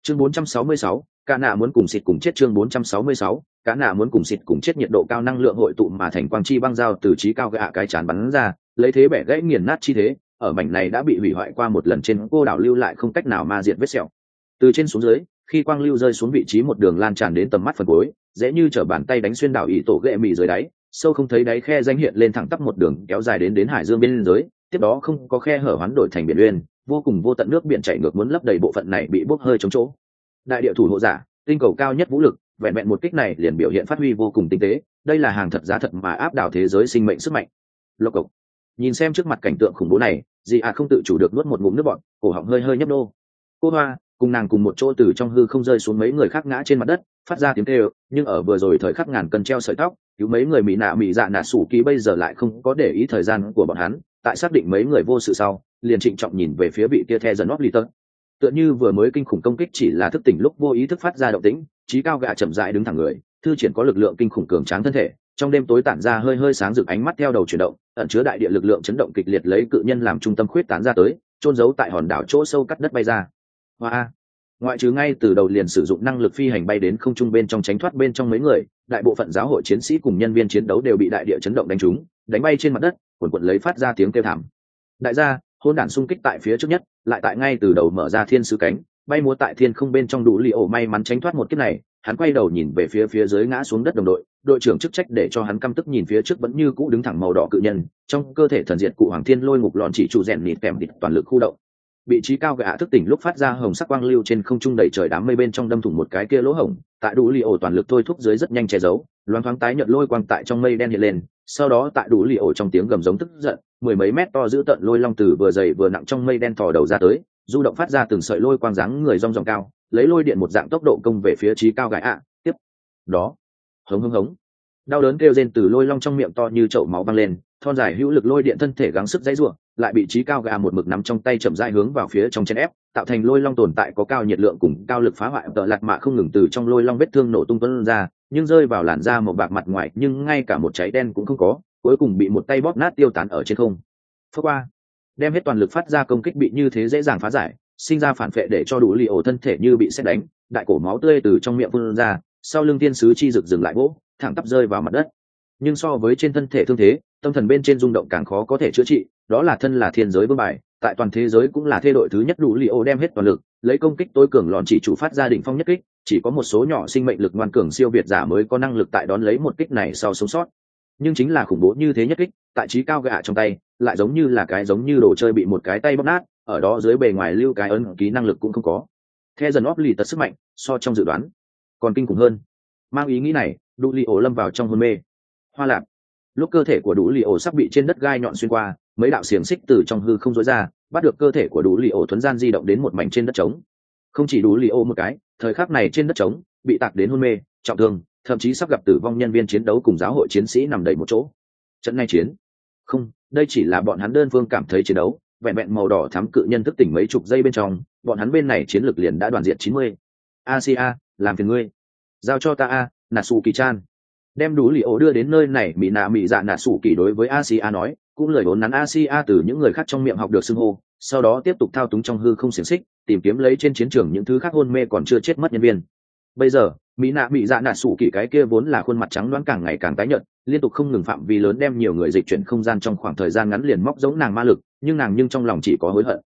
Chương 466, cả nạ muốn cùng xịt cùng chết. Chương 466, cả nạ muốn cùng xịt cùng chết. Nhiệt độ cao năng lượng hội tụ mà thành quang chi băng dao từ trí cao gạ cái chán bắn ra, lấy thế bẻ gãy nghiền nát chi thế, ở mảnh này đã bị hủy hoại qua một lần trên cô đảo lưu lại không cách nào ma diệt vết sẹo. Từ trên xuống dưới, khi quang lưu rơi xuống vị trí một đường lan tràn đến tầm mắt phần cuối, dễ như trở bàn tay đánh xuyên đảo ý tổ ghệ mì dưới đáy, sâu không thấy đáy khe danh hiện lên thẳng tắp một đường kéo dài đến hải dương bên dưới, tiếp đó không có khe hở hoán đổi thành biển uyên, vô cùng vô tận nước biển chảy ngược muốn lấp đầy bộ phận này bị bốc hơi chống chỗ. Đại địa thủ hộ giả, tinh cầu cao nhất vũ lực, vẹn vẹn một kích này liền biểu hiện phát huy vô cùng tinh tế, đây là hàng thật giá thật mà áp đảo thế giới sinh mệnh sức mạnh. Lộc cộc. Nhìn xem trước mặt cảnh tượng khủng bố này, dị không tự chủ được nuốt một ngụm nước bọt, cổ họng hơi hơi nhấp nô. Cô Hoa cùng nàng cùng một chỗ từ trong hư không rơi xuống mấy người khác ngã trên mặt đất, phát ra tiếng kêu, nhưng ở vừa rồi thời khắc ngàn cân treo sợi tóc, cứu mấy người mỹ dạ nạ sủ ký bây giờ lại không có để ý thời gian của bọn hắn, tại xác định mấy người vô sự sau, liền trịnh trọng nhìn về phía vị kia The dần Oblitter. Tựa như vừa mới kinh khủng công kích chỉ là thức tỉnh lúc vô ý thức phát ra động tĩnh, trí cao gạ chậm rãi đứng thẳng người, thư triển có lực lượng kinh khủng cường tráng thân thể, trong đêm tối tản ra hơi hơi sáng rực ánh mắt theo đầu chuyển động, ẩn chứa đại địa lực lượng chấn động kịch liệt lấy cự nhân làm trung tâm khuyết tán ra tới, chôn giấu tại hòn đảo chỗ sâu cắt đất bay ra. Hoa, ngoại trừ ngay từ đầu liền sử dụng năng lực phi hành bay đến không trung bên trong tránh thoát bên trong mấy người, đại bộ phận giáo hội chiến sĩ cùng nhân viên chiến đấu đều bị đại địa chấn động đánh trúng, đánh bay trên mặt đất, cuộn cuộn lấy phát ra tiếng kêu thảm. Đại gia, hôn đản xung kích tại phía trước nhất, lại tại ngay từ đầu mở ra thiên sứ cánh, bay múa tại thiên không bên trong đủ lì ổ may mắn tránh thoát một kiếp này, hắn quay đầu nhìn về phía dưới ngã xuống đất đồng đội, đội trưởng chức trách để cho hắn căm tức nhìn phía trước vẫn như cũ đứng thẳng màu đỏ cự nhân, trong cơ thể thần diệt cụ hoàng thiên lôi ngục lọn chỉ trụ rèn nịt kèm địch toàn lực khu động. Vị trí cao gã thức tỉnh lúc phát ra hồng sắc quang lưu trên không trung đầy trời đám mây bên trong đâm thủng một cái kia lỗ hổng, tại đủ lì ổ toàn lực thôi thúc dưới rất nhanh che giấu, loáng thoáng tái nhợt lôi quang tại trong mây đen hiện lên, sau đó tại đủ lì ổ trong tiếng gầm giống tức giận, mười mấy mét to giữ tận lôi long từ vừa dày vừa nặng trong mây đen thò đầu ra tới, du động phát ra từng sợi lôi quang dáng người rong ròng cao, lấy lôi điện một dạng tốc độ công về phía trí cao gã tiếp đó hống hống hống, đau đớn kêu rên từ lôi long trong miệng to như chậu máu văng lên, thon dài hữu lực lôi điện thân thể gắng sức dãy rủa, lại bị trí cao gà một mực nắm trong tay chậm rãi hướng vào phía trong chen ép, tạo thành lôi long tồn tại có cao nhiệt lượng cùng cao lực phá hoại tợ lạt mạ không ngừng từ trong lôi long vết thương nổ tung tuôn ra, nhưng rơi vào làn da màu bạc mặt ngoài nhưng ngay cả một cháy đen cũng không có, cuối cùng bị một tay bóp nát tiêu tán ở trên không. Phất qua, đem hết toàn lực phát ra công kích bị như thế dễ dàng phá giải, sinh ra phản phệ để cho đủ lì ổ thân thể như bị sét đánh, đại cổ máu tươi từ trong miệng phun ra, sau lưng thiên sứ chi rực dừng lại vỗ, thẳng tắp rơi vào mặt đất. Nhưng so với trên thân thể thương thế, tâm thần bên trên rung động càng khó có thể chữa trị, đó là thân là thiên giới vương bài, tại toàn thế giới cũng là thê đội thứ nhất đủ lì ô đem hết toàn lực, lấy công kích tối cường lọn chỉ chủ phát ra đỉnh phong nhất kích, chỉ có một số nhỏ sinh mệnh lực ngoan cường siêu việt giả mới có năng lực tại đón lấy một kích này sau sống sót. Nhưng chính là khủng bố như thế nhất kích, tại trí cao gạ trong tay, lại giống như là cái giống như đồ chơi bị một cái tay bóp nát, ở đó dưới bề ngoài lưu cái ấn ký năng lực cũng không có. The dần óp lì tật sức mạnh, so trong dự đoán còn kinh khủng hơn. Mang ý nghĩ này, đủ lì ổ lâm vào trong hôn mê. Hoa lạc, lúc cơ thể của đủ lì ổ sắp bị trên đất gai nhọn xuyên qua, mấy đạo xiềng xích từ trong hư không rối ra, bắt được cơ thể của đủ lì ổ thuấn gian di động đến một mảnh trên đất trống. Không chỉ đủ lì ổ một cái, thời khắc này trên đất trống bị tạc đến hôn mê, trọng thương, thậm chí sắp gặp tử vong nhân viên chiến đấu cùng giáo hội chiến sĩ nằm đầy một chỗ. Trận này chiến không, đây chỉ là bọn hắn đơn phương cảm thấy chiến đấu, vẹn vẹn màu đỏ thắm cự nhân thức tỉnh mấy chục giây bên trong, bọn hắn bên này chiến lược liền đã đoàn diệt 90. Asia, làm phiền ngươi, giao cho ta a, Natsuki-chan. Đem đủ lì ổ đưa đến nơi này, mỹ dạ nạ sủ kỳ đối với Asia nói, cũng lời vốn nắn Asia từ những người khác trong miệng học được xưng hô, sau đó tiếp tục thao túng trong hư không xiềng xích, tìm kiếm lấy trên chiến trường những thứ khác hôn mê còn chưa chết mất nhân viên. Bây giờ mỹ dạ nạ sủ kỳ cái kia vốn là khuôn mặt trắng đoán càng ngày càng tái nhợt, liên tục không ngừng phạm vi lớn đem nhiều người dịch chuyển không gian trong khoảng thời gian ngắn liền móc giống nàng ma lực, nhưng trong lòng chỉ có hối hận.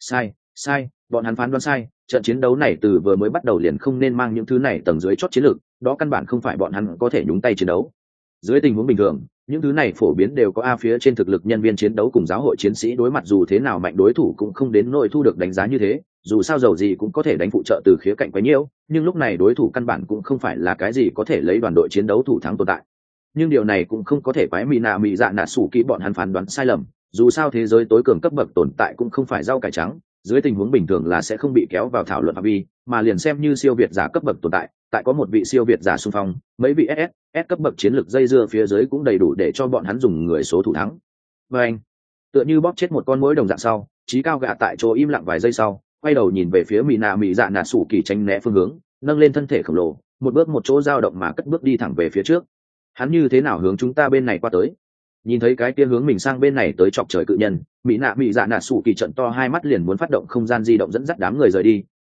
Sai, bọn hắn phán đoán sai, trận chiến đấu này từ vừa mới bắt đầu liền không nên mang những thứ này tầng dưới chót chiến lược, đó căn bản không phải bọn hắn có thể nhúng tay chiến đấu. Dưới tình huống bình thường, những thứ này phổ biến đều có a phía trên thực lực nhân viên chiến đấu cùng giáo hội chiến sĩ đối mặt dù thế nào mạnh đối thủ cũng không đến nỗi thu được đánh giá như thế, dù sao dầu gì cũng có thể đánh phụ trợ từ khía cạnh quá nhiều, nhưng lúc này đối thủ căn bản cũng không phải là cái gì có thể lấy đoàn đội chiến đấu thủ thắng tồn tại. Nhưng điều này cũng không có thể quái mỹ dạ nạ sủ kỹ bọn hắn phán đoán sai lầm, dù sao thế giới tối cường cấp bậc tồn tại cũng không phải rau cải trắng, dưới tình huống bình thường là sẽ không bị kéo vào thảo luận phạm vi, mà liền xem như siêu việt giả cấp bậc tồn tại, tại có một vị siêu việt giả xung phong, mấy vị S cấp bậc chiến lược dây dưa phía dưới cũng đầy đủ để cho bọn hắn dùng người số thủ thắng. Và anh, tựa như bóp chết một con muỗi đồng dạng sau, trí cao gạ tại chỗ im lặng vài giây sau, quay đầu nhìn về phía mỹ dạ nạ sủ kỳ tránh né phương hướng, nâng lên thân thể khổng lồ, một bước một chỗ dao động mà cất bước đi thẳng về phía trước. Hắn như thế nào hướng chúng ta bên này qua tới? Nhìn thấy cái kia hướng mình sang bên này tới chọc trời cự nhân, mỹ dạ nạ sủ kỳ trận to hai mắt liền muốn phát động không gian di động dẫn dắt đám người rời đi,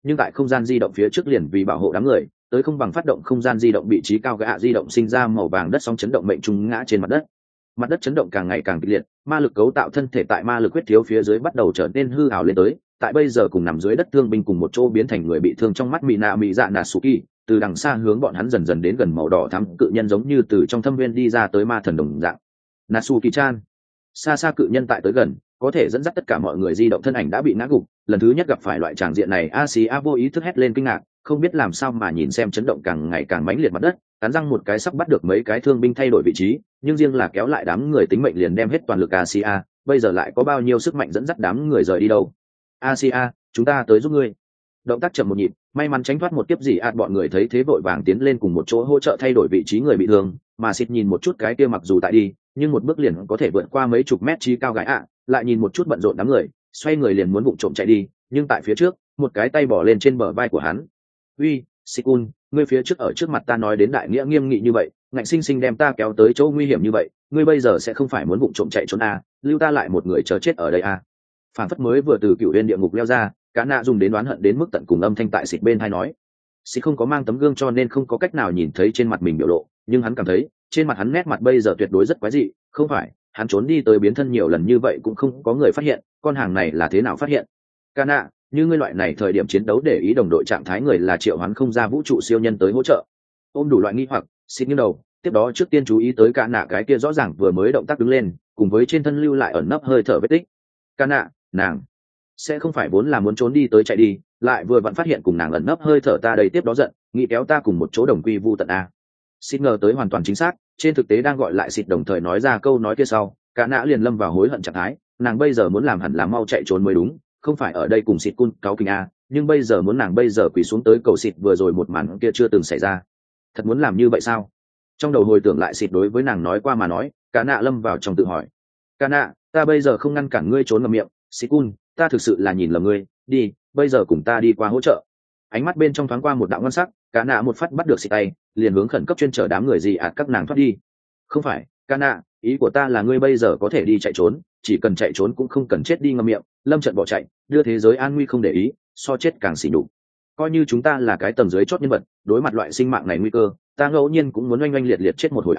nhưng tại không gian di động phía trước liền vì bảo hộ đám người tới không bằng phát động không gian di động bị trí cao gạ di động sinh ra màu vàng đất sóng chấn động mệnh trung ngã trên mặt đất chấn động càng ngày càng kịch liệt, ma lực cấu tạo thân thể tại ma lực huyết thiếu phía dưới bắt đầu trở nên hư ảo lên tới, tại bây giờ cùng nằm dưới đất thương binh cùng một chỗ biến thành người bị thương trong mắt mỹ dạ Natsuki, từ đằng xa hướng bọn hắn dần dần đến gần màu đỏ thắm cự nhân giống như từ trong thâm viên đi ra tới ma thần đồng dạng. Natsuki-chan. Xa xa cự nhân tại tới gần, có thể dẫn dắt tất cả mọi người di động thân ảnh đã bị ngã gục, lần thứ nhất gặp phải loại tràng diện này, Asia vô ý thức hét lên kinh ngạc, không biết làm sao mà nhìn xem chấn động càng ngày càng mãnh liệt mặt đất, cắn răng một cái sắp bắt được mấy cái thương binh thay đổi vị trí, nhưng riêng là kéo lại đám người tính mệnh liền đem hết toàn lực Asia, bây giờ lại có bao nhiêu sức mạnh dẫn dắt đám người rời đi đâu? Asia, chúng ta tới giúp ngươi. Động tác chậm một nhịp, may mắn tránh thoát một kiếp gì bọn người thấy thế vội vàng tiến lên cùng một chỗ hỗ trợ thay đổi vị trí người bị thương, mà xịt nhìn một chút cái kia mặc dù tại đi, nhưng một bước liền có thể vượt qua mấy chục mét trí cao gái lại nhìn một chút bận rộn đám người, xoay người liền muốn vụng trộm chạy đi, nhưng tại phía trước, một cái tay bỏ lên trên bờ vai của hắn. "Uy, Sikun, ngươi phía trước ở trước mặt ta nói đến đại nghĩa nghiêm nghị như vậy, ngạnh sinh sinh đem ta kéo tới chỗ nguy hiểm như vậy, ngươi bây giờ sẽ không phải muốn vụng trộm chạy trốn lưu ta lại một người chờ chết ở đây Phản phất mới vừa từ cựu uyên địa ngục leo ra, Cá Nạ dùng đến đoán hận đến mức tận cùng âm thanh tại xịt bên tai nói. Xịt không có mang tấm gương cho nên không có cách nào nhìn thấy trên mặt mình biểu lộ, nhưng hắn cảm thấy trên mặt hắn nét mặt bây giờ tuyệt đối rất quái dị, không phải, hắn trốn đi tới biến thân nhiều lần như vậy cũng không có người phát hiện, con hàng này là thế nào phát hiện? Cá Nạ, như ngươi loại này thời điểm chiến đấu để ý đồng đội trạng thái người là triệu hoán không ra vũ trụ siêu nhân tới hỗ trợ. Ôm đủ loại nghi hoặc, xịt nghiêng đầu, tiếp đó trước tiên chú ý tới Cá Nạ cái kia rõ ràng vừa mới động tác đứng lên, cùng với trên thân lưu lại ẩn nấp hơi thở vết tích. Cá Nạ, nàng sẽ không phải vốn là muốn trốn đi tới chạy đi, lại vừa vặn phát hiện cùng nàng ẩn nấp hơi thở ta đầy tiếp đó giận, nghĩ kéo ta cùng một chỗ đồng quy vu tận Xịt ngờ tới hoàn toàn chính xác, trên thực tế đang gọi lại xịt đồng thời nói ra câu nói kia sau, Cá Nạ liền lâm vào hối hận trạng thái, nàng bây giờ muốn làm hẳn là mau chạy trốn mới đúng, không phải ở đây cùng xịt cun cáo kinh nhưng bây giờ muốn nàng bây giờ quỳ xuống tới cầu xịt vừa rồi một màn kia chưa từng xảy ra. Thật muốn làm như vậy sao? Trong đầu hồi tưởng lại xịt đối với nàng nói qua mà nói, Cá Nạ lâm vào trong tự hỏi. Cá Nạ, ta bây giờ không ngăn cản ngươi trốn ngậm miệng, xịt cun, ta thực sự là nhìn lầm ngươi, đi, bây giờ cùng ta đi qua hỗ trợ. Ánh mắt bên trong thoáng qua một đạo ngân sắc, Cá Nạ một phát bắt được xịt tay, liền hướng khẩn cấp chuyên chở đám người gì các nàng thoát đi. Không phải, Cá Nạ, ý của ta là ngươi bây giờ có thể đi chạy trốn, chỉ cần chạy trốn cũng không cần chết đi ngậm miệng, lâm trận bỏ chạy, đưa thế giới an nguy không để ý, so chết càng xỉ nhục. Coi như chúng ta là cái tầng dưới chót nhân vật, đối mặt loại sinh mạng này nguy cơ, ta ngẫu nhiên cũng muốn oanh oanh liệt liệt chết một hồi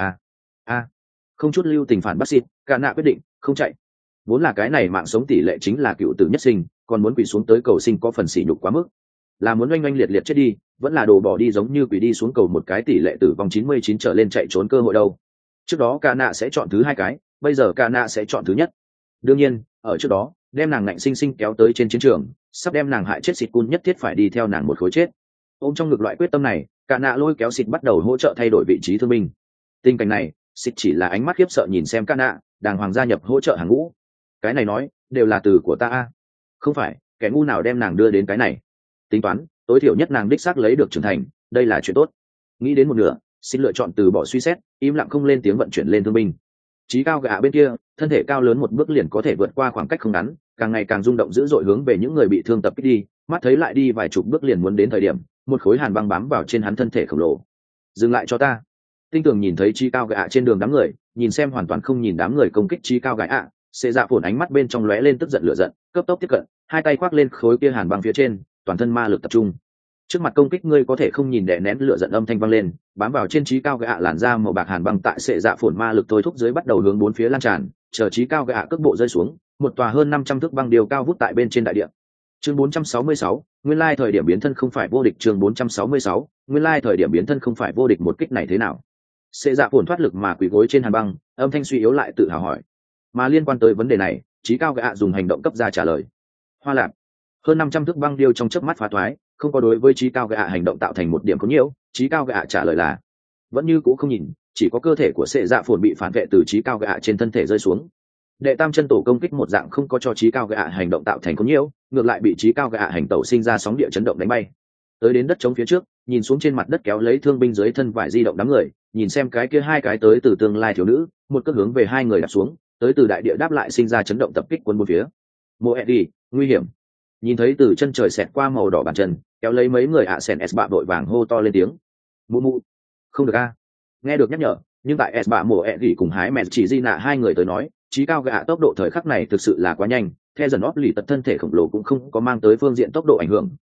không chút lưu tình phản bác xịt, Cá Nạ quyết định không chạy. Vốn là cái này mạng sống tỷ lệ chính là cựu tử nhất sinh, còn muốn quỳ xuống tới cầu sinh có phần sỉ nhục quá mức. Là muốn oanh oanh liệt liệt chết đi, vẫn là đồ bỏ đi giống như quỳ đi xuống cầu một cái tỷ lệ tử vong 99 trở lên chạy trốn cơ hội đâu. Trước đó Cá Nạ sẽ chọn thứ hai cái, bây giờ Cá Nạ sẽ chọn thứ nhất. Đương nhiên, ở trước đó, đem nàng ngạnh sinh sinh kéo tới trên chiến trường, sắp đem nàng hại chết xịt cun nhất thiết phải đi theo nàng một khối chết. Ôm trong ngực loại quyết tâm này, Cá Nạ lôi kéo xịt bắt đầu hỗ trợ thay đổi vị trí thương binh. Tình cảnh này, xịt chỉ là ánh mắt khiếp sợ nhìn xem Cá Nạ, đàng hoàng gia nhập hỗ trợ hàng ngũ. Cái này nói đều là từ của ta không phải kẻ ngu nào đem nàng đưa đến cái này. Tính toán tối thiểu nhất nàng đích xác lấy được trưởng thành, đây là chuyện tốt. Nghĩ đến một nửa, xin lựa chọn từ bỏ suy xét, im lặng không lên tiếng vận chuyển lên thương binh. Chí cao gạ bên kia, thân thể cao lớn một bước liền có thể vượt qua khoảng cách không ngắn, càng ngày càng rung động dữ dội hướng về những người bị thương tập kích đi, mắt thấy lại đi vài chục bước liền muốn đến thời điểm, một khối hàn băng bám vào trên hắn thân thể khổng lồ. Dừng lại cho ta. Tinh tường nhìn thấy chí cao gạ trên đường đám người, nhìn xem hoàn toàn không nhìn đám người công kích chí cao gạ Xê Dạ phồn ánh mắt bên trong lóe lên tức giận lửa giận, cấp tốc tiếp cận, hai tay khoác lên khối kia hàn băng phía trên, toàn thân ma lực tập trung. Trước mặt công kích ngươi có thể không nhìn đè nén lửa giận âm thanh vang lên, bám vào trên trí cao gạ làn da màu bạc hàn băng tại Xê Dạ phồn ma lực thôi thúc dưới bắt đầu hướng bốn phía lan tràn, chờ trí cao gạ cước bộ rơi xuống, một tòa hơn 500 thước băng điều cao vút tại bên trên đại địa. Chương 466, nguyên lai thời điểm biến thân không phải vô địch. Chương 466, nguyên lai thời điểm biến thân không phải vô địch, một kích này thế nào? Xê Dạ phồn thoát lực mà quỳ gối trên hàn băng, âm thanh suy yếu lại tự hào hỏi. Mà liên quan tới vấn đề này, trí cao gạ dùng hành động cấp ra trả lời. Hoa lạc, hơn 500 thước băng điêu trong chớp mắt phá thoái, không có đối với trí cao gạ hành động tạo thành một điểm có nhiễu. Trí cao gạ trả lời là vẫn như cũ không nhìn, chỉ có cơ thể của Xê Dạ phồn bị phản vệ từ trí cao gạ trên thân thể rơi xuống. Đệ tam chân tổ công kích một dạng không có cho trí cao gạ hành động tạo thành có nhiễu, ngược lại bị trí cao gạ hành tẩu sinh ra sóng địa chấn động đánh bay. Tới đến đất trống phía trước, nhìn xuống trên mặt đất kéo lấy thương binh dưới thân vải di động đám người, nhìn xem cái kia hai cái tới từ tương lai thiếu nữ, một cước hướng về hai người đạp xuống, tới từ đại địa đáp lại sinh ra chấn động tập kích quân bốn phía. Moedi, nguy hiểm. Nhìn thấy từ chân trời xẹt qua màu đỏ bàn chân, kéo lấy mấy người sen s bạ vội vàng hô to lên tiếng. Mụ mụ, không được nghe được nhắc nhở, nhưng tại s bạ Moedi cùng hái mẹ chỉ di nạ hai người tới nói, trí cao gạ tốc độ thời khắc này thực sự là quá nhanh, theo dần óp lì tật thân thể khổng lồ cũng không có mang tới phương diện tốc độ ảnh hưởng,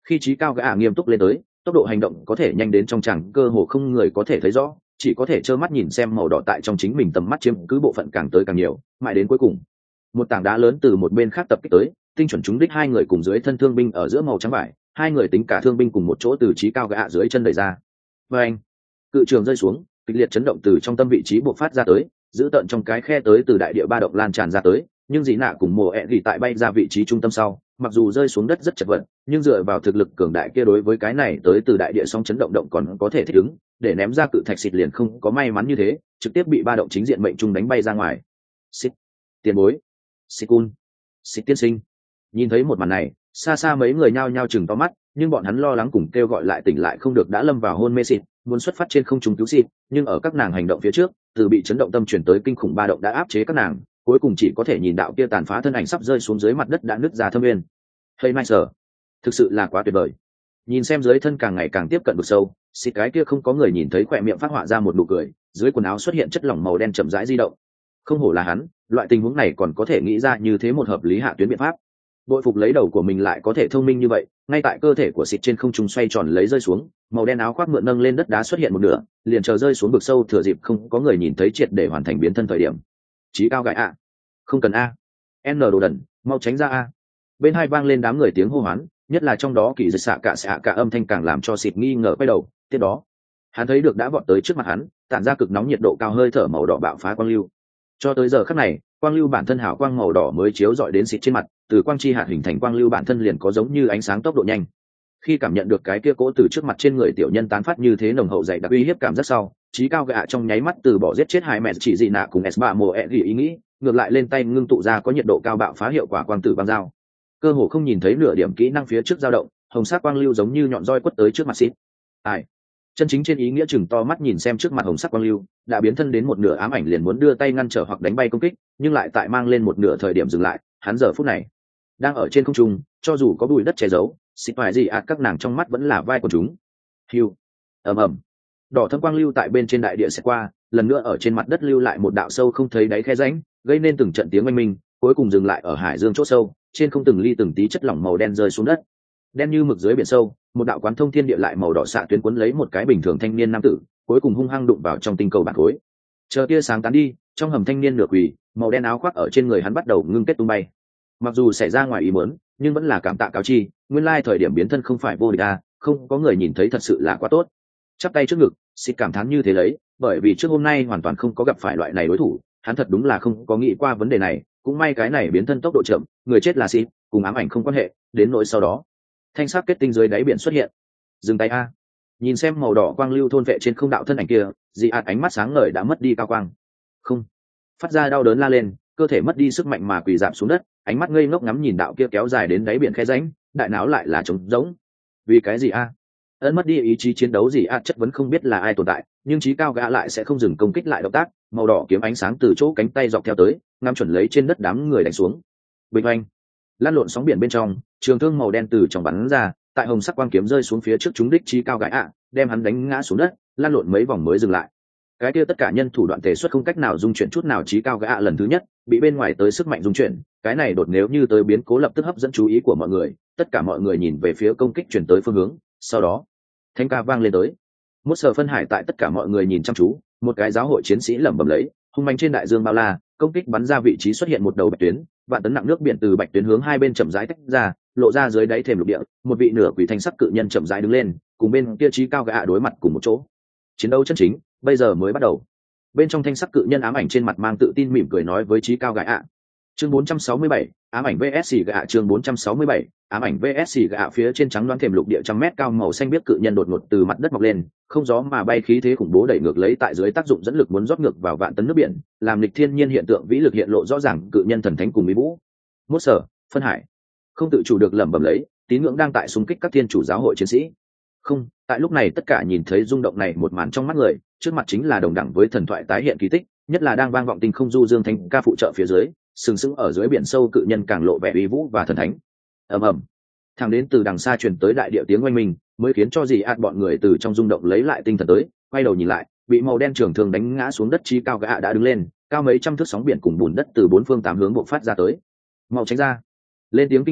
Khi trí cao gã nghiêm túc lên tới, tốc độ hành động có thể nhanh đến trong chẳng cơ hồ không người có thể thấy rõ, chỉ có thể trơ mắt nhìn xem màu đỏ tại trong chính mình tầm mắt chiếm cứ bộ phận càng tới càng nhiều, mãi đến cuối cùng một tảng đá lớn từ một bên khác tập kích tới, tinh chuẩn trúng đích hai người cùng dưới thân thương binh ở giữa màu trắng vải, hai người tính cả thương binh cùng một chỗ từ trí cao gã dưới chân đẩy ra. Và anh, cự trường rơi xuống, kịch liệt chấn động từ trong tâm vị trí bộc phát ra tới, giữ tận trong cái khe tới từ đại địa ba động lan tràn ra tới, nhưng dị nạ cùng mùa ẹ thì tại bay ra vị trí trung tâm sau, mặc dù rơi xuống đất rất chật vật, nhưng dựa vào thực lực cường đại kia đối với cái này tới từ đại địa sóng chấn động động còn có thể thích ứng, để ném ra cự thạch xịt liền không có may mắn như thế, trực tiếp bị ba động chính diện mệnh trung đánh bay ra ngoài. Xịt, tiền bối, xịt cun, xịt tiên sinh. Nhìn thấy một màn này, xa xa mấy người nhao nhao chừng to mắt, nhưng bọn hắn lo lắng cùng kêu gọi lại tỉnh lại không được đã lâm vào hôn mê xịt, muốn xuất phát trên không trung cứu xịt, nhưng ở các nàng hành động phía trước, từ bị chấn động tâm chuyển tới kinh khủng ba động đã áp chế các nàng, cuối cùng chỉ có thể nhìn đạo kia tàn phá thân ảnh sắp rơi xuống dưới mặt đất đã nứt ra thâm nguyên. Hey Michael, thực sự là quá tuyệt vời. Nhìn xem dưới thân càng ngày càng tiếp cận vực sâu, xịt cái kia không có người nhìn thấy khỏe miệng phát họa ra một nụ cười, dưới quần áo xuất hiện chất lỏng màu đen chậm rãi di động. Không hổ là hắn, loại tình huống này còn có thể nghĩ ra như thế một hợp lý hạ tuyến biện pháp. Bội phục lấy đầu của mình lại có thể thông minh như vậy, ngay tại cơ thể của xịt trên không trung xoay tròn lấy rơi xuống, màu đen áo khoác mượn nâng lên đất đá xuất hiện một nửa, liền chờ rơi xuống vực sâu thừa dịp không có người nhìn thấy triệt để hoàn thành biến thân thời điểm. Chí cao gãi ạ. Không cần a. N đồ đần, mau tránh ra a. Bên hai vang lên đám người tiếng hô hoán, nhất là trong đó kỳ dịch xạ cả âm thanh càng làm cho xịt nghi ngờ quay đầu. Tiếp đó, hắn thấy được đã vọt tới trước mặt hắn, tản ra cực nóng nhiệt độ cao hơi thở màu đỏ bạo phá quang lưu. Cho tới giờ khắc này, quang lưu bản thân hào quang màu đỏ mới chiếu rọi đến xịt trên mặt, từ quang chi hạt hình thành quang lưu bản thân liền có giống như ánh sáng tốc độ nhanh. Khi cảm nhận được cái kia cỗ từ trước mặt trên người tiểu nhân tán phát như thế nồng hậu dày đặc uy hiếp cảm rất sau, trí cao gạ trong nháy mắt từ bỏ giết chết hai mẹ chỉ dị nạ cùng S3 mùa ẹ gỉ ý nghĩ, ngược lại lên tay ngưng tụ ra có nhiệt độ cao bạo phá hiệu quả quang tử băng dao. Cơ hồ không nhìn thấy nửa điểm kỹ năng phía trước dao động, hồng sắc quang lưu giống như nhọn roi quất tới trước mặt xịt. Ai? Chân chính trên ý nghĩa chừng to mắt nhìn xem trước mặt hồng sắc quang lưu, đã biến thân đến một nửa ám ảnh liền muốn đưa tay ngăn trở hoặc đánh bay công kích, nhưng lại tại mang lên một nửa thời điểm dừng lại, hắn giờ phút này đang ở trên không trung, cho dù có bụi đất che giấu, xịt phải gì các nàng trong mắt vẫn là vai của chúng. Hiu, ầm ầm, đỏ thâm quang lưu tại bên trên đại địa sẽ qua, lần nữa ở trên mặt đất lưu lại một đạo sâu không thấy đáy khe rãnh, gây nên từng trận tiếng oanh minh, cuối cùng dừng lại ở hải dương chỗ sâu, trên không từng ly từng tí chất lỏng màu đen rơi xuống đất, đen như mực dưới biển sâu, một đạo quán thông thiên địa lại màu đỏ xạ tuyến cuốn lấy một cái bình thường thanh niên nam tử, cuối cùng hung hăng đụng vào trong tinh cầu bản khối. Chờ tia sáng tán đi, trong hầm thanh niên nửa quỳ, màu đen áo khoác ở trên người hắn bắt đầu ngưng kết tung bay. Mặc dù xảy ra ngoài ý muốn, nhưng vẫn là cảm tạ cáo chi, nguyên lai thời điểm biến thân không phải vô địch a, không có người nhìn thấy thật sự là quá tốt. Chắp tay trước ngực, xịt cảm thán như thế lấy, bởi vì trước hôm nay hoàn toàn không có gặp phải loại này đối thủ, hắn thật đúng là không có nghĩ qua vấn đề này, cũng may cái này biến thân tốc độ chậm, người chết là xịt, cùng ám ảnh không quan hệ, đến nỗi sau đó, thanh sắc kết tinh dưới đáy biển xuất hiện. Dừng tay a. Nhìn xem màu đỏ quang lưu thôn vệ trên không đạo thân ảnh kia, dị ạt ánh mắt sáng ngời đã mất đi cao quang. Không. Phát ra đau đớn la lên, cơ thể mất đi sức mạnh mà quỳ rạp xuống đất, ánh mắt ngây ngốc ngắm nhìn đạo kia kéo dài đến đáy biển khe rãnh, đại não lại là trống rỗng. Vì cái gì a? Ấn mất đi ý chí chiến đấu gì chất vấn không biết là ai tồn tại, nhưng trí cao gã lại sẽ không dừng công kích lại động tác, màu đỏ kiếm ánh sáng từ chỗ cánh tay dọc theo tới, ngắm chuẩn lấy trên đất đám người đánh xuống. Bình oanh. Lan lộn sóng biển bên trong, trường thương màu đen từ trong bắn ra, tại hồng sắc quang kiếm rơi xuống phía trước chúng đích trí cao gã đem hắn đánh ngã xuống đất, lan lộn mấy vòng mới dừng lại. Cái kia tất cả nhân thủ đoạn thể xuất không cách nào dung chuyển chút nào, trí cao gã lần thứ nhất bị bên ngoài tới sức mạnh dung chuyển, cái này đột nếu như tới biến cố lập tức hấp dẫn chú ý của mọi người, tất cả mọi người nhìn về phía công kích chuyển tới phương hướng, sau đó thanh ca vang lên tới. Một sở phân hải tại tất cả mọi người nhìn chăm chú, một cái giáo hội chiến sĩ lẩm bẩm lấy, hung manh trên đại dương bao la, công kích bắn ra vị trí xuất hiện một đầu bạch tuyến, vạn tấn nặng nước biển từ bạch tuyến hướng hai bên chậm rãi tách ra, lộ ra dưới đáy thềm lục địa, một vị nửa quỷ thanh sắc cự nhân chậm rãi đứng lên, cùng bên kia trí cao gã đối mặt cùng một chỗ. Chiến đấu chân chính bây giờ mới bắt đầu. Bên trong thanh sắc cự nhân ám ảnh trên mặt mang tự tin mỉm cười nói với trí cao gã. Chương 467, ám ảnh VS gã. Chương 467, ám ảnh VS gã. Phía trên trắng loáng thềm lục địa trăm mét cao màu xanh biết cự nhân đột ngột từ mặt đất mọc lên, không gió mà bay, khí thế khủng bố đẩy ngược lấy tại dưới tác dụng dẫn lực muốn rót ngược vào vạn tấn nước biển, làm lịch thiên nhiên hiện tượng vĩ lực hiện lộ rõ ràng, cự nhân thần thánh cùng mỹ vũ. Mốt sở, phân hải, không tự chủ được lẩm bẩm lấy, tín ngưỡng đang tại xung kích các thiên chủ giáo hội chiến sĩ. Không, tại lúc này tất cả nhìn thấy rung động này một màn trong mắt người, trước mặt chính là đồng đẳng với thần thoại tái hiện kỳ tích, nhất là đang vang vọng tinh không du dương thanh ca phụ trợ phía dưới, sừng sững ở dưới biển sâu cự nhân càng lộ vẻ uy vũ và thần thánh. Ầm ầm, thẳng đến từ đằng xa truyền tới đại địa tiếng oanh minh, mới khiến cho dì ạt bọn người từ trong rung động lấy lại tinh thần tới, quay đầu nhìn lại, bị màu đen trường thương đánh ngã xuống đất trí cao gã đã đứng lên, cao mấy trăm thước sóng biển cùng bùn đất từ bốn phương tám hướng bộc phát ra tới. Mau tránh ra! Lên tiếng kinh hô,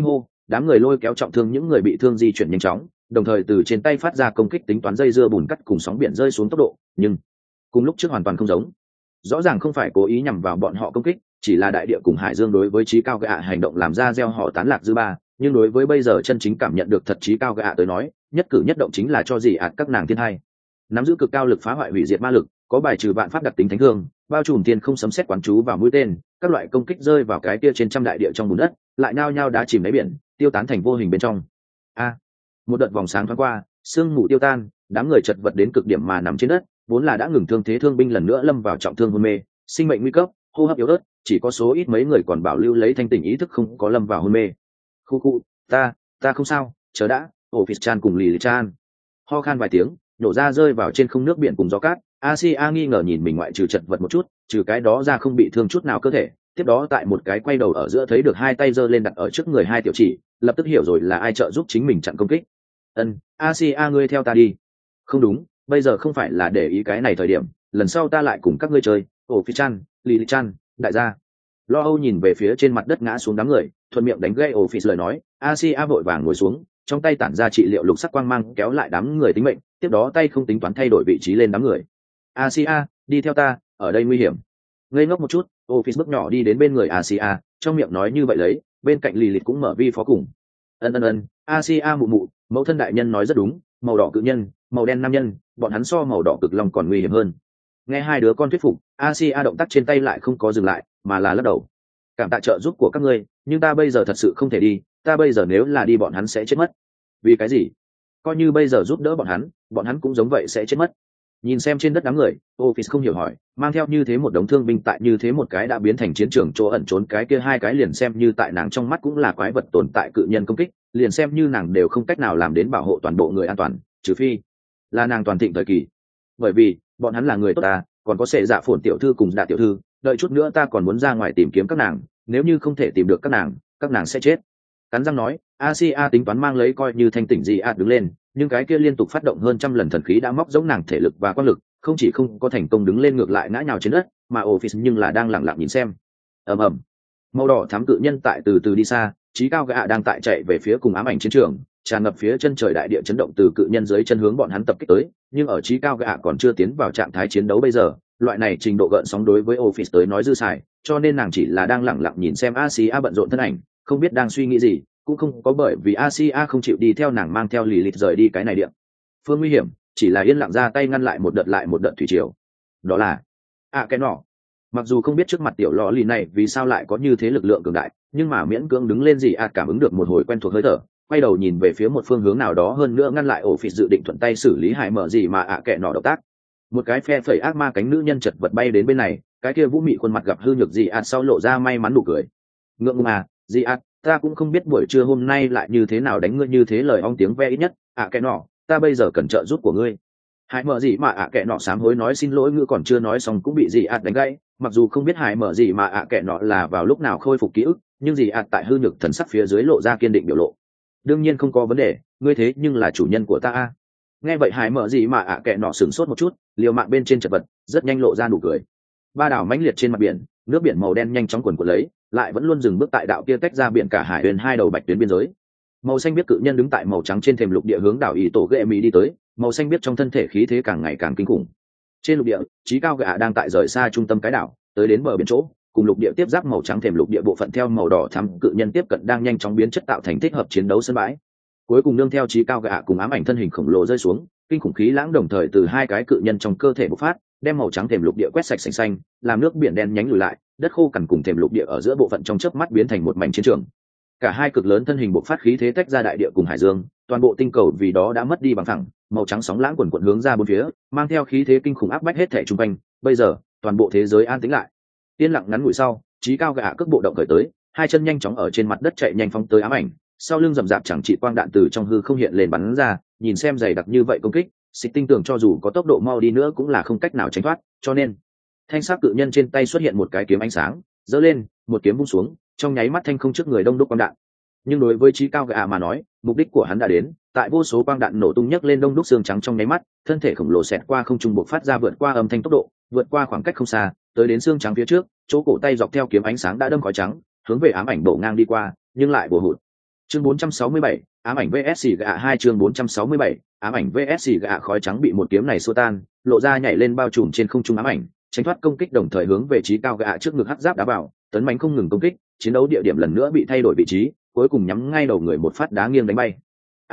đám người lôi kéo trọng thương những người bị thương di chuyển nhanh chóng, đồng thời từ trên tay phát ra công kích tính toán dây dưa bùn cắt cùng sóng biển rơi xuống tốc độ, nhưng cùng lúc trước hoàn toàn không giống. Rõ ràng không phải cố ý nhằm vào bọn họ công kích, chỉ là đại địa cùng hải dương đối với trí cao gạ hành động làm ra gieo họ tán lạc dư ba, nhưng đối với bây giờ chân chính cảm nhận được thật trí cao gạ tới nói, nhất cử nhất động chính là cho gì ạt các nàng thiên hai. Nắm giữ cực cao lực phá hoại hủy diệt ma lực, có bài trừ vạn pháp đặc tính thánh thương, bao trùm tiền không sấm xét quán chú vào mũi tên, các loại công kích rơi vào cái kia trên trăm đại địa trong bùn đất, lại nhao nhao đá chìm đáy biển, tiêu tán thành vô hình bên trong. Một đợt vòng sáng thoáng qua, sương mù tiêu tan, đám người chật vật đến cực điểm mà nằm trên đất, vốn là đã ngừng thương thế thương binh lần nữa lâm vào trọng thương hôn mê, sinh mệnh nguy cấp, hô hấp yếu ớt, chỉ có số ít mấy người còn bảo lưu lấy thanh tỉnh ý thức không có lâm vào hôn mê. Khu, ta không sao, chờ đã. Office Chan cùng Lily Chan ho khan vài tiếng, nổ ra rơi vào trên không nước biển cùng gió cát. Asia nghi ngờ nhìn mình ngoại trừ chật vật một chút, trừ cái đó ra không bị thương chút nào cơ thể. Tiếp đó tại một cái quay đầu ở giữa thấy được hai tay giơ lên đặt ở trước người hai tiểu chỉ, lập tức hiểu rồi là ai trợ giúp chính mình chặn công kích. Asia ngươi theo ta đi. Không đúng, bây giờ không phải là để ý cái này thời điểm, lần sau ta lại cùng các ngươi chơi. Office Chan, Lily Chan, đại gia. Lo âu nhìn về phía trên mặt đất ngã xuống đám người, thuận miệng đánh gây Office lời nói. Asia vội vàng ngồi xuống, trong tay tản ra trị liệu lục sắc quang mang kéo lại đám người tính mệnh, tiếp đó tay không tính toán thay đổi vị trí lên đám người. Asia, đi theo ta, ở đây nguy hiểm. Ngây ngốc một chút, Office bước nhỏ đi đến bên người Asia, trong miệng nói như vậy lấy, bên cạnh Lilith cũng mở vi phó cùng. Ân, Asia mụ mụ, mẫu thân đại nhân nói rất đúng, màu đỏ cự nhân, màu đen nam nhân, bọn hắn so màu đỏ cực long còn nguy hiểm hơn. Nghe hai đứa con thuyết phục, Asia động tác trên tay lại không có dừng lại, mà là lắc đầu. Cảm tạ trợ giúp của các ngươi, nhưng ta bây giờ thật sự không thể đi, ta bây giờ nếu là đi bọn hắn sẽ chết mất. Vì cái gì? Coi như bây giờ giúp đỡ bọn hắn cũng giống vậy sẽ chết mất. Nhìn xem trên đất đám người, Office không hiểu hỏi, mang theo như thế một đống thương binh tại như thế một cái đã biến thành chiến trường chỗ ẩn trốn, cái kia hai cái liền xem như tại nàng trong mắt cũng là quái vật tồn tại cự nhân công kích, liền xem như nàng đều không cách nào làm đến bảo hộ toàn bộ người an toàn, trừ phi là nàng toàn thịnh thời kỳ. Bởi vì bọn hắn là người tốt ta, còn có Sệ Dạ Phồn tiểu thư cùng Dạ tiểu thư, đợi chút nữa ta còn muốn ra ngoài tìm kiếm các nàng, nếu như không thể tìm được các nàng sẽ chết. Cắn răng nói, Asia tính toán mang lấy coi như thanh tỉnh gì đứng lên, nhưng cái kia liên tục phát động hơn trăm lần thần khí đã móc giống nàng thể lực và quang lực, không chỉ không có thành công đứng lên, ngược lại ngã nhào trên đất, mà Office nhưng là đang lặng lặng nhìn xem. Ầm. Màu đỏ thắm cự nhân tại từ từ đi xa, trí cao gã đang tại chạy về phía cùng ám ảnh chiến trường, tràn ngập phía chân trời đại địa chấn động từ cự nhân dưới chân hướng bọn hắn tập kích tới, nhưng ở trí cao gã còn chưa tiến vào trạng thái chiến đấu bây giờ, loại này trình độ gợn sóng đối với Office tới nói dư xài, cho nên nàng chỉ là đang lặng lặng nhìn xem Asia bận rộn thân ảnh, không biết đang suy nghĩ gì, cũng không có bởi vì Asia không chịu đi theo nàng mang theo Lilith rời đi cái này địa phương nguy hiểm, chỉ là yên lặng ra tay ngăn lại một đợt thủy triều. Đó là cái nọ. Mặc dù không biết trước mặt tiểu lọ lì này vì sao lại có như thế lực lượng cường đại, nhưng mà miễn cưỡng đứng lên gì cảm ứng được một hồi quen thuộc hơi thở, quay đầu nhìn về phía một phương hướng nào đó hơn nữa ngăn lại Office dự định thuận tay xử lý hại mở gì mà kẻ nọ động tác. Một cái phe phẩy ác ma cánh nữ nhân chật vật bay đến bên này, cái kia vũ mị khuôn mặt gặp hư nhược gì sau lộ ra may mắn nụ cười. Ngượng ngùng gì ta cũng không biết buổi trưa hôm nay lại như thế nào đánh ngươi như thế, lời ong tiếng ve ít nhất kẻ nọ, ta bây giờ cần trợ giúp của ngươi. Hải mở gì mà kẻ nọ sám hối nói xin lỗi ngữ còn chưa nói xong cũng bị gì đánh gãy, mặc dù không biết hải mở gì mà kẻ nọ là vào lúc nào khôi phục ký ức, nhưng gì tại hư nhược thần sắc phía dưới lộ ra kiên định biểu lộ. Đương nhiên không có vấn đề, ngươi thế nhưng là chủ nhân của ta Nghe vậy hải mở gì mà kẻ nọ sửng sốt một chút, liều mạng bên trên chật vật, rất nhanh lộ ra nụ cười. Ba đảo mãnh liệt trên mặt biển, nước biển màu đen nhanh chóng cuồn cuộn lấy, lại vẫn luôn dừng bước tại đạo kia tách ra biển cả hải huyền hai đầu bạch tuyến biên giới. Màu xanh biết cự nhân đứng tại màu trắng trên thềm lục địa hướng đảo ý tổ ghệ mỹ đi tới, màu xanh biết trong thân thể khí thế càng ngày càng kinh khủng. Trên lục địa, trí cao gạ đang tại rời xa trung tâm cái đảo, tới đến bờ biển chỗ, cùng lục địa tiếp giáp màu trắng thềm lục địa bộ phận theo màu đỏ thắm cự nhân tiếp cận đang nhanh chóng biến chất tạo thành thích hợp chiến đấu sân bãi. Cuối cùng nương theo trí cao gạ cùng ám ảnh thân hình khổng lồ rơi xuống, kinh khủng khí lãng đồng thời từ hai cái cự nhân trong cơ thể bộc phát, đem màu trắng thềm lục địa quét sạch sành xanh, làm nước biển đen nhánh lùi lại, đất khô cằn cùng thềm lục địa ở giữa bộ phận trong chớp mắt biến thành một mảnh chiến trường. Cả hai cực lớn thân hình bộc phát khí thế tách ra đại địa cùng hải dương, toàn bộ tinh cầu vì đó đã mất đi bằng phẳng, màu trắng sóng lãng quần quần hướng ra bốn phía, mang theo khí thế kinh khủng áp bách hết thảy xung quanh. Bây giờ, toàn bộ thế giới an tĩnh lại. Yên lặng ngắn ngủi sau, trí cao gạ cước bộ động khởi tới, hai chân nhanh chóng ở trên mặt đất chạy nhanh phóng tới ám ảnh, sau lưng rậm rạp chẳng trị quang đạn từ trong hư không hiện lên bắn ra, nhìn xem dày đặc như vậy công kích, xích tinh tưởng cho dù có tốc độ mau đi nữa cũng là không cách nào tránh thoát, cho nên thanh sắc cự nhân trên tay xuất hiện một cái kiếm ánh sáng, giơ lên, một kiếm vung xuống, trong nháy mắt thanh không trước người đông đúc quang đạn. Nhưng đối với trí cao gạ mà nói, mục đích của hắn đã đến, tại vô số quang đạn nổ tung nhấc lên đông đúc xương trắng trong nháy mắt, thân thể khổng lồ xẹt qua không trung bộc phát ra vượt qua âm thanh tốc độ, vượt qua khoảng cách không xa, tới đến xương trắng phía trước, chỗ cổ tay dọc theo kiếm ánh sáng đã đâm khói trắng, hướng về ám ảnh bổ ngang đi qua, nhưng lại bổ hụt. Chương 467, ám ảnh VS gạ 2 chương 467, ám ảnh VS gạ khói trắng bị một kiếm này xua tan, lộ ra nhảy lên bao trùm trên không trung ám ảnh, tránh thoát công kích đồng thời hướng về trí cao gạ trước ngực hắc giáp đá vào, tấn mãnh không ngừng công kích, chiến đấu địa điểm lần nữa bị thay đổi vị trí, cuối cùng nhắm ngay đầu người một phát đá nghiêng đánh bay.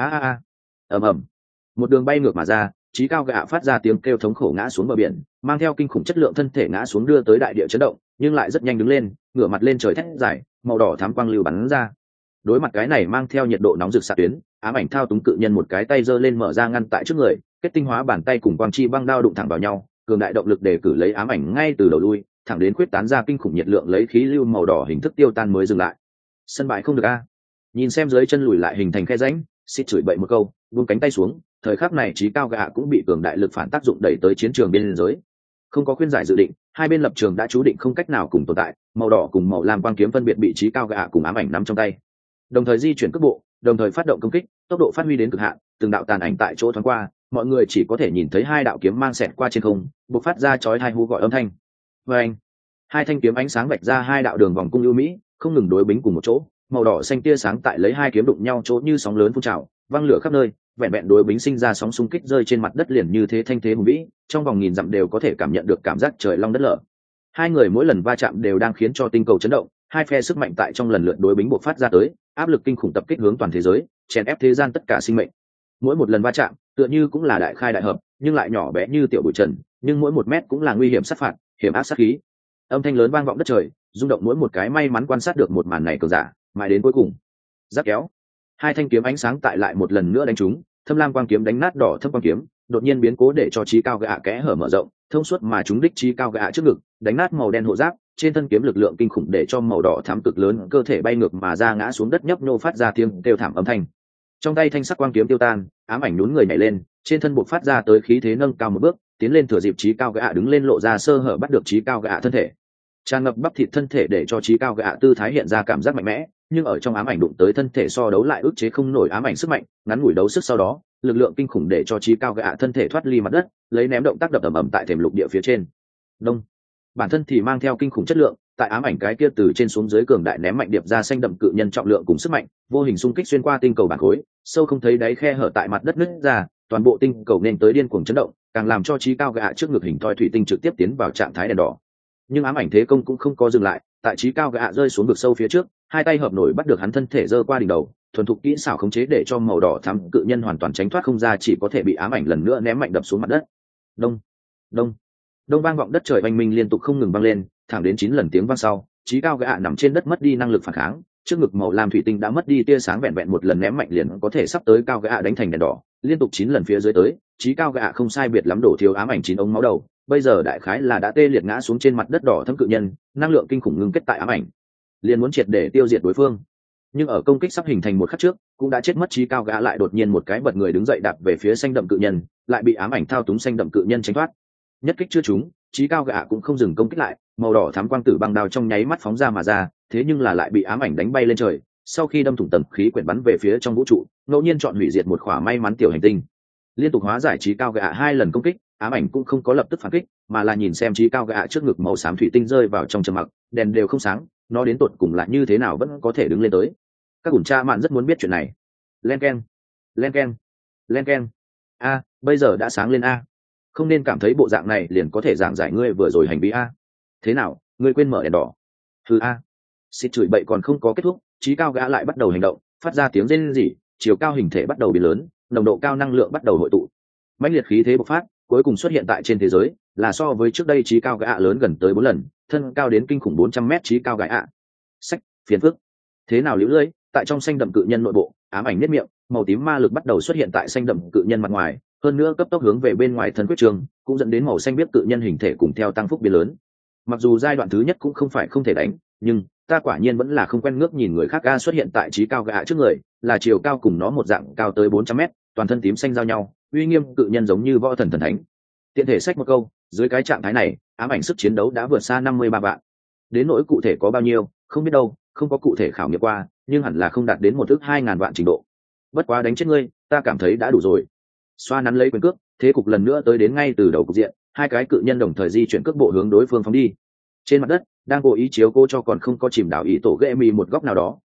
Ầm ầm. Một đường bay ngược mà ra, trí cao gạ phát ra tiếng kêu thống khổ ngã xuống bờ biển, mang theo kinh khủng chất lượng thân thể ngã xuống đưa tới đại địa chấn động, nhưng lại rất nhanh đứng lên, ngửa mặt lên trời thét giải, màu đỏ thắm quang lưu bắn ra. Đối mặt cái này mang theo nhiệt độ nóng rực xạ tuyến, ám ảnh thao túng cự nhân một cái tay giơ lên mở ra ngăn tại trước người, kết tinh hóa bàn tay cùng quang chi băng đao đụng thẳng vào nhau, cường đại động lực để cử lấy ám ảnh ngay từ đầu lui, thẳng đến khuyết tán ra kinh khủng nhiệt lượng lấy khí lưu màu đỏ hình thức tiêu tan mới dừng lại. Sân bãi không được a. Nhìn xem dưới chân lùi lại hình thành khe rãnh, xịt chửi bậy một câu, buông cánh tay xuống, thời khắc này trí cao gạ cũng bị cường đại lực phản tác dụng đẩy tới chiến trường biên giới. Không có khuyên giải dự định, hai bên lập trường đã chú định không cách nào cùng tồn tại, màu đỏ cùng màu lam quang kiếm phân biệt bị trí cao gạ cùng ám ảnh nắm trong tay, đồng thời di chuyển cước bộ, đồng thời phát động công kích, tốc độ phát huy đến cực hạn, từng đạo tàn ảnh tại chỗ thoáng qua, mọi người chỉ có thể nhìn thấy hai đạo kiếm mang xẹt qua trên không, bộc phát ra chói tai hú gọi âm thanh. Oeng! Hai thanh kiếm ánh sáng vạch ra hai đạo đường vòng cung ưu mỹ, không ngừng đối bính cùng một chỗ, màu đỏ xanh tia sáng tại lấy hai kiếm đụng nhau chỗ như sóng lớn phun trào, văng lửa khắp nơi, vẹn vẹn đối bính sinh ra sóng xung kích rơi trên mặt đất liền như thế thanh thế hùng vĩ, trong vòng nghìn dặm đều có thể cảm nhận được cảm giác trời long đất lở. Hai người mỗi lần va chạm đều đang khiến cho tinh cầu chấn động, hai phe sức mạnh tại trong lần lượt đối bính bộc phát ra tới, áp lực kinh khủng tập kích hướng toàn thế giới, chèn ép thế gian tất cả sinh mệnh. Mỗi một lần va chạm tựa như cũng là đại khai đại hợp, nhưng lại nhỏ bé như tiểu bụi trần, nhưng mỗi một mét cũng là nguy hiểm sát phạt, hiểm ác sát khí. Âm thanh lớn vang vọng đất trời, rung động mỗi một cái may mắn quan sát được một màn này cường giả, mãi đến cuối cùng. Giáp kéo. Hai thanh kiếm ánh sáng tại lại một lần nữa đánh trúng, thâm lam quang kiếm đánh nát đỏ thâm quang kiếm, đột nhiên biến cố để cho trí cao gạ kẽ hở mở rộng, thông suốt mà trúng đích trí cao gạ trước ngực, đánh nát màu đen hộ giáp, trên thân kiếm lực lượng kinh khủng để cho màu đỏ thắm cực lớn cơ thể bay ngược mà ra ngã xuống đất nhấp nhô phát ra tiếng kêu thảm âm thanh. Trong tay thanh sắc quang kiếm tiêu tan, ám ảnh nhún người nhảy lên, trên thân buộc phát ra tới khí thế nâng cao một bước, tiến lên thừa dịp trí cao gạ đứng lên lộ ra sơ hở bắt được trí cao gạ thân thể. Tràn ngập bắp thịt thân thể để cho trí cao gạ tư thái hiện ra cảm giác mạnh mẽ, nhưng ở trong ám ảnh đụng tới thân thể so đấu lại ức chế không nổi ám ảnh sức mạnh, ngắn ngủi đấu sức sau đó, lực lượng kinh khủng để cho trí cao gạ thân thể thoát ly mặt đất, lấy ném động tác đập ầm ầm tại thềm lục địa phía trên. Đông. Bản thân thì mang theo kinh khủng chất lượng, tại ám ảnh cái kia từ trên xuống dưới cường đại ném mạnh điệp ra xanh đậm cự nhân trọng lượng cùng sức mạnh, vô hình xung kích xuyên qua tinh cầu bản khối, sâu không thấy đáy khe hở tại mặt đất nứt ra, toàn bộ tinh cầu nên tới điên cuồng chấn động, càng làm cho trí cao gạ trước ngực hình thoi thủy tinh trực tiếp tiến vào trạng thái đèn đỏ. Nhưng ám ảnh thế công cũng không có dừng lại, tại trí cao gạ rơi xuống vực sâu phía trước, hai tay hợp nổi bắt được hắn thân thể giơ qua đỉnh đầu, thuần thục kỹ xảo khống chế để cho màu đỏ thắm cự nhân hoàn toàn tránh thoát không ra, chỉ có thể bị ám ảnh lần nữa ném mạnh đập xuống mặt đất. Đông, đông, đông vang vọng đất trời oanh minh liên tục không ngừng vang lên, thẳng đến 9 lần tiếng vang sau, trí cao gạ nằm trên đất mất đi năng lực phản kháng, trước ngực màu lam thủy tinh đã mất đi tia sáng, vẹn vẹn một lần ném mạnh liền có thể sắp tới cao gạ đánh thành đèn đỏ, liên tục 9 lần phía dưới tới, trí cao gạ không sai biệt lắm đổ thiếu ám ảnh 9 ống máu đầu, bây giờ đại khái là đã tê liệt ngã xuống trên mặt đất đỏ thâm cự nhân, năng lượng kinh khủng ngưng kết tại ám ảnh, liền muốn triệt để tiêu diệt đối phương. Nhưng ở công kích sắp hình thành một khắc trước, cũng đã chết mất trí cao gã lại đột nhiên một cái bật người đứng dậy đạp về phía xanh đậm cự nhân, lại bị ám ảnh thao túng xanh đậm cự nhân tránh thoát. Nhất kích chưa trúng, trí cao gã cũng không dừng công kích lại, màu đỏ thắm quang tử băng đao trong nháy mắt phóng ra mà ra, thế nhưng là lại bị ám ảnh đánh bay lên trời, sau khi đâm thủng tầng khí quyển bắn về phía trong vũ trụ, ngẫu nhiên chọn hủy diệt một khỏa may mắn tiểu hành tinh. Liên tục hóa giải trí cao gã 2 lần công kích, ám ảnh cũng không có lập tức phản kích, mà là nhìn xem trí cao gã trước ngực màu xám thủy tinh rơi vào trong trầm mặc, đèn đều không sáng, nó đến tột cùng là như thế nào vẫn có thể đứng lên tới. Các ủn cha mạn rất muốn biết chuyện này. Len keng, len keng, len keng. A, bây giờ đã sáng lên a. Không nên cảm thấy bộ dạng này liền có thể giảng giải ngươi vừa rồi hành vi a. Thế nào, ngươi quên mở đèn đỏ? Thứ a. Xịt chửi bậy còn không có kết thúc, trí cao gã lại bắt đầu hành động, phát ra tiếng rên rỉ, chiều cao hình thể bắt đầu biến lớn, nồng độ cao năng lượng bắt đầu hội tụ. Mãnh liệt khí thế bộc phát, cuối cùng xuất hiện tại trên thế giới, là so với trước đây trí cao gã lớn gần tới 4 lần, thân cao đến kinh khủng 400 m trí cao gã. Sách, phiền phức. Thế nào liễu lưỡi, tại trong xanh đậm cự nhân nội bộ, ám ảnh nếp miệng, màu tím ma lực bắt đầu xuất hiện tại xanh đậm cự nhân mặt ngoài, hơn nữa cấp tốc hướng về bên ngoài thân quyết trường, cũng dẫn đến màu xanh biết cự nhân hình thể cùng theo tăng phúc biến lớn. Mặc dù giai đoạn thứ nhất cũng không phải không thể đánh, nhưng ta quả nhiên vẫn là không quen ngước nhìn người khác ga xuất hiện tại trí cao gã trước người, là chiều cao cùng nó một dạng cao tới 400 m, toàn thân tím xanh giao nhau, uy nghiêm cự nhân giống như võ thần thần thánh. Tiện thể sách một câu, dưới cái trạng thái này, ám ảnh sức chiến đấu đã vượt xa 53 vạn. Đến nỗi cụ thể có bao nhiêu, không biết đâu, không có cụ thể khảo nghiệm qua, nhưng hẳn là không đạt đến 1.200.000 vạn trình độ. Bất quá đánh chết ngươi, ta cảm thấy đã đủ rồi. Xoa nắn lấy quyền cước, thế cục lần nữa tới đến ngay từ đầu cục diện, hai cái cự nhân đồng thời di chuyển cước bộ hướng đối phương phóng đi. Trên mặt đất, đang cố ý chiếu cô cho còn không có chìm đảo ý tổ ghệ mì một góc nào đó,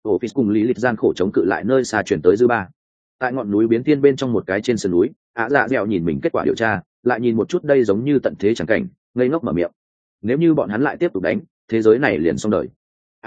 Office cùng lý lịch gian khổ chống cự lại nơi xa chuyển tới dư ba. Tại ngọn núi biến thiên bên trong một cái trên sườn núi, Á Dạ Dẻo nhìn mình kết quả điều tra, lại nhìn một chút đây giống như tận thế chẳng cảnh, ngây ngốc mở miệng. Nếu như bọn hắn lại tiếp tục đánh, thế giới này liền xong đời.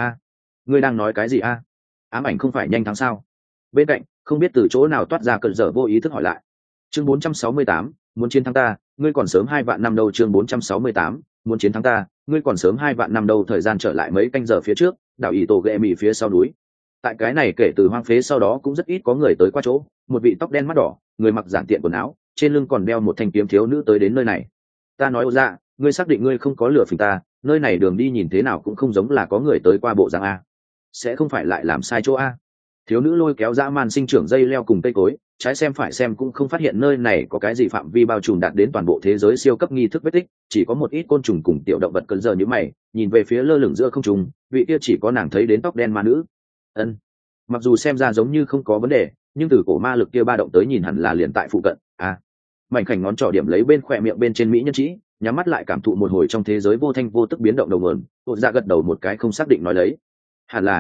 Ngươi đang nói cái gì a? Ám ảnh không phải nhanh thắng sao? Bên cạnh, không biết từ chỗ nào toát ra cơn dở vô ý thức hỏi lại. Chương 468, muốn chiến thắng ta, ngươi còn sớm 2 vạn năm đâu. Chương 468, muốn chiến thắng ta, ngươi còn sớm 2 vạn năm đâu. Thời gian trở lại mấy canh giờ phía trước, đảo ỷ tổ ghệ mì phía sau núi. Tại cái này kể từ hoang phế sau đó cũng rất ít có người tới qua chỗ, một vị tóc đen mắt đỏ, người mặc giản tiện quần áo, trên lưng còn đeo một thanh kiếm thiếu nữ tới đến nơi này. Ta nói Ô Dạ, ngươi xác định ngươi không có lừa phỉnh ta, nơi này đường đi nhìn thế nào cũng không giống là có người tới qua bộ dạng a. Sẽ không phải lại làm sai chỗ a? Thiếu nữ lôi kéo dã man sinh trưởng dây leo cùng cây cối, trái xem phải xem cũng không phát hiện nơi này có cái gì phạm vi bao trùm đạt đến toàn bộ thế giới siêu cấp nghi thức vết tích, chỉ có một ít côn trùng cùng tiểu động vật cơn giờ như mày, nhìn về phía lơ lửng giữa không trung, vị kia chỉ có nàng thấy đến tóc đen ma nữ. Ân, mặc dù xem ra giống như không có vấn đề, nhưng từ cổ ma lực kia ba động tới nhìn hẳn là liền tại phụ cận. Mảnh khảnh ngón trỏ điểm lấy bên khỏe miệng bên trên mỹ nhân trí, nhắm mắt lại cảm thụ một hồi trong thế giới vô thanh vô tức biến động đầu nguồn, Ôn Dạ gật đầu một cái không xác định nói lấy. Hẳn là.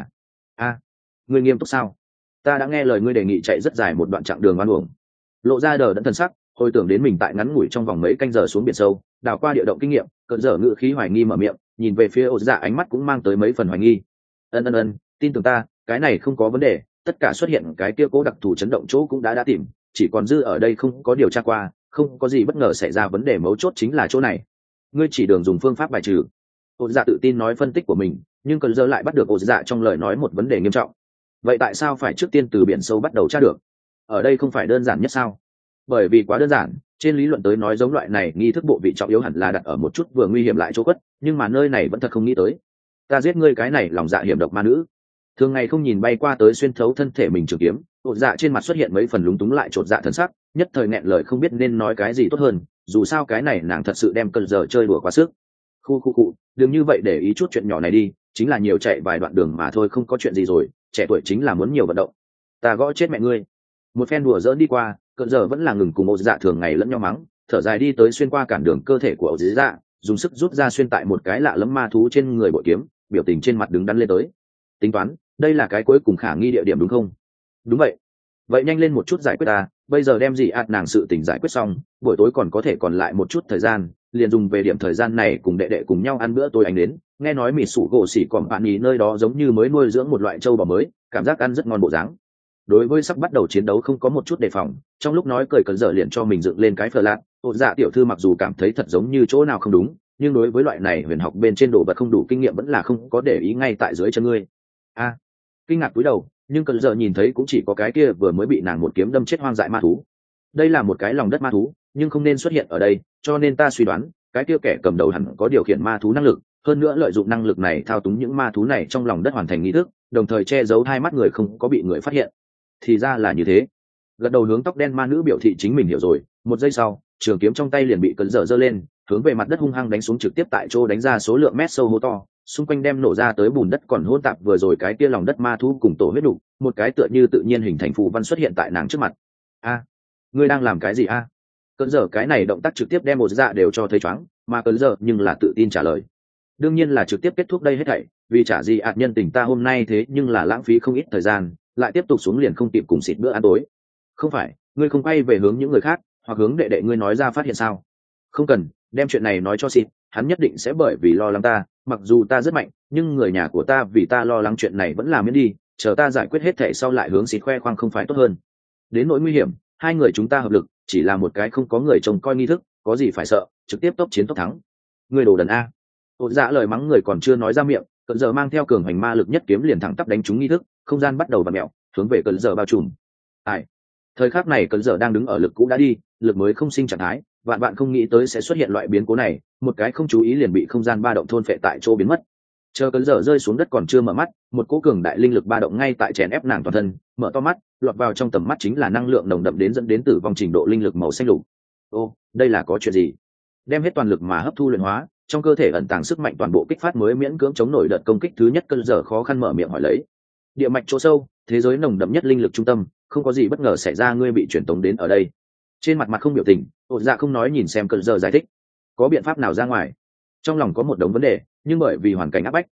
Ngươi nghiêm túc sao? Ta đã nghe lời ngươi đề nghị chạy rất dài một đoạn chặng đường oan uổng. Lộ ra đờ đẫn thần sắc, hồi tưởng đến mình tại ngắn ngủi trong vòng mấy canh giờ xuống biển sâu, đào qua địa động kinh nghiệm, cơn dở ngự khí hoài nghi mở miệng, nhìn về phía Ôn Dạ ánh mắt cũng mang tới mấy phần hoài nghi. Ân, tin tưởng ta, cái này không có vấn đề, tất cả xuất hiện cái kia cố đặc thù chấn động chỗ cũng đã tìm, chỉ còn dư ở đây không có điều tra qua, không có gì bất ngờ xảy ra, vấn đề mấu chốt chính là chỗ này. Ngươi chỉ đường dùng phương pháp bài trừ. Ôn Dạ tự tin nói phân tích của mình, nhưng cơn dở lại bắt được Ôn Dạ trong lời nói một vấn đề nghiêm trọng. Vậy tại sao phải trước tiên từ biển sâu bắt đầu tra được? Ở đây không phải đơn giản nhất sao? Bởi vì quá đơn giản, trên lý luận tới nói giống loại này nghi thức bộ vị trọng yếu hẳn là đặt ở một chút vừa nguy hiểm lại chỗ quất, nhưng mà nơi này vẫn thật không nghĩ tới. Ta giết ngươi cái này lòng dạ hiểm độc ma nữ. Thường ngày không nhìn bay qua tới xuyên thấu thân thể mình trường kiếm, Ôn Dạ trên mặt xuất hiện mấy phần lúng túng lại chột dạ thần sắc, nhất thời nghẹn lời không biết nên nói cái gì tốt hơn, dù sao cái này nàng thật sự đem cơn giờ chơi đùa quá sức. Khu, đừng như vậy để ý chút chuyện nhỏ này đi, chính là nhiều chạy vài đoạn đường mà thôi, không có chuyện gì rồi, trẻ tuổi chính là muốn nhiều vận động. Ta gõ chết mẹ ngươi. Một phen đùa dỡn đi qua, cơn giờ vẫn là ngừng cùng Ôn Dạ thường ngày lẫn nhau mắng, thở dài đi tới xuyên qua cản đường cơ thể của Ôn Dạ, dùng sức rút ra xuyên tại một cái lạ lẫm ma thú trên người bội kiếm, biểu tình trên mặt đứng đắn lên tới. Tính toán, đây là cái cuối cùng khả nghi địa điểm đúng không? Đúng vậy nhanh lên một chút giải quyết ta, bây giờ đem gì nàng sự tình giải quyết xong, buổi tối còn có thể còn lại một chút thời gian, liền dùng về điểm thời gian này cùng đệ đệ cùng nhau ăn bữa tối. Anh đến, nghe nói mì sủ gỗ xỉ còn bạn nhì nơi đó giống như mới nuôi dưỡng một loại trâu bò mới, cảm giác ăn rất ngon bộ dáng. Đối với sắp bắt đầu chiến đấu không có một chút đề phòng, trong lúc nói cười cẩn dở liền cho mình dựng lên cái phờ lạt. Ôn Dạ tiểu thư mặc dù cảm thấy thật giống như chỗ nào không đúng, nhưng đối với loại này huyền học bên trên đồ vật không đủ kinh nghiệm vẫn là không có để ý ngay tại dưới chân ngươi. Kinh ngạc cúi đầu, nhưng cẩn dở nhìn thấy cũng chỉ có cái kia vừa mới bị nàng một kiếm đâm chết hoang dại ma thú. Đây là một cái lòng đất ma thú, nhưng không nên xuất hiện ở đây, cho nên ta suy đoán cái kia kẻ cầm đầu hẳn có điều khiển ma thú năng lực, hơn nữa lợi dụng năng lực này thao túng những ma thú này trong lòng đất hoàn thành nghi thức, đồng thời che giấu hai mắt người không có bị người phát hiện. Thì ra là như thế. Gật đầu hướng tóc đen ma nữ biểu thị chính mình hiểu rồi, một giây sau, trường kiếm trong tay liền bị cẩn dở giơ lên, hướng về mặt đất hung hăng đánh xuống, trực tiếp tại chỗ đánh ra số lượng mét sâu hố to, xung quanh đem nổ ra tới bùn đất còn hỗn tạp vừa rồi cái kia lòng đất ma thú cùng tổ huyết đủ, một cái tựa như tự nhiên hình thành phù văn xuất hiện tại nàng trước mặt. Ngươi đang làm cái gì a? Cẩn dở cái này động tác trực tiếp đem một dạ đều cho thấy choáng, mà cẩn dở nhưng là tự tin trả lời. Đương nhiên là trực tiếp kết thúc đây hết thảy, vì trả gì nhân tình ta hôm nay thế nhưng là lãng phí không ít thời gian, lại tiếp tục xuống liền không kịp cùng xịt bữa ăn tối. Không phải, ngươi không quay về hướng những người khác, hoặc hướng đệ đệ ngươi nói ra phát hiện sao? Không cần, đem chuyện này nói cho xịt, hắn nhất định sẽ bởi vì lo lắng ta, mặc dù ta rất mạnh, nhưng người nhà của ta vì ta lo lắng chuyện này vẫn làm miễn đi, chờ ta giải quyết hết thảy sau lại hướng xịt khoe khoang không phải tốt hơn. Đến nỗi nguy hiểm, hai người chúng ta hợp lực, chỉ là một cái không có người trông coi nghi thức, có gì phải sợ, trực tiếp tốc chiến tốc thắng. Ngươi đồ đần a. Ôn Dạ lời mắng người còn chưa nói ra miệng, cẩn dở mang theo cường hành ma lực nhất kiếm liền thẳng tắp đánh trúng nghi thức, không gian bắt đầu vặn mèo, hướng về cẩn dở bao trùm. Thời khắc này cẩn dở đang đứng ở lực cũ đã đi, lực mới không sinh trạng thái, vạn bạn không nghĩ tới sẽ xuất hiện loại biến cố này, một cái không chú ý liền bị không gian ba động thôn phệ tại chỗ biến mất. Chờ cẩn dở rơi xuống đất còn chưa mở mắt, một cỗ cường đại linh lực ba động ngay tại chèn ép nàng toàn thân, mở to mắt, lọt vào trong tầm mắt chính là năng lượng nồng đậm đến dẫn đến tử vong trình độ linh lực màu xanh lục. Ô, đây là có chuyện gì? Đem hết toàn lực mà hấp thu luyện hóa, trong cơ thể ẩn tàng sức mạnh toàn bộ kích phát mới miễn cưỡng chống nổi đợt công kích thứ nhất. Cẩn dở khó khăn mở miệng hỏi lấy. Địa mạch chỗ sâu, thế giới nồng đậm nhất linh lực trung tâm, không có gì bất ngờ xảy ra, ngươi bị truyền tống đến ở đây. Trên mặt mặt không biểu tình, Ôn Dạ không nói nhìn xem cẩn dở giải thích. Có biện pháp nào ra ngoài? Trong lòng có một đống vấn đề, nhưng bởi vì hoàn cảnh áp bách,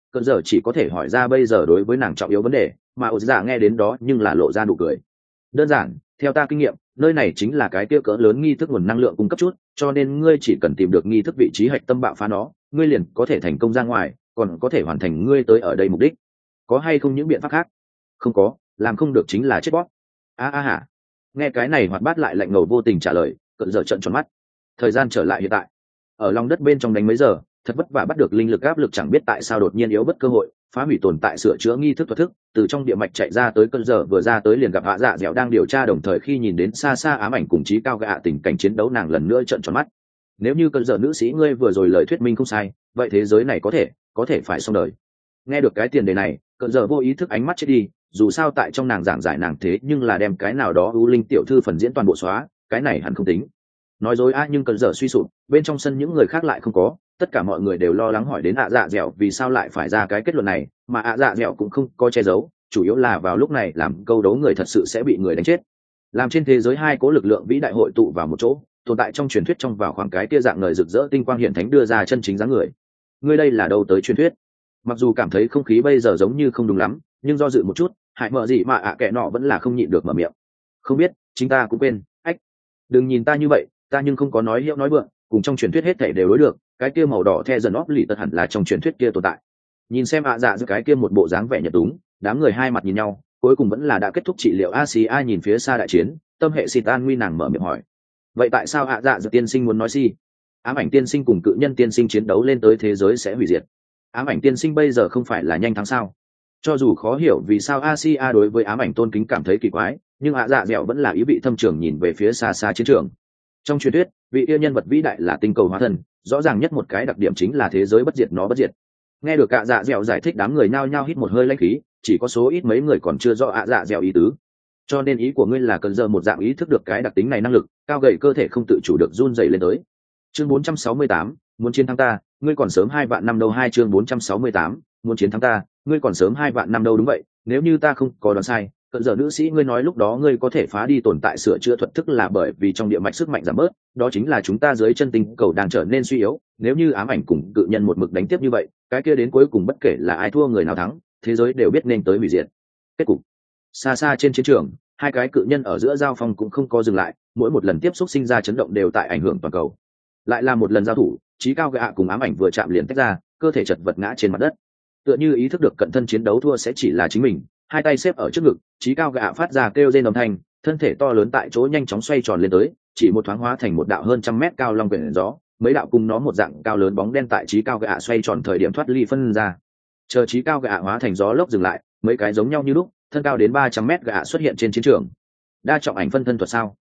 cơn giờ chỉ có thể hỏi ra bây giờ đối với nàng trọng yếu vấn đề, mà ột dạ nghe đến đó nhưng là lộ ra nụ cười. Đơn giản, theo ta kinh nghiệm, nơi này chính là cái kia cỡ lớn nghi thức nguồn năng lượng cung cấp chút, cho nên ngươi chỉ cần tìm được nghi thức vị trí hạch tâm bạo phá nó, ngươi liền có thể thành công ra ngoài, còn có thể hoàn thành ngươi tới ở đây mục đích. Có hay không những biện pháp khác? Không có, làm không được chính là chết bóp. Hả? Nghe cái này hoạt bát lại lạnh ngầu vô tình trả lời, cận giờ trợn tròn mắt. Thời gian trở lại hiện tại, ở lòng đất bên trong đánh mấy giờ, thật vất vả bắt được linh lực áp lực chẳng biết tại sao đột nhiên yếu bất cơ hội, phá hủy tồn tại sửa chữa nghi thức thuật thức, từ trong địa mạch chạy ra tới. Cơn giờ vừa ra tới liền gặp hạ dạ dẻo đang điều tra, đồng thời khi nhìn đến xa xa ám ảnh cùng trí cao gạ tình cảnh chiến đấu, nàng lần nữa trợn tròn mắt. Nếu như cơn giờ nữ sĩ ngươi vừa rồi lời thuyết minh không sai, vậy thế giới này có thể phải xong đời. Nghe được cái tiền đề này, cơn giờ vô ý thức ánh mắt chết đi, dù sao tại trong nàng giảng giải nàng thế nhưng là đem cái nào đó ưu linh tiểu thư phần diễn toàn bộ xóa, cái này hẳn không tính. Nói dối nhưng cơn giờ suy sụp, bên trong sân những người khác lại không có, tất cả mọi người đều lo lắng hỏi đến ạ dạ dẻo vì sao lại phải ra cái kết luận này, mà ạ dạ dẻo cũng không có che giấu, chủ yếu là vào lúc này làm câu đấu người thật sự sẽ bị người đánh chết. Làm trên thế giới hai cố lực lượng vĩ đại hội tụ vào một chỗ, tồn tại trong truyền thuyết trong vào khoảng cái kia dạng ngời rực rỡ tinh quang hiện thánh đưa ra chân chính dáng người. Ngươi đây là đâu tới truyền thuyết? Mặc dù cảm thấy không khí bây giờ giống như không đúng lắm, nhưng do dự một chút, hại mở gì mà kẻ nọ vẫn là không nhịn được mở miệng. Không biết, chính ta cũng quên. Ách, đừng nhìn ta như vậy, ta nhưng không có nói hiệu nói vượng, cùng trong truyền thuyết hết thảy đều đối được, cái kia màu đỏ the dần óp lì tật hẳn là trong truyền thuyết kia tồn tại. Nhìn xem dạ giữa cái kia một bộ dáng vẻ nhật túng, đám người hai mặt nhìn nhau, cuối cùng vẫn là đã kết thúc trị liệu. Asia nhìn phía xa đại chiến, tâm hệ xịt an nguy, nàng mở miệng hỏi, vậy tại sao dạ giữa tiên sinh muốn nói gì? Ám ảnh tiên sinh cùng cự nhân tiên sinh chiến đấu lên tới thế giới sẽ hủy diệt, ám ảnh tiên sinh bây giờ không phải là nhanh thắng sao? Cho dù khó hiểu vì sao Asia đối với ám ảnh tôn kính cảm thấy kỳ quái, nhưng dạ dẻo vẫn là ý vị thâm trường nhìn về phía xa xa chiến trường. Trong truyền thuyết, vị yêu nhân vật vĩ đại là tinh cầu hóa thân, rõ ràng nhất một cái đặc điểm chính là thế giới bất diệt nó bất diệt. Nghe được dạ dẻo giải thích, đám người nhao nhao hít một hơi lãnh khí, chỉ có số ít mấy người còn chưa rõ dạ dẻo ý tứ. Cho nên ý của ngươi là cần giờ một dạng ý thức được cái đặc tính này, năng lực cao gầy cơ thể không tự chủ được run rẩy lên tới. Chương 468, muốn chiến thắng ta, ngươi còn sớm 2 vạn năm đâu. Hai chương 468, muốn chiến thắng ta, ngươi còn sớm 2 vạn năm đâu. Đúng vậy, nếu như ta không có đoán sai, cận giờ nữ sĩ ngươi nói lúc đó ngươi có thể phá đi tồn tại sửa chữa thuật thức là bởi vì trong địa mạch sức mạnh giảm bớt, đó chính là chúng ta dưới chân tinh cầu đang trở nên suy yếu. Nếu như ám ảnh cùng cự nhân một mực đánh tiếp như vậy, cái kia đến cuối cùng bất kể là ai thua người nào thắng, thế giới đều biết nên tới hủy diệt. Kết cục xa xa trên chiến trường, hai cái cự nhân ở giữa giao phong cũng không có dừng lại, mỗi một lần tiếp xúc sinh ra chấn động đều tại ảnh hưởng toàn cầu. Lại là một lần giao thủ, trí cao gạ cùng ám ảnh vừa chạm liền tách ra, cơ thể chật vật ngã trên mặt đất, tựa như ý thức được cận thân chiến đấu thua sẽ chỉ là chính mình. Hai tay xếp ở trước ngực, trí cao gạ phát ra kêu rên âm thanh, thân thể to lớn tại chỗ nhanh chóng xoay tròn lên tới, chỉ một thoáng hóa thành một đạo hơn 100 mét cao long quyển gió, mấy đạo cùng nó một dạng cao lớn bóng đen tại trí cao gạ xoay tròn thời điểm thoát ly phân ra. Chờ trí cao gạ hóa thành gió lốc dừng lại, mấy cái giống nhau như lúc, thân cao đến 300 mét gạ xuất hiện trên chiến trường. Đa trọng ảnh phân thân thuật sao?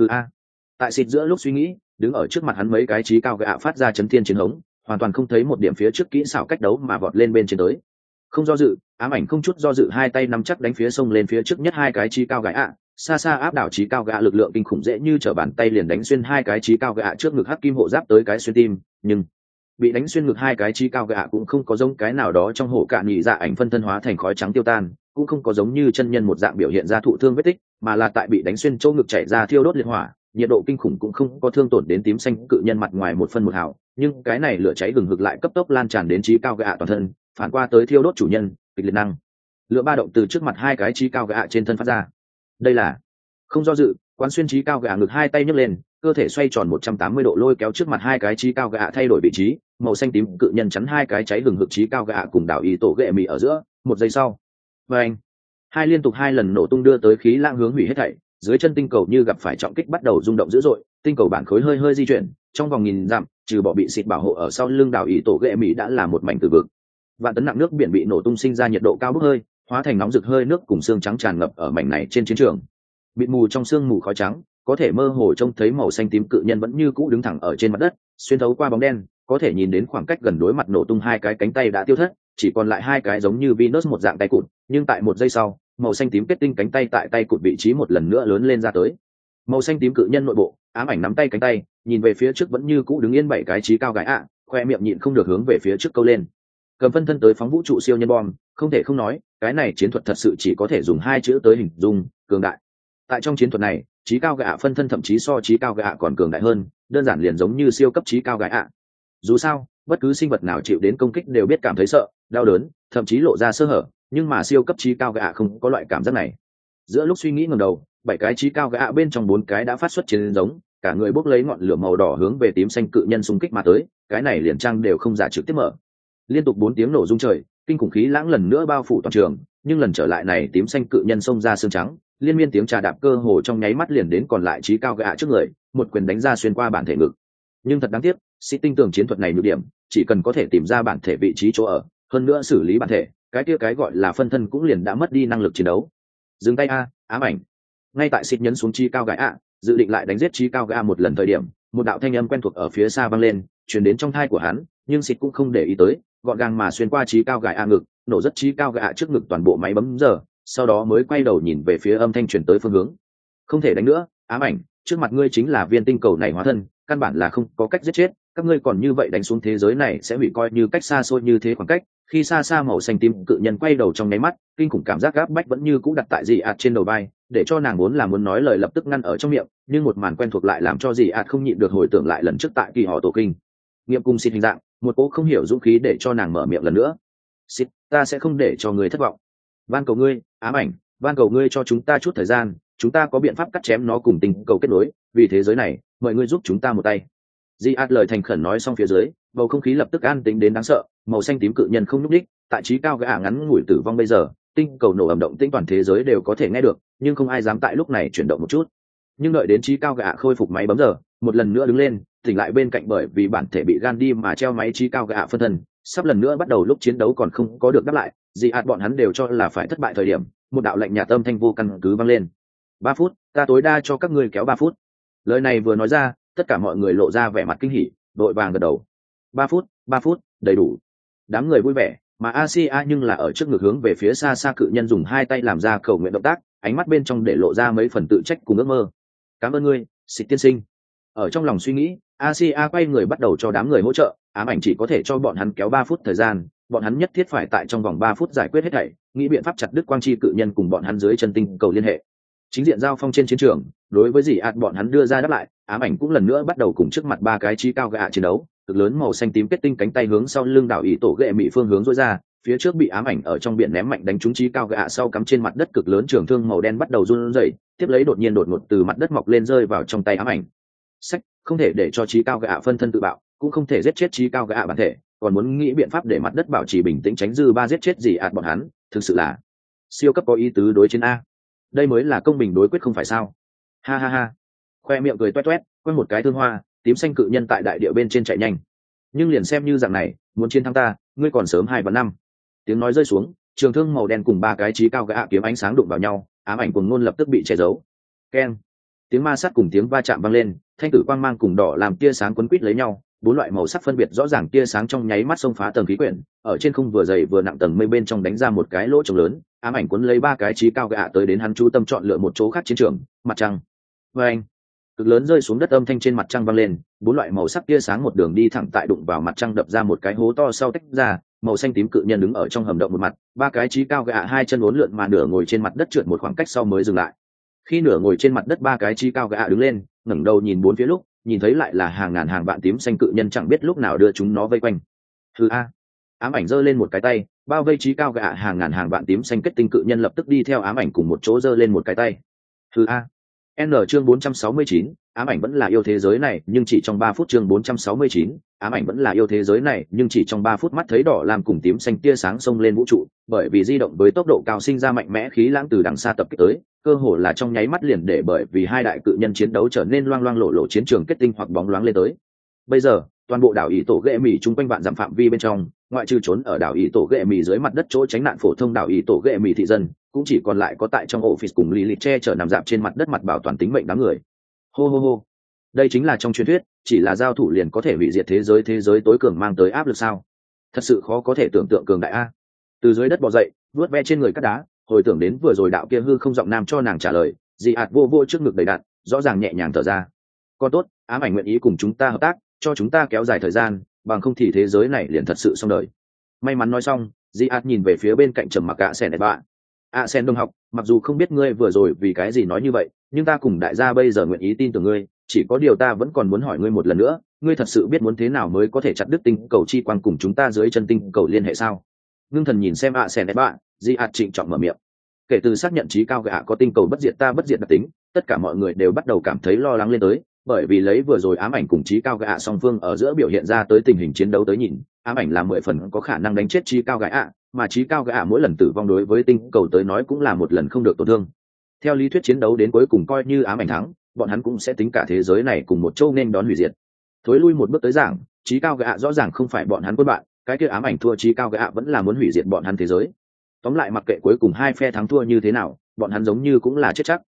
Tại xịt giữa lúc suy nghĩ, đứng ở trước mặt hắn mấy cái trí cao gạ phát ra chấn thiên chiến hống, hoàn toàn không thấy một điểm phía trước kỹ xảo cách đấu mà vọt lên bên trên tới. Không do dự, ám ảnh không chút do dự hai tay nắm chắc đánh phía sông lên phía trước nhất hai cái trí cao gạ, xa xa áp đảo trí cao gạ lực lượng kinh khủng dễ như trở bàn tay liền đánh xuyên hai cái trí cao gạ trước ngực hắc kim hộ giáp tới cái xuyên tim, nhưng bị đánh xuyên ngực hai cái trí cao gạ cũng không có giống cái nào đó trong hổ cạn nhị dạ ảnh phân thân hóa thành khói trắng tiêu tan, cũng không có giống như chân nhân một dạng biểu hiện ra thụ thương vết tích, mà là tại bị đánh xuyên chỗ ngực chảy ra thiêu đốt liệt hỏa, nhiệt độ kinh khủng cũng không có thương tổn đến tím xanh cự nhân mặt ngoài 1/1 hào, nhưng cái này lửa cháy hừng hực lại cấp tốc lan tràn đến trí cao gạ toàn thân, phản qua tới thiêu đốt chủ nhân, kịch liệt năng lượng ba động từ trước mặt hai cái trí cao gạ trên thân phát ra. Đây là không do dự, quán xuyên trí cao gạ ngực hai tay nhấc lên, cơ thể xoay tròn 180 độ lôi kéo trước mặt hai cái trí cao gạ thay đổi vị trí, màu xanh tím cự nhân chắn hai cái cháy hừng hực trí cao gạ cùng đảo ý tổ ghệ mì ở giữa. Một giây sau, bang, hai liên tục hai lần nổ tung đưa tới khí lãng hướng hủy hết thảy, dưới chân tinh cầu như gặp phải trọng kích bắt đầu rung động dữ dội, tinh cầu bản khối hơi di chuyển, trong vòng nghìn dặm, trừ bỏ bị xịt bảo hộ ở sau lưng đảo ý tổ ghệ mì đã là một mảnh tử vực. Vạn tấn nặng nước biển bị nổ tung sinh ra nhiệt độ cao bốc hơi, hóa thành nóng rực hơi nước cùng xương trắng tràn ngập ở mảnh này trên chiến trường. Bịt mù trong sương mù khói trắng, có thể mơ hồ trông thấy màu xanh tím cự nhân vẫn như cũ đứng thẳng ở trên mặt đất, xuyên thấu qua bóng đen, có thể nhìn đến khoảng cách gần đối mặt nổ tung hai cái cánh tay đã tiêu thất, chỉ còn lại hai cái giống như Venus một dạng tay cụt, nhưng tại một giây sau, màu xanh tím kết tinh cánh tay tại tay cụt vị trí một lần nữa lớn lên ra tới. Màu xanh tím cự nhân nội bộ, ám ảnh nắm tay cánh tay, nhìn về phía trước vẫn như cũ đứng yên bảy cái trí cao gái khoe miệng nhịn không được hướng về phía trước câu lên. Cầm phân thân tới phóng vũ trụ siêu nhân bom, không thể không nói, cái này chiến thuật thật sự chỉ có thể dùng hai chữ tới hình dung, cường đại. Tại trong chiến thuật này, trí cao gạ phân thân thậm chí so trí cao gạ còn cường đại hơn, đơn giản liền giống như siêu cấp trí cao gạ. Dù sao, bất cứ sinh vật nào chịu đến công kích đều biết cảm thấy sợ, đau đớn, thậm chí lộ ra sơ hở, nhưng mà siêu cấp trí cao gạ không có loại cảm giác này. Giữa lúc suy nghĩ ngẩng đầu, 7 cái trí cao gạ bên trong 4 cái đã phát xuất chiến giống, cả người bốc lấy ngọn lửa màu đỏ hướng về tím xanh cự nhân xung kích mà tới, cái này liền trang đều không giả trực tiếp mở. Liên tục 4 tiếng nổ rung trời, kinh khủng khí lãng lần nữa bao phủ toàn trường, nhưng lần trở lại này tím xanh cự nhân xông ra xương trắng, liên miên tiếng trà đạp cơ hồ trong nháy mắt liền đến còn lại trí cao gạ trước người, một quyền đánh ra xuyên qua bản thể ngực. Nhưng thật đáng tiếc, sĩ tinh tường chiến thuật này nhược điểm, chỉ cần có thể tìm ra bản thể vị trí chỗ ở, hơn nữa xử lý bản thể, cái kia cái gọi là phân thân cũng liền đã mất đi năng lực chiến đấu. Dừng tay a, ám ảnh. Ngay tại xịt nhấn xuống trí cao gạ dự định lại đánh giết trí cao gạ một lần thời điểm, một đạo thanh âm quen thuộc ở phía xa vang lên, truyền đến trong tai của hắn, nhưng xịt cũng không để ý tới, gọn gàng mà xuyên qua trí cao gạ ngực, nổ rất trí cao gạ trước ngực toàn bộ máy bấm giờ, sau đó mới quay đầu nhìn về phía âm thanh truyền tới phương hướng. Không thể đánh nữa, ám ảnh, trước mặt ngươi chính là viên tinh cầu này hóa thân, căn bản là không có cách giết chết, các ngươi còn như vậy đánh xuống thế giới này sẽ bị coi như cách xa xôi như thế khoảng cách. Khi xa xa màu xanh tím cự nhân quay đầu trong nháy mắt, kinh khủng cảm giác gáp bách vẫn như cũ đặt tại dị ạt trên đầu vai, để cho nàng muốn nói lời lập tức ngăn ở trong miệng, nhưng một màn quen thuộc lại làm cho dị ạt không nhịn được hồi tưởng lại lần trước tại kỳ họ tổ kinh nghiệm cùng xịt hình dạng, một cô không hiểu dũng khí để cho nàng mở miệng lần nữa. Xịt, ta sẽ không để cho người thất vọng, van cầu ngươi, ám ảnh, van cầu ngươi cho chúng ta chút thời gian, chúng ta có biện pháp cắt chém nó cùng tình cầu kết nối, vì thế giới này mời ngươi giúp chúng ta một tay. Di ạt lời thành khẩn nói xong phía dưới, bầu không khí lập tức an tĩnh đến đáng sợ, màu xanh tím cự nhân không nhúc đích, tại trí cao gã ngắn ngủi tử vong bây giờ, tinh cầu nổ ầm động tĩnh toàn thế giới đều có thể nghe được, nhưng không ai dám tại lúc này chuyển động một chút. Nhưng đợi đến trí cao gã khôi phục máy bấm giờ, một lần nữa đứng lên, tỉnh lại bên cạnh bởi vì bản thể bị gan đi mà treo máy trí cao gã phân thân, sắp lần nữa bắt đầu lúc chiến đấu còn không có được đáp lại, Di ạt bọn hắn đều cho là phải thất bại thời điểm, một đạo lệnh nhạt âm thanh vô căn cứ vang lên. 3 phút, ta tối đa cho các ngươi kéo 3 phút. Lời này vừa nói ra, tất cả mọi người lộ ra vẻ mặt kinh hỉ, đội vàng gật đầu. 3 phút, đầy đủ. Đám người vui vẻ, mà Asia nhưng là ở trước ngực hướng về phía xa xa cự nhân dùng 2 tay làm ra cầu nguyện động tác, ánh mắt bên trong để lộ ra mấy phần tự trách cùng ước mơ. Cảm ơn ngươi, Xịt tiên sinh. Ở trong lòng suy nghĩ, Asia quay người bắt đầu cho đám người hỗ trợ, ám ảnh chỉ có thể cho bọn hắn kéo 3 phút thời gian, bọn hắn nhất thiết phải tại trong vòng 3 phút giải quyết hết thảy, nghĩ biện pháp chặt đứt quang chi cự nhân cùng bọn hắn dưới chân tinh cầu liên hệ. Chính diện giao phong trên chiến trường, đối với dị ạt bọn hắn đưa ra đáp lại, ám ảnh cũng lần nữa bắt đầu cùng trước mặt 3 cái trí cao gạ chiến đấu, cực lớn màu xanh tím kết tinh cánh tay hướng sau lưng đảo ý tổ ghệ mị phương hướng rối ra, phía trước bị ám ảnh ở trong biển ném mạnh đánh trúng trí cao gạ sau cắm trên mặt đất cực lớn trường thương màu đen bắt đầu run rẩy, tiếp lấy đột nhiên đột ngột từ mặt đất mọc lên rơi vào trong tay ám ảnh. Sách, không thể để cho trí cao gạ phân thân tự bạo, cũng không thể giết chết trí cao gạ bản thể, còn muốn nghĩ biện pháp để mặt đất bảo trì bình tĩnh tránh dư ba giết chết dị ạt bọn hắn, thực sự là siêu cấp có ý tứ đối chiến a. Đây mới là công bình đối quyết không phải sao? Ha ha ha. Khoe miệng cười toét toét, quay một cái thương hoa, tím xanh cự nhân tại đại địa bên trên chạy nhanh. Nhưng liền xem như dạng này, muốn chiến thắng ta, ngươi còn sớm 2 và 5. Tiếng nói rơi xuống, trường thương màu đen cùng 3 cái trí cao gã kiếm ánh sáng đụng vào nhau, ám ảnh cuồng ngôn lập tức bị che giấu. Keng. Tiếng ma sát cùng tiếng va chạm vang lên, thanh tử quang mang cùng đỏ làm tia sáng quấn quýt lấy nhau, 4 loại màu sắc phân biệt rõ ràng tia sáng trong nháy mắt xông phá tầng khí quyển, ở trên không vừa dày vừa nặng tầng mây bên trong đánh ra một cái lỗ trống lớn, ám ảnh cuốn lấy 3 cái trí cao gạ tới đến hắn chú tâm chọn lựa một chỗ khác chiến trường, mặt trăng. Vâng. Cực lớn rơi xuống đất âm thanh trên mặt trăng vang lên, 4 loại màu sắc tia sáng một đường đi thẳng tại đụng vào mặt trăng đập ra một cái hố to sau tách ra, màu xanh tím cự nhân đứng ở trong hầm động một mặt, 3 cái trí cao gạ 2 chân uốn lượn mà nửa ngồi trên mặt đất trượt một khoảng cách sau mới dừng lại. Khi nửa ngồi trên mặt đất 3 cái trí cao gạ đứng lên, ngẩng đầu nhìn 4 phía lúc, nhìn thấy lại là hàng ngàn hàng vạn tím xanh cự nhân chẳng biết lúc nào đưa chúng nó vây quanh. Hừ a. Ám ảnh giơ lên một cái tay, bao vây trí cao gạ hàng ngàn hàng vạn tím xanh kết tinh cự nhân lập tức đi theo ám ảnh cùng một chỗ giơ lên một cái tay. Hừ a. N chương 469, ám ảnh vẫn là yêu thế giới này, nhưng chỉ trong 3 phút chương 469, ám ảnh vẫn là yêu thế giới này, nhưng chỉ trong 3 phút mắt thấy đỏ làm cùng tím xanh tia sáng xông lên vũ trụ, bởi vì di động với tốc độ cao sinh ra mạnh mẽ khí lãng từ đằng xa tập kích tới, cơ hồ là trong nháy mắt liền để bởi vì 2 đại cự nhân chiến đấu trở nên loang loang lộ lộ chiến trường kết tinh hoặc bóng loáng lên tới. Bây giờ, toàn bộ đảo ý tổ ghệ mì chung quanh vạn dặm phạm vi bên trong, ngoại trừ trốn ở đảo ý tổ ghệ mì dưới mặt đất chỗ tránh nạn phổ thông đảo ý tổ ghệ mì thị dân, cũng chỉ còn lại có tại trong office cùng lý lịch che chở nằm dạp trên mặt đất mặt bảo toàn tính mệnh đám người. Hô hô hô. Đây chính là trong truyền thuyết, chỉ là giao thủ liền có thể hủy diệt thế giới tối cường mang tới áp lực sao? Thật sự khó có thể tưởng tượng cường đại a. Từ dưới đất bò dậy, vuốt ve trên người cát đá, hồi tưởng đến vừa rồi đạo kia hư không giọng nam cho nàng trả lời, dị ạt vô vô trước ngực đầy đặn, rõ ràng nhẹ nhàng thở ra. Con tốt, ám ảnh nguyện ý cùng chúng ta hợp tác, cho chúng ta kéo dài thời gian, bằng không thì thế giới này liền thật sự xong đời. May mắn nói xong, dị ạt nhìn về phía bên cạnh trầm mặc ạ sen bạ. ạ sen đồng học, mặc dù không biết ngươi vừa rồi vì cái gì nói như vậy, nhưng ta cùng đại gia bây giờ nguyện ý tin tưởng ngươi, chỉ có điều ta vẫn còn muốn hỏi ngươi một lần nữa, ngươi thật sự biết muốn thế nào mới có thể chặt đứt tinh cầu chi quang cùng chúng ta dưới chân tinh cầu liên hệ sao? ngưng thần nhìn xem ạ sen bạ, di ạt trịnh trọng mở miệng. Kể từ xác nhận trí cao gạ có tinh cầu bất diệt ta bất diệt đặc tính, tất cả mọi người đều bắt đầu cảm thấy lo lắng lên tới, bởi vì lấy vừa rồi ám ảnh cùng trí cao gạ song phương ở giữa biểu hiện ra tới tình hình chiến đấu tới nhìn, ám ảnh là 10 phần có khả năng đánh chết trí cao gạ, mà trí cao gạ mỗi lần tử vong đối với tinh cầu tới nói cũng là một lần không được tổn thương. Theo lý thuyết chiến đấu đến cuối cùng coi như ám ảnh thắng, bọn hắn cũng sẽ tính cả thế giới này cùng một châu nên đón hủy diệt. Thối lui một bước tới giảng, trí cao gạ rõ ràng không phải bọn hắn quân bạn, cái kia ám ảnh thua trí cao gạ vẫn là muốn hủy diệt bọn hắn thế giới. Tóm lại mặc kệ cuối cùng hai phe thắng thua như thế nào, bọn hắn giống như cũng là chết chắc.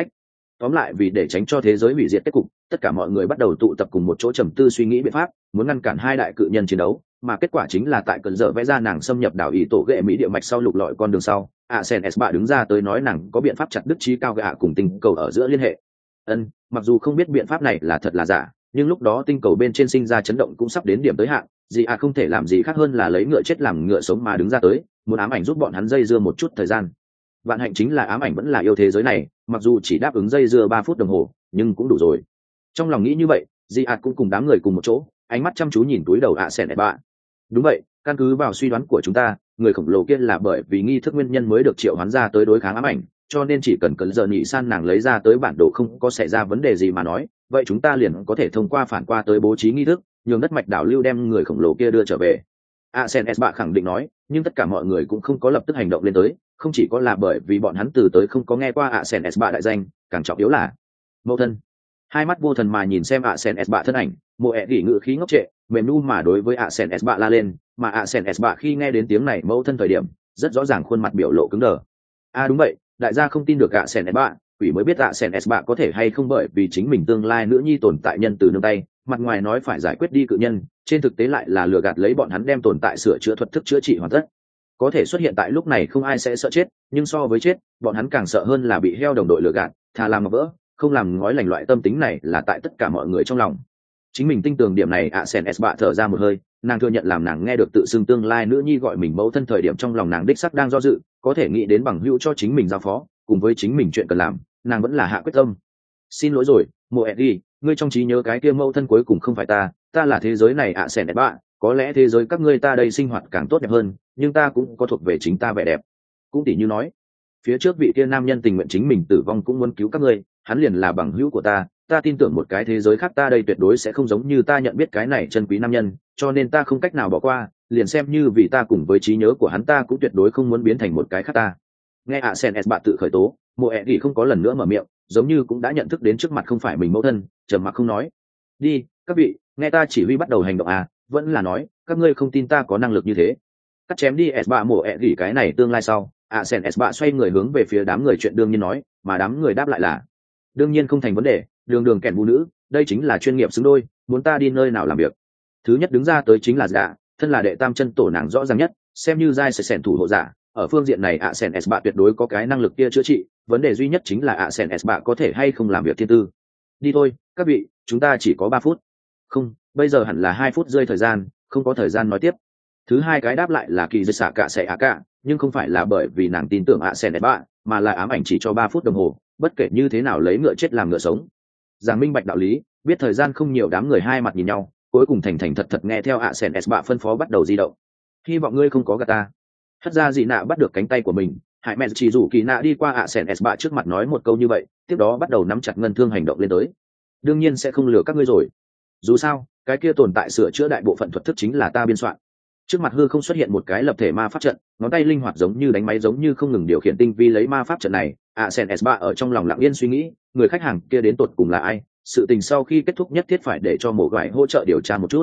Tóm lại vì để tránh cho thế giới hủy diệt kết cục, tất cả mọi người bắt đầu tụ tập cùng một chỗ trầm tư suy nghĩ biện pháp, muốn ngăn cản hai đại cự nhân chiến đấu, mà kết quả chính là tại cơn dở vẽ ra nàng xâm nhập đảo ý tổ ghệ mỹ địa mạch sau lục lọi con đường sau, Asen S3 đứng ra tới nói nàng có biện pháp chặt đứt trí cao gạ cùng tinh cầu ở giữa liên hệ. Mặc dù không biết biện pháp này là thật là giả, nhưng lúc đó tinh cầu bên trên sinh ra chấn động cũng sắp đến điểm tới hạn, gì không thể làm gì khác hơn là lấy ngựa chết làm ngựa sống mà đứng ra tới, muốn ám ảnh giúp bọn hắn dây dưa một chút thời gian. Vạn hạnh chính là ám ảnh vẫn là yêu thế giới này, mặc dù chỉ đáp ứng dây dưa 3 phút đồng hồ, nhưng cũng đủ rồi. Trong lòng nghĩ như vậy, Di cũng cùng đám người cùng một chỗ, ánh mắt chăm chú nhìn túi đầu ạ sẻn bạ. Đúng vậy, căn cứ vào suy đoán của chúng ta, người khổng lồ kia là bởi vì nghi thức nguyên nhân mới được triệu hoán ra tới đối kháng ám ảnh, cho nên chỉ cần giờ nhị san nàng lấy ra tới bản đồ không có xảy ra vấn đề gì mà nói, vậy chúng ta liền có thể thông qua phản qua tới bố trí nghi thức, nhường đất mạch đảo lưu đem người khổng lồ kia đưa trở về. Asen bạ khẳng định nói, nhưng tất cả mọi người cũng không có lập tức hành động lên tới, không chỉ có là bởi vì bọn hắn từ tới không có nghe qua Asen bạ đại danh, càng trọng yếu là mẫu thân. Hai mắt vô thần mà nhìn xem Asen bạ thân ảnh, mộ ẹ gỉ ngự khí ngốc trệ, mềm nu mà đối với Asen bạ la lên, mà Asen bạ khi nghe đến tiếng này mẫu thân thời điểm, rất rõ ràng khuôn mặt biểu lộ cứng đờ. Đúng vậy, đại gia không tin được Asen bạ, quỷ mới biết Asen bạ có thể hay không bởi vì chính mình tương lai nữ nhi tồn tại nhân từ nương tay, mặt ngoài nói phải giải quyết đi cự nhân, trên thực tế lại là lừa gạt lấy bọn hắn đem tồn tại sửa chữa thuật thức chữa trị hoàn tất. Có thể xuất hiện tại lúc này không ai sẽ sợ chết, nhưng so với chết, bọn hắn càng sợ hơn là bị heo đồng đội lừa gạt, thà làm mà vỡ, không làm ngói lành loại tâm tính này là tại tất cả mọi người trong lòng. Chính mình tin tưởng điểm này Asen bạ thở ra một hơi, nàng thừa nhận làm nàng nghe được tự xưng tương lai nữ nhi gọi mình mẫu thân thời điểm trong lòng nàng đích sắc đang do dự, có thể nghĩ đến bằng hữu cho chính mình giao phó, cùng với chính mình chuyện cần làm, nàng vẫn là hạ quyết tâm. Xin lỗi rồi, Mộ Eddie, ngươi trong trí nhớ cái kia mẫu thân cuối cùng không phải ta là thế giới này Asen bạ, có lẽ thế giới các ngươi ta đây sinh hoạt càng tốt đẹp hơn, nhưng ta cũng có thuộc về chính ta vẻ đẹp. Cũng tỉ như nói, phía trước vị kia nam nhân tình nguyện chính mình tử vong cũng muốn cứu các ngươi, hắn liền là bằng hữu của ta tin tưởng một cái thế giới khác ta đây tuyệt đối sẽ không giống như ta nhận biết cái này chân quý nam nhân, cho nên ta không cách nào bỏ qua, liền xem như vì ta cùng với trí nhớ của hắn ta cũng tuyệt đối không muốn biến thành một cái khác ta. Nghe Asen bạ tự khởi tố, Mộ Eddie không có lần nữa mở miệng, giống như cũng đã nhận thức đến trước mặt không phải mình mẫu thân, trầm mặc không nói. Đi, các vị, nghe ta chỉ huy bắt đầu hành động vẫn là nói, các ngươi không tin ta có năng lực như thế. Cắt chém đi S3 Mộ Eddie cái này tương lai sau, Asen S3 xoay người hướng về phía đám người chuyện đương nhiên nói, mà đám người đáp lại là đương nhiên không thành vấn đề, đường kẻn vũ nữ, đây chính là chuyên nghiệp xứng đôi, muốn ta đi nơi nào làm việc. Thứ nhất đứng ra tới chính là Dạ, thân là đệ tam chân tổ nàng rõ ràng nhất, xem như giai sẽ sẻn thủ hộ giả, ở phương diện này Asen S3 tuyệt đối có cái năng lực kia chữa trị, vấn đề duy nhất chính là Asen S3 có thể hay không làm việc thiên tư. Đi thôi, các vị, chúng ta chỉ có 3 phút. Không, bây giờ hẳn là 2 phút rơi thời gian, không có thời gian nói tiếp. Thứ hai cái đáp lại là kỳ dư xạ cả sẽ cả, nhưng không phải là bởi vì nàng tin tưởng Asen S3, mà là ám ảnh chỉ cho 3 phút đồng hồ, bất kể như thế nào lấy ngựa chết làm ngựa sống. Giảng minh bạch đạo lý, biết thời gian không nhiều, đám người hai mặt nhìn nhau, cuối cùng thành thật thật nghe theo Asen S3 phân phó bắt đầu di động. Hy vọng ngươi không có gạt ta. Hất ra dị nạ bắt được cánh tay của mình, Hải Mẹ chỉ rủ kỳ nạ đi qua Asen S3 trước mặt nói một câu như vậy, tiếp đó bắt đầu nắm chặt ngân thương hành động lên tới. Đương nhiên sẽ không lừa các ngươi rồi. Dù sao, cái kia tồn tại sửa chữa đại bộ phận thuật thức chính là ta biên soạn. Trước mặt hư không xuất hiện một cái lập thể ma pháp trận, ngón tay linh hoạt giống như đánh máy giống như không ngừng điều khiển tinh vi lấy ma pháp trận này. Asen S3 ở trong lòng lặng yên suy nghĩ, người khách hàng kia đến tột cùng là ai, sự tình sau khi kết thúc nhất thiết phải để cho Mộ Gải hỗ trợ điều tra một chút.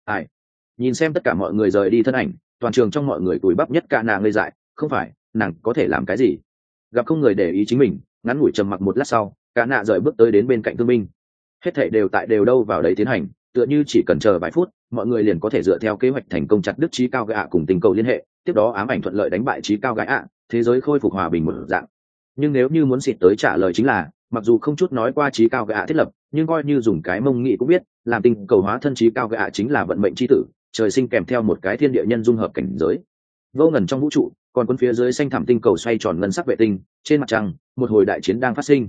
Nhìn xem tất cả mọi người rời đi thân ảnh, toàn trường trong mọi người cùi bắp nhất cả nàng ngây dại, không phải, nàng có thể làm cái gì? Gặp không người để ý chính mình, ngắn ngủi trầm mặc một lát sau, cả nạ rời bước tới đến bên cạnh thương binh. Hết thảy đều tại đều đâu vào đấy tiến hành, tựa như chỉ cần chờ vài phút, mọi người liền có thể dựa theo kế hoạch thành công chặt đứt trí cao gã cùng tình cầu liên hệ, tiếp đó ám ảnh thuận lợi đánh bại trí cao gã, thế giới khôi phục hòa bình một dạng. Nhưng nếu như muốn xịt tới trả lời chính là, mặc dù không chút nói qua trí cao gã thiết lập, nhưng coi như dùng cái mông nghị cũng biết, làm tình cầu hóa thân trí cao gã chính là vận mệnh chi tử, trời sinh kèm theo một cái thiên địa nhân dung hợp cảnh giới. Vô ngần trong vũ trụ, còn quân phía dưới xanh thẳm tinh cầu xoay tròn ngân sắc vệ tinh, trên mặt trăng, một hồi đại chiến đang phát sinh.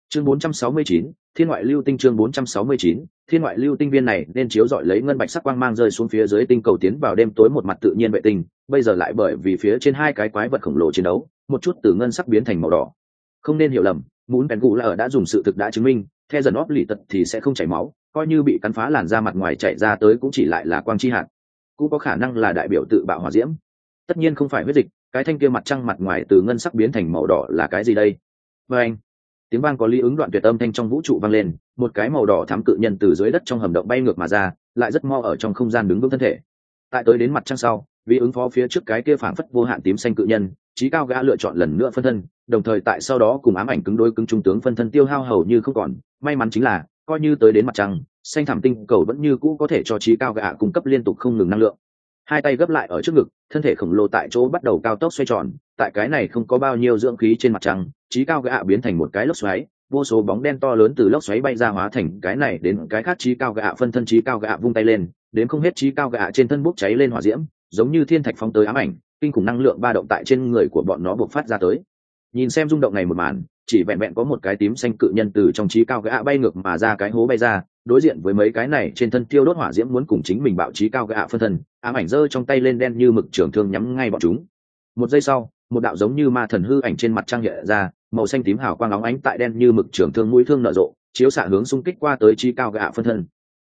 Chương 469, Thiên ngoại lưu tinh. Chương 469, Thiên ngoại lưu tinh. Viên này nên chiếu dọi lấy ngân bạch sắc quang mang rơi xuống phía dưới tinh cầu tiến vào đêm tối một mặt tự nhiên vệ tinh, bây giờ lại bởi vì phía trên hai cái quái vật khổng lồ chiến đấu, một chút từ ngân sắc biến thành màu đỏ. Không nên hiểu lầm, muốn bèn cụ là ở đã dùng sự thực đã chứng minh, theo dần óp lì tật thì sẽ không chảy máu, coi như bị cắn phá làn da mặt ngoài chảy ra tới cũng chỉ lại là quang chi hạt, cũng có khả năng là đại biểu tự bạo hỏa diễm. Tất nhiên không phải huyết dịch, cái thanh kia mặt trăng mặt ngoài từ ngân sắc biến thành màu đỏ là cái gì đây? Và anh, tiếng vang có lý ứng đoạn tuyệt âm thanh trong vũ trụ vang lên, một cái màu đỏ thắm cự nhân từ dưới đất trong hầm động bay ngược mà ra, lại rất mo ở trong không gian đứng vững thân thể. Tại tới đến mặt trăng sau, vì ứng phó phía trước cái kia phảng phất vô hạn tím xanh cự nhân, trí cao gã lựa chọn lần nữa phân thân, đồng thời tại sau đó cùng ám ảnh cứng đối cứng trung tướng phân thân tiêu hao hầu như không còn. May mắn chính là coi như tới đến mặt trăng, xanh thảm tinh cầu vẫn như cũ có thể cho trí cao gã cung cấp liên tục không ngừng năng lượng. Hai tay gấp lại ở trước ngực, thân thể khổng lồ tại chỗ bắt đầu cao tốc xoay tròn. Tại cái này không có bao nhiêu dưỡng khí trên mặt trăng, trí cao gã biến thành một cái lốc xoáy, vô số bóng đen to lớn từ lốc xoáy bay ra hóa thành cái này đến cái khác. Trí cao gã phân thân trí cao gã vung tay lên, đến không hết trí cao gã trên thân bốc cháy lên hỏa diễm, giống như thiên thạch phóng tới ám ảnh, kinh khủng năng lượng ba động tại trên người của bọn nó bộc phát ra tới. Nhìn xem rung động này một màn, chỉ vẹn vẹn có một cái tím xanh cự nhân từ trong trí cao gã bay ngược mà ra cái hố bay ra, đối diện với mấy cái này trên thân tiêu đốt hỏa diễm muốn cùng chính mình bạo trí cao gã phân thân, ám ảnh giơ trong tay lên đen như mực trường thương nhắm ngay bọn chúng. Một giây sau, một đạo giống như ma thần hư ảnh trên mặt trăng hiện ra, màu xanh tím hào quang óng ánh tại đen như mực trường thương mũi thương nở rộ, chiếu xạ hướng xung kích qua tới trí cao gã phân thân.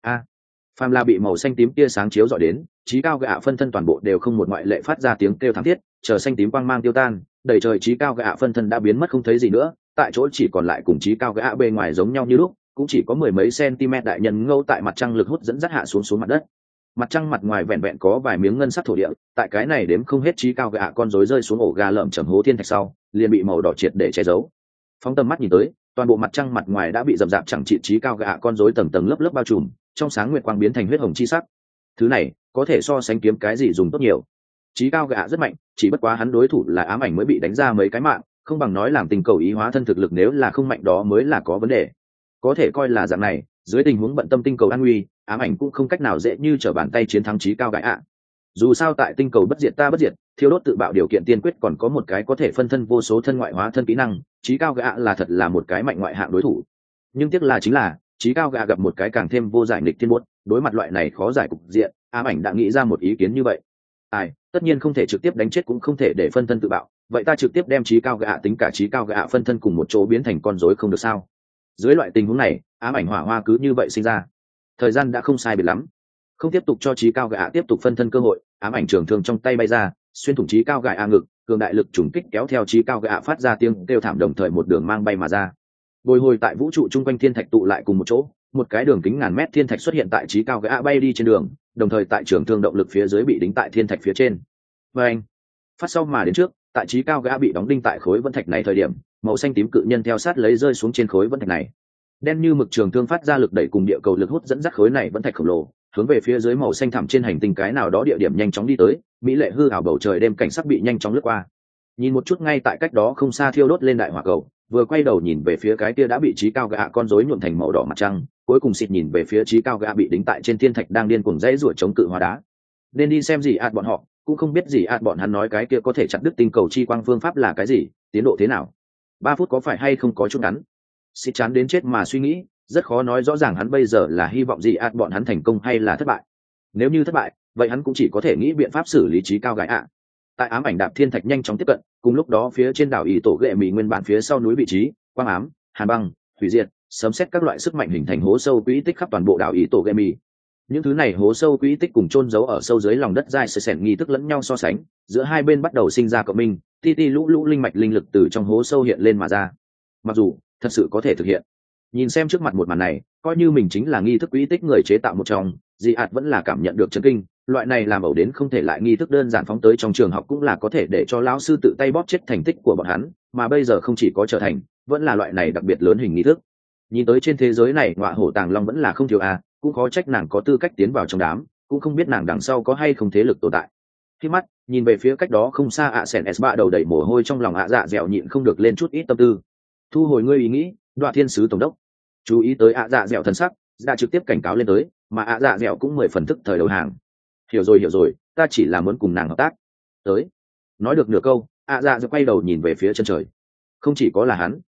Phàm là bị màu xanh tím tia sáng chiếu dọi đến, trí cao gã phân thân toàn bộ đều không một ngoại lệ phát ra tiếng kêu thảm thiết, chờ xanh tím quang mang tiêu tan, đầy trời trí cao gã phân thân đã biến mất không thấy gì nữa, tại chỗ chỉ còn lại cùng trí cao gã bề ngoài giống nhau như lúc, cũng chỉ có mười mấy cm đại nhân ngâu tại mặt trăng lực hút dẫn dắt hạ xuống mặt đất. Mặt trăng mặt ngoài vẹn vẹn có vài miếng ngân sắc thổ địa, tại cái này đếm không hết trí cao gã con rối rơi xuống ổ gà lởm chởm hố thiên thạch sau, liền bị màu đỏ triệt để che giấu. Phóng tầm mắt nhìn tới, toàn bộ mặt trăng mặt ngoài đã bị rậm rạp chẳng trị trí cao gã con rối tầng tầng lớp lớp bao trùm, trong sáng nguyệt quang biến thành huyết hồng chi sắc. Thứ này có thể so sánh kiếm cái gì dùng tốt nhiều. Trí cao gã rất mạnh, chỉ bất quá hắn đối thủ là ám ảnh mới bị đánh ra mấy cái mạng, không bằng nói làm tình cầu ý hóa thân thực lực nếu là không mạnh đó mới là có vấn đề. Có thể coi là dạng này, dưới tình huống bận tâm tinh cầu an nguy, ám ảnh cũng không cách nào dễ như trở bàn tay chiến thắng trí cao gã. Dù sao tại tinh cầu bất diệt ta bất diệt, thiêu đốt tự bạo điều kiện tiên quyết còn có một cái có thể phân thân vô số thân ngoại hóa thân kỹ năng, trí cao gã là thật là một cái mạnh ngoại hạng đối thủ. Nhưng tiếc là chính là trí cao gã gặp một cái càng thêm vô giải nghịch thiên buốt, đối mặt loại này khó giải cục diện, ám ảnh đã nghĩ ra một ý kiến như vậy. Tất nhiên không thể trực tiếp đánh chết cũng không thể để phân thân tự bạo, vậy ta trực tiếp đem trí cao gã tính cả trí cao gã phân thân cùng một chỗ biến thành con rối không được sao? Dưới loại tình huống này, ám ảnh hỏa hoa cứ như vậy sinh ra. Thời gian đã không sai biệt lắm, không tiếp tục cho trí cao gã tiếp tục phân thân cơ hội, ám ảnh trường thương trong tay bay ra, xuyên thủng trí cao gã ngực, cường đại lực trùng kích kéo theo trí cao gã phát ra tiếng kêu thảm đồng thời một đường mang bay mà ra. Bồi hồi tại vũ trụ chung quanh thiên thạch tụ lại cùng một chỗ, một cái đường kính ngàn mét thiên thạch xuất hiện tại trí cao gã bay đi trên đường, đồng thời tại trường thương động lực phía dưới bị đính tại thiên thạch phía trên. Và anh phát sau mà đến trước, tại trí cao gã bị đóng đinh tại khối vân thạch này thời điểm, màu xanh tím cự nhân theo sát lấy rơi xuống trên khối vân thạch này. Đen như mực trường thương phát ra lực đẩy cùng địa cầu lực hút dẫn dắt khối này vân thạch khổng lồ hướng về phía dưới màu xanh thẳm trên hành tinh cái nào đó địa điểm nhanh chóng đi tới. Mỹ lệ hư ảo bầu trời đêm cảnh sắc bị nhanh chóng lướt qua, nhìn một chút ngay tại cách đó không xa thiêu đốt lên đại hỏa cầu, vừa quay đầu nhìn về phía cái kia đã bị trí cao gã con rối nhuộm thành màu đỏ mặt trăng, cuối cùng xịt nhìn về phía trí cao gã bị đính tại trên thiên thạch đang điên cuồng dãy ruột chống cự hóa đá. Nên đi xem gì bọn họ cũng không biết gì bọn hắn nói cái kia có thể chặt đứt tinh cầu chi quang phương pháp là cái gì, tiến độ thế nào. 3 phút có phải hay không có chút ngắn. Xịt chán đến chết mà suy nghĩ, rất khó nói rõ ràng hắn bây giờ là hy vọng gì bọn hắn thành công hay là thất bại. Nếu như thất bại, vậy hắn cũng chỉ có thể nghĩ biện pháp xử lý trí cao gã. Tại ám ảnh đạp thiên thạch nhanh chóng tiếp cận, cùng lúc đó phía trên đảo ý tổ ghệ mì nguyên bản phía sau núi vị trí, quang ám, hàn băng, hủy diệt, sấm xét các loại sức mạnh hình thành hố sâu quỹ tích khắp toàn bộ đảo ý tổ ghệ mì. Những thứ này hố sâu quỹ tích cùng chôn giấu ở sâu dưới lòng đất dai sệt sẻn nghi thức lẫn nhau so sánh, giữa hai bên bắt đầu sinh ra cộng minh, ti ti lũ lũ linh mạch linh lực từ trong hố sâu hiện lên mà ra. Mặc dù thật sự có thể thực hiện, nhìn xem trước mặt một màn này, coi như mình chính là nghi thức quỹ tích người chế tạo một trong, dị vẫn là cảm nhận được chấn kinh. Loại này làm ẩu đến không thể lại nghi thức đơn giản phóng tới trong trường học cũng là có thể để cho lão sư tự tay bóp chết thành tích của bọn hắn, mà bây giờ không chỉ có trở thành, vẫn là loại này đặc biệt lớn hình nghi thức. Nhìn tới trên thế giới này ngọa hổ tàng long vẫn là không thiếu cũng khó trách nàng có tư cách tiến vào trong đám, cũng không biết nàng đằng sau có hay không thế lực tồn tại. Khi mắt nhìn về phía cách đó không xa sèn s3 đầu đầy mồ hôi trong lòng dạ dẻo nhịn không được lên chút ít tâm tư. Thu hồi ngươi ý nghĩ, Đoạ Thiên sứ tổng đốc. Chú ý tới dạ dẻo thần sắc, đã trực tiếp cảnh cáo lên tới, mà dạ dẻo cũng 10 phần thức thời đầu hàng. Hiểu rồi, ta chỉ là muốn cùng nàng hợp tác. Tới. Nói được nửa câu, dạ dẻo quay đầu nhìn về phía chân trời. Không chỉ có là hắn,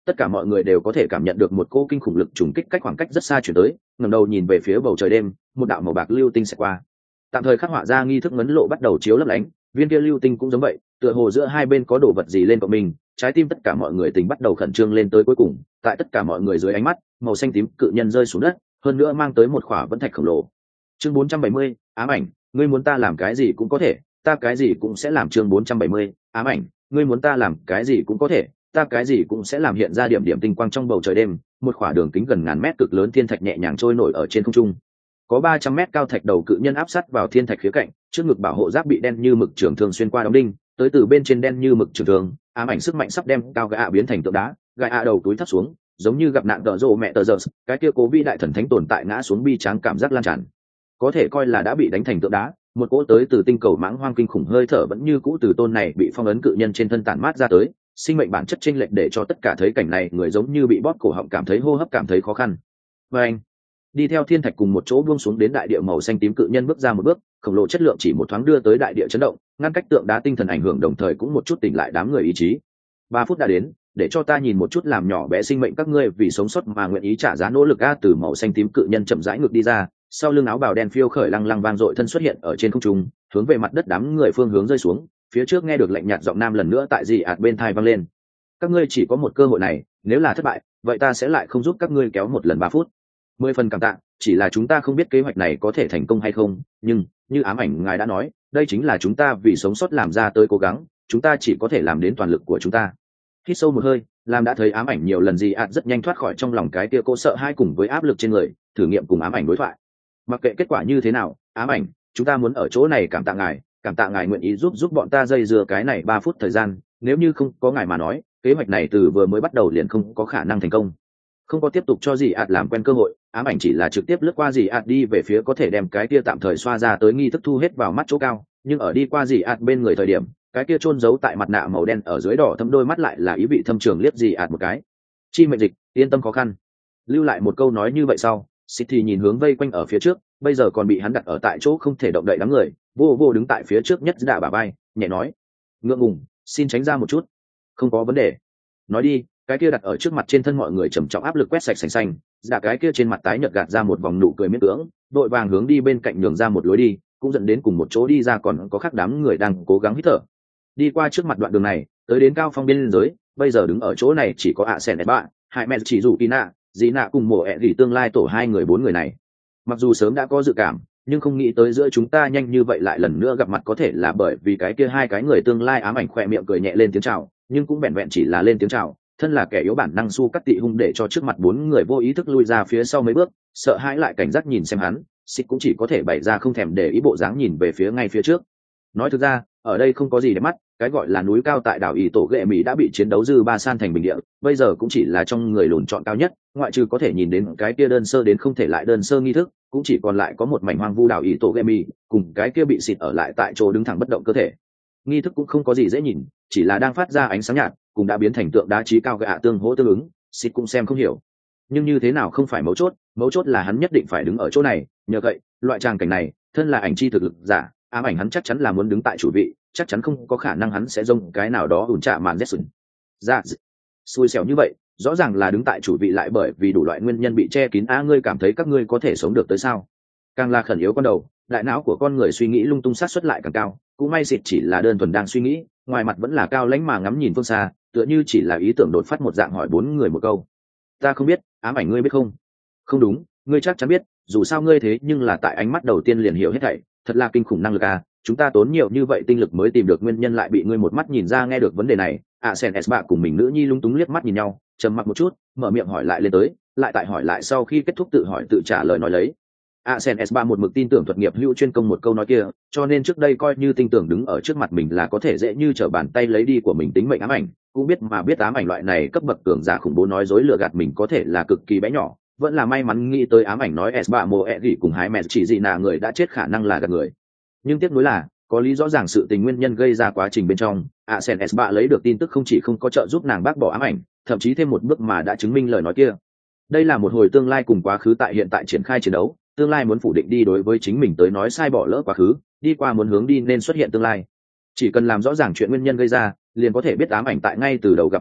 tất cả mọi người đều có thể cảm nhận được một cô kinh khủng lực trùng kích cách khoảng cách rất xa chuyển tới, ngẩng đầu nhìn về phía bầu trời đêm, một đạo màu bạc lưu tinh sẽ qua. Tạm thời khắc họa ra nghi thức ngấn lộ bắt đầu chiếu lấp lánh, viên kia lưu tinh cũng giống vậy, tựa hồ giữa hai bên có đồ vật gì lên cộng mình, trái tim tất cả mọi người tình bắt đầu khẩn trương lên tới cuối cùng, tại tất cả mọi người dưới ánh mắt, màu xanh tím cự nhân rơi xuống đất, hơn nữa mang tới một khỏa vẫn thạch khổng lồ. Chương 470, ám ảnh, ngươi muốn ta làm cái gì cũng có thể, ta cái gì cũng sẽ làm. Chương 470, ám ảnh, ngươi muốn ta làm cái gì cũng có thể, ta cái gì cũng sẽ làm. Hiện ra điểm điểm tinh quang trong bầu trời đêm, một khỏa đường kính gần ngàn mét cực lớn thiên thạch nhẹ nhàng trôi nổi ở trên không trung. Có 300 mét cao thạch đầu cự nhân áp sát vào thiên thạch khía cạnh, trước ngực bảo hộ giáp bị đen như mực trường thương xuyên qua đóng đinh, tới từ bên trên đen như mực trường thương, ám ảnh sức mạnh sắp đem cao gã biến thành tượng đá, gã đầu túi thấp xuống, giống như gặp nạn tợ rộ mẹ tờ giờ, cái kia cố vĩ đại thần thánh tồn tại ngã xuống bi tráng cảm giác lan tràn. Có thể coi là đã bị đánh thành tượng đá, một cỗ tới từ tinh cầu mãng hoang kinh khủng hơi thở vẫn như cũ từ tôn này bị phong ấn cự nhân trên thân tản mát ra tới, sinh mệnh bản chất chênh lệch để cho tất cả thấy cảnh này người giống như bị bóp cổ họng, cảm thấy hô hấp cảm thấy khó khăn. Và anh đi theo thiên thạch cùng một chỗ buông xuống đến đại địa, màu xanh tím cự nhân bước ra một bước, khổng lồ chất lượng chỉ một thoáng đưa tới đại địa chấn động, ngăn cách tượng đá tinh thần ảnh hưởng, đồng thời cũng một chút tỉnh lại đám người ý chí. 3 phút đã đến, để cho ta nhìn một chút làm nhỏ bé sinh mệnh các ngươi vì sống sót mà nguyện ý trả giá nỗ lực a. Từ màu xanh tím cự nhân chậm rãi ngược đi ra, sau lưng áo bào đen phiêu khởi lăng lăng vang dội thân xuất hiện ở trên không trung, hướng về mặt đất đám người phương hướng rơi xuống. Phía trước nghe được lạnh nhạt giọng nam lần nữa tại dị ạt bên thai vang lên: các ngươi chỉ có một cơ hội này, nếu là thất bại vậy ta sẽ lại không giúp các ngươi kéo một lần 3 phút. 10 phần cảm tạ, chỉ là chúng ta không biết kế hoạch này có thể thành công hay không, nhưng như ám ảnh ngài đã nói, đây chính là chúng ta vì sống sót làm ra tới cố gắng, chúng ta chỉ có thể làm đến toàn lực của chúng ta. Hít sâu một hơi, làm đã thấy ám ảnh nhiều lần gì rất nhanh thoát khỏi trong lòng cái tia cô sợ hai cùng với áp lực trên người, thử nghiệm cùng ám ảnh đối thoại. Mặc kệ kết quả như thế nào, ám ảnh, chúng ta muốn ở chỗ này cảm tạ ngài nguyện ý giúp bọn ta dây dưa cái này 3 phút thời gian, nếu như không có ngài mà nói, kế hoạch này từ vừa mới bắt đầu liền không có khả năng thành công. Không có tiếp tục cho dì làm quen cơ hội, ám ảnh chỉ là trực tiếp lướt qua dì đi về phía có thể đem cái kia tạm thời xoa ra tới nghi thức thu hết vào mắt chỗ cao, nhưng ở đi qua dì bên người thời điểm, cái kia chôn giấu tại mặt nạ màu đen ở dưới đỏ thâm đôi mắt lại là ý vị thâm trường liếc dì một cái. Chi mệnh dịch, yên tâm khó khăn. Lưu lại một câu nói như vậy sau, City nhìn hướng vây quanh ở phía trước, bây giờ còn bị hắn đặt ở tại chỗ không thể động đậy đám người, vô đứng tại phía trước nhất đả bả vai, nhẹ nói: ngượng ngùng, xin tránh ra một chút. Không có vấn đề. Nói đi. Cái kia đặt ở trước mặt trên thân mọi người trầm trọng áp lực quét sạch sành xanh, dạ cái kia trên mặt tái nhợt gạt ra một vòng nụ cười miễn cưỡng, đội vàng hướng đi bên cạnh nhường ra một lối đi, cũng dẫn đến cùng một chỗ đi ra, còn có khác đám người đang cố gắng hít thở. Đi qua trước mặt đoạn đường này, tới đến cao phong biên giới, bây giờ đứng ở chỗ này chỉ có Sen bạn, Hai Mẹ chỉ rủ Tina, Dĩ Nạ cùng mộ ẹ tương lai tổ 2 người 4 người này. Mặc dù sớm đã có dự cảm, nhưng không nghĩ tới giữa chúng ta nhanh như vậy lại lần nữa gặp mặt, có thể là bởi vì cái kia 2 cái người tương lai. Ám ảnh khỏe miệng cười nhẹ lên tiếng chào, nhưng cũng vẹn vẹn chỉ là lên tiếng chào. Thân là kẻ yếu bản năng su cắt tị hung để cho trước mặt 4 người vô ý thức lui ra phía sau mấy bước, sợ hãi lại cảnh giác nhìn xem hắn. Xịt cũng chỉ có thể bày ra không thèm để ý bộ dáng nhìn về phía ngay phía trước. Nói thực ra, ở đây không có gì để mắt, cái gọi là núi cao tại đảo ỷ tổ ghệ mỹ đã bị chiến đấu dư ba san thành bình địa, bây giờ cũng chỉ là trong người lùn chọn cao nhất, ngoại trừ có thể nhìn đến cái kia đơn sơ đến không thể lại đơn sơ nghi thức, cũng chỉ còn lại có một mảnh hoang vu đảo ỷ tổ ghệ mỹ, cùng cái kia bị xịt ở lại tại chỗ đứng thẳng bất động cơ thể. Nghi thức cũng không có gì dễ nhìn, chỉ là đang phát ra ánh sáng nhạt, cũng đã biến thành tượng đá trí cao gạ tương hỗ tương ứng, xịt cũng xem không hiểu. Nhưng như thế nào không phải mấu chốt là hắn nhất định phải đứng ở chỗ này, nhờ vậy, loại tràng cảnh này, thân là ảnh chi thực lực giả, ám ảnh hắn chắc chắn là muốn đứng tại chủ vị, chắc chắn không có khả năng hắn sẽ dông cái nào đó ủn trạ màn Jackson. Dạ, xui xẻo như vậy, rõ ràng là đứng tại chủ vị lại bởi vì đủ loại nguyên nhân bị che kín. Ngươi cảm thấy các ngươi có thể sống được tới sao? Càng là khẩn yếu con đầu, đại não của con người suy nghĩ lung tung sát suất lại càng cao, cũng may xịt chỉ là đơn thuần đang suy nghĩ, ngoài mặt vẫn là cao lãnh mà ngắm nhìn phương xa, tựa như chỉ là ý tưởng đột phát một dạng hỏi 4 người một câu. Ta không biết, ám ảnh ngươi biết không? Không đúng, ngươi chắc chắn biết, dù sao ngươi thế nhưng là tại ánh mắt đầu tiên liền hiểu hết thảy, thật là kinh khủng năng lực à. Chúng ta tốn nhiều như vậy tinh lực mới tìm được nguyên nhân lại bị ngươi một mắt nhìn ra. Nghe được vấn đề này, Sen bạ cùng mình nữ nhi lung túng liếc mắt nhìn nhau, trầm mặc một chút, mở miệng hỏi lại lên tới, lại tại hỏi lại sau khi kết thúc tự hỏi tự trả lời nói lấy. Sen bạ một mực tin tưởng thuật nghiệp hữu chuyên công một câu nói kia, cho nên trước đây coi như tin tưởng đứng ở trước mặt mình là có thể dễ như trở bàn tay lấy đi của mình tính mệnh ám ảnh, cũng biết ám ảnh loại này cấp bậc cường giả khủng bố nói dối lừa gạt mình có thể là cực kỳ bé nhỏ, vẫn là may mắn nghĩ tới ám ảnh nói bạ mồ ẹ gỉ cùng Hai Mẹ chỉ gì nà người đã chết khả năng là gạt người. Nhưng tiếc nuối là có lý rõ ràng sự tình nguyên nhân gây ra quá trình bên trong, Sen bạ lấy được tin tức không chỉ không có trợ giúp nàng bác bỏ ám ảnh, thậm chí thêm một bước mà đã chứng minh lời nói kia. Đây là một hồi tương lai cùng quá khứ tại hiện tại triển khai chiến đấu, tương lai muốn phủ định đi đối với chính mình tới nói sai bỏ lỡ quá khứ, đi qua muốn hướng đi nên xuất hiện tương lai. Chỉ cần làm rõ ràng chuyện nguyên nhân gây ra, liền có thể biết ám ảnh tại ngay từ đầu gặp mặt lúc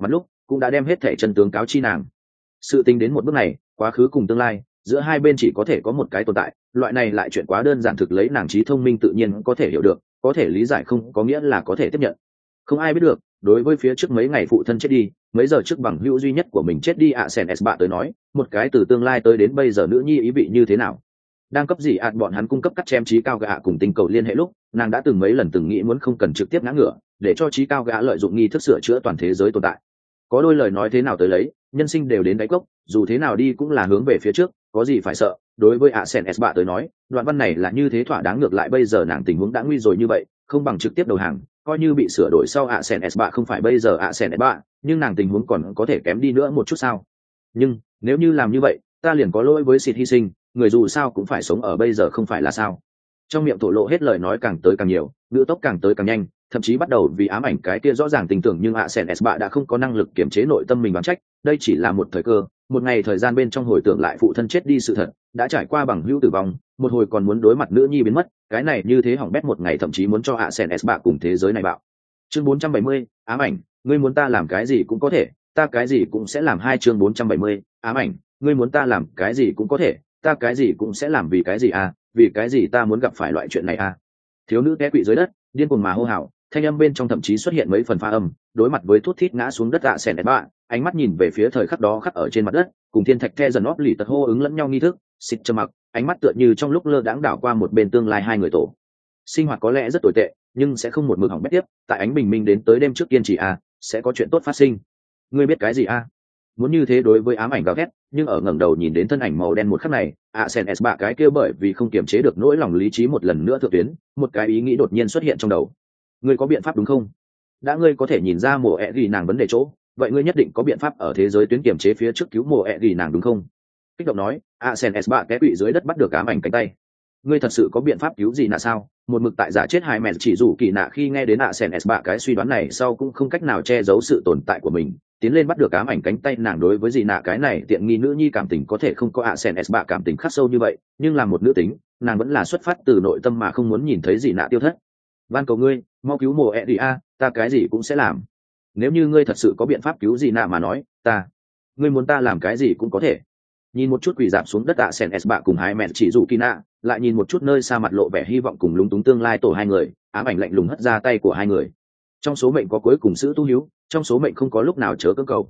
cũng đã đem hết thẻ chân tướng cáo chi nàng. Sự tính đến một bước này, quá khứ cùng tương lai giữa hai bên chỉ có thể có một cái tồn tại, loại này lại chuyện quá đơn giản, thực lấy nàng trí thông minh tự nhiên có thể hiểu được, có thể lý giải, không có nghĩa là có thể tiếp nhận. Không ai biết được, đối với phía trước mấy ngày phụ thân chết đi, mấy giờ trước bằng hữu duy nhất của mình chết đi Sen bạ tới nói, một cái từ tương lai tới đến bây giờ nữ nhi ý vị như thế nào. Đang cấp gì bọn hắn cung cấp cắt chém trí cao gã cùng tinh cầu liên hệ lúc, nàng đã từng mấy lần từng nghĩ muốn không cần trực tiếp ngã ngửa, để cho trí cao gã lợi dụng nghi thức sửa chữa toàn thế giới tồn tại. Có đôi lời nói thế nào tới lấy, nhân sinh đều đến đáy cốc, dù thế nào đi cũng là hướng về phía trước, có gì phải sợ. Đối với Sen bạ tới nói, đoạn văn này là như thế thỏa đáng, ngược lại bây giờ nàng tình huống đã nguy rồi như vậy, không bằng trực tiếp đầu hàng, coi như bị sửa đổi sau Sen bạ không phải bây giờ Sen bạ, nhưng nàng tình huống còn có thể kém đi nữa một chút sao. Nhưng nếu như làm như vậy, ta liền có lỗi với sự hy sinh, người dù sao cũng phải sống ở bây giờ không phải là sao. Trong miệng thổ lộ hết lời nói càng tới càng nhiều, ngữ tốc càng tới càng nhanh, thậm chí bắt đầu vì ám ảnh cái kia rõ ràng tình tưởng, nhưng Sen bạ đã không có năng lực kiểm chế nội tâm mình đoán trách, đây chỉ là một thời cơ, một ngày thời gian bên trong hồi tưởng lại phụ thân chết đi sự thật, đã trải qua bằng hữu tử vong, một hồi còn muốn đối mặt nữ nhi biến mất, cái này như thế hỏng bét một ngày, thậm chí muốn cho Sen bạ cùng thế giới này bạo. Chương 470, ám ảnh, ngươi muốn ta làm cái gì cũng có thể, ta cái gì cũng sẽ làm. Hai chương 470, ám ảnh, ngươi muốn ta làm cái gì cũng có thể, ta cái gì cũng sẽ làm. Vì cái gì à, vì cái gì ta muốn gặp phải loại chuyện này à. Thiếu nữ té quỵ dưới đất, điên cuồng mà hô hào, thanh âm bên trong thậm chí xuất hiện mấy phần pha âm, đối mặt với thút thít ngã xuống đất Sen bạ, ánh mắt nhìn về phía thời khắc đó khắc ở trên mặt đất, cùng thiên thạch the dần óp lì tật hô ứng lẫn nhau nghi thức, xịt trầm mặc, ánh mắt tựa như trong lúc lơ đãng đảo qua một bên tương lai hai người tổ. Sinh hoạt có lẽ rất tồi tệ, nhưng sẽ không một mực hỏng bét tiếp, tại ánh bình minh đến tới đêm trước kiên trì à, sẽ có chuyện tốt phát sinh. Ngươi biết cái gì à? Muốn như thế đối với ám ảnh gào thét, nhưng ở ngẩng đầu nhìn đến thân ảnh màu đen một khắc này, Sen bạ cái kia bởi vì không kiềm chế được nỗi lòng lý trí một lần nữa thượng tuyến, một cái ý nghĩ đột nhiên xuất hiện trong đầu. Ngươi có biện pháp đúng không? Đã ngươi có thể nhìn ra mùa ẹ ghi nàng vấn đề chỗ, vậy ngươi nhất định có biện pháp ở thế giới tuyến kiềm chế phía trước cứu mùa ẹ ghi nàng đúng không? Kích động nói, Sen bạ té quỵ dưới đất bắt được ám ảnh cánh tay. Ngươi thật sự có biện pháp cứu gì nạ sao? Một mực tại giả chết hai mẹ chỉ rủ kỳ nạ khi nghe đến Sen bạ cái suy đoán này sau cũng không cách nào che giấu sự tồn tại của mình, tiến lên bắt được ám ảnh cánh tay nàng. Đối với gì nạ cái này tiện nghi nữ nhi cảm tình có thể không có Sen bạ cảm tình khắc sâu như vậy, nhưng là một nữ tính, nàng vẫn là xuất phát từ nội tâm mà không muốn nhìn thấy gì nạ tiêu thất. Van cầu ngươi, mau cứu mùa ẹ đi a, ta cái gì cũng sẽ làm. Nếu như ngươi thật sự có biện pháp cứu gì nạ mà nói, ngươi muốn ta làm cái gì cũng có thể. Nhìn một chút quỳ dạp xuống đất Sen bạ cùng hai mẹ chỉ rủ kỳ nạ, lại nhìn một chút nơi xa mặt lộ vẻ hy vọng cùng lúng túng tương lai tổ hai người, ám ảnh lạnh lùng hất ra tay của hai người. Trong số mệnh có cuối cùng sự tu hiếu, trong số mệnh không có lúc nào chớ cưỡng cầu.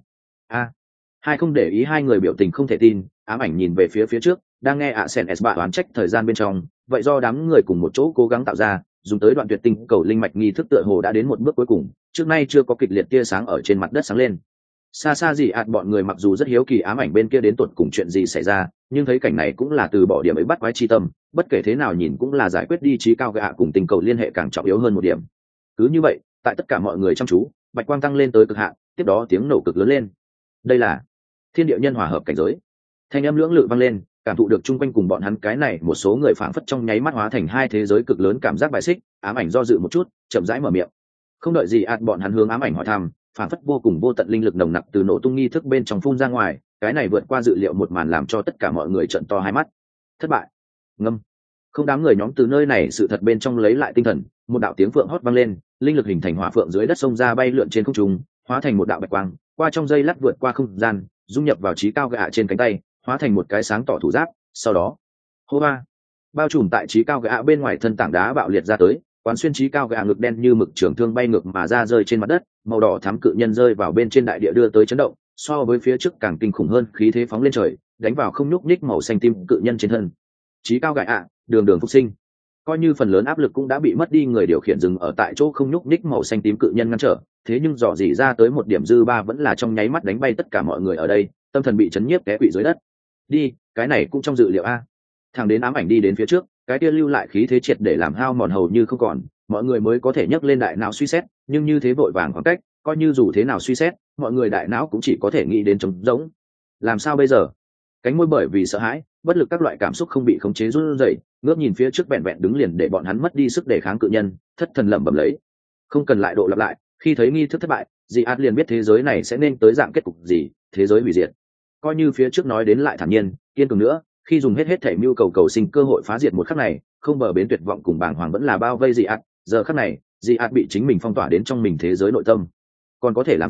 Hai không để ý hai người biểu tình không thể tin, ám ảnh nhìn về phía trước, đang nghe Sen bạ đoán trách thời gian bên trong, vậy do đám người cùng một chỗ cố gắng tạo ra, dùng tới đoạn tuyệt tinh cầu linh mạch nghi thức tựa hồ đã đến một bước cuối cùng, trước nay chưa có kịch liệt tia sáng ở trên mặt đất sáng lên. Xa xa gì bọn người mặc dù rất hiếu kỳ ám ảnh bên kia đến tột cùng chuyện gì xảy ra, nhưng thấy cảnh này cũng là từ bỏ điểm ấy bắt quái chi tâm, bất kể thế nào nhìn cũng là giải quyết đi trí cao gạ cùng tinh cầu liên hệ càng trọng yếu hơn một điểm. Cứ như vậy, tại tất cả mọi người chăm chú, bạch quang tăng lên tới cực hạn, tiếp đó tiếng nổ cực lớn lên. Đây là thiên địa nhân hòa hợp cảnh giới. Thanh âm lưỡng lự vang lên, cảm thụ được chung quanh cùng bọn hắn cái này một số người phảng phất trong nháy mắt hóa thành hai thế giới cực lớn, cảm giác bài xích. Ám ảnh do dự một chút, chậm rãi mở miệng. Không đợi gì bọn hắn hướng ám ảnh hỏi thăm, phảng phất vô cùng vô tận linh lực nồng nặc từ nổ tung nghi thức bên trong phun ra ngoài, cái này vượt qua dự liệu một màn làm cho tất cả mọi người trợn to hai mắt. Thất bại. Ngâm. Không, đám người nhóm từ nơi này sự thật bên trong lấy lại tinh thần, một đạo tiếng phượng hót vang lên, linh lực hình thành hỏa phượng dưới đất sông ra bay lượn trên không trung, hóa thành một đạo bạch quang, qua trong dây lát vượt qua không gian, dung nhập vào trí cao gạ trên cánh tay, hóa thành một cái sáng tỏ thủ giáp. Sau đó, hô ba, bao trùm tại trí cao gạ bên ngoài thân tảng đá bạo liệt ra tới, quán xuyên trí cao gạ ngực đen như mực trường thương bay ngược mà ra, rơi trên mặt đất, màu đỏ thắm cự nhân rơi vào bên trên đại địa đưa tới chấn động, so với phía trước càng kinh khủng hơn, khí thế phóng lên trời, đánh vào không nhúc nhích màu xanh tím cự nhân trên thân. Trí cao gạ đường đường phục sinh. Coi như phần lớn áp lực cũng đã bị mất đi, người điều khiển dừng ở tại chỗ không nhúc nhích màu xanh tím cự nhân ngăn trở, thế nhưng dò dỉ ra tới một điểm dư ba vẫn là trong nháy mắt đánh bay tất cả mọi người ở đây, tâm thần bị chấn nhiếp té quỵ dưới đất. Đi, cái này cũng trong dự liệu a. Thằng đến ám ảnh đi đến phía trước, cái kia lưu lại khí thế triệt để làm hao mòn hầu như không còn, mọi người mới có thể nhấc lên đại não suy xét, nhưng như thế vội vàng khoảng cách, coi như dù thế nào suy xét, mọi người đại não cũng chỉ có thể nghĩ đến trống rỗng. Làm sao bây giờ? Cánh môi bởi vì sợ hãi, bất lực, các loại cảm xúc không bị khống chế run rẩy, ngước nhìn phía trước vẹn vẹn đứng liền để bọn hắn mất đi sức đề kháng cự nhân, thất thần lẩm bẩm lấy. Không cần lại độ lặp lại, khi thấy nghi thức thất bại, dị át liền biết thế giới này sẽ nên tới dạng kết cục gì, thế giới hủy diệt. Coi như phía trước nói đến lại thản nhiên, kiên cường nữa, khi dùng hết thể mưu cầu sinh cơ hội phá diệt một khắc này, không bờ bến tuyệt vọng cùng bàng hoàng vẫn là bao vây dị át, giờ khắc này, dị át bị chính mình phong tỏa đến trong mình thế giới nội tâm. Còn có thể làm sao?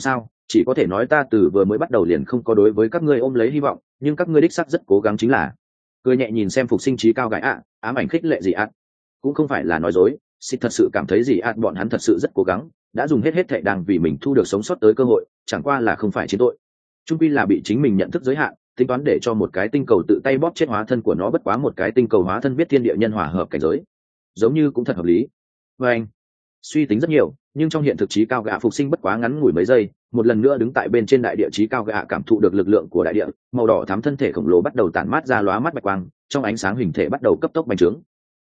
chỉ có thể nói ta từ vừa mới bắt đầu liền không có đối với các ngươi ôm lấy hy vọng, nhưng các ngươi đích xác rất cố gắng chính là. Cười nhẹ nhìn xem phục sinh trí cao gái ám ảnh khích lệ gì cũng không phải là nói dối, xịt thật sự cảm thấy gì bọn hắn thật sự rất cố gắng, đã dùng hết thệ đang vì mình thu được sống sót tới cơ hội, chẳng qua là không phải chiến tội, trung pi là bị chính mình nhận thức giới hạn, tính toán để cho một cái tinh cầu tự tay bóp chết hóa thân của nó, bất quá một cái tinh cầu hóa thân biết thiên địa nhân hòa hợp cảnh giới, giống như cũng thật hợp lý. Và anh suy tính rất nhiều, nhưng trong hiện thực trí cao gạ phục sinh bất quá ngắn ngủi mấy giây, một lần nữa đứng tại bên trên đại địa trí cao gạ cảm thụ được lực lượng của đại địa, màu đỏ thắm thân thể khổng lồ bắt đầu tản mát ra lóa mắt bạch quang, trong ánh sáng hình thể bắt đầu cấp tốc bành trướng.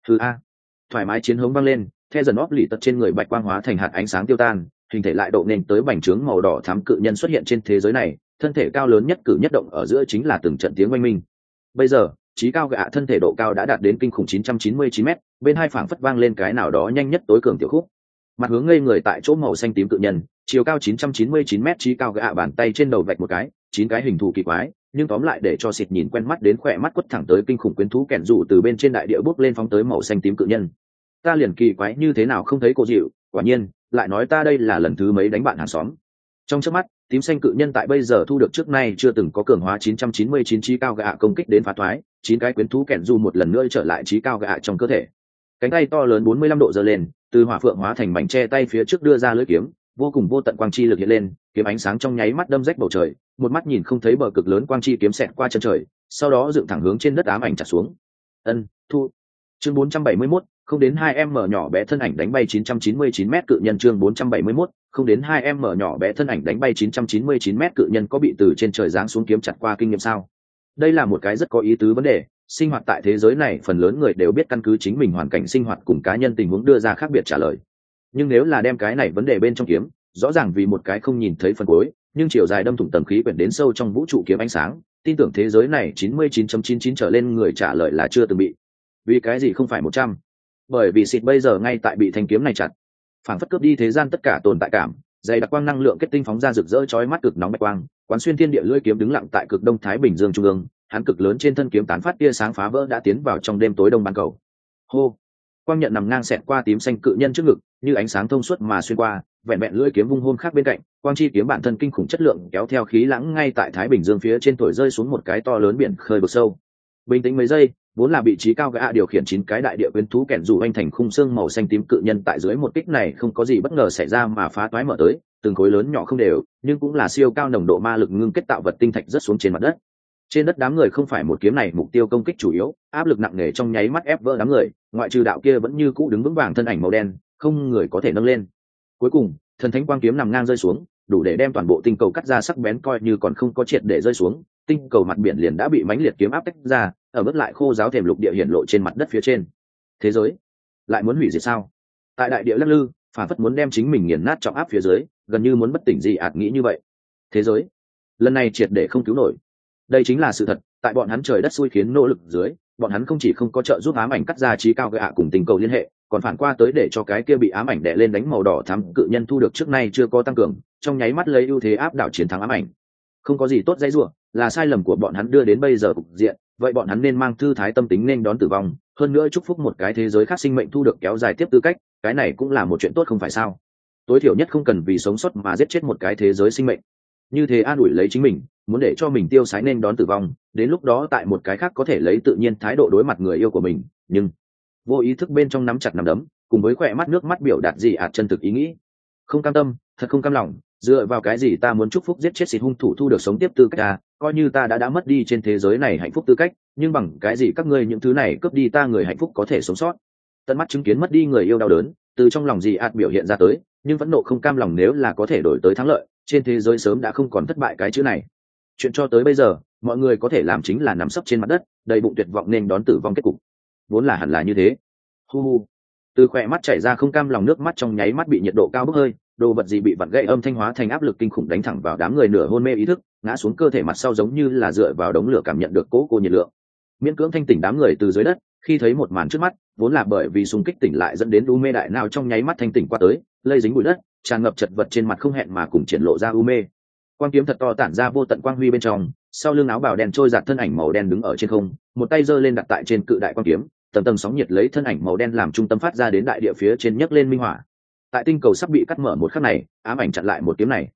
Thoải mái chiến hống vang lên, theo dần óp lì tật trên người bạch quang hóa thành hạt ánh sáng tiêu tan, hình thể lại độ nên tới bành trướng màu đỏ thắm cự nhân xuất hiện trên thế giới này, thân thể cao lớn nhất cử nhất động ở giữa chính là từng trận tiếng oanh minh. Bây giờ trí cao gạ thân thể độ cao đã đạt đến kinh khủng 999 m, bên hai phảng phất vang lên cái nào đó nhanh nhất tối cường tiểu khúc. Mặt hướng ngây người tại chỗ màu xanh tím cự nhân, chiều cao 999 m trí cao gạ bàn tay trên đầu vạch một cái, 9 cái hình thù kỳ quái, nhưng tóm lại để cho xịt nhìn quen mắt đến khỏe mắt quất thẳng tới kinh khủng quyến thú kẹn rủ từ bên trên đại địa bước lên phóng tới màu xanh tím cự nhân. Ta liền kỳ quái như thế nào không thấy cô dịu, quả nhiên lại nói ta đây là lần thứ mấy đánh bạn hàng xóm. Trong chớp mắt, tím xanh cự nhân tại bây giờ thu được trước nay chưa từng có cường hóa 999 trí cao gạ công kích đến phá thoái, 9 cái quyến thú kẹn rủ một lần nữa trở lại trí cao gạ trong cơ thể. Cánh tay to lớn 45 độ giơ lên, từ hỏa phượng hóa thành mảnh che tay phía trước đưa ra lưỡi kiếm, vô cùng vô tận quang chi lực hiện lên, kiếm ánh sáng trong nháy mắt đâm rách bầu trời, một mắt nhìn không thấy bờ cực lớn quang chi kiếm xẹt qua chân trời, sau đó dựng thẳng hướng trên đất ám ảnh chặt xuống. Thu. Chương 471, không đến 2m nhỏ bé thân ảnh đánh bay 999m cự nhân. Chương 471, không đến 2m nhỏ bé thân ảnh đánh bay 999m cự nhân. Có bị từ trên trời giáng xuống kiếm chặt qua kinh nghiệm sao? Đây là một cái rất có ý tứ vấn đề. Sinh hoạt tại thế giới này phần lớn người đều biết căn cứ chính mình hoàn cảnh sinh hoạt cùng cá nhân tình huống đưa ra khác biệt trả lời, nhưng nếu là đem cái này vấn đề bên trong kiếm, rõ ràng vì một cái không nhìn thấy phần cuối nhưng chiều dài đâm thủng tầng khí quyển đến sâu trong vũ trụ kiếm ánh sáng, tin tưởng thế giới này 99.99 trở lên người trả lời là chưa từng bị. Vì cái gì không phải 100? Bởi vì xịt bây giờ ngay tại bị thanh kiếm này chặt, phảng phất cướp đi thế gian tất cả tồn tại cảm, dày đặc quang năng lượng kết tinh phóng ra rực rỡ chói mắt cực nóng bạch quang, quán xuyên thiên địa lưỡi kiếm đứng lặng tại cực đông thái bình dương trung ương, hắn cực lớn trên thân kiếm tán phát tia sáng phá vỡ đã tiến vào trong đêm tối đông bán cầu. Hô! Quang nhận nằm ngang xẹt qua tím xanh cự nhân trước ngực, như ánh sáng thông suốt mà xuyên qua, vẹn vẹn lưỡi kiếm vung hôn khác bên cạnh, quang chi kiếm bản thân kinh khủng chất lượng kéo theo khí lãng ngay tại thái bình dương phía trên thổi rơi xuống một cái to lớn biển khơi vực sâu. Bình tĩnh mấy giây, vốn là vị trí cao gã điều khiển 9 cái đại địa quyến thú kẹn rủ anh thành khung xương màu xanh tím cự nhân tại dưới một kích này không có gì bất ngờ xảy ra mà phá toái mở tới, từng khối lớn nhỏ không đều, nhưng cũng là siêu cao nồng độ ma lực ngưng kết tạo vật tinh thạch rất xuống trên mặt đất. Trên đất đám người không phải một kiếm này mục tiêu công kích chủ yếu, áp lực nặng nề trong nháy mắt ép vỡ đám người, ngoại trừ đạo kia vẫn như cũ đứng vững vàng thân ảnh màu đen, không người có thể nâng lên. Cuối cùng, thần thánh quang kiếm nằm ngang rơi xuống, đủ để đem toàn bộ tinh cầu cắt ra sắc bén, coi như còn không có triệt để rơi xuống, tinh cầu mặt biển liền đã bị mãnh liệt kiếm áp tách ra, ở bước lại khô giáo thềm lục địa hiển lộ trên mặt đất phía trên. Thế giới lại muốn hủy diệt sao? Tại đại địa lắc lư, phản phất muốn đem chính mình nghiền nát trọng áp phía dưới, gần như muốn bất tỉnh gì nghĩ như vậy. Thế giới lần này triệt để không cứu nổi. Đây chính là sự thật, tại bọn hắn trời đất xui khiến nỗ lực dưới, bọn hắn không chỉ không có trợ giúp ám ảnh cắt ra trí cao gạ cùng tình cầu liên hệ, còn phản qua tới để cho cái kia bị ám ảnh đè lên đánh màu đỏ thắm cự nhân thu được trước nay chưa có tăng cường, trong nháy mắt lấy ưu thế áp đảo chiến thắng ám ảnh. Không có gì tốt dây rủa, là sai lầm của bọn hắn đưa đến bây giờ cục diện, vậy bọn hắn nên mang thư thái tâm tính nên đón tử vong, hơn nữa chúc phúc một cái thế giới khác sinh mệnh thu được kéo dài tiếp tư cách, cái này cũng là một chuyện tốt không phải sao? Tối thiểu nhất không cần vì sống sót mà giết chết một cái thế giới sinh mệnh. Như thế an ủi lấy chính mình, muốn để cho mình tiêu sái nên đón tử vong, đến lúc đó tại một cái khác có thể lấy tự nhiên thái độ đối mặt người yêu của mình, nhưng vô ý thức bên trong nắm chặt nắm đấm, cùng với khỏe mắt nước mắt biểu đạt gì chân thực ý nghĩ. Không cam tâm, thật không cam lòng, dựa vào cái gì ta muốn chúc phúc giết chết xịt hung thủ thu được sống tiếp tư cách à, coi như ta đã mất đi trên thế giới này hạnh phúc tư cách, nhưng bằng cái gì các ngươi những thứ này cướp đi ta người hạnh phúc có thể sống sót. Tận mắt chứng kiến mất đi người yêu đau đớn, từ trong lòng gì biểu hiện ra tới, nhưng vẫn nộ không cam lòng nếu là có thể đổi tới thắng lợi, trên thế giới sớm đã không còn thất bại cái chữ này. Chuyện cho tới bây giờ, mọi người có thể làm chính là nằm sấp trên mặt đất, đầy bụng tuyệt vọng nên đón tử vong kết cục. Vốn là hẳn là như thế. Hu hu. Từ khỏe mắt chảy ra không cam lòng nước mắt trong nháy mắt bị nhiệt độ cao bốc hơi, đồ vật gì bị vặn gãy âm thanh hóa thành áp lực kinh khủng đánh thẳng vào đám người nửa hôn mê ý thức, ngã xuống cơ thể mặt sau giống như là dựa vào đống lửa cảm nhận được cố cô nhiệt lượng. Miễn cưỡng thanh tỉnh đám người từ dưới đất, khi thấy một màn trước mắt, vốn là bởi vì xung kích tỉnh lại dẫn đến u mê đại nào trong nháy mắt thanh tỉnh qua tới, lây dính bụi đất, tràn ngập chật vật trên mặt không hẹn mà cùng triển lộ ra u mê. Quang kiếm thật to tản ra vô tận quang huy bên trong, sau lưng áo bào đen trôi giạt thân ảnh màu đen đứng ở trên không, một tay giơ lên đặt tại trên cự đại quang kiếm, tầng tầng sóng nhiệt lấy thân ảnh màu đen làm trung tâm phát ra đến đại địa phía trên nhấc lên minh hỏa. Tại tinh cầu sắp bị cắt mở một khắc này, ám ảnh chặn lại một kiếm này.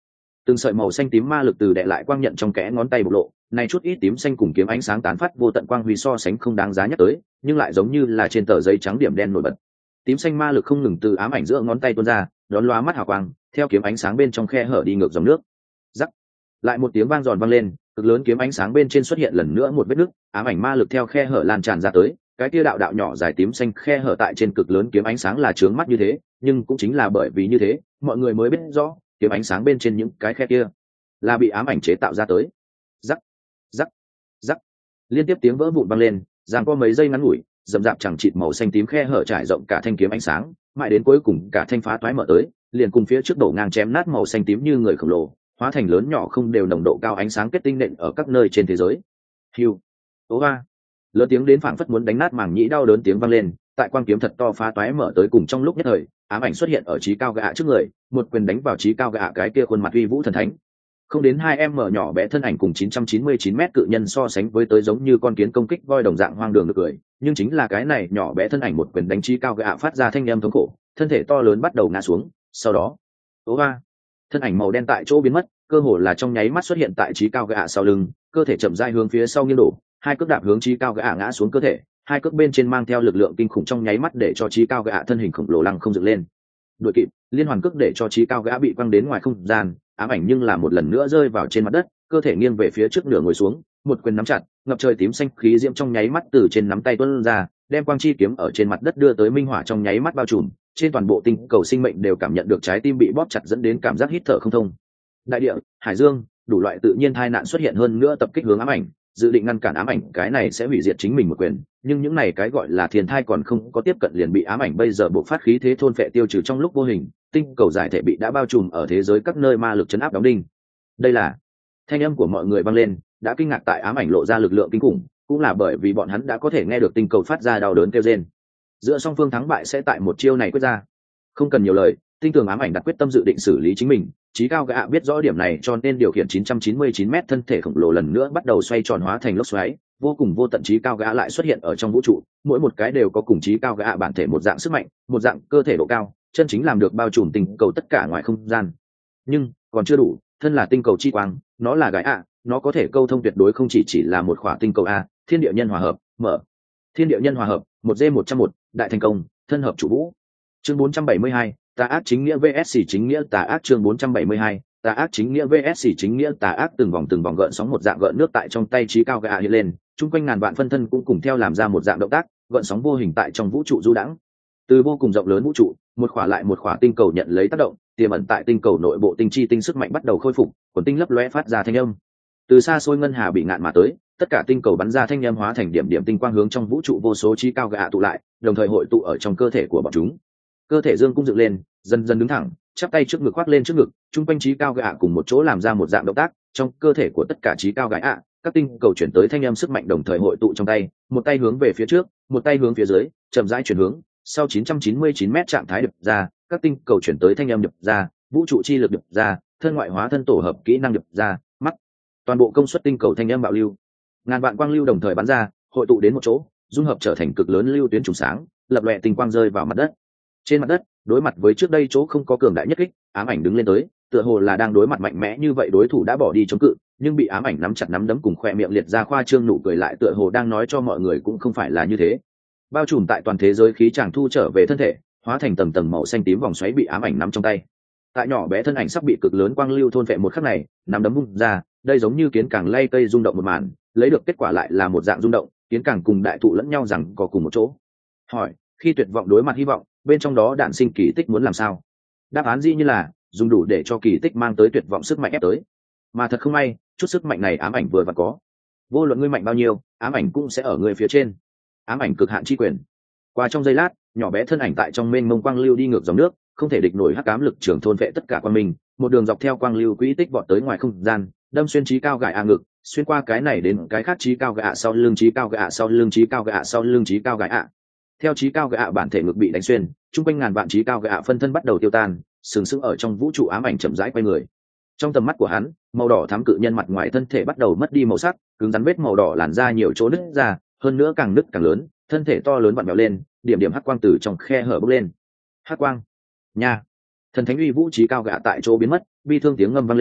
từng sợi màu xanh tím ma lực từ đệ lại quang nhận trong kẽ ngón tay bộc lộ, này chút ít tím xanh cùng kiếm ánh sáng tán phát vô tận quang huy so sánh không đáng giá nhắc tới, nhưng lại giống như là trên tờ giấy trắng điểm đen nổi bật. Tím xanh ma lực không ngừng từ ám ảnh giữa ngón tay tuôn ra, đón lóa mắt hào quang, theo kiếm ánh sáng bên trong khe hở đi ngược dòng nước. Rắc. Lại một tiếng vang giòn vang lên, cực lớn kiếm ánh sáng bên trên xuất hiện lần nữa một vết nứt, ám ảnh ma lực theo khe hở lan tràn ra tới, cái kia đạo đạo nhỏ dài tím xanh khe hở tại trên cực lớn kiếm ánh sáng là chướng mắt như thế, nhưng cũng chính là bởi vì như thế, mọi người mới biết rõ, kiếm ánh sáng bên trên những cái khe kia là bị ám ảnh chế tạo ra tới. Rắc, rắc, rắc. Liên tiếp tiếng vỡ vụn vang lên, giằng co mấy giây ngắn ngủi, rậm rạp chẳng chịt màu xanh tím khe hở trải rộng cả thanh kiếm ánh sáng, mãi đến cuối cùng cả thanh phá toái mở tới, liền cùng phía trước đổ ngang chém nát màu xanh tím như người khổng lồ, hóa thành lớn nhỏ không đều nồng độ cao ánh sáng kết tinh nện ở các nơi trên thế giới. Hiu, tố va, lớn tiếng đến phảng phất muốn đánh nát màng nhĩ đau đớn tiếng vang lên, tại quang kiếm thật to phá toái mở tới cùng trong lúc nhất thời, ám ảnh xuất hiện ở trí cao gạ trước người, một quyền đánh vào trí cao gạ cái kia khuôn mặt uy vũ thần thánh. Không đến 2m nhỏ bé thân ảnh cùng 999m cự nhân so sánh với tới giống như con kiến công kích voi đồng dạng hoang đường được cười, nhưng chính là cái này nhỏ bé thân ảnh một quyền đánh trí cao gạ phát ra thanh âm thống khổ, thân thể to lớn bắt đầu ngã xuống, sau đó, tố va, thân ảnh màu đen tại chỗ biến mất, cơ hồ là trong nháy mắt xuất hiện tại trí cao gạ sau lưng, cơ thể chậm rãi hướng phía sau nghiêng đổ, hai cước đạp hướng trí cao gạ ngã xuống cơ thể, hai cước bên trên mang theo lực lượng kinh khủng trong nháy mắt để cho trí cao gạ thân hình khổng lồ lăng không dựng lên. Đuổi kịp, liên hoàn cước để cho trí cao gã bị quăng đến ngoài không gian, ám ảnh nhưng là một lần nữa rơi vào trên mặt đất, cơ thể nghiêng về phía trước nửa ngồi xuống, một quyền nắm chặt, ngập trời tím xanh khí diễm trong nháy mắt từ trên nắm tay tuôn ra, đem quang chi kiếm ở trên mặt đất đưa tới minh hỏa trong nháy mắt bao trùm, trên toàn bộ tinh cầu sinh mệnh đều cảm nhận được trái tim bị bóp chặt dẫn đến cảm giác hít thở không thông. Đại địa, hải dương, đủ loại tự nhiên tai nạn xuất hiện hơn nữa tập kích hướng ám ảnh, dự định ngăn cản ám ảnh cái này sẽ hủy diệt chính mình một quyền, nhưng những này cái gọi là thiên thai còn không có tiếp cận liền bị ám ảnh bây giờ buộc phát khí thế thôn phệ tiêu trừ trong lúc vô hình, tinh cầu giải thể bị đã bao trùm ở thế giới các nơi ma lực chấn áp đóng đinh. Đây là thanh âm của mọi người vang lên, đã kinh ngạc tại ám ảnh lộ ra lực lượng kinh khủng, cũng là bởi vì bọn hắn đã có thể nghe được tinh cầu phát ra đau đớn kêu rên. Giữa song phương thắng bại sẽ tại một chiêu này quyết ra. Không cần nhiều lời, tinh tường ám ảnh đặt quyết tâm dự định xử lý chính mình, trí cao gã biết rõ điểm này cho nên điều khiển 999m thân thể khổng lồ lần nữa bắt đầu xoay tròn hóa thành lốc xoáy, vô cùng vô tận trí cao gã lại xuất hiện ở trong vũ trụ, mỗi một cái đều có cùng trí cao gã bản thể một dạng sức mạnh, một dạng cơ thể độ cao, chân chính làm được bao trùm tinh cầu tất cả ngoài không gian. Nhưng còn chưa đủ, thân là tinh cầu chi quang, nó là gã nó có thể câu thông tuyệt đối không chỉ là một khỏa tinh cầu a, thiên địa nhân hòa hợp, mở. Thiên địa nhân hòa hợp, 1G101, đại thành công, thân hợp chủ vũ. Chương 472, tà ác chính nghĩa vs chính nghĩa tà ác. Chương 472, tà ác chính nghĩa vs chính nghĩa tà ác. Từng vòng gợn sóng một dạng gợn nước tại trong tay trí cao gã hiện lên, chung quanh ngàn vạn phân thân cũng cùng theo làm ra một dạng động tác, gợn sóng vô hình tại trong vũ trụ du đãng. Từ vô cùng rộng lớn vũ trụ, một khỏa lại một khỏa tinh cầu nhận lấy tác động, tiềm ẩn tại tinh cầu nội bộ tinh chi tinh sức mạnh bắt đầu khôi phục, quần tinh lấp lóe phát ra thanh âm. Từ xa xôi ngân hà bị ngạn mà tới, tất cả tinh cầu bắn ra thanh âm hóa thành điểm điểm tinh quang hướng trong vũ trụ vô số trí cao gã tụ lại, đồng thời hội tụ ở trong cơ thể của bọn chúng. Cơ thể dương cung dựng lên, dần dần đứng thẳng, chắp tay trước ngực khoác lên trước ngực, trung quanh trí cao gã cùng một chỗ làm ra một dạng động tác, trong cơ thể của tất cả trí cao gã các tinh cầu chuyển tới thanh âm sức mạnh đồng thời hội tụ trong tay, một tay hướng về phía trước, một tay hướng phía dưới, chậm rãi chuyển hướng, sau 999m trạng thái đập ra, các tinh cầu chuyển tới thanh âm đập ra, vũ trụ chi lực đập ra, thân ngoại hóa thân tổ hợp kỹ năng đập ra, mắt. Toàn bộ công suất tinh cầu thanh âm bạo lưu. Ngàn vạn quang lưu đồng thời bắn ra, hội tụ đến một chỗ, dung hợp trở thành cực lớn lưu tuyến trùng sáng, lập lòe tinh quang rơi vào mặt đất. Trên mặt đất, đối mặt với trước đây chỗ không có cường đại nhất kích, ám ảnh đứng lên tới, tựa hồ là đang đối mặt mạnh mẽ như vậy đối thủ đã bỏ đi chống cự, nhưng bị ám ảnh nắm chặt nắm đấm cùng khoe miệng liệt ra khoa trương nụ cười lại tựa hồ đang nói cho mọi người cũng không phải là như thế. Bao trùm tại toàn thế giới khí tràng thu trở về thân thể, hóa thành tầng tầng màu xanh tím vòng xoáy bị ám ảnh nắm trong tay. Tại nhỏ bé thân ảnh sắp bị cực lớn quang lưu thôn vệ một khắc này, nắm đấm vung ra, đây giống như kiến càng lay cây rung động một màn, lấy được kết quả lại là một dạng rung động, kiến càng cùng đại thụ lẫn nhau rằng có cùng một chỗ. Hỏi, khi tuyệt vọng đối mặt hy vọng, bên trong đó đạn sinh kỳ tích muốn làm sao? Đáp án dĩ như là dùng đủ để cho kỳ tích mang tới tuyệt vọng sức mạnh ép tới. Mà thật không may, chút sức mạnh này ám ảnh vừa và có. Vô luận ngươi mạnh bao nhiêu, ám ảnh cũng sẽ ở người phía trên. Ám ảnh cực hạn chi quyền. Qua trong giây lát, nhỏ bé thân ảnh tại trong mênh mông quang lưu đi ngược dòng nước, không thể địch nổi hắc ám lực trường thôn vệ tất cả quang minh, một đường dọc theo quang lưu quỹ tích vọt tới ngoài không gian, đâm xuyên trí cao gại ngực, xuyên qua cái này đến cái khác trí cao gại sau lưng trí cao gại sau lưng trí cao gại sau lưng trí cao gại theo trí cao gại bản thể ngực bị đánh xuyên, trung quanh ngàn vạn trí cao gại phân thân bắt đầu tiêu tan, sừng sững ở trong vũ trụ ám ảnh chậm rãi quay người. Trong tầm mắt của hắn, màu đỏ thắm cự nhân mặt ngoài thân thể bắt đầu mất đi màu sắc, cứng rắn vết màu đỏ làn ra nhiều chỗ nứt ra, hơn nữa càng nứt càng lớn, thân thể to lớn vặn vẹo lên, điểm điểm hắc quang từ trong khe hở bốc lên. Hắc quang, nha! Thần thánh uy vũ trí cao gạ tại chỗ biến mất, bi thương tiếng ngâm vang lên,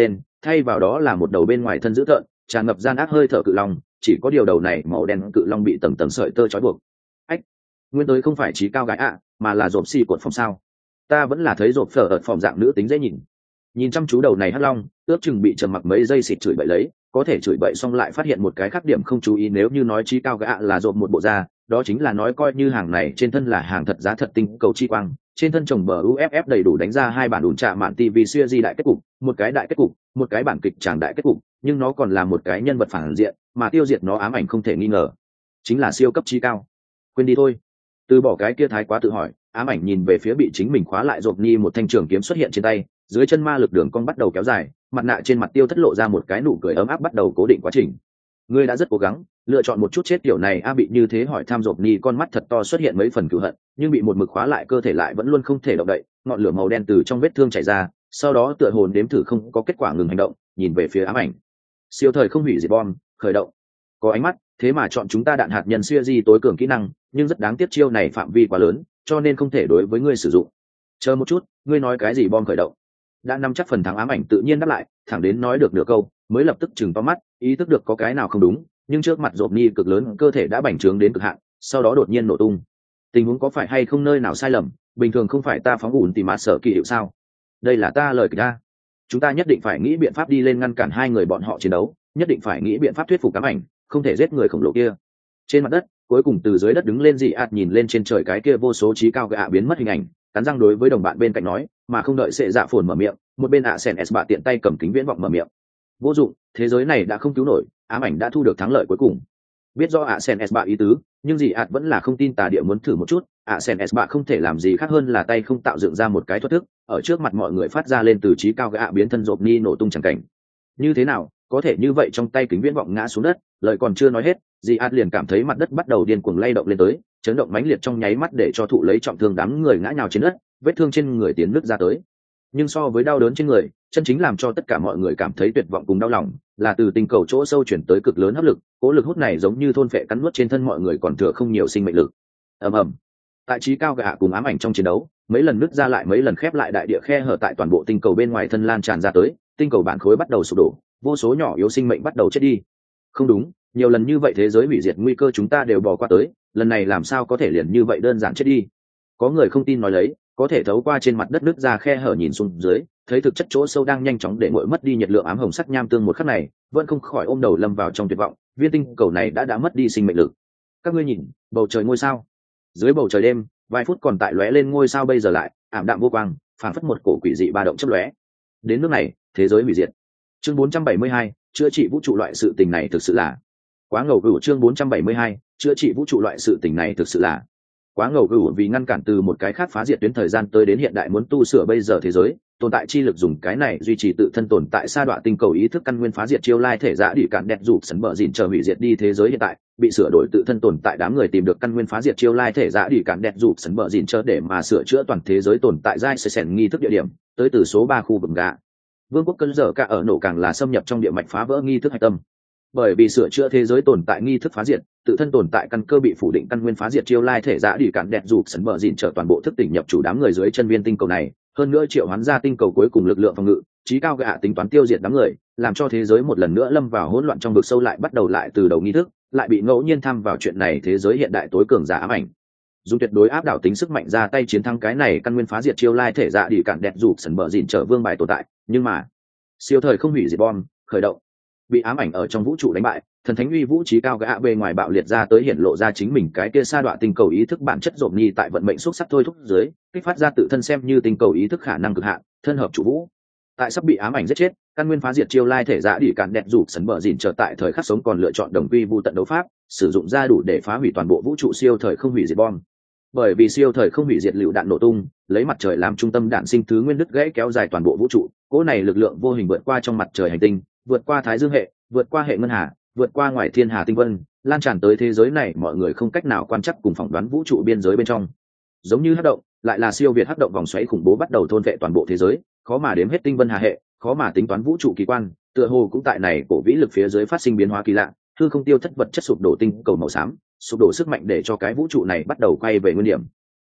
thay vào đó là một đầu bên ngoài thân dữ tợn tràn ngập gian ác hơi thở cự long, chỉ có điều đầu này màu đen cự long bị tầng tầng sợi tơ trói buộc. Ách, nguyên tới không phải trí cao gái mà là rộp xì cột phòng sao? Ta vẫn là thấy rộp phở ở phòng dạng nữ tính dễ nhìn chăm chú đầu này hắc long, ước chừng bị trầm mặc mấy giây xịt chửi bậy lấy, có thể chửi bậy xong lại phát hiện một cái khác điểm không chú ý. Nếu như nói trí cao gã là rộp một bộ da, đó chính là nói coi như hàng này trên thân là hàng thật giá thật tinh cầu chi quang, trên thân trồng bờ uff đầy đủ đánh ra hai bản đùn trạ mạn tv xưa di đại kết cục, một cái đại kết cục, một cái bản kịch tràng đại kết cục, nhưng nó còn là một cái nhân vật phản diện, mà tiêu diệt nó ám ảnh không thể nghi ngờ chính là siêu cấp trí cao. Quên đi thôi, từ bỏ cái kia thái quá tự hỏi. Ám ảnh nhìn về phía bị chính mình khóa lại rộp ni, một thanh trường kiếm xuất hiện trên tay, dưới chân ma lực đường cong bắt đầu kéo dài, mặt nạ trên mặt tiêu thất lộ ra một cái nụ cười ấm áp bắt đầu cố định quá trình. Ngươi đã rất cố gắng lựa chọn một chút chết kiểu này bị như thế hỏi tham rộp ni con mắt thật to xuất hiện mấy phần cựu hận, nhưng bị một mực khóa lại cơ thể lại vẫn luôn không thể động đậy, ngọn lửa màu đen từ trong vết thương chảy ra, sau đó tựa hồn đếm thử không có kết quả ngừng hành động, nhìn về phía ám ảnh. Siêu thời không hủy diệt bom khởi động. Có ánh mắt, thế mà chọn chúng ta đạn hạt nhân siêu di tối cường kỹ năng, nhưng rất đáng tiếc chiêu này phạm vi quá lớn, cho nên không thể đối với ngươi sử dụng. Chờ một chút, ngươi nói cái gì bom khởi động? Đã nắm chắc phần thắng ám ảnh tự nhiên đáp lại, thẳng đến nói được nửa câu mới lập tức chừng to mắt, ý thức được có cái nào không đúng, nhưng trước mặt rộp ni cực lớn cơ thể đã bành trướng đến cực hạn, sau đó đột nhiên nổ tung. Tình huống có phải hay không nơi nào sai lầm? Bình thường không phải ta phóng ủn tìm mạt sở kỳ hiệu sao? Đây là ta lời kịch ra. Chúng ta nhất định phải nghĩ biện pháp đi lên ngăn cản hai người bọn họ chiến đấu, nhất định phải nghĩ biện pháp thuyết phục ám ảnh, không thể giết người khổng lồ kia. Trên mặt đất, cuối cùng từ dưới đất đứng lên dị ạt nhìn lên trên trời cái kia vô số trí cao gạ biến mất hình ảnh, cắn răng đối với đồng bạn bên cạnh nói, mà không đợi sệ dạ phồn mở miệng, một bên sen s bạ tiện tay cầm kính viễn vọng mở miệng. Vô dụng, thế giới này đã không cứu nổi, ám ảnh đã thu được thắng lợi cuối cùng. Biết do sen s bạ ý tứ, nhưng dị ạt vẫn là không tin tà địa muốn thử một chút. sen s bạ không thể làm gì khác hơn là tay không tạo dựng ra một cái thoát thức, ở trước mặt mọi người phát ra lên từ trí cao gạ biến thân rộp ni nổ tung chẳng cảnh. Như thế nào có thể như vậy? Trong tay kính viễn vọng ngã xuống đất, lời còn chưa nói hết, dị ạt liền cảm thấy mặt đất bắt đầu điên cuồng lay động lên tới, chấn động mãnh liệt trong nháy mắt để cho thụ lấy trọng thương đám người ngã nhào trên đất, vết thương trên người tiến nứt ra tới. Nhưng so với đau đớn trên người, chân chính làm cho tất cả mọi người cảm thấy tuyệt vọng cùng đau lòng là từ tinh cầu chỗ sâu chuyển tới cực lớn hấp lực, cố lực hút này giống như thôn phệ cắn nuốt trên thân mọi người còn thừa không nhiều sinh mệnh lực. ầm ầm, tại trí cao gạ cùng ám ảnh trong chiến đấu, mấy lần nứt ra lại mấy lần khép lại đại địa khe hở tại toàn bộ tinh cầu bên ngoài thân lan tràn ra tới, tinh cầu bản khối bắt đầu sụp đổ, vô số nhỏ yếu sinh mệnh bắt đầu chết đi. Không đúng, nhiều lần như vậy thế giới hủy diệt nguy cơ chúng ta đều bỏ qua tới, lần này làm sao có thể liền như vậy đơn giản chết đi? Có người không tin nói lấy, có thể thấu qua trên mặt đất nứt ra khe hở nhìn xuống dưới, thấy thực chất chỗ sâu đang nhanh chóng để nguội mất đi nhiệt lượng ám hồng sắc nham tương một khắc này, vẫn không khỏi ôm đầu lâm vào trong tuyệt vọng, viên tinh cầu này đã mất đi sinh mệnh lực. Các ngươi nhìn, bầu trời ngôi sao, dưới bầu trời đêm, vài phút còn tại lóe lên ngôi sao bây giờ lại ảm đạm vô quang, phản phất một cổ quỷ dị ba động chớp lóe. Đến nước này, thế giới hủy diệt. Chương 472, chữa trị vũ trụ loại sự tình này thực sự là quá ngầu gửu. Chương 472, chữa trị vũ trụ loại sự tình này thực sự là quá ngầu gửu. Vì ngăn cản từ một cái khác phá diệt tuyến thời gian tới đến hiện đại muốn tu sửa bây giờ thế giới, tồn tại chi lực dùng cái này duy trì tự thân tồn tại sa đọa tinh cầu ý thức căn nguyên phá diệt chiêu lai thể giã đi cạn đẹp rụt sấn bờ dìn chờ hủy diệt đi thế giới hiện tại, bị sửa đổi tự thân tồn tại đám người tìm được căn nguyên phá diệt chiêu lai thể giã đi cạn đẹp rụt sấn bờ dìn chờ để mà sửa chữa toàn thế giới tồn tại giai sẽ sẻn nghi thức địa điểm tới từ số 3 khu vực gạ vương quốc cơn dở cả ở nổ càng là xâm nhập trong địa mạch phá vỡ nghi thức hạch tâm. Bởi vì sửa chữa thế giới tồn tại nghi thức phá diệt, tự thân tồn tại căn cơ bị phủ định căn nguyên phá diệt chiêu lai thể giã đi cạn đẹp rụt sấn bờ dìn trở toàn bộ thức tỉnh nhập chủ đám người dưới chân viên tinh cầu này, hơn nữa triệu hoán ra tinh cầu cuối cùng lực lượng phòng ngự trí cao gạ tính toán tiêu diệt đám người, làm cho thế giới một lần nữa lâm vào hỗn loạn trong vực sâu, lại bắt đầu lại từ đầu nghi thức, lại bị ngẫu nhiên tham vào chuyện này thế giới hiện đại tối cường giả ám ảnh dùng tuyệt đối áp đảo tính sức mạnh ra tay chiến thắng cái này căn nguyên phá diệt chiêu lai thể dạ đi cạn đẹp rụt sần bờ dìn trở vương bài tồn tại. Nhưng mà siêu thời không hủy diệt bom khởi động, bị ám ảnh ở trong vũ trụ đánh bại, thần thánh uy vũ trí cao gã bề ngoài bạo liệt ra tới, hiện lộ ra chính mình cái kia sa đọa tinh cầu ý thức bản chất rộp nhi tại vận mệnh xúc sắc thôi thúc dưới kích phát ra tự thân xem như tinh cầu ý thức khả năng cực hạn thân hợp chủ vũ. Tại sắp bị ám ảnh giết chết, căn nguyên phá diệt chiêu lai thể dạ đi cạn đẹp rụt sần bờ dìn trở tại thời khắc sống còn lựa chọn đồng quy vu tận đấu pháp, sử dụng ra đủ để phá hủy toàn bộ vũ trụ siêu thời không hủy diệt bom. Bởi vì siêu thời không hủy diệt lựu đạn nổ tung, lấy mặt trời làm trung tâm đạn sinh thứ nguyên đứt gãy kéo dài toàn bộ vũ trụ, cỗ này lực lượng vô hình vượt qua trong mặt trời hành tinh, vượt qua thái dương hệ, vượt qua hệ ngân hà, vượt qua ngoài thiên hà tinh vân, lan tràn tới thế giới này mọi người không cách nào quan trắc cùng phỏng đoán vũ trụ biên giới bên trong. Giống như hắc động, lại là siêu việt hắc động vòng xoáy khủng bố bắt đầu thôn vệ toàn bộ thế giới, khó mà đếm hết tinh vân hà hệ, khó mà tính toán vũ trụ kỳ quan, tựa hồ cũng tại này cổ vĩ lực phía dưới phát sinh biến hóa kỳ lạ, hư không tiêu thất vật chất sụp đổ tinh cầu màu xám, sụp đổ sức mạnh để cho cái vũ trụ này bắt đầu quay về nguyên điểm.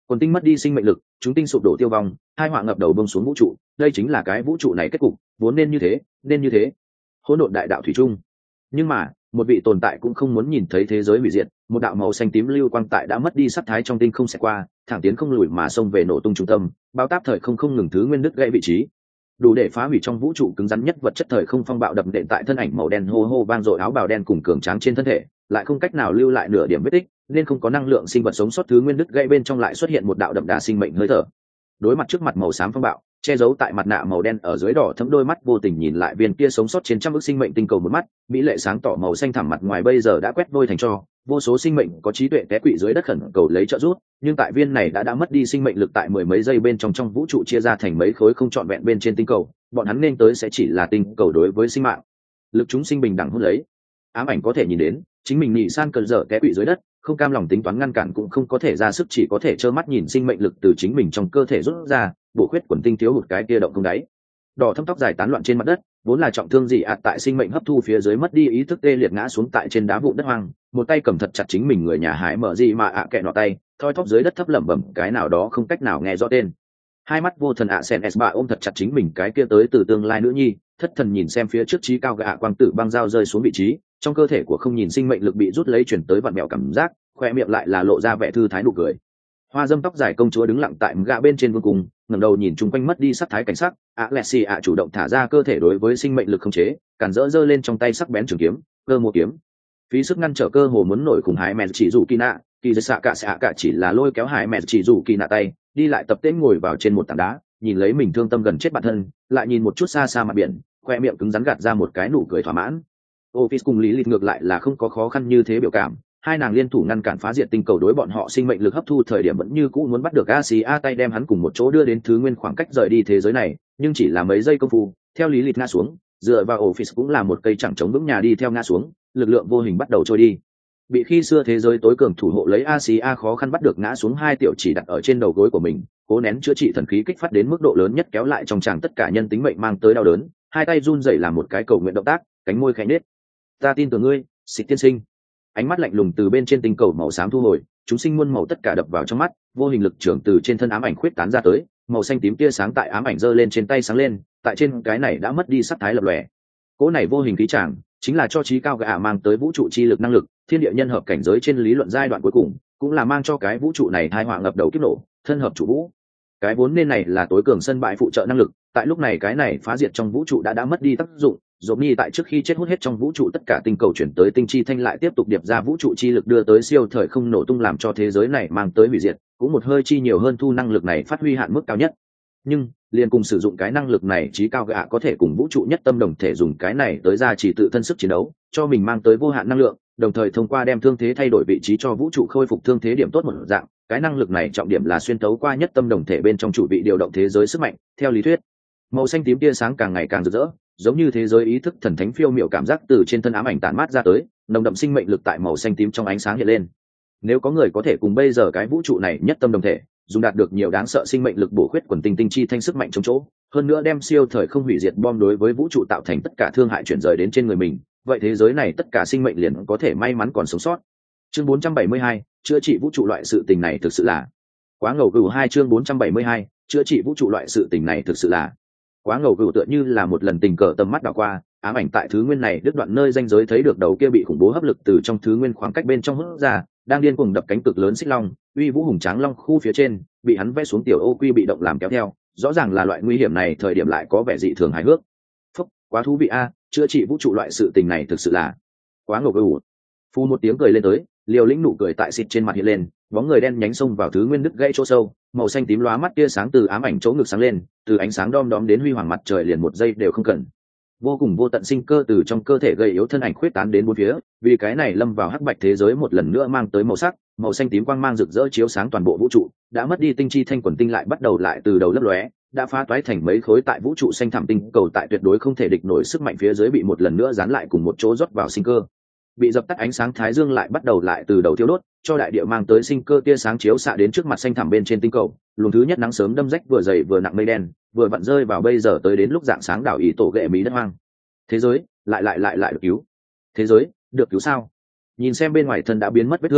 Quần tinh mất đi sinh mệnh lực, chúng tinh sụp đổ tiêu vong, hai họa ngập đầu bông xuống vũ trụ. Đây chính là cái vũ trụ này kết cục, vốn nên như thế, nên như thế. Hỗn độn đại đạo thủy chung. Nhưng mà một vị tồn tại cũng không muốn nhìn thấy thế giới hủy diệt. Một đạo màu xanh tím lưu quang tại đã mất đi sắc thái trong tinh không sẽ qua, thẳng tiến không lùi mà xông về nổ tung trung tâm, bao táp thời không ngừng thứ nguyên đứt gãy vị trí, đủ để phá hủy trong vũ trụ cứng rắn nhất vật chất thời không phong bạo đập nện tại thân ảnh màu đen hô hô vang dội áo bào đen cùng cường tráng trên thân thể, lại không cách nào lưu lại nửa điểm vết tích, nên không có năng lượng sinh vật sống sót thứ nguyên đứt gãy bên trong lại xuất hiện một đạo đậm đà sinh mệnh hơi thở. Đối mặt trước mặt màu xám phong bạo, che giấu tại mặt nạ màu đen ở dưới đỏ thấm đôi mắt vô tình nhìn lại viên kia sống sót trên trăm ức sinh mệnh tinh cầu một mắt, mỹ lệ sáng tỏ màu xanh thẳm mặt ngoài bây giờ đã quét vôi thành tro, vô số sinh mệnh có trí tuệ té quỵ dưới đất khẩn cầu lấy trợ giúp, nhưng tại viên này đã mất đi sinh mệnh lực tại mười mấy giây bên trong vũ trụ chia ra thành mấy khối không trọn vẹn bên trên tinh cầu, bọn hắn nên tới sẽ chỉ là tinh cầu đối với sinh mạng lực chúng sinh bình đẳng hút lấy. Ám ảnh có thể nhìn đến chính mình nhị san cơn dở té quỵ dưới đất, không cam lòng tính toán ngăn cản cũng không có thể ra sức, chỉ có thể trơ mắt nhìn sinh mệnh lực từ chính mình trong cơ thể rút ra, bổ khuyết quần tinh thiếu hụt cái kia động không đáy. Đỏ thâm tóc dài tán loạn trên mặt đất, vốn là trọng thương dị ạt tại sinh mệnh hấp thu phía dưới mất đi ý thức tê liệt ngã xuống tại trên đá vụn đất hoang, một tay cầm thật chặt chính mình người nhà hái mở gì mà kẹ nọ tay, thoi thóp dưới đất thấp lẩm bẩm cái nào đó không cách nào nghe rõ tên. Hai mắt vô thần sen s ôm thật chặt chính mình cái kia tới từ tương lai nữ nhi, thất thần nhìn xem phía trước trí cao quang tử băng dao rơi xuống vị trí, trong cơ thể của không nhìn sinh mệnh lực bị rút lấy chuyển tới vặn mẹo cảm giác, khoe miệng lại là lộ ra vẻ thư thái nụ cười. Hoa dâm tóc dài công chúa đứng lặng tại gạ bên trên vương cung, ngẩng đầu nhìn chung quanh mất đi sắc thái cảnh sắc. Alexia chủ động thả ra cơ thể đối với sinh mệnh lực không chế, cản giơ lên trong tay sắc bén trường kiếm, cơ mua kiếm, phí sức ngăn trở cơ hồ muốn nổi khủng hái mẹ chỉ rủ kỳ nạ, kỳ xạ cả chỉ là lôi kéo hải mẹ chỉ rủ kỳ nạ tay, đi lại tập tễnh ngồi vào trên một tảng đá, nhìn lấy mình thương tâm gần chết bản thân, lại nhìn một chút xa xa mặt biển, khoe miệng cứng rắn gạt ra một cái nụ cười thỏa mãn. Office cùng Lý Lịch ngược lại là không có khó khăn như thế biểu cảm, hai nàng liên thủ ngăn cản phá diệt tinh cầu đối bọn họ sinh mệnh lực hấp thu thời điểm vẫn như cũ muốn bắt được Asia tay đem hắn cùng một chỗ đưa đến thứ nguyên khoảng cách rời đi thế giới này, nhưng chỉ là mấy giây công phu, theo Lý Lịch ngã xuống, dựa vào Office cũng là một cây chẳng chống vững nhà đi theo ngã xuống, lực lượng vô hình bắt đầu trôi đi. Bị khi xưa thế giới tối cường thủ hộ lấy Asia khó khăn bắt được ngã xuống hai tiểu chỉ đặt ở trên đầu gối của mình, cố nén chữa trị thần khí kích phát đến mức độ lớn nhất kéo lại trong tràng tất cả nhân tính mệnh mang tới đau đớn, hai tay run rẩy làm một cái cầu nguyện động tác, cánh môi khẽ nết. Ta tin tưởng ngươi, Xịt tiên sinh. Ánh mắt lạnh lùng từ bên trên tinh cầu màu xám thu hồi, chúng sinh muôn màu tất cả đập vào trong mắt, vô hình lực trưởng từ trên thân ám ảnh khuyết tán ra tới, màu xanh tím tia sáng tại ám ảnh giơ lên trên tay sáng lên, tại trên cái này đã mất đi sắc thái lập lòe. Cỗ này vô hình khí tràng, chính là cho trí cao mang tới vũ trụ chi lực năng lực, thiên địa nhân hợp cảnh giới trên lý luận giai đoạn cuối cùng, cũng là mang cho cái vũ trụ này tai họa ngập đầu kiếp nổ, thân hợp chủ vũ. Cái vốn nên này là tối cường sân bãi phụ trợ năng lực, tại lúc này cái này phá diệt trong vũ trụ đã mất đi tác dụng. Dồn Nhi tại trước khi chết hút hết trong vũ trụ tất cả tinh cầu chuyển tới tinh chi thanh lại tiếp tục điệp ra vũ trụ chi lực đưa tới siêu thời không nổ tung làm cho thế giới này mang tới hủy diệt, cũng một hơi chi nhiều hơn thu năng lực này phát huy hạn mức cao nhất. Nhưng liền cùng sử dụng cái năng lực này trí cao có thể cùng vũ trụ nhất tâm đồng thể dùng cái này tới ra chỉ tự thân sức chiến đấu, cho mình mang tới vô hạn năng lượng, đồng thời thông qua đem thương thế thay đổi vị trí cho vũ trụ khôi phục thương thế điểm tốt một dạng. Cái năng lực này trọng điểm là xuyên tấu qua nhất tâm đồng thể bên trong chủ vị điều động thế giới sức mạnh. Theo lý thuyết, màu xanh tím tia sáng càng ngày càng rực rỡ, giống như thế giới ý thức thần thánh phiêu miểu cảm giác từ trên thân ám ảnh tản mát ra tới, nồng đậm sinh mệnh lực tại màu xanh tím trong ánh sáng hiện lên. Nếu có người có thể cùng bây giờ cái vũ trụ này nhất tâm đồng thể, dùng đạt được nhiều đáng sợ sinh mệnh lực bổ khuyết quần tinh tinh chi thanh sức mạnh chống chỗ, hơn nữa đem siêu thời không hủy diệt bom đối với vũ trụ tạo thành tất cả thương hại chuyển rời đến trên người mình, vậy thế giới này tất cả sinh mệnh liền có thể may mắn còn sống sót. Chương 472, chữa trị vũ trụ loại sự tình này thực sự là quá ngầu gửu. Hai chương 472, chữa trị vũ trụ loại sự tình này thực sự là quá ngầu gửu. Tựa như là một lần tình cờ tầm mắt đảo qua, ám ảnh tại thứ nguyên này đứt đoạn nơi ranh giới thấy được đầu kia bị khủng bố hấp lực từ trong thứ nguyên khoảng cách bên trong hút ra, đang điên cuồng đập cánh cực lớn xích long, uy vũ hùng tráng long khu phía trên, bị hắn vẽ xuống tiểu ô quy bị động làm kéo theo, rõ ràng là loại nguy hiểm này thời điểm lại có vẻ dị thường hài hước. Phúc, quá thú vị a, chữa trị vũ trụ loại sự tình này thực sự là quá ngầu gửu. Phu một tiếng cười lên tới, liều lĩnh nụ cười tại xịt trên mặt hiện lên, bóng người đen nhánh xông vào thứ nguyên đứt gãy chỗ sâu, màu xanh tím lóa mắt tia sáng từ ám ảnh chỗ ngực sáng lên, từ ánh sáng đom đóm đến huy hoàng mặt trời liền một giây đều không cần. Vô cùng vô tận sinh cơ từ trong cơ thể gây yếu thân ảnh khuyết tán đến bốn phía, vì cái này lâm vào hắc bạch thế giới một lần nữa mang tới màu sắc, màu xanh tím quang mang rực rỡ chiếu sáng toàn bộ vũ trụ, đã mất đi tinh chi thanh quần tinh lại bắt đầu lại từ đầu lấp lóe, đã phá toái thành mấy khối tại vũ trụ xanh thẳm tinh cầu tại tuyệt đối không thể địch nổi sức mạnh phía dưới bị một lần nữa dán lại cùng một chỗ rót vào sinh cơ. Bị dập tắt ánh sáng thái dương lại bắt đầu lại từ đầu thiêu đốt, cho đại địa mang tới sinh cơ tia sáng chiếu xạ đến trước mặt xanh thẳm bên trên tinh cầu, luồng thứ nhất nắng sớm đâm rách vừa dày vừa nặng mây đen, vừa vặn rơi vào bây giờ tới đến lúc dạng sáng đảo ý tổ ghệ mỹ đất hoang. Thế giới lại được cứu. Thế giới được cứu sao? Nhìn xem bên ngoài thân đã biến mất vết thương,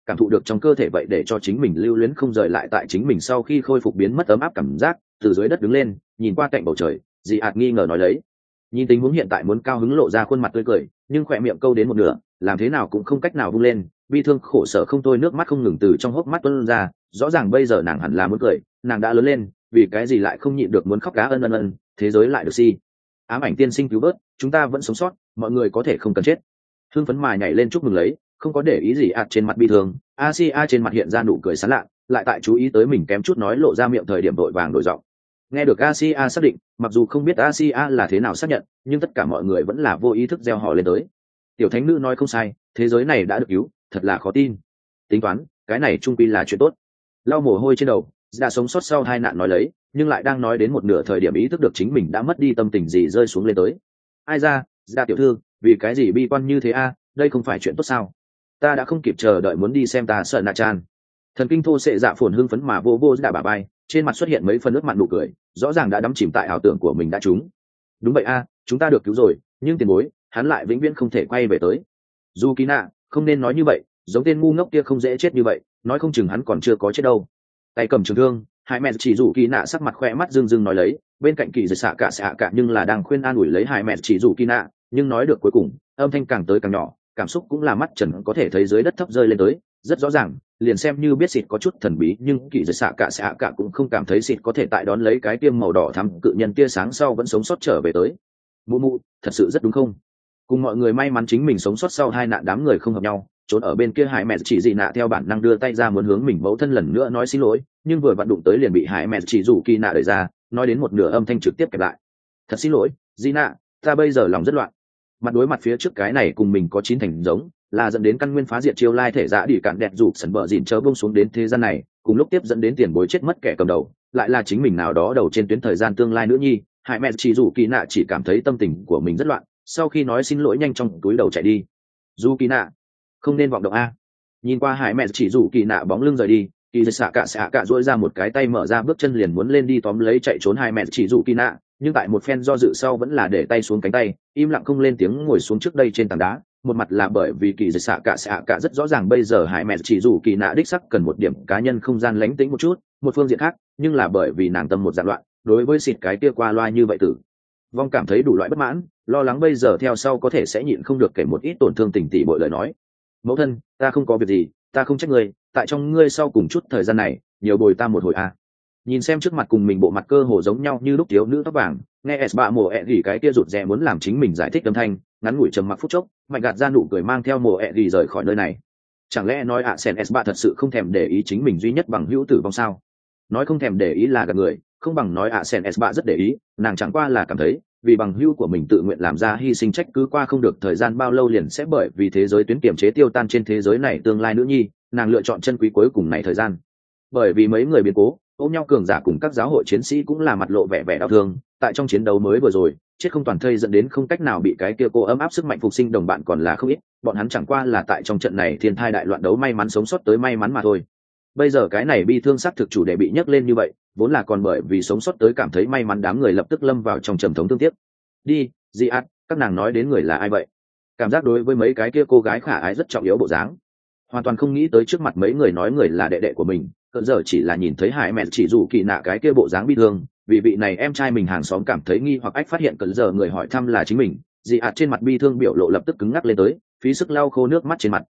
cảm thụ được trong cơ thể vậy để cho chính mình lưu luyến không rời lại tại chính mình sau khi khôi phục biến mất ấm áp cảm giác, từ dưới đất đứng lên nhìn qua cạnh bầu trời, dị ạt nghi ngờ nói lấy. Nhìn tình huống hiện tại muốn cao hứng lộ ra khuôn mặt tươi cười, nhưng khỏe miệng câu đến một nửa, làm thế nào cũng không cách nào vung lên, bi thương khổ sở không thôi, nước mắt không ngừng từ trong hốc mắt tuôn ra. Rõ ràng bây giờ nàng hẳn là muốn cười, nàng đã lớn lên, vì cái gì lại không nhịn được muốn khóc cá ân, thế giới lại được si. Ám ảnh tiên sinh cứu vớt, chúng ta vẫn sống sót, mọi người có thể không cần chết. Hưng phấn mà nhảy lên chúc mừng lấy, không có để ý gì ạt trên mặt bi thương. Asia trên mặt hiện ra nụ cười sán lạ, lại tại chú ý tới mình kém chút nói lộ ra miệng thời điểm vội vàng đổi giọng. Nghe được Asia xác định, mặc dù không biết Asia là thế nào xác nhận, nhưng tất cả mọi người vẫn là vô ý thức gieo họ lên tới. Tiểu thánh nữ nói không sai, thế giới này đã được cứu, thật là khó tin. Tính toán, cái này trung quy là chuyện tốt. Lau mồ hôi trên đầu, đã sống sót sau hai nạn nói lấy, nhưng lại đang nói đến một nửa thời điểm ý thức được chính mình đã mất đi tâm tình gì rơi xuống lên tới. Ai ra, ra tiểu thư, vì cái gì bi quan như thế a? Đây không phải chuyện tốt sao? Ta đã không kịp chờ đợi muốn đi xem ta sợ nạ chan. Thần kinh thô sệ dạ phồn hưng phấn mà vô đã bà bay, trên mặt xuất hiện mấy phần nước mặn nụ cười, rõ ràng đã đắm chìm tại ảo tưởng của mình đã trúng. Đúng vậy a, chúng ta được cứu rồi, nhưng tiền bối, hắn lại vĩnh viễn không thể quay về tới. Dù Kỳ Nạ, không nên nói như vậy, giống tên ngu ngốc kia không dễ chết như vậy, nói không chừng hắn còn chưa có chết đâu. Tay cầm trường thương, Hải Mẹ chỉ rủ Kỳ Nạ sắc mặt khoe mắt rưng nói lấy, bên cạnh Kỳ Dật xạ cả nhưng là đang khuyên an ủi lấy Hải Mẹ chỉ rủ Kỳ Nạ, nhưng nói được cuối cùng, âm thanh càng tới càng nhỏ, cảm xúc cũng là mắt trần có thể thấy dưới đất thấp rơi lên tới, rất rõ ràng, liền xem như biết xịt có chút thần bí, nhưng Kỳ Dật xạ cả cũng không cảm thấy xịt có thể tại đón lấy cái tiêm màu đỏ thắm cự nhân tia sáng sau vẫn sống sót trở về tới. Mụ, thật sự rất đúng không? Cùng mọi người may mắn chính mình sống sót sau hai nạn đám người không hợp nhau, trốn ở bên kia Hải Mẹ chỉ dị nạ theo bản năng đưa tay ra muốn hướng mình mẫu thân lần nữa nói xin lỗi, nhưng vừa vặn đụng tới liền bị Hải Mẹ chỉ rủ Kỳ nạ đẩy ra, nói đến một nửa âm thanh trực tiếp kẹp lại. Thật xin lỗi, dị nạ, ta bây giờ lòng rất loạn. Mặt đối mặt phía trước cái này cùng mình có chín thành giống, là dẫn đến căn nguyên phá diệt chiêu lai thể dạ đi cạn đẹp rủ sần bờ dịn chớ bông xuống đến thế gian này, cùng lúc tiếp dẫn đến tiền bối chết mất kẻ cầm đầu, lại là chính mình nào đó đầu trên tuyến thời gian tương lai nữa nhi. Hải Mẹ chỉ rủ Kỳ nạ chỉ cảm thấy tâm tình của mình rất loạn, sau khi nói xin lỗi nhanh trong túi đầu chạy đi. Dù Kỳ nạ, không nên vọng động a. Nhìn qua Hải Mẹ chỉ rủ Kỳ nạ bóng lưng rời đi, Kỳ Dật xạ cả duỗi ra một cái tay mở ra bước chân liền muốn lên đi tóm lấy chạy trốn Hải Mẹ chỉ rủ Kỳ nạ, nhưng tại một phen do dự sau vẫn là để tay xuống cánh tay, im lặng không lên tiếng ngồi xuống trước đây trên tảng đá. Một mặt là bởi vì Kỳ Dật xạ cả rất rõ ràng bây giờ Hải Mẹ chỉ rủ Kỳ nạ đích sắc cần một điểm cá nhân không gian lánh tĩnh một chút, một phương diện khác, nhưng là bởi vì nàng tâm một dạng loạn, đối với xịt cái kia qua loa như vậy tử vong cảm thấy đủ loại bất mãn, lo lắng bây giờ theo sau có thể sẽ nhịn không được kể một ít tổn thương tình tỷ bội lời nói. Mẫu thân, ta không có việc gì, ta không trách ngươi, tại trong ngươi sau cùng chút thời gian này nhiều bồi ta một hồi a. Nhìn xem trước mặt cùng mình bộ mặt cơ hồ giống nhau như lúc thiếu nữ tóc vàng, nghe s bạ mồ ẹ gỉ cái kia rụt rè muốn làm chính mình giải thích âm thanh, ngắn ngủi trầm mặc phút chốc, mạnh gạt ra nụ cười mang theo mồ ẹ gỉ rời khỏi nơi này. Chẳng lẽ nói sen s bạ thật sự không thèm để ý chính mình duy nhất bằng hữu tử vong sao? Nói không thèm để ý là gạt người, không bằng nói sen s bạ rất để ý, nàng chẳng qua là cảm thấy vì bằng hữu của mình tự nguyện làm ra hy sinh trách cứ qua không được thời gian bao lâu liền sẽ bởi vì thế giới tuyến kiểm chế tiêu tan trên thế giới này tương lai nữ nhi, nàng lựa chọn chân quý cuối cùng này thời gian. Bởi vì mấy người biến cố, ôm nhau cường giả cùng các giáo hội chiến sĩ cũng là mặt lộ vẻ đau thương, tại trong chiến đấu mới vừa rồi, chết không toàn thây dẫn đến không cách nào bị cái kia cô ấm áp sức mạnh phục sinh đồng bạn còn là không ít, bọn hắn chẳng qua là tại trong trận này thiên thai đại loạn đấu may mắn sống sót tới may mắn mà thôi. Bây giờ cái này bi thương xác thực chủ đề bị nhắc lên như vậy, vốn là còn bởi vì sống sót tới cảm thấy may mắn đám người lập tức lâm vào trong trầm thống thương tiếc. Đi, Di ạt, các nàng nói đến người là ai vậy? Cảm giác đối với mấy cái kia cô gái khả ái rất trọng yếu bộ dáng, hoàn toàn không nghĩ tới trước mặt mấy người nói người là đệ đệ của mình, cỡ giờ chỉ là nhìn thấy Hải Mẹ chỉ rủ Kỳ nạ cái kia bộ dáng bi thương, vì vị này em trai mình hàng xóm cảm thấy nghi hoặc ách phát hiện cỡ giờ người hỏi thăm là chính mình, Di ạt trên mặt bi thương biểu lộ lập tức cứng ngắc lên tới, phí sức lau khô nước mắt trên mặt.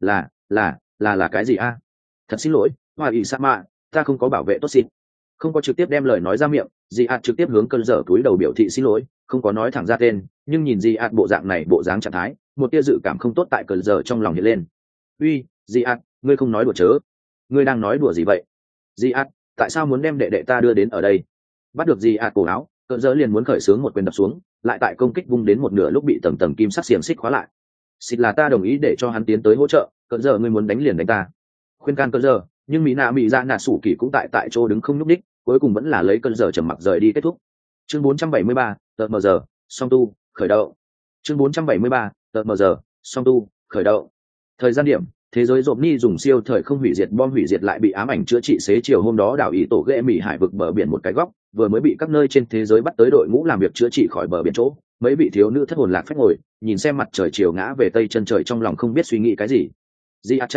Là cái gì a? Thật xin lỗi, Hoa ỷ sa mạ, ta không có bảo vệ tốt xin. Không có trực tiếp đem lời nói ra miệng, Di ạt trực tiếp hướng cơn dở túi đầu biểu thị xin lỗi, không có nói thẳng ra tên, nhưng nhìn Di ạt bộ dạng này bộ dáng trạng thái, một tia dự cảm không tốt tại cơn dở trong lòng hiện lên. Uy, Di ạt, ngươi không nói đùa chớ? Ngươi đang nói đùa gì vậy? Di ạt, tại sao muốn đem đệ đệ ta đưa đến ở đây? Bắt được Di ạt cổ áo, cơn dở liền muốn khởi xướng một quyền đập xuống, lại tại công kích vung đến một nửa lúc bị tầng tầng kim sắc xiềng xích khóa lại. Xịt là ta đồng ý để cho hắn tiến tới hỗ trợ, cơn dở ngươi muốn đánh liền đánh ta. Khuyên can cơn dở, nhưng mỹ dạ nạ sủ kỳ cũng tại chỗ đứng không nhúc đích, cuối cùng vẫn là lấy cơn dở trầm mặc rời đi kết thúc. Chương 473, tờ mờ giờ, song tu, khởi động. Chương 473, tờ mờ giờ, song tu, khởi động. Thời gian điểm, thế giới rộp ni dùng siêu thời không hủy diệt bom hủy diệt lại bị ám ảnh chữa trị xế chiều hôm đó đảo ý tổ ghệ mỹ hải vực bờ biển một cái góc, vừa mới bị các nơi trên thế giới bắt tới đội ngũ làm việc chữa trị khỏi bờ biển chỗ. Mấy vị thiếu nữ thất hồn lạc phách ngồi, nhìn xem mặt trời chiều ngã về tây chân trời trong lòng không biết suy nghĩ cái gì. Di A Chan,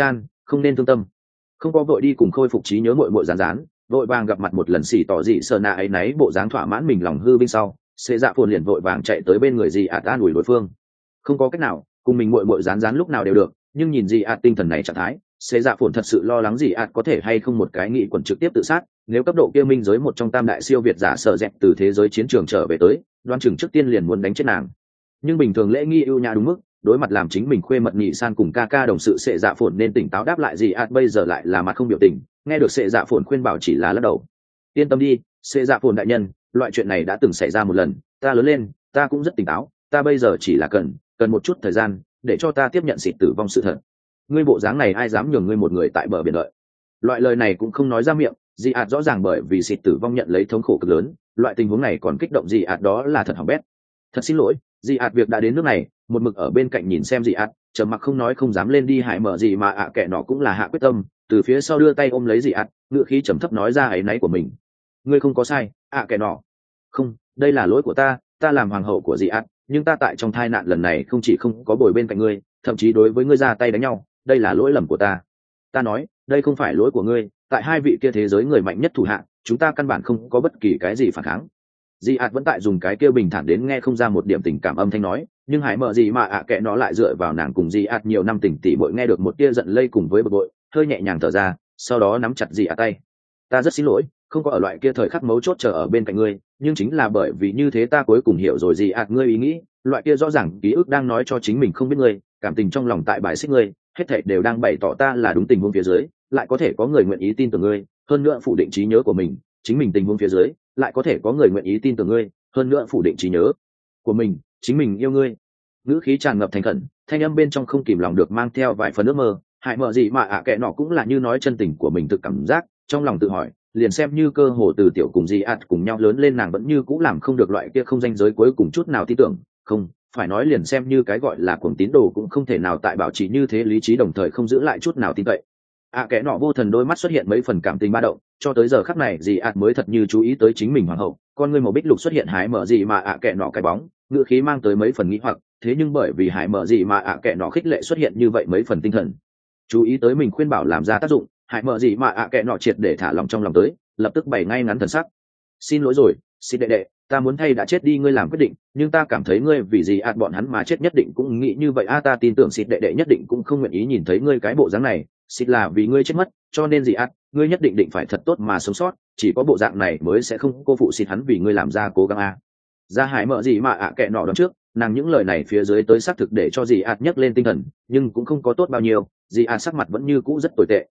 không nên thương tâm. Không có vội đi cùng khôi phục trí nhớ muội muội rán rán, vội vàng gặp mặt một lần xỉ tỏ dị sờ nạ ấy náy bộ dáng thỏa mãn mình lòng hư vinh sau, xê dạ phồn liền vội vàng chạy tới bên người dị ạt an ủi đối phương. Không có cách nào, cùng mình muội muội rán rán lúc nào đều được, nhưng nhìn dị ạt tinh thần này trạng thái, xê dạ phồn thật sự lo lắng dị ạt có thể hay không một cái nghị quần trực tiếp tự sát. Nếu cấp độ kia minh giới một trong tam đại siêu việt giả sợ dẹp từ thế giới chiến trường trở về tới, đoan chừng trước tiên liền muốn đánh chết nàng. Nhưng bình thường lễ nghi ưu nhã đúng mức, đối mặt làm chính mình khuê mật nhị san cùng ca ca đồng sự sệ dạ phồn nên tỉnh táo đáp lại gì bây giờ lại là mặt không biểu tình. Nghe được sệ dạ phồn khuyên bảo chỉ là lắc đầu. Yên tâm đi, sệ dạ phồn đại nhân, loại chuyện này đã từng xảy ra một lần, ta lớn lên, ta cũng rất tỉnh táo, ta bây giờ chỉ là cần một chút thời gian để cho ta tiếp nhận sự tử vong sự thật. Ngươi bộ dáng này ai dám nhường ngươi một người tại bờ biển đợi. Loại lời này cũng không nói ra miệng, dị rõ ràng bởi vì sự tử vong nhận lấy thống khổ cực lớn, loại tình huống này còn kích động dị đó là thật hỏng bét. Thật xin lỗi, dị việc đã đến nước này, một mực ở bên cạnh nhìn xem dị trầm mặc không nói không dám lên đi hại mở gì mà kẻ nọ cũng là hạ quyết tâm, từ phía sau đưa tay ôm lấy dị ngựa khí trầm thấp nói ra áy náy của mình. Ngươi không có sai, kẻ nọ. Không, đây là lỗi của ta làm hoàng hậu của dị nhưng ta tại trong tai nạn lần này không chỉ không có bồi bên cạnh ngươi, thậm chí đối với ngươi ra tay đánh nhau, đây là lỗi lầm của ta. Ta nói, đây không phải lỗi của ngươi, tại hai vị kia thế giới người mạnh nhất thủ hạ, chúng ta căn bản không có bất kỳ cái gì phản kháng. Dị vẫn tại dùng cái kia bình thản đến nghe không ra một điểm tình cảm âm thanh nói, nhưng hãy mở gì mà kệ nó lại dựa vào nàng cùng Dị nhiều năm tình tỉ muội nghe được một tia giận lây cùng với bực bội, hơi nhẹ nhàng thở ra, sau đó nắm chặt Dị tay. Ta rất xin lỗi, không có ở loại kia thời khắc mấu chốt chờ ở bên cạnh ngươi, nhưng chính là bởi vì như thế ta cuối cùng hiểu rồi Dị ngươi ý nghĩ, loại kia rõ ràng ký ức đang nói cho chính mình không biết ngươi, cảm tình trong lòng tại bài xích ngươi, hết thảy đều đang bày tỏ ta là đúng tình huống phía dưới, lại có thể có người nguyện ý tin tưởng ngươi, hơn nữa phủ định trí nhớ của mình, chính mình tình huống phía dưới, lại có thể có người nguyện ý tin tưởng ngươi, hơn nữa phủ định trí nhớ của mình, chính mình yêu ngươi. Ngữ khí tràn ngập thành khẩn, thanh âm bên trong không kìm lòng được mang theo vài phần ước mơ. Hại mở gì mà kệ nọ cũng là như nói chân tình của mình thực cảm giác, trong lòng tự hỏi, liền xem như cơ hồ từ tiểu cùng Dị cùng nhau lớn lên nàng vẫn như cũng làm không được loại kia không ranh giới cuối cùng chút nào tin tưởng, không, phải nói liền xem như cái gọi là cuồng tín đồ cũng không thể nào tại bảo trì như thế lý trí đồng thời không giữ lại chút nào tin cậy. Kẻ nọ vô thần đôi mắt xuất hiện mấy phần cảm tình ba động, cho tới giờ khắc này Dị mới thật như chú ý tới chính mình hoàng hậu, con ngươi màu bích lục xuất hiện hái mở gì mà kẻ nọ cái bóng, ngữ khí mang tới mấy phần nghĩ hoặc, thế nhưng bởi vì hái mở gì mà kẻ nọ khích lệ xuất hiện như vậy mấy phần tinh thần, chú ý tới mình khuyên bảo làm ra tác dụng, hại mở gì mà kẻ nọ triệt để thả lòng trong lòng tới, lập tức bày ngay ngắn thần sắc. Xin lỗi rồi, xin đệ đệ, ta muốn thay đã chết đi ngươi làm quyết định, nhưng ta cảm thấy ngươi vì gì bọn hắn mà chết nhất định cũng nghĩ như vậy ta tin tưởng xin đệ đệ nhất định cũng không nguyện ý nhìn thấy ngươi cái bộ dáng này, xin là vì ngươi chết mất, cho nên gì ngươi nhất định định phải thật tốt mà sống sót, chỉ có bộ dạng này mới sẽ không cô phụ xin hắn vì ngươi làm ra cố gắng ra hại mở gì mà kệ nọ đón trước, nàng những lời này phía dưới tới xác thực để cho gì nhấc lên tinh thần, nhưng cũng không có tốt bao nhiêu, gì sắc mặt vẫn như cũ rất tồi tệ.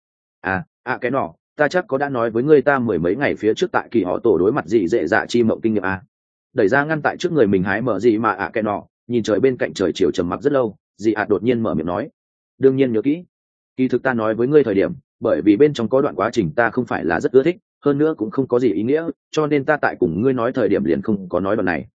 Cái nọ, ta chắc có đã nói với ngươi ta mười mấy ngày phía trước tại kỳ họ tổ đối mặt gì dễ dạ chi mộng kinh nghiệm đẩy ra ngăn tại trước người mình hái mở gì mà cái nọ, nhìn trời bên cạnh trời chiều trầm mặc rất lâu, gì đột nhiên mở miệng nói, đương nhiên nhớ kỹ, kỳ thực ta nói với ngươi thời điểm, bởi vì bên trong có đoạn quá trình ta không phải là rất ưa thích, hơn nữa cũng không có gì ý nghĩa, cho nên ta tại cùng ngươi nói thời điểm liền không có nói đoạn này.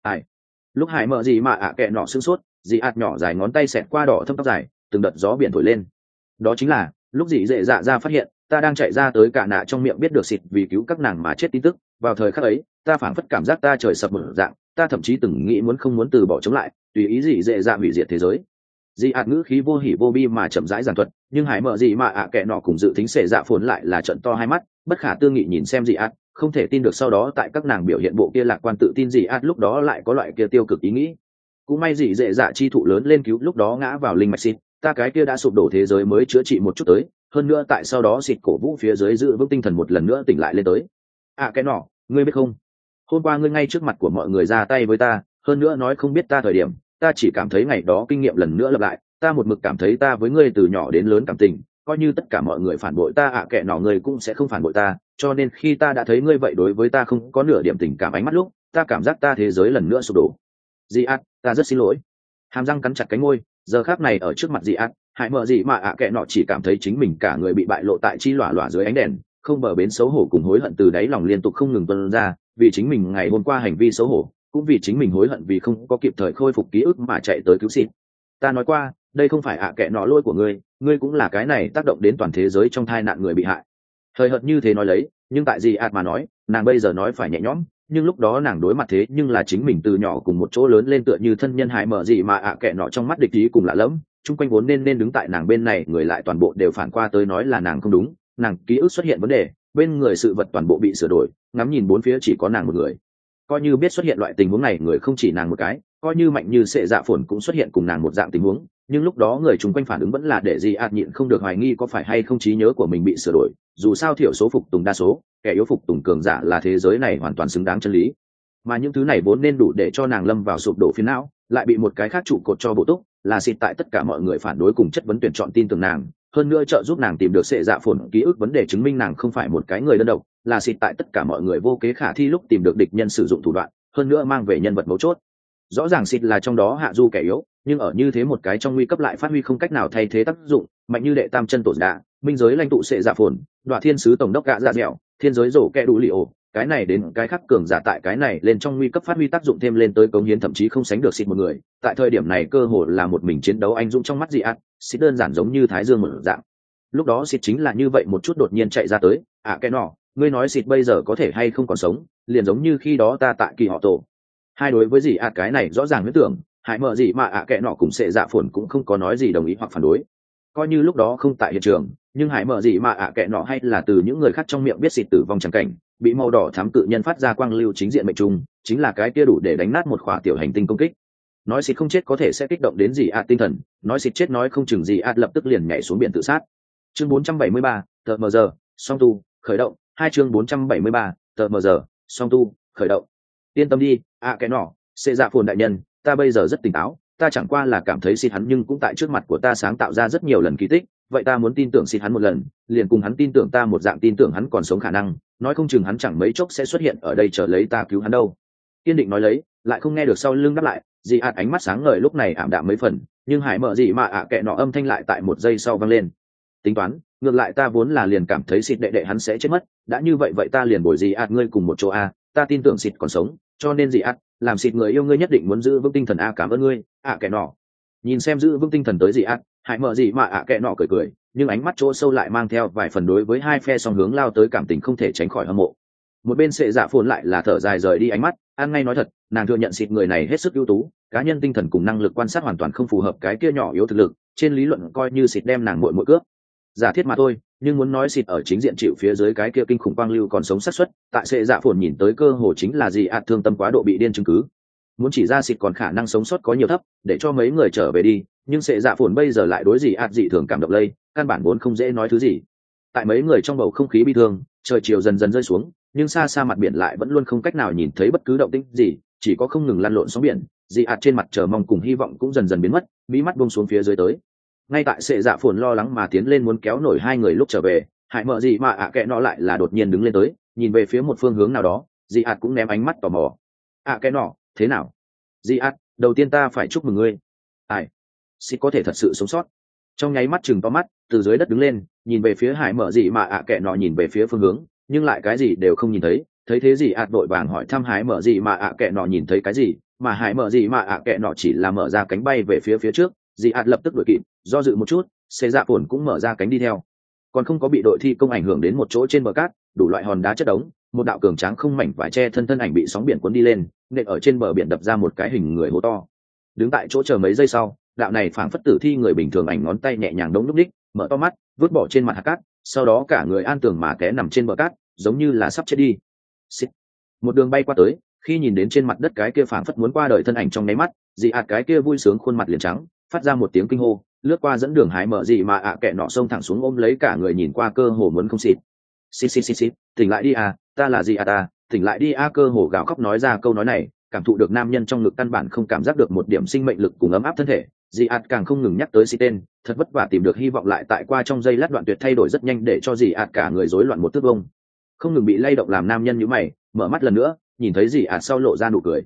Lúc hải mở gì mà kệ nọ sưng sốt, gì nhỏ dài ngón tay xẹt qua đỏ thâm tóc dài, từng đợt gió biển thổi lên. Đó chính là lúc gì dễ dạ ra phát hiện ta đang chạy ra tới cả nạ trong miệng biết được xịt vì cứu các nàng mà chết tin tức, vào thời khắc ấy ta phảng phất cảm giác ta trời sập một dạng, ta thậm chí từng nghĩ muốn không muốn từ bỏ chống lại, tùy ý gì dễ dạ hủy diệt thế giới. Dị ngữ khí vô hỉ vô bi mà chậm rãi giảng thuật, nhưng hải mở gì mà kệ nọ cùng dự tính xệ dạ phồn lại là trận to hai mắt, bất khả tư nghị nhìn xem dị không thể tin được sau đó tại các nàng biểu hiện bộ kia lạc quan tự tin dị lúc đó lại có loại kia tiêu cực ý nghĩ. Cũng may dị dễ dạ chi thụ lớn lên cứu lúc đó ngã vào linh mạch xịt, ta cái kia đã sụp đổ thế giới mới chữa trị một chút tới, hơn nữa tại sau đó xịt cổ vũ phía dưới giữ vững tinh thần một lần nữa tỉnh lại lên tới. Cái nọ, ngươi biết không, hôm qua ngươi ngay trước mặt của mọi người ra tay với ta, hơn nữa nói không biết ta thời điểm, ta chỉ cảm thấy ngày đó kinh nghiệm lần nữa lặp lại, ta một mực cảm thấy ta với ngươi từ nhỏ đến lớn cảm tình, coi như tất cả mọi người phản bội ta kệ nọ ngươi cũng sẽ không phản bội ta, cho nên khi ta đã thấy ngươi vậy đối với ta không có nửa điểm tình cảm ánh mắt lúc, ta cảm giác ta thế giới lần nữa sụp đổ. Dị ta rất xin lỗi. Hàm răng cắn chặt cánh môi, giờ khác này ở trước mặt dị hại mở gì mà kệ nọ chỉ cảm thấy chính mình cả người bị bại lộ tại chi lỏa lỏa dưới ánh đèn, không bờ bến xấu hổ cùng hối hận từ đáy lòng liên tục không ngừng tuôn ra, vì chính mình ngày hôm qua hành vi xấu hổ, cũng vì chính mình hối hận vì không có kịp thời khôi phục ký ức mà chạy tới cứu xin. Ta nói qua, đây không phải kệ nọ lỗi của ngươi, ngươi cũng là cái này tác động đến toàn thế giới trong tai nạn người bị hại. Thời hợt như thế nói lấy, nhưng tại gì mà nói, nàng bây giờ nói phải nhẹ nhõm, nhưng lúc đó nàng đối mặt thế nhưng là chính mình từ nhỏ cùng một chỗ lớn lên tựa như thân nhân hại mở gì mà kệ nọ trong mắt địch ý cùng lạ lẫm, chung quanh vốn nên đứng tại nàng bên này người lại toàn bộ đều phản qua tới nói là nàng không đúng, nàng ký ức xuất hiện vấn đề, bên người sự vật toàn bộ bị sửa đổi, ngắm nhìn bốn phía chỉ có nàng một người. Coi như biết xuất hiện loại tình huống này người không chỉ nàng một cái, coi như mạnh như Sệ Dạ Phồn cũng xuất hiện cùng nàng một dạng tình huống, nhưng lúc đó người chung quanh phản ứng vẫn là để gì nhịn không được hoài nghi có phải hay không trí nhớ của mình bị sửa đổi, dù sao thiểu số phục tùng đa số, kẻ yếu phục tùng cường giả là thế giới này hoàn toàn xứng đáng chân lý. Mà những thứ này vốn nên đủ để cho nàng lâm vào sụp đổ phiền não, lại bị một cái khác trụ cột cho bổ túc, là xịt tại tất cả mọi người phản đối cùng chất vấn tuyển chọn tin tưởng nàng, hơn nữa trợ giúp nàng tìm được Sệ Dạ Phồn ký ức vấn đề chứng minh nàng không phải một cái người đơn độc, là xịt tại tất cả mọi người vô kế khả thi lúc tìm được địch nhân sử dụng thủ đoạn, hơn nữa mang về nhân vật mấu chốt. Rõ ràng xịt là trong đó hạ du kẻ yếu, nhưng ở như thế một cái trong nguy cấp lại phát huy không cách nào thay thế tác dụng, mạnh như đệ tam chân tổ đạ, minh giới lãnh tụ Sệ Dạ Phồn, đoạ thiên sứ tổng đốc gạ dạ dẻo, thiên giới rổ kẹ đủ lì ổ, cái này đến cái khác cường giả tại cái này lên trong nguy cấp phát huy tác dụng thêm lên tới cống hiến thậm chí không sánh được xịt một người, tại thời điểm này cơ hồ là một mình chiến đấu anh dũng trong mắt dị ạt, xịt đơn giản giống như thái dương một dạng. Lúc đó xịt chính là như vậy một chút đột nhiên chạy ra tới, cái nọ, ngươi nói xịt bây giờ có thể hay không còn sống, liền giống như khi đó ta tại kỳ họ tổ. Hai đối với dị ạt cái này rõ ràng huyết tưởng, hại mở gì mà kẻ nọ cùng Sệ Dạ Phồn cũng không có nói gì đồng ý hoặc phản đối. Coi như lúc đó không tại hiện trường, nhưng hại mở gì mà kẻ nọ hay là từ những người khác trong miệng biết xịt tử vong chẳng cảnh, bị màu đỏ thám cự nhân phát ra quang lưu chính diện mệnh trung, chính là cái kia đủ để đánh nát một khỏa tiểu hành tinh công kích. Nói xịt không chết có thể sẽ kích động đến dị ạt tinh thần, nói xịt chết nói không chừng dị ạt lập tức liền nhảy xuống biển tự sát. Chương 473, tờ mờ giờ, song tu, khởi động, hai chương 473, tờ mờ giờ, song tu, khởi động. Yên tâm đi, cái nọ, Sệ Dạ Phồn đại nhân, ta bây giờ rất tỉnh táo, ta chẳng qua là cảm thấy xịt hắn nhưng cũng tại trước mặt của ta sáng tạo ra rất nhiều lần kỳ tích, vậy ta muốn tin tưởng xịt hắn một lần, liền cùng hắn tin tưởng ta một dạng tin tưởng hắn còn sống khả năng, nói không chừng hắn chẳng mấy chốc sẽ xuất hiện ở đây chờ lấy ta cứu hắn đâu. Kiên định nói lấy, lại không nghe được sau lưng đáp lại, dị ạt ánh mắt sáng ngời lúc này ảm đạm mấy phần, nhưng hải mở gì mà kệ nọ âm thanh lại tại một giây sau vang lên. Tính toán, ngược lại ta vốn là liền cảm thấy xịt đệ đệ hắn sẽ chết mất, đã như vậy vậy ta liền bồi dị ạt ngươi cùng một chỗ ta tin tưởng xịt còn sống, cho nên dị ạt làm xịt người yêu ngươi nhất định muốn giữ vững tinh thần cảm ơn ngươi kẻ nọ. Nhìn xem giữ vững tinh thần tới dị ạt, hãy mở gì mà kẻ nọ cười, nhưng ánh mắt chỗ sâu lại mang theo vài phần đối với hai phe song hướng lao tới cảm tình không thể tránh khỏi hâm mộ. Một bên Sệ Dạ Phồn lại là thở dài rời đi ánh mắt, ăn ngay nói thật, nàng thừa nhận xịt người này hết sức ưu tú, cá nhân tinh thần cùng năng lực quan sát hoàn toàn không phù hợp cái kia nhỏ yếu thực lực, trên lý luận coi như xịt đem nàng muội cướp. Giả thiết mà thôi, nhưng muốn nói xịt ở chính diện chịu phía dưới cái kia kinh khủng quang lưu còn sống xác suất, tại Sệ Dạ Phồn nhìn tới cơ hồ chính là gì thương tâm quá độ bị điên chứng cứ. Muốn chỉ ra xịt còn khả năng sống sót có nhiều thấp, để cho mấy người trở về đi, nhưng Sệ Dạ Phồn bây giờ lại đối dị thường cảm động lây, căn bản vốn không dễ nói thứ gì. Tại mấy người trong bầu không khí bi thương, trời chiều dần dần rơi xuống, nhưng xa xa mặt biển lại vẫn luôn không cách nào nhìn thấy bất cứ động tĩnh gì, chỉ có không ngừng lăn lộn sóng biển, trên mặt chờ mong cùng hy vọng cũng dần dần biến mất, mí mắt buông xuống phía dưới tới. Ngay tại Sệ Dạ Phồn lo lắng mà tiến lên muốn kéo nổi hai người lúc trở về, hại mở gì mà kệ nọ lại là đột nhiên đứng lên tới, nhìn về phía một phương hướng nào đó, cũng ném ánh mắt tò mò. Kệ nọ, thế nào? Đầu tiên ta phải chúc mừng ngươi. Xịt có thể thật sự sống sót. Trong nháy mắt chừng to mắt, từ dưới đất đứng lên, nhìn về phía hải mở gì mà kệ nọ nhìn về phía phương hướng, nhưng lại cái gì đều không nhìn thấy. Thấy thế vội vàng hỏi thăm hải mở gì mà kệ nọ nhìn thấy cái gì, mà hải mở gì mà kệ nọ chỉ là mở ra cánh bay về phía trước. Lập tức đuổi kịp, do dự một chút, Sệ Dạ Phồn cũng mở ra cánh đi theo. Còn không có bị đội thi công ảnh hưởng đến một chỗ trên bờ cát, đủ loại hòn đá chất đống, một đạo cường tráng không mảnh vải che thân ảnh bị sóng biển cuốn đi lên, nện ở trên bờ biển đập ra một cái hình người hố to. Đứng tại chỗ chờ mấy giây sau, đạo này phảng phất tử thi người bình thường ảnh ngón tay nhẹ nhàng đống núp đích, mở to mắt, vứt bỏ trên mặt hạt cát, sau đó cả người an tường mà té nằm trên bờ cát, giống như là sắp chết đi. Xịt. Một đường bay qua tới, khi nhìn đến trên mặt đất cái kia phảng phất muốn qua đời thân ảnh trong nháy mắt, cái kia vui sướng khuôn mặt liền trắng, phát ra một tiếng kinh hô, lướt qua dẫn đường hái mở gì mà kệ nọ xông thẳng xuống ôm lấy cả người nhìn qua cơ hồ muốn không xịt. Xịt, tỉnh lại đi ta là ta, tỉnh lại đi cơ hồ gào khóc nói ra câu nói này, cảm thụ được nam nhân trong ngực căn bản không cảm giác được một điểm sinh mệnh lực cùng ấm áp thân thể, càng không ngừng nhắc tới xịt tên, thật vất vả tìm được hy vọng lại tại qua trong giây lát đoạn tuyệt thay đổi rất nhanh để cho cả người rối loạn một tước vông. Không ngừng bị lay động làm nam nhân như mày, mở mắt lần nữa, nhìn thấy sau lộ ra nụ cười.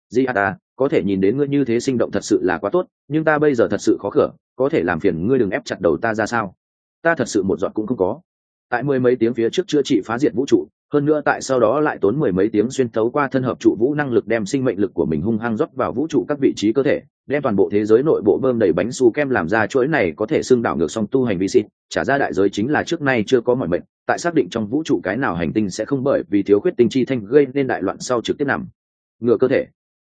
Có thể nhìn đến ngươi như thế sinh động thật sự là quá tốt, nhưng ta bây giờ thật sự khó khở, có thể làm phiền ngươi đừng ép chặt đầu ta ra sao? Ta thật sự một giọt cũng không có. Tại mười mấy tiếng phía trước chữa trị phá diệt vũ trụ, hơn nữa tại sau đó lại tốn mười mấy tiếng xuyên thấu qua thân hợp trụ vũ năng lực đem sinh mệnh lực của mình hung hăng rót vào vũ trụ các vị trí cơ thể, đem toàn bộ thế giới nội bộ bơm đầy bánh su kem làm ra chuỗi này có thể xưng đảo ngược song tu hành vi xịt, trả ra đại giới chính là trước nay chưa có mọi mệnh, tại xác định trong vũ trụ cái nào hành tinh sẽ không bởi vì thiếu khuyết tinh chi thanh gây nên đại loạn sau trực tiếp nằm ngừa cơ thể.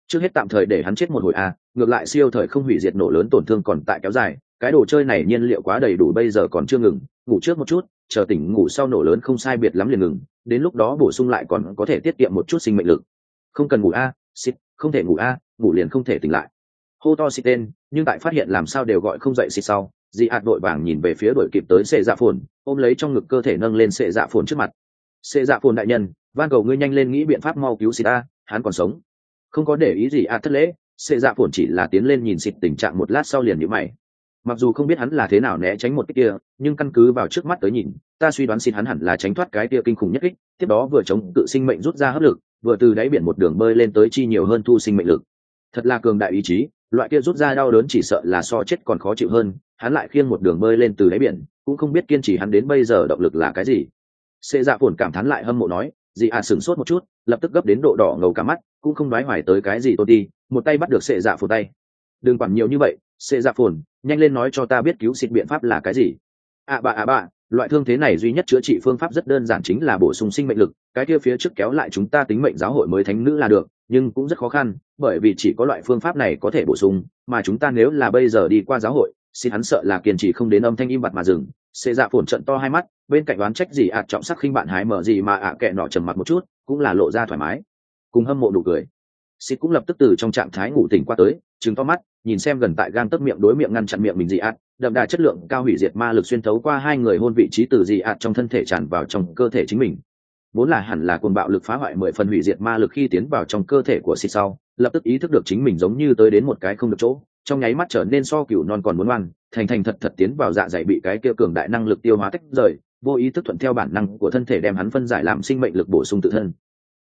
trước hết tạm thời để hắn chết một hồi ngược lại siêu thời không hủy diệt nổ lớn tổn thương còn tại kéo dài, cái đồ chơi này nhiên liệu quá đầy đủ, bây giờ còn chưa ngừng, ngủ trước một chút, chờ tỉnh ngủ sau nổ lớn không sai biệt lắm liền ngừng, đến lúc đó bổ sung lại còn có thể tiết kiệm một chút sinh mệnh lực. Không cần ngủ xịt, không thể ngủ ngủ liền không thể tỉnh lại. Hô to xịt tên, nhưng tại phát hiện làm sao đều gọi không dậy xịt sau, dị ạt vội vàng nhìn về phía đuổi kịp tới Sệ Dạ Phồn, ôm lấy trong ngực cơ thể nâng lên Sệ Dạ Phồn trước mặt. Sệ Dạ Phồn đại nhân, van cầu ngươi nhanh lên nghĩ biện pháp mau cứu xịt hắn còn sống. Không có để ý gì thất lễ, Sệ Dạ Phồn chỉ là tiến lên nhìn xịt tình trạng một lát sau liền nhíu mày. Mặc dù không biết hắn là thế nào né tránh một cái kia, nhưng căn cứ vào trước mắt tới nhìn, ta suy đoán xịt hắn hẳn là tránh thoát cái kia kinh khủng nhất kích, tiếp đó vừa chống cự sinh mệnh rút ra hấp lực, vừa từ đáy biển một đường bơi lên tới chi nhiều hơn thu sinh mệnh lực. Thật là cường đại ý chí, loại kia rút ra đau đớn chỉ sợ là so chết còn khó chịu hơn, hắn lại khiêng một đường bơi lên từ đáy biển, cũng không biết kiên trì hắn đến bây giờ động lực là cái gì. Sệ Dạ Phồn cảm thán lại hâm mộ nói, dị sửng sốt một chút, lập tức gấp đến độ đỏ ngầu cả mắt, cũng không đoái hoài tới cái gì tôi đi, một tay bắt được Sệ Dạ Phồn tay. Đừng quản nhiều như vậy, Sệ Dạ Phồn, nhanh lên nói cho ta biết cứu xịt biện pháp là cái gì. Bà, loại thương thế này duy nhất chữa trị phương pháp rất đơn giản, chính là bổ sung sinh mệnh lực, cái kia phía trước kéo lại chúng ta tính mệnh giáo hội mới thánh nữ là được, nhưng cũng rất khó khăn, bởi vì chỉ có loại phương pháp này có thể bổ sung, mà chúng ta nếu là bây giờ đi qua giáo hội, xin hắn sợ là kiên trì không đến, âm thanh im bặt mà dừng. Sệ Dạ Phồn trận to hai mắt, bên cạnh đoán trách gì trọng sắc khinh bạn hái mở gì mà kệ nọ trầm mặt một chút, cũng là lộ ra thoải mái cùng hâm mộ nụ cười. Xịt cũng lập tức từ trong trạng thái ngủ tỉnh qua tới, trừng to mắt, nhìn xem gần tại gang tấc miệng đối miệng ngăn chặn miệng mình dị đậm đà chất lượng cao hủy diệt ma lực xuyên thấu qua hai người hôn vị trí từ dị trong thân thể tràn vào trong cơ thể chính mình. Vốn là hẳn là cuồng bạo lực phá hoại 10 phần hủy diệt ma lực khi tiến vào trong cơ thể của xịt sau, lập tức ý thức được chính mình giống như tới đến một cái không được chỗ, trong nháy mắt trở nên so cừu non còn muốn ngoan, thành thật tiến vào dạ dày bị cái kia cường đại năng lực tiêu hóa tách rời, vô ý thức thuận theo bản năng của thân thể đem hắn phân giải làm sinh mệnh lực bổ sung tự thân.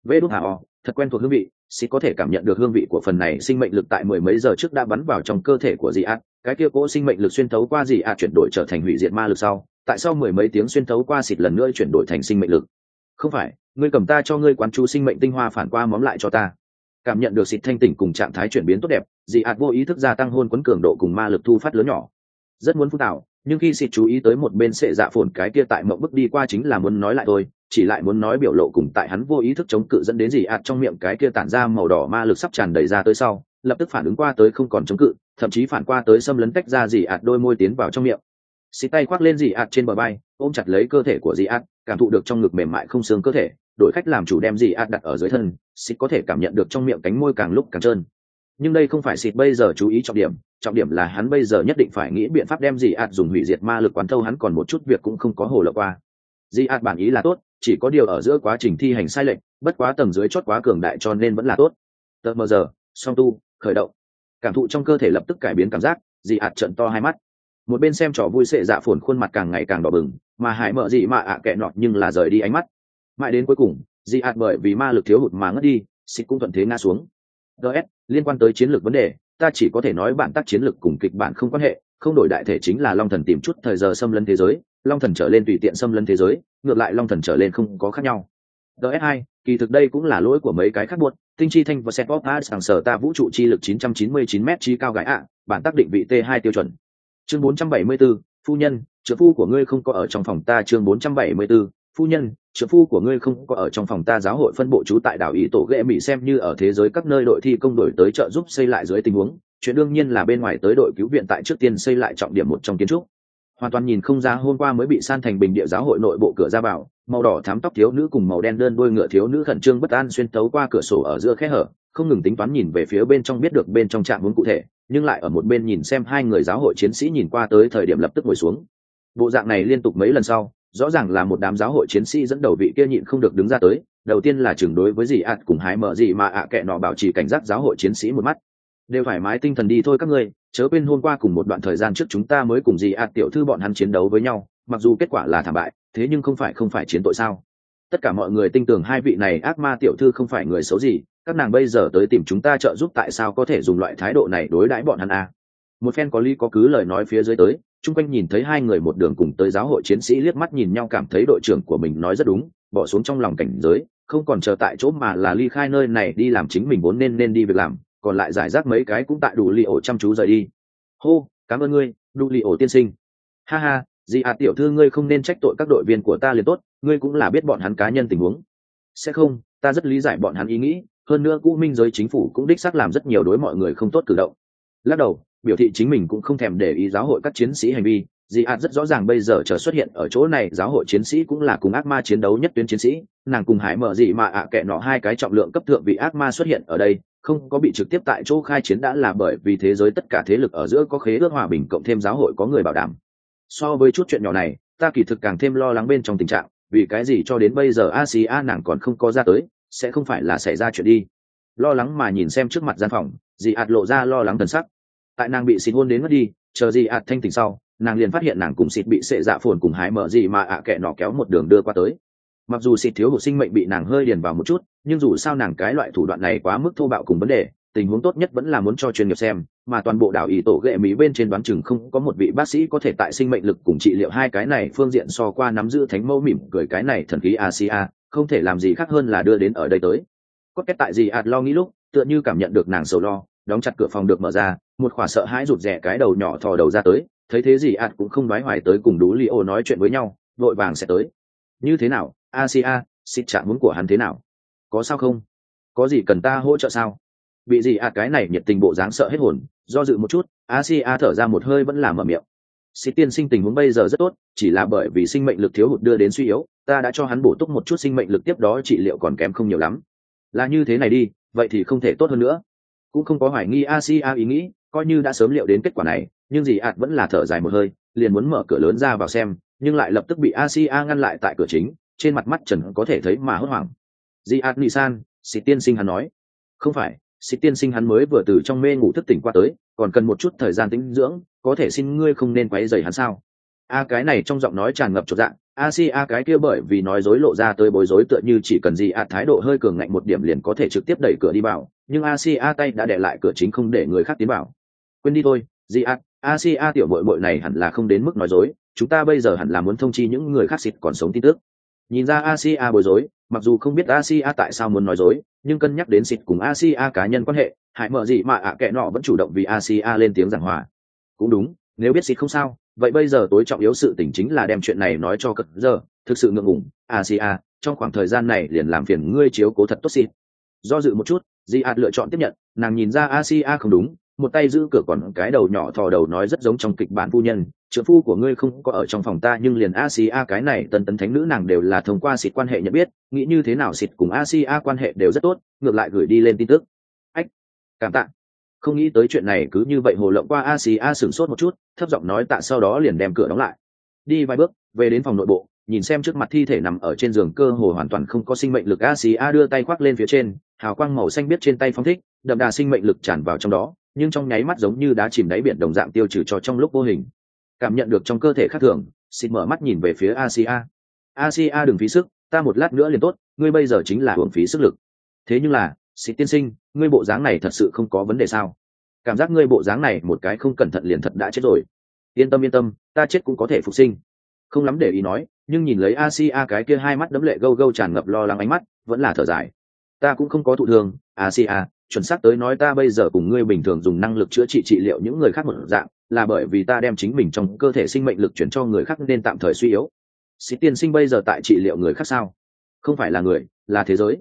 Thật quen thuộc hương vị, xịt có thể cảm nhận được hương vị của phần này sinh mệnh lực tại mười mấy giờ trước đã bắn vào trong cơ thể của dị cái kia cỗ sinh mệnh lực xuyên thấu qua dị chuyển đổi trở thành hủy diệt ma lực sau, tại sau mười mấy tiếng xuyên thấu qua xịt lần nữa chuyển đổi thành sinh mệnh lực. Không phải, ngươi cầm ta cho ngươi quán chú sinh mệnh tinh hoa phản qua móm lại cho ta. Cảm nhận được xịt thanh tỉnh cùng trạng thái chuyển biến tốt đẹp, dị vô ý thức gia tăng hôn quấn cường độ cùng ma lực thu phát lớn nhỏ. Rất muốn phun tạo, nhưng khi xịt chú ý tới một bên Sệ Dạ Phồn cái kia tại mộng bức đi qua chính là muốn nói lại thôi, chỉ lại muốn nói biểu lộ cùng tại hắn vô ý thức chống cự dẫn đến dị trong miệng cái kia tản ra màu đỏ ma lực sắp tràn đầy ra tới sau, lập tức phản ứng qua tới không còn chống cự, thậm chí phản qua tới xâm lấn tách ra dị đôi môi tiến vào trong miệng. Xịt tay khoác lên dị trên bờ vai, ôm chặt lấy cơ thể của dị cảm thụ được trong ngực mềm mại không xương cơ thể, đổi cách làm chủ đem dị đặt ở dưới thân, xịt có thể cảm nhận được trong miệng cánh môi càng lúc càng trơn. Nhưng đây không phải xịt bây giờ chú ý trọng điểm là hắn bây giờ nhất định phải nghĩ biện pháp đem dị dùng hủy diệt ma lực quán thâu hắn, còn một chút việc cũng không có hồ lộ qua. Dị bản ý là tốt, chỉ có điều ở giữa quá trình thi hành sai lệch, bất quá tầng dưới chót quá cường đại cho nên vẫn là tốt. Tờ mờ giờ, song tu, khởi động. Cảm thụ trong cơ thể lập tức cải biến cảm giác, dị trợn to hai mắt. Một bên xem trò vui Sệ Dạ Phồn khuôn mặt càng ngày càng đỏ bừng, mà hải mở dị mà kệ nọt nhưng là rời đi ánh mắt. Mãi đến cuối cùng, dị bởi vì ma lực thiếu hụt mà ngất đi, xịt cũng thuận thế ngã xuống. Liên quan tới chiến lược vấn đề, ta chỉ có thể nói bản tác chiến lược cùng kịch bản không quan hệ, không đổi đại thể chính là Long Thần tìm chút thời giờ xâm lấn thế giới, Long Thần trở lên tùy tiện xâm lấn thế giới, ngược lại Long Thần trở lên không có khác nhau. DS2, kỳ thực đây cũng là lỗi của mấy cái khác buộc, tinh chi thanh và set of pass sàng sở ta vũ trụ chi lực 999 m chi cao gái bản tác định vị T2 tiêu chuẩn. Chương 474, phu nhân, trưởng phu của ngươi không có ở trong phòng ta. Chương 474, phu nhân, trưởng phu của ngươi không có ở trong phòng ta. Giáo hội phân bộ trú tại đảo Ý Tổ Ghệ Mỹ xem như ở thế giới các nơi đội thi công đổi tới trợ giúp xây lại dưới tình huống, chuyện đương nhiên là bên ngoài tới đội cứu viện tại trước tiên xây lại trọng điểm một trong kiến trúc. Hoàn toàn nhìn không ra hôm qua mới bị san thành bình địa giáo hội nội bộ cửa ra vào, màu đỏ thắm tóc thiếu nữ cùng màu đen đơn đuôi ngựa thiếu nữ khẩn trương bất an xuyên tấu qua cửa sổ ở giữa khe hở, không ngừng tính toán nhìn về phía bên trong biết được bên trong trạng huống cụ thể, nhưng lại ở một bên nhìn xem hai người giáo hội chiến sĩ nhìn qua tới thời điểm lập tức ngồi xuống. Bộ dạng này liên tục mấy lần sau, rõ ràng là một đám giáo hội chiến sĩ dẫn đầu vị kia nhịn không được đứng ra tới, đầu tiên là chừng đối với dì cùng hái mở gì mà kệ nọ bảo trì cảnh giác giáo hội chiến sĩ một mắt. Đều thoải mái tinh thần đi thôi các ngươi, chớ quên hôm qua cùng một đoạn thời gian trước chúng ta mới cùng dì tiểu thư bọn hắn chiến đấu với nhau, mặc dù kết quả là thảm bại, thế nhưng không phải chiến tội sao? Tất cả mọi người tin tưởng hai vị này ác ma tiểu thư không phải người xấu gì, các nàng bây giờ tới tìm chúng ta trợ giúp, tại sao có thể dùng loại thái độ này đối đãi bọn hắn à? Một phen có lý có cứ lời nói phía dưới tới, chung quanh nhìn thấy hai người một đường cùng tới giáo hội chiến sĩ liếc mắt nhìn nhau, cảm thấy đội trưởng của mình nói rất đúng, bỏ xuống trong lòng cảnh giới, không còn chờ tại chỗ mà là ly khai nơi này đi làm chính mình vốn nên đi việc làm, còn lại giải rác mấy cái cũng tại đủ li ổ chăm chú rời đi. Hô, cảm ơn ngươi, đủ li ổ tiên sinh. Ha ha, dì tiểu thư ngươi không nên trách tội các đội viên của ta liền tốt, ngươi cũng là biết bọn hắn cá nhân tình huống. Sẽ không, ta rất lý giải bọn hắn ý nghĩ, hơn nữa cũ minh giới chính phủ cũng đích xác làm rất nhiều đối mọi người không tốt cử động. Lắc đầu biểu thị chính mình cũng không thèm để ý giáo hội các chiến sĩ hành vi. Dị ạt rất rõ ràng bây giờ chờ xuất hiện ở chỗ này giáo hội chiến sĩ cũng là cùng ác ma chiến đấu nhất tuyến chiến sĩ, nàng cùng hải mở dị mà kệ nọ hai cái trọng lượng cấp thượng vị ác ma xuất hiện ở đây không có bị trực tiếp tại chỗ khai chiến đã là bởi vì thế giới tất cả thế lực ở giữa có khế ước hòa bình cộng thêm giáo hội có người bảo đảm. So với chút chuyện nhỏ này ta kỳ thực càng thêm lo lắng bên trong tình trạng vì cái gì cho đến bây giờ Asia nàng còn không có ra tới, sẽ không phải là xảy ra chuyện đi. Lo lắng mà nhìn xem trước mặt gian phòng, dị ạt lộ ra lo lắng thần sắc. Tại nàng bị xịt hôn đến mất đi, chờ dị ạt thanh tỉnh sau, nàng liền phát hiện nàng cùng xịt bị sệ dạ phồn cùng hái mở gì mà kệ nọ kéo một đường đưa qua tới. Mặc dù xịt thiếu hụt sinh mệnh bị nàng hơi điền vào một chút, nhưng dù sao nàng cái loại thủ đoạn này quá mức thô bạo cùng vấn đề, tình huống tốt nhất vẫn là muốn cho chuyên nghiệp xem, mà toàn bộ đảo ý tổ ghệ mỹ bên trên đoán chừng không có một vị bác sĩ có thể tại sinh mệnh lực cùng trị liệu hai cái này phương diện so qua nắm giữ thánh mẫu mỉm cười cái này thần khí Asia, không thể làm gì khác hơn là đưa đến ở đây tới. Có kết tại gì ạt lo nghĩ lúc, tựa như cảm nhận được nàng sầu lo, đóng chặt cửa phòng được mở ra, một khỏa sợ hãi rụt rè cái đầu nhỏ thò đầu ra tới, thấy thế gì ạt cũng không đoái hoài tới cùng Đú Li Ô nói chuyện với nhau, vội vàng sẽ tới. Như thế nào, Asia, xịt trạng muốn của hắn thế nào? Có sao không? Có gì cần ta hỗ trợ sao? Bị gì cái này nhiệt tình bộ dáng sợ hết hồn, do dự một chút, Asia thở ra một hơi vẫn là mở miệng. Xịt tiên sinh tình huống bây giờ rất tốt, chỉ là bởi vì sinh mệnh lực thiếu hụt đưa đến suy yếu, ta đã cho hắn bổ túc một chút sinh mệnh lực tiếp đó trị liệu còn kém không nhiều lắm. Là như thế này đi, vậy thì không thể tốt hơn nữa. Cũng không có hoài nghi Asia ý nghĩ, coi như đã sớm liệu đến kết quả này, nhưng dì ạt vẫn là thở dài một hơi, liền muốn mở cửa lớn ra vào xem, nhưng lại lập tức bị Asia ngăn lại tại cửa chính, trên mặt mắt trần có thể thấy mà hốt hoảng. Dì ạt Nisan, xịt tiên sinh hắn nói. Không phải, xịt tiên sinh hắn mới vừa từ trong mê ngủ thức tỉnh qua tới, còn cần một chút thời gian tĩnh dưỡng, có thể xin ngươi không nên quấy rầy hắn sao? Cái này trong giọng nói tràn ngập chột dạ, Asia cái kia bởi vì nói dối lộ ra tới bối rối tựa như chỉ cần gì thái độ hơi cường ngạnh một điểm liền có thể trực tiếp đẩy cửa đi vào, nhưng Asia tay đã để lại cửa chính không để người khác tiến vào. Quên đi thôi, gì Asia tiểu muội muội này hẳn là không đến mức nói dối, chúng ta bây giờ hẳn là muốn thông chi những người khác xịt còn sống tin tức. Nhìn ra Asia bối rối, mặc dù không biết Asia tại sao muốn nói dối, nhưng cân nhắc đến xịt cùng Asia cá nhân quan hệ, hại mở gì mà kệ nọ vẫn chủ động vì Asia lên tiếng giảng hòa. Cũng đúng, nếu biết xịt không sao, vậy bây giờ tối trọng yếu sự tình chính là đem chuyện này nói cho cật giờ, thực sự ngượng ngùng, Asia, trong khoảng thời gian này liền làm phiền ngươi chiếu cố thật tốt xịt. Do dự một chút, Ziad lựa chọn tiếp nhận, nàng nhìn ra Asia không đúng, một tay giữ cửa còn cái đầu nhỏ thò đầu nói rất giống trong kịch bản phu nhân, trưởng phu của ngươi không có ở trong phòng ta nhưng liền Asia cái này tân tấn thánh nữ nàng đều là thông qua xịt quan hệ nhận biết, nghĩ như thế nào xịt cùng Asia quan hệ đều rất tốt, ngược lại gửi đi lên tin tức. Ách, cảm tạ. Không nghĩ tới chuyện này cứ như vậy hồ lộng qua Asia sửng sốt một chút, thấp giọng nói tạ sau đó liền đem cửa đóng lại. Đi vài bước, về đến phòng nội bộ, nhìn xem trước mặt thi thể nằm ở trên giường cơ hồ hoàn toàn không có sinh mệnh lực Asia đưa tay khoác lên phía trên, hào quang màu xanh biết trên tay phóng thích, đậm đà sinh mệnh lực tràn vào trong đó, nhưng trong nháy mắt giống như đá chìm đáy biển đồng dạng tiêu trừ cho trong lúc vô hình. Cảm nhận được trong cơ thể khác thường, xịt mở mắt nhìn về phía Asia. Asia đừng phí sức, ta một lát nữa liền tốt, ngươi bây giờ chính là uổng phí sức lực. Thế nhưng là, xịt tiên sinh, ngươi bộ dáng này thật sự không có vấn đề sao? Cảm giác ngươi bộ dáng này một cái không cẩn thận liền thật đã chết rồi. Yên tâm, ta chết cũng có thể phục sinh. Không lắm để ý nói, nhưng nhìn lấy Asia cái kia hai mắt đẫm lệ gâu gâu tràn ngập lo lắng ánh mắt, vẫn là thở dài. Ta cũng không có thụ thương, Asia, chuẩn xác tới nói ta bây giờ cùng ngươi bình thường dùng năng lực chữa trị liệu những người khác một dạng, là bởi vì ta đem chính mình trong cơ thể sinh mệnh lực chuyển cho người khác nên tạm thời suy yếu. Xịt tiên sinh bây giờ tại trị liệu người khác sao? Không phải là người, là thế giới.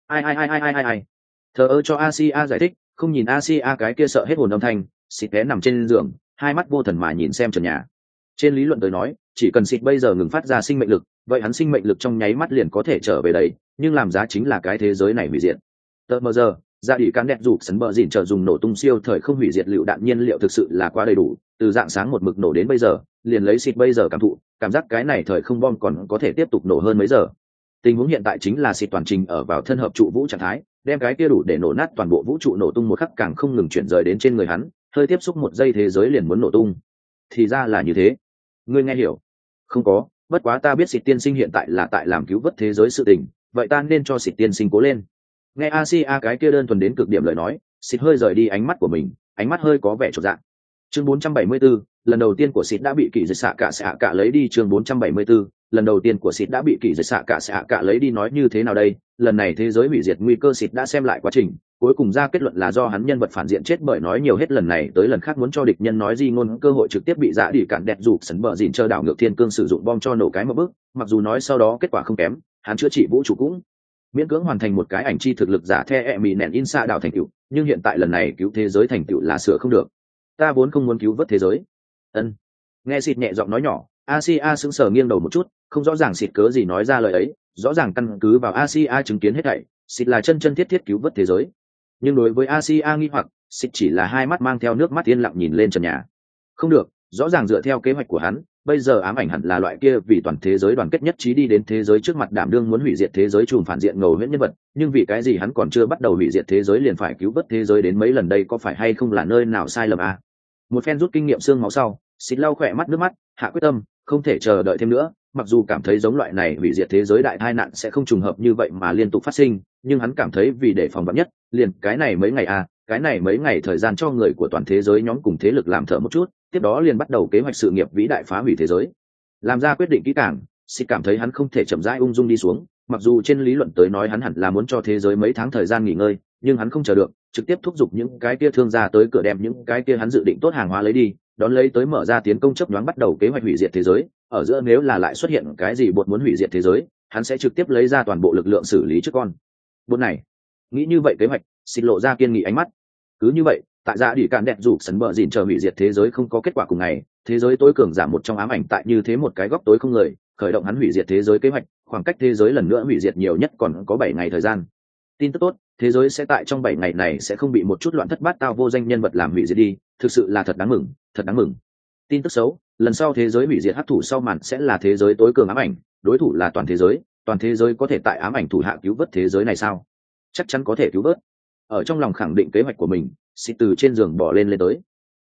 Ai. Thờ ơ cho Asia giải thích, không nhìn Asia cái kia sợ hết hồn âm thanh, xịt té nằm trên giường, hai mắt vô thần mà nhìn xem trần nhà. Trên lý luận tới nói, chỉ cần xịt bây giờ ngừng phát ra sinh mệnh lực, vậy hắn sinh mệnh lực trong nháy mắt liền có thể trở về đấy, nhưng làm giá chính là cái thế giới này hủy diệt. Tờ mờ giờ, ra đi cán đẹp rụt sấn bờ dìn chờ dùng nổ tung siêu thời không hủy diệt lựu đạn nhiên liệu thực sự là quá đầy đủ, từ dạng sáng một mực nổ đến bây giờ, liền lấy xịt bây giờ cảm thụ, cảm giác cái này thời không bom còn có thể tiếp tục nổ hơn mấy giờ. Tình huống hiện tại chính là xịt toàn trình ở vào thân hợp trụ vũ trạng thái, đem cái kia đủ để nổ nát toàn bộ vũ trụ nổ tung một khắc càng không ngừng chuyển rời đến trên người hắn, hơi tiếp xúc một giây thế giới liền muốn nổ tung. Thì ra là như thế. Ngươi nghe hiểu? Không có, bất quá ta biết xịt tiên sinh hiện tại là tại làm cứu vớt thế giới sự tình, vậy ta nên cho xịt tiên sinh cố lên. Nghe Asia cái kia đơn thuần đến cực điểm lời nói, xịt hơi rời đi ánh mắt của mình, ánh mắt hơi có vẻ chột dạ. Chương 474, lần đầu tiên của xịt đã bị kỳ dịch xạ cả lấy đi. Chương 474, lần đầu tiên của xịt đã bị kỳ dịch xạ cả lấy đi. Nói như thế nào đây, lần này thế giới hủy diệt nguy cơ xịt đã xem lại quá trình, cuối cùng ra kết luận là do hắn nhân vật phản diện chết bởi nói nhiều hết lần này tới lần khác muốn cho địch nhân nói gì ngôn cơ hội trực tiếp bị dạ đi cản đẹp rụt sấn bờ dìn chờ đảo ngược thiên cương sử dụng bom cho nổ cái một bước, mặc dù nói sau đó kết quả không kém, hắn chữa trị vũ trụ cũng miễn cưỡng hoàn thành một cái ảnh chi thực lực giả the e mỹ nẹn in xa đảo thành tựu, nhưng hiện tại lần này cứu thế giới thành tựu là sửa không được. Ta vốn không muốn cứu vớt thế giới. Ân. Nghe xịt nhẹ giọng nói nhỏ, Asia sững sờ nghiêng đầu một chút, không rõ ràng xịt cớ gì nói ra lời ấy, rõ ràng căn cứ vào Asia chứng kiến hết thảy, xịt là chân chân thiết thiết cứu vớt thế giới. Nhưng đối với Asia nghi hoặc, xịt chỉ là hai mắt mang theo nước mắt yên lặng nhìn lên trần nhà. Không được, rõ ràng dựa theo kế hoạch của hắn, bây giờ ám ảnh hẳn là loại kia vì toàn thế giới đoàn kết nhất trí đi đến thế giới trước mặt đảm đương muốn hủy diệt thế giới trùm phản diện ngầu huyễn nhân vật, nhưng vì cái gì hắn còn chưa bắt đầu hủy diệt thế giới liền phải cứu vớt thế giới đến mấy lần đây, có phải hay không là nơi nào sai lầm à? Một phen rút kinh nghiệm xương máu sau, xịt lau khỏe mắt nước mắt, hạ quyết tâm không thể chờ đợi thêm nữa. Mặc dù cảm thấy giống loại này hủy diệt thế giới đại tai nạn sẽ không trùng hợp như vậy mà liên tục phát sinh, nhưng hắn cảm thấy vì để phòng vạn nhất, liền cái này mấy ngày cái này mấy ngày thời gian cho người của toàn thế giới nhóm cùng thế lực làm thở một chút, tiếp đó liền bắt đầu kế hoạch sự nghiệp vĩ đại phá hủy thế giới. Làm ra quyết định kỹ càng, xịt cảm thấy hắn không thể chậm rãi ung dung đi xuống, mặc dù trên lý luận tới nói hắn hẳn là muốn cho thế giới mấy tháng thời gian nghỉ ngơi, nhưng hắn không chờ được, trực tiếp thúc giục những cái kia thương gia tới cửa đem những cái kia hắn dự định tốt hàng hóa lấy đi, đón lấy tới mở ra tiến công chấp nhoáng bắt đầu kế hoạch hủy diệt thế giới. Ở giữa nếu là lại xuất hiện cái gì bột muốn hủy diệt thế giới, hắn sẽ trực tiếp lấy ra toàn bộ lực lượng xử lý trước con bột này. Nghĩ như vậy kế hoạch, xịt lộ ra kiên nghị ánh mắt. Cứ như vậy, tại Dạ Đi Cạn Đẹp rủ sấn bờ dịn chờ hủy diệt thế giới không có kết quả cùng ngày, thế giới tối cường giảm một trong ám ảnh tại như thế một cái góc tối không người, khởi động hắn hủy diệt thế giới kế hoạch, khoảng cách thế giới lần nữa hủy diệt nhiều nhất còn có 7 ngày thời gian. Tin tức tốt, thế giới sẽ tại trong 7 ngày này sẽ không bị một chút loạn thất bát tao vô danh nhân vật làm hủy diệt đi, thực sự là thật đáng mừng, thật đáng mừng. Tin tức xấu, lần sau thế giới hủy diệt hắc thủ sau màn sẽ là thế giới tối cường ám ảnh, đối thủ là toàn thế giới có thể tại ám ảnh thủ hạ cứu vớt thế giới này sao? Chắc chắn có thể cứu vớt. Ở trong lòng khẳng định kế hoạch của mình, xịt từ trên giường bỏ lên tới.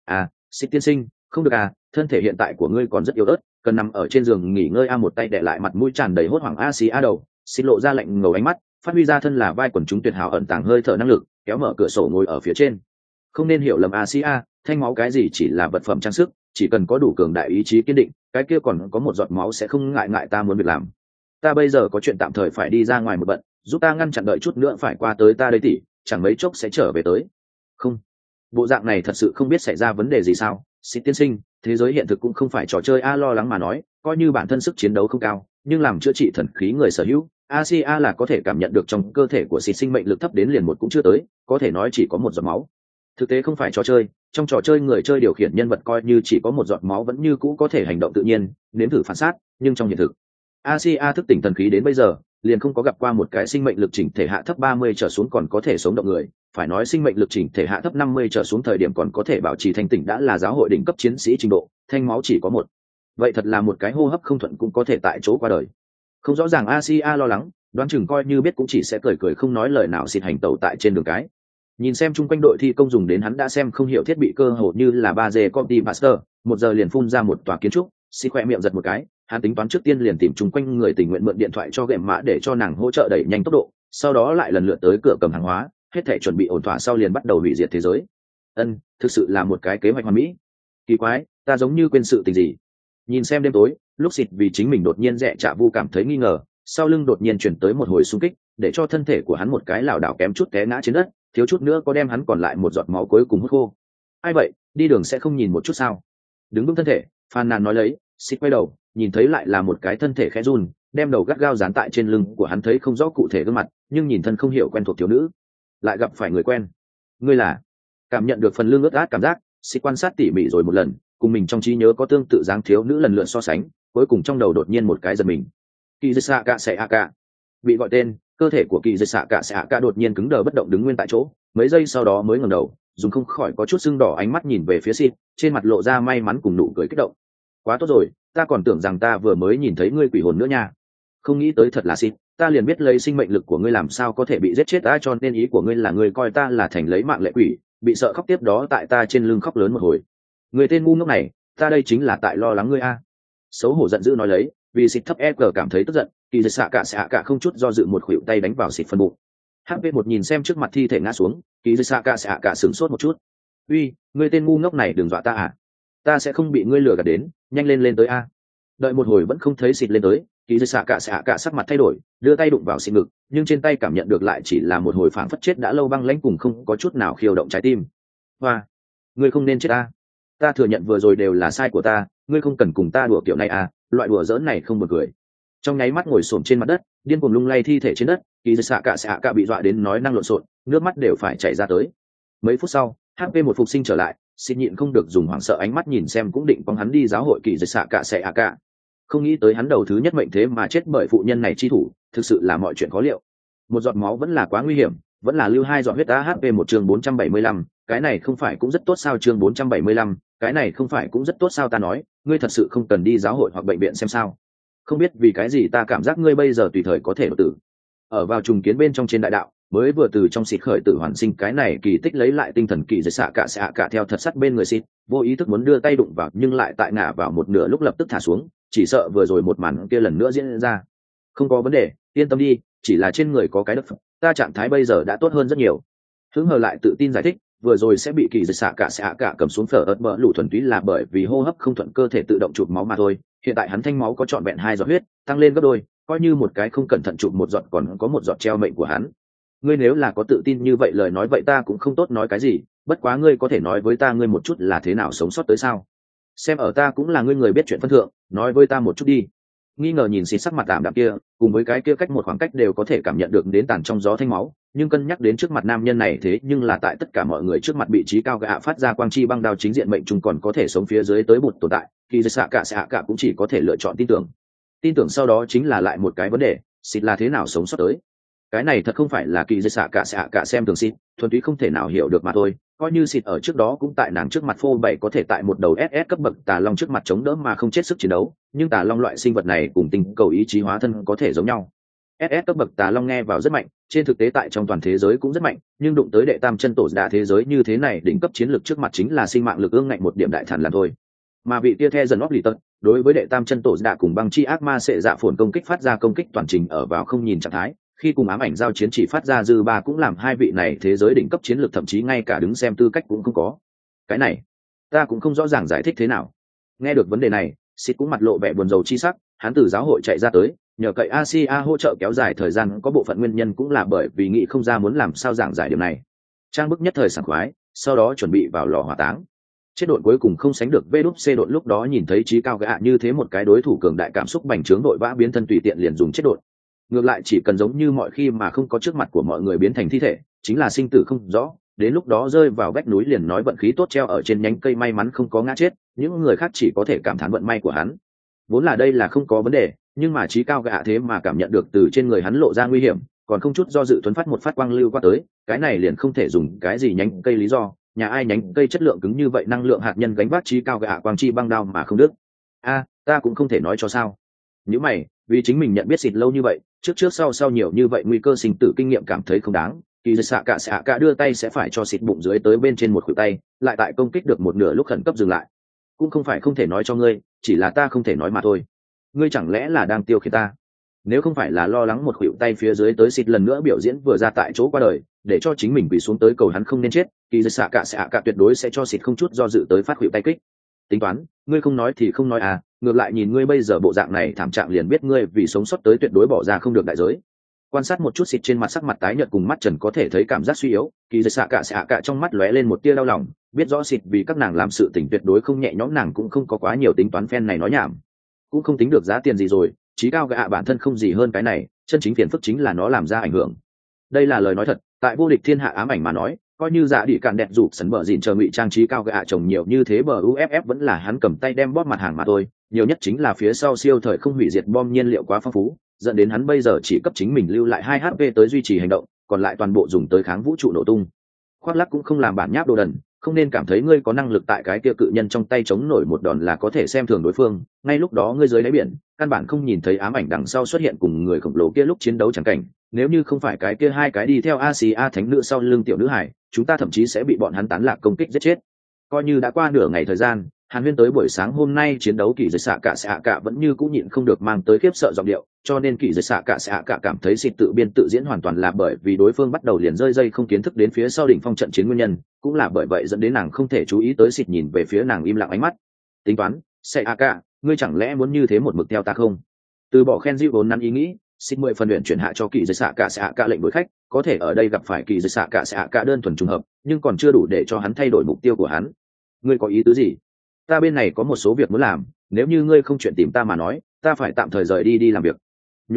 Xịt tiên sinh, không được thân thể hiện tại của ngươi còn rất yếu ớt, cần nằm ở trên giường nghỉ ngơi. Một tay đè lại mặt mũi tràn đầy hốt hoảng Asia đầu, xịt lộ ra lạnh ngầu ánh mắt, phát huy ra thân là vai quần chúng tuyệt hảo ẩn tàng hơi thở năng lực, kéo mở cửa sổ ngồi ở phía trên. Không nên hiểu lầm Asia, thanh máu cái gì chỉ là vật phẩm trang sức, chỉ cần có đủ cường đại ý chí kiên định, cái kia còn có một giọt máu sẽ không ngại ta muốn việc làm. Ta bây giờ có chuyện tạm thời phải đi ra ngoài một bận, giúp ta ngăn chặn đợi chút nữa phải qua tới ta đây tỷ, chẳng mấy chốc sẽ trở về tới. Không, bộ dạng này thật sự không biết xảy ra vấn đề gì sao? Xịt tiên sinh, thế giới hiện thực cũng không phải trò chơi lo lắng mà nói, coi như bản thân sức chiến đấu không cao, nhưng làm chữa trị thần khí người sở hữu, Asia là có thể cảm nhận được trong cơ thể của xịt sinh mệnh lực thấp đến liền một cũng chưa tới, có thể nói chỉ có một giọt máu. Thực tế không phải trò chơi, trong trò chơi người chơi điều khiển nhân vật coi như chỉ có một giọt máu vẫn như cũ có thể hành động tự nhiên, nếm thử phản sát, nhưng trong hiện thực, Asia thức tỉnh thần khí đến bây giờ, liền không có gặp qua một cái sinh mệnh lực chỉnh thể hạ thấp 30 trở xuống còn có thể sống động người, phải nói sinh mệnh lực chỉnh thể hạ thấp 50 trở xuống thời điểm còn có thể bảo trì thanh tỉnh đã là giáo hội đỉnh cấp chiến sĩ trình độ, thanh máu chỉ có một. Vậy thật là một cái hô hấp không thuận cũng có thể tại chỗ qua đời. Không rõ ràng Asia lo lắng, đoán chừng coi như biết cũng chỉ sẽ cười cười không nói lời nào xịt hành tẩu tại trên đường cái. Nhìn xem chung quanh đội thi công dùng đến hắn đã xem không hiểu thiết bị cơ hồ như là 3D copy master, một giờ liền phun ra một tòa kiến trúc, xịt khỏe miệng giật một cái, hắn tính toán trước tiên liền tìm chung quanh người tình nguyện mượn điện thoại cho gệm mã để cho nàng hỗ trợ đẩy nhanh tốc độ, sau đó lại lần lượt tới cửa cầm hàng hóa, hết thể chuẩn bị ổn thỏa sau liền bắt đầu hủy diệt thế giới. Thực sự là một cái kế hoạch hoàn mỹ. Kỳ quái, ta giống như quên sự tình gì. Nhìn xem đêm tối, lúc xịt vì chính mình đột nhiên rẽ chạ vu cảm thấy nghi ngờ, sau lưng đột nhiên chuyển tới một hồi xung kích, để cho thân thể của hắn một cái lảo đảo kém chút té ngã trên đất, thiếu chút nữa có đem hắn còn lại một giọt máu cuối cùng hút khô. Ai vậy, đi đường sẽ không nhìn một chút sao? Đứng vững thân thể, phàn nàn nói lấy, xịt quay đầu, nhìn thấy lại là một cái thân thể khẽ run, đem đầu gắt gao dán tại trên lưng của hắn, thấy không rõ cụ thể gương mặt, nhưng nhìn thân không hiểu quen thuộc thiếu nữ, lại gặp phải người quen. Ngươi là? Cảm nhận được phần lưng ướt át cảm giác, xịt quan sát tỉ mỉ rồi một lần, cùng mình trong trí nhớ có tương tự dáng thiếu nữ lần lượt so sánh, cuối cùng trong đầu đột nhiên một cái giật mình. Kizusaka Seaka. Bị gọi tên, cơ thể của Kizusaka Seaka đột nhiên cứng đờ bất động đứng nguyên tại chỗ, mấy giây sau đó mới ngẩng đầu, dùng không khỏi có chút sưng đỏ ánh mắt nhìn về phía xịt, trên mặt lộ ra may mắn cùng nụ cười kích động. Quá tốt rồi, ta còn tưởng rằng ta vừa mới nhìn thấy ngươi quỷ hồn nữa nha. Không nghĩ tới thật là xịt, ta liền biết lấy sinh mệnh lực của ngươi làm sao có thể bị giết chết, cho nên ý của ngươi là ngươi coi ta là thành lấy mạng lệ quỷ, bị sợ khóc tiếp đó tại ta trên lưng khóc lớn một hồi. Người tên ngu ngốc này, ta đây chính là tại lo lắng ngươi a. Xấu hổ giận dữ nói lấy, vì xịt thấp EG cảm thấy tức giận, kỳ xạ cả không chút do dự một khuỷu tay đánh vào xịt phần bụng. HP1 nhìn xem trước mặt thi thể ngã xuống, kỳ xạ cả sửng sốt một chút. Uy, ngươi tên ngu ngốc này đừng dọa ta à? Ta sẽ không bị ngươi lừa gạt đến, nhanh lên tới a. Đợi một hồi vẫn không thấy xịt lên tới, kỳ xạ cả sắc mặt thay đổi, đưa tay đụng vào xịt ngực, nhưng trên tay cảm nhận được lại chỉ là một hồi phảng phất chết đã lâu băng lãnh cùng không có chút nào khiêu động trái tim. Hoa, ngươi không nên chết a. Ta thừa nhận vừa rồi đều là sai của ta, ngươi không cần cùng ta đùa kiểu này à, loại đùa giỡn này không buồn cười. Trong nháy mắt ngồi xổm trên mặt đất, điên cuồng lung lay thi thể trên đất. Kỳ Dư xạ cả bị dọa đến nói năng lộn xộn, nước mắt đều phải chảy ra tới. Mấy phút sau, HP một phục sinh trở lại, xin nhịn không được dùng hoảng sợ ánh mắt nhìn xem cũng định con hắn đi giáo hội Kỳ Dư xạ cả. Không nghĩ tới hắn đầu thứ nhất mệnh thế mà chết bởi phụ nhân này chi thủ, thực sự là mọi chuyện khó liệu. Một giọt máu vẫn là quá nguy hiểm, vẫn là lưu 2 giọt huyết AHP. Một chương 475, cái này không phải cũng rất tốt sao? Chương 475, cái này không phải cũng rất tốt sao? Ta nói, ngươi thật sự không cần đi giáo hội hoặc bệnh viện xem sao? Không biết vì cái gì ta cảm giác ngươi bây giờ tùy thời có thể đột tử. Ở vào trùng kiến bên trong trên đại đạo, mới vừa từ trong xịt khởi tử hoàn sinh, cái này kỳ tích lấy lại tinh thần. Kỳ Dư xạ cả theo thật sắt bên người xịt, vô ý thức muốn đưa tay đụng vào, nhưng lại tại ngã vào một nửa lúc lập tức thả xuống, chỉ sợ vừa rồi một màn kia lần nữa diễn ra. Không có vấn đề, yên tâm đi, chỉ là trên người có cái đất, ta trạng thái bây giờ đã tốt hơn rất nhiều. Hứng hờ lại tự tin giải thích, vừa rồi sẽ bị Kỳ Dư xạ cả cầm xuống phở ớt bờ lũ thuần túy là bởi vì hô hấp không thuận, cơ thể tự động chụp máu mà thôi. Hiện tại hắn thanh máu có trọn vẹn 2 giọt huyết, tăng lên gấp đôi, coi như một cái không cẩn thận chụp một giọt còn có một giọt treo mệnh của hắn. Ngươi nếu là có tự tin như vậy lời nói vậy ta cũng không tốt nói cái gì, bất quá ngươi có thể nói với ta ngươi một chút là thế nào sống sót tới sao? Xem ở ta cũng là ngươi người biết chuyện phân thượng, nói với ta một chút đi. Nghi ngờ nhìn xịt sắc mặt tạm đạm kia, cùng với cái kia cách một khoảng cách đều có thể cảm nhận được đến tàn trong gió thanh máu, nhưng cân nhắc đến trước mặt nam nhân này thế nhưng là tại tất cả mọi người trước mặt vị trí cao gạ phát ra quang chi băng đao chính diện mệnh trung còn có thể sống phía dưới tới bụt tồn tại, Kỳ Dư xạ cả cũng chỉ có thể lựa chọn tin tưởng sau đó chính là lại một cái vấn đề, xịt là thế nào sống sót tới. Cái này thật không phải là Kỳ Dư xạ cả xem thường xịt, thuần túy không thể nào hiểu được mà thôi. Coi như xịt ở trước đó cũng tại nàng trước mặt phô bày có thể tại một đầu SS cấp bậc tà long trước mặt chống đỡ mà không chết sức chiến đấu, nhưng tà long loại sinh vật này cùng tinh cầu ý chí hóa thân có thể giống nhau. SS cấp bậc tà long nghe vào rất mạnh, trên thực tế tại trong toàn thế giới cũng rất mạnh, nhưng đụng tới đệ tam chân tổ đả thế giới như thế này đỉnh cấp chiến lược trước mặt chính là sinh mạng lực ương ngạnh một điểm đại thản là thôi. Mà vị tia the dần óp lì tật, đối với đệ tam chân tổ đả cùng băng chi ác ma sẽ dạ phồn công kích phát ra công kích toàn trình ở vào không nhìn trạng thái, khi cùng ám ảnh giao chiến chỉ phát ra dư ba cũng làm hai vị này thế giới đỉnh cấp chiến lược thậm chí ngay cả đứng xem tư cách cũng không có. Cái này ta cũng không rõ ràng giải thích thế nào. Nghe được vấn đề này, Sid cũng mặt lộ vẻ buồn rầu chi sắc, hắn từ giáo hội chạy ra tới, nhờ cậy Asia hỗ trợ kéo dài thời gian, có bộ phận nguyên nhân cũng là bởi vì nghĩ không ra muốn làm sao giảng giải điều này. Trang bức nhất thời sảng khoái, sau đó chuẩn bị vào lò hỏa táng. Chết đội cuối cùng không sánh được VC đội lúc đó nhìn thấy trí cao gạ như thế một cái đối thủ cường đại, cảm xúc bành trướng, đội vã biến thân tùy tiện liền dùng chết đội. Ngược lại chỉ cần giống như mọi khi mà không có trước mặt của mọi người biến thành thi thể, chính là sinh tử không rõ, đến lúc đó rơi vào vách núi liền nói vận khí tốt treo ở trên nhánh cây may mắn không có ngã chết, những người khác chỉ có thể cảm thán vận may của hắn. Vốn là đây là không có vấn đề, nhưng mà trí cao gạ thế mà cảm nhận được từ trên người hắn lộ ra nguy hiểm, còn không chút do dự thuấn phát một phát quang lưu qua tới, cái này liền không thể dùng cái gì nhánh cây lý do, nhà ai nhánh cây chất lượng cứng như vậy năng lượng hạt nhân gánh vác trí cao gạ quang chi băng đao mà không đứt. Ta cũng không thể nói cho sao. Những mày, vì chính mình nhận biết xịt lâu như vậy, trước sau nhiều như vậy nguy cơ sinh tử kinh nghiệm cảm thấy không đáng. Kỳ Dư xạ cả đưa tay sẽ phải cho xịt bụng dưới tới bên trên một khuỷu tay, lại tại công kích được một nửa lúc khẩn cấp dừng lại. Cũng không phải không thể nói cho ngươi, chỉ là ta không thể nói mà thôi. Ngươi chẳng lẽ là đang tiêu khiển ta? Nếu không phải là lo lắng một khuỷu tay phía dưới tới xịt lần nữa biểu diễn vừa ra tại chỗ qua đời, để cho chính mình quỳ xuống tới cầu hắn không nên chết, Kỳ Dư xạ cả tuyệt đối sẽ cho xịt không chút do dự tới phát khuỷu tay kích. Tính toán, ngươi không nói thì không nói à, ngược lại nhìn ngươi bây giờ bộ dạng này thảm trạng liền biết ngươi vì sống sót tới tuyệt đối bỏ ra không được đại giới. Quan sát một chút xịt trên mặt sắc mặt tái nhợt cùng mắt trần có thể thấy cảm giác suy yếu, Kỳ Dư xạ cả trong mắt lóe lên một tia đau lòng, biết rõ xịt vì các nàng làm sự tình tuyệt đối không nhẹ nhõm, nàng cũng không có quá nhiều tính toán phen này nói nhảm, cũng không tính được giá tiền gì rồi, trí cao gạ bản thân không gì hơn cái này, chân chính phiền phức chính là nó làm ra ảnh hưởng. Đây là lời nói thật, tại vô địch thiên hạ ám ảnh mà nói, coi như dạ đi cạn đẹp rụt sấn bờ dìn chờ ngụy trang trí cao gạ chồng nhiều như thế bờ uff vẫn là hắn cầm tay đem bóp mặt hàng mà thôi, nhiều nhất chính là phía sau siêu thời không hủy diệt bom nhiên liệu quá phong phú, dẫn đến hắn bây giờ chỉ cấp chính mình lưu lại 2 HP tới duy trì hành động, còn lại toàn bộ dùng tới kháng vũ trụ nổ tung. Khoác lác cũng không làm bản nháp đồ đần, không nên cảm thấy ngươi có năng lực tại cái kia cự nhân trong tay chống nổi một đòn là có thể xem thường đối phương, ngay lúc đó ngươi dưới đáy biển, căn bản không nhìn thấy ám ảnh đằng sau xuất hiện cùng người khổng lồ kia lúc chiến đấu chẳng cảnh, nếu như không phải cái kia 2 cái đi theo Asia thánh nữ sau lưng tiểu nữ hải, chúng ta thậm chí sẽ bị bọn hắn tán lạc công kích giết chết. Coi như đã qua nửa ngày thời gian, Hàn Huyên tới buổi sáng hôm nay chiến đấu Kỳ Dư xạ cả vẫn như cũng nhịn không được mang tới khiếp sợ giọng điệu, cho nên Kỳ Dư xạ cả cảm thấy xịt tự biên tự diễn hoàn toàn là bởi vì đối phương bắt đầu liền rơi dây không kiến thức đến phía sau đỉnh phong trận chiến nguyên nhân, cũng là bởi vậy dẫn đến nàng không thể chú ý tới xịt nhìn về phía nàng im lặng ánh mắt. Tính toán, xạ cả, ngươi chẳng lẽ muốn như thế một mực theo ta không? Từ bỏ khen dịu vốn nắn ý nghĩ, xin 10 phần luyện chuyển hạ cho Kỳ Dư xạ cả lệnh đuổi khách, có thể ở đây gặp phải Kỳ Dư xạ cả đơn thuần trùng hợp, nhưng còn chưa đủ để cho hắn thay đổi mục tiêu của hắn. Ngươi có ý tứ gì? Ta bên này có một số việc muốn làm, nếu như ngươi không chuyện tìm ta mà nói, ta phải tạm thời rời đi làm việc. Nhún bay,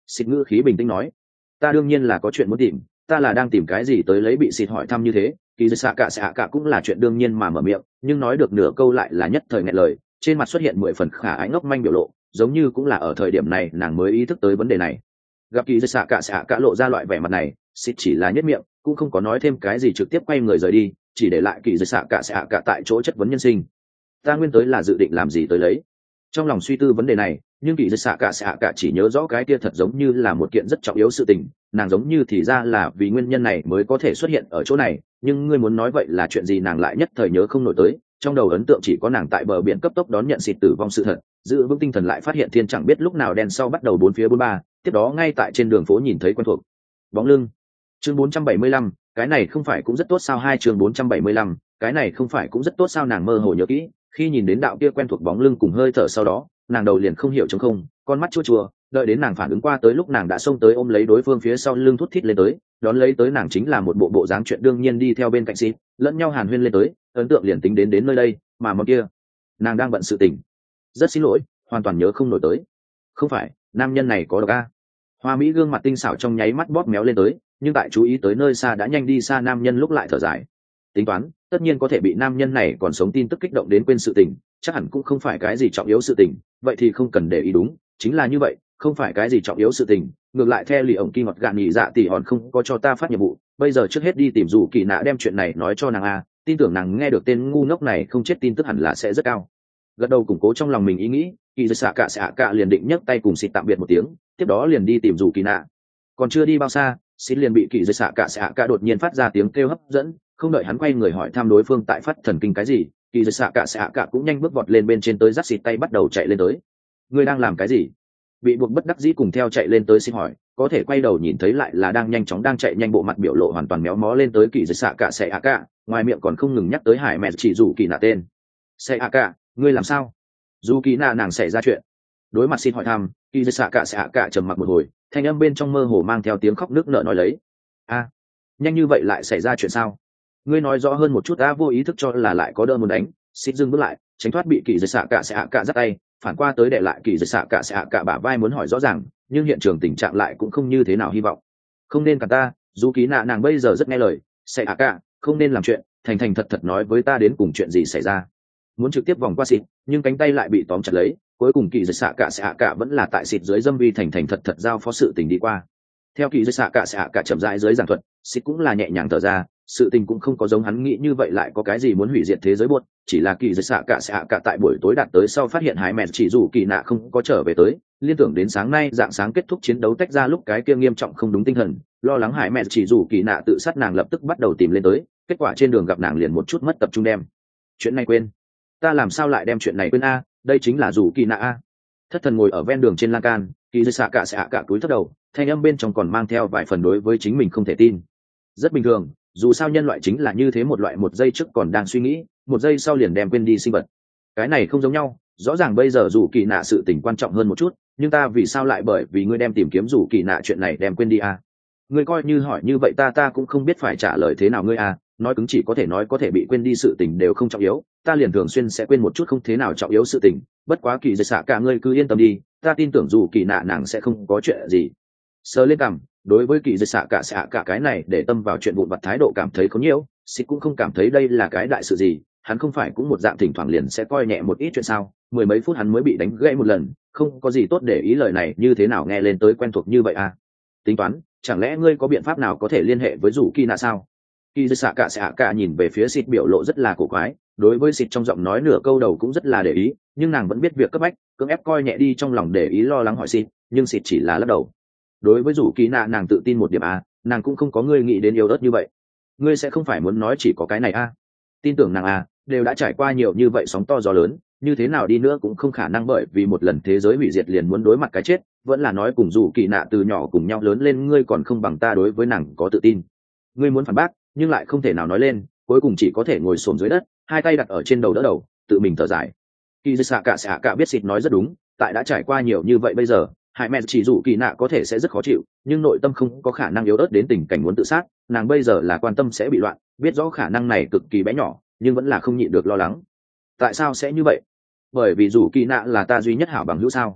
Xịt ngữ khí bình tĩnh nói, ta đương nhiên là có chuyện muốn tìm, ta là đang tìm cái gì tới lấy. Bị xịt hỏi thăm như thế, kỳ dư xạ cả cũng là chuyện đương nhiên mà mở miệng, nhưng nói được nửa câu lại là nhất thời nghẹn lời, trên mặt xuất hiện 10 phần khả ái ngốc manh biểu lộ, giống như cũng là ở thời điểm này nàng mới ý thức tới vấn đề này. Gặp kỳ dư xạ cả lộ ra loại vẻ mặt này, xịt chỉ là nhất miệng, cũng không có nói thêm cái gì, trực tiếp quay người rời đi, chỉ để lại kỳ dư xạ cả tại chỗ chất vấn nhân sinh. Ta nguyên tới là dự định làm gì tới lấy? Trong lòng suy tư vấn đề này, nhưng kỳ dư xạ cả chỉ nhớ rõ cái kia thật giống như là một kiện rất trọng yếu sự tình, nàng giống như thì ra là vì nguyên nhân này mới có thể xuất hiện ở chỗ này, nhưng ngươi muốn nói vậy là chuyện gì nàng lại nhất thời nhớ không nổi tới. Trong đầu ấn tượng chỉ có nàng tại bờ biển cấp tốc đón nhận xịt tử vong sự thật, giữ vững tinh thần lại phát hiện thiên chẳng biết lúc nào đen sau bắt đầu bốn phía bốn ba, tiếp đó ngay tại trên đường phố nhìn thấy quen thuộc bóng lưng. Chương 475, cái này không phải cũng rất tốt sao? Chương 475, cái này không phải cũng rất tốt sao? Nàng mơ hồ nhớ kỹ, khi nhìn đến đạo kia quen thuộc bóng lưng cùng hơi thở sau đó, nàng đầu liền không hiểu trống không, con mắt chua chua, đợi đến nàng phản ứng qua tới lúc nàng đã xông tới ôm lấy đối phương phía sau lưng thút thít lên tới, đón lấy tới nàng chính là một bộ dáng chuyện đương nhiên đi theo bên cạnh xịt, lẫn nhau hàn huyên lên tới, ấn tượng liền tính đến nơi đây, mà một kia, nàng đang bận sự tình. Rất xin lỗi, hoàn toàn nhớ không nổi tới. Không phải, nam nhân này có độc a. Hoa Mỹ gương mặt tinh xảo trong nháy mắt bóp méo lên tới, nhưng tại chú ý tới nơi xa đã nhanh đi xa nam nhân lúc lại thở dài. Tính toán, tất nhiên có thể bị nam nhân này còn sống tin tức kích động đến quên sự tình, chắc hẳn cũng không phải cái gì trọng yếu sự tình, vậy thì không cần để ý. Đúng, chính là như vậy, không phải cái gì trọng yếu sự tình, ngược lại theo lì ổng kim ngọt gạn nhị dạ tỷ hòn không có cho ta phát nhiệm vụ, bây giờ trước hết đi tìm dù kỳ nạ đem chuyện này nói cho nàng a, tin tưởng nàng nghe được tên ngu ngốc này không chết tin tức hẳn là sẽ rất cao. Gật đầu củng cố trong lòng mình ý nghĩ, kỳ dư xạ cả liền định nhấc tay cùng xịt tạm biệt một tiếng, tiếp đó liền đi tìm dù kỳ nạ. Còn chưa đi bao xa, xịt liền bị kỳ dư xạ cả đột nhiên phát ra tiếng kêu hấp dẫn, không đợi hắn quay người hỏi thăm đối phương tại phát thần kinh cái gì, kỳ dư xạ cả cũng nhanh bước vọt lên bên trên tới dắt xịt tay bắt đầu chạy lên tới. Ngươi đang làm cái gì? Bị buộc bất đắc dĩ cùng theo chạy lên tới xin hỏi, có thể quay đầu nhìn thấy lại là đang nhanh chóng đang chạy nhanh, bộ mặt biểu lộ hoàn toàn méo mó lên tới kỳ dư xạ cả, ngoài miệng còn không ngừng nhắc tới hải mẹ chỉ dù kỳ nạ tên. Xạ cả, ngươi làm sao? Dù kỳ nạ nàng xảy ra chuyện. Đối mặt xin hỏi thăm, kỳ dư xạ cả trầm mặc một hồi, thanh âm bên trong mơ hồ mang theo tiếng khóc nước nở nói lấy. A, nhanh như vậy lại xảy ra chuyện sao? Ngươi nói rõ hơn một chút. Ta vô ý thức cho là lại có đơn muốn đánh, xịt dừng bước lại, tránh thoát bị kỳ dư xạ cả giắt tay, phản qua tới để lại kỳ dư xạ cả bả vai muốn hỏi rõ ràng, nhưng hiện trường tình trạng lại cũng không như thế nào hy vọng. Không nên cả ta, dù kỳ nạ nàng bây giờ rất nghe lời, xạ cả không nên làm chuyện, thành thật nói với ta đến cùng chuyện gì xảy ra. Muốn trực tiếp vòng qua xịt, nhưng cánh tay lại bị tóm chặt lấy, cuối cùng kỳ dư xạ cả vẫn là tại xịt dưới dâm vi thành thật giao phó sự tình đi qua. Theo kỳ dư xạ cả chậm rãi dưới giảng thuật, xịt cũng là nhẹ nhàng thở ra, sự tình cũng không có giống hắn nghĩ như vậy lại có cái gì muốn hủy diệt thế giới buốt, chỉ là kỳ dư xạ cả tại buổi tối đạt tới sau phát hiện hải mẹ chỉ dù kỳ nạ không có trở về tới, liên tưởng đến sáng nay dạng sáng kết thúc chiến đấu tách ra lúc cái kia nghiêm trọng không đúng tinh thần, lo lắng hải mẹ chỉ dù kỳ nạ tự sát, nàng lập tức bắt đầu tìm lên tới, kết quả trên đường gặp nàng liền một chút mất tập trung, đem chuyện này quên. Ta làm sao lại đem chuyện này quên a? Đây chính là dù kỳ nạ a. Thất thần ngồi ở ven đường trên lan can, kỳ dư xạ cả túi thấp đầu, thanh âm bên trong còn mang theo vài phần đối với chính mình không thể tin. Rất bình thường, dù sao nhân loại chính là như thế, một loại một giây trước còn đang suy nghĩ, một giây sau liền đem quên đi sinh vật. Cái này không giống nhau, rõ ràng bây giờ dù kỳ nạ sự tình quan trọng hơn một chút, nhưng ta vì sao lại bởi vì ngươi đem tìm kiếm dù kỳ nạ chuyện này đem quên đi a? Ngươi coi như hỏi như vậy ta cũng không biết phải trả lời thế nào ngươi a. Nói cứng chỉ có thể nói có thể bị quên đi sự tình đều không trọng yếu, ta liền thường xuyên sẽ quên một chút không thế nào trọng yếu sự tình, bất quá kỳ dư xạ cả ngươi cứ yên tâm đi, ta tin tưởng dù kỳ nạ nàng sẽ không có chuyện gì. Sờ lên cằm, đối với kỳ dư xạ cả cái này để tâm vào chuyện vụn vặt thái độ cảm thấy có nhiều, xịt cũng không cảm thấy đây là cái đại sự gì, hắn không phải cũng một dạng thỉnh thoảng liền sẽ coi nhẹ một ít chuyện sao? Mười mấy phút hắn mới bị đánh gãy một lần, không có gì tốt để ý, lời này như thế nào nghe lên tới quen thuộc như vậy à? Tính toán, chẳng lẽ ngươi có biện pháp nào có thể liên hệ với dù kỳ nạ sao? Kỳ dư xạ cả nhìn về phía xịt, biểu lộ rất là cổ quái, đối với xịt trong giọng nói nửa câu đầu cũng rất là để ý, nhưng nàng vẫn biết việc cấp bách, cưỡng ép coi nhẹ đi trong lòng để ý lo lắng hỏi xịt, nhưng xịt chỉ là lắc đầu. Đối với dù kỳ nạ nàng tự tin một điểm à, nàng cũng không có ngươi nghĩ đến yếu ớt như vậy. Ngươi sẽ không phải muốn nói chỉ có cái này à? Tin tưởng nàng à, đều đã trải qua nhiều như vậy sóng to gió lớn, như thế nào đi nữa cũng không khả năng bởi vì một lần thế giới hủy diệt liền muốn đối mặt cái chết, vẫn là nói cùng dù kỳ nạ từ nhỏ cùng nhau lớn lên, ngươi còn không bằng ta đối với nàng có tự tin. Ngươi muốn phản bác nhưng lại không thể nào nói lên, cuối cùng chỉ có thể ngồi xổm dưới đất, hai tay đặt ở trên đầu đỡ đầu, tự mình thở dài. Kỳ dư xạ cả biết xịt nói rất đúng, tại đã trải qua nhiều như vậy bây giờ, hải mẹ chỉ dù kỳ nạ có thể sẽ rất khó chịu, nhưng nội tâm không có khả năng yếu ớt đến tình cảnh muốn tự sát, nàng bây giờ là quan tâm sẽ bị loạn, biết rõ khả năng này cực kỳ bé nhỏ, nhưng vẫn là không nhịn được lo lắng. Tại sao sẽ như vậy? Bởi vì dù kỳ nạ là ta duy nhất hảo bằng hữu sao?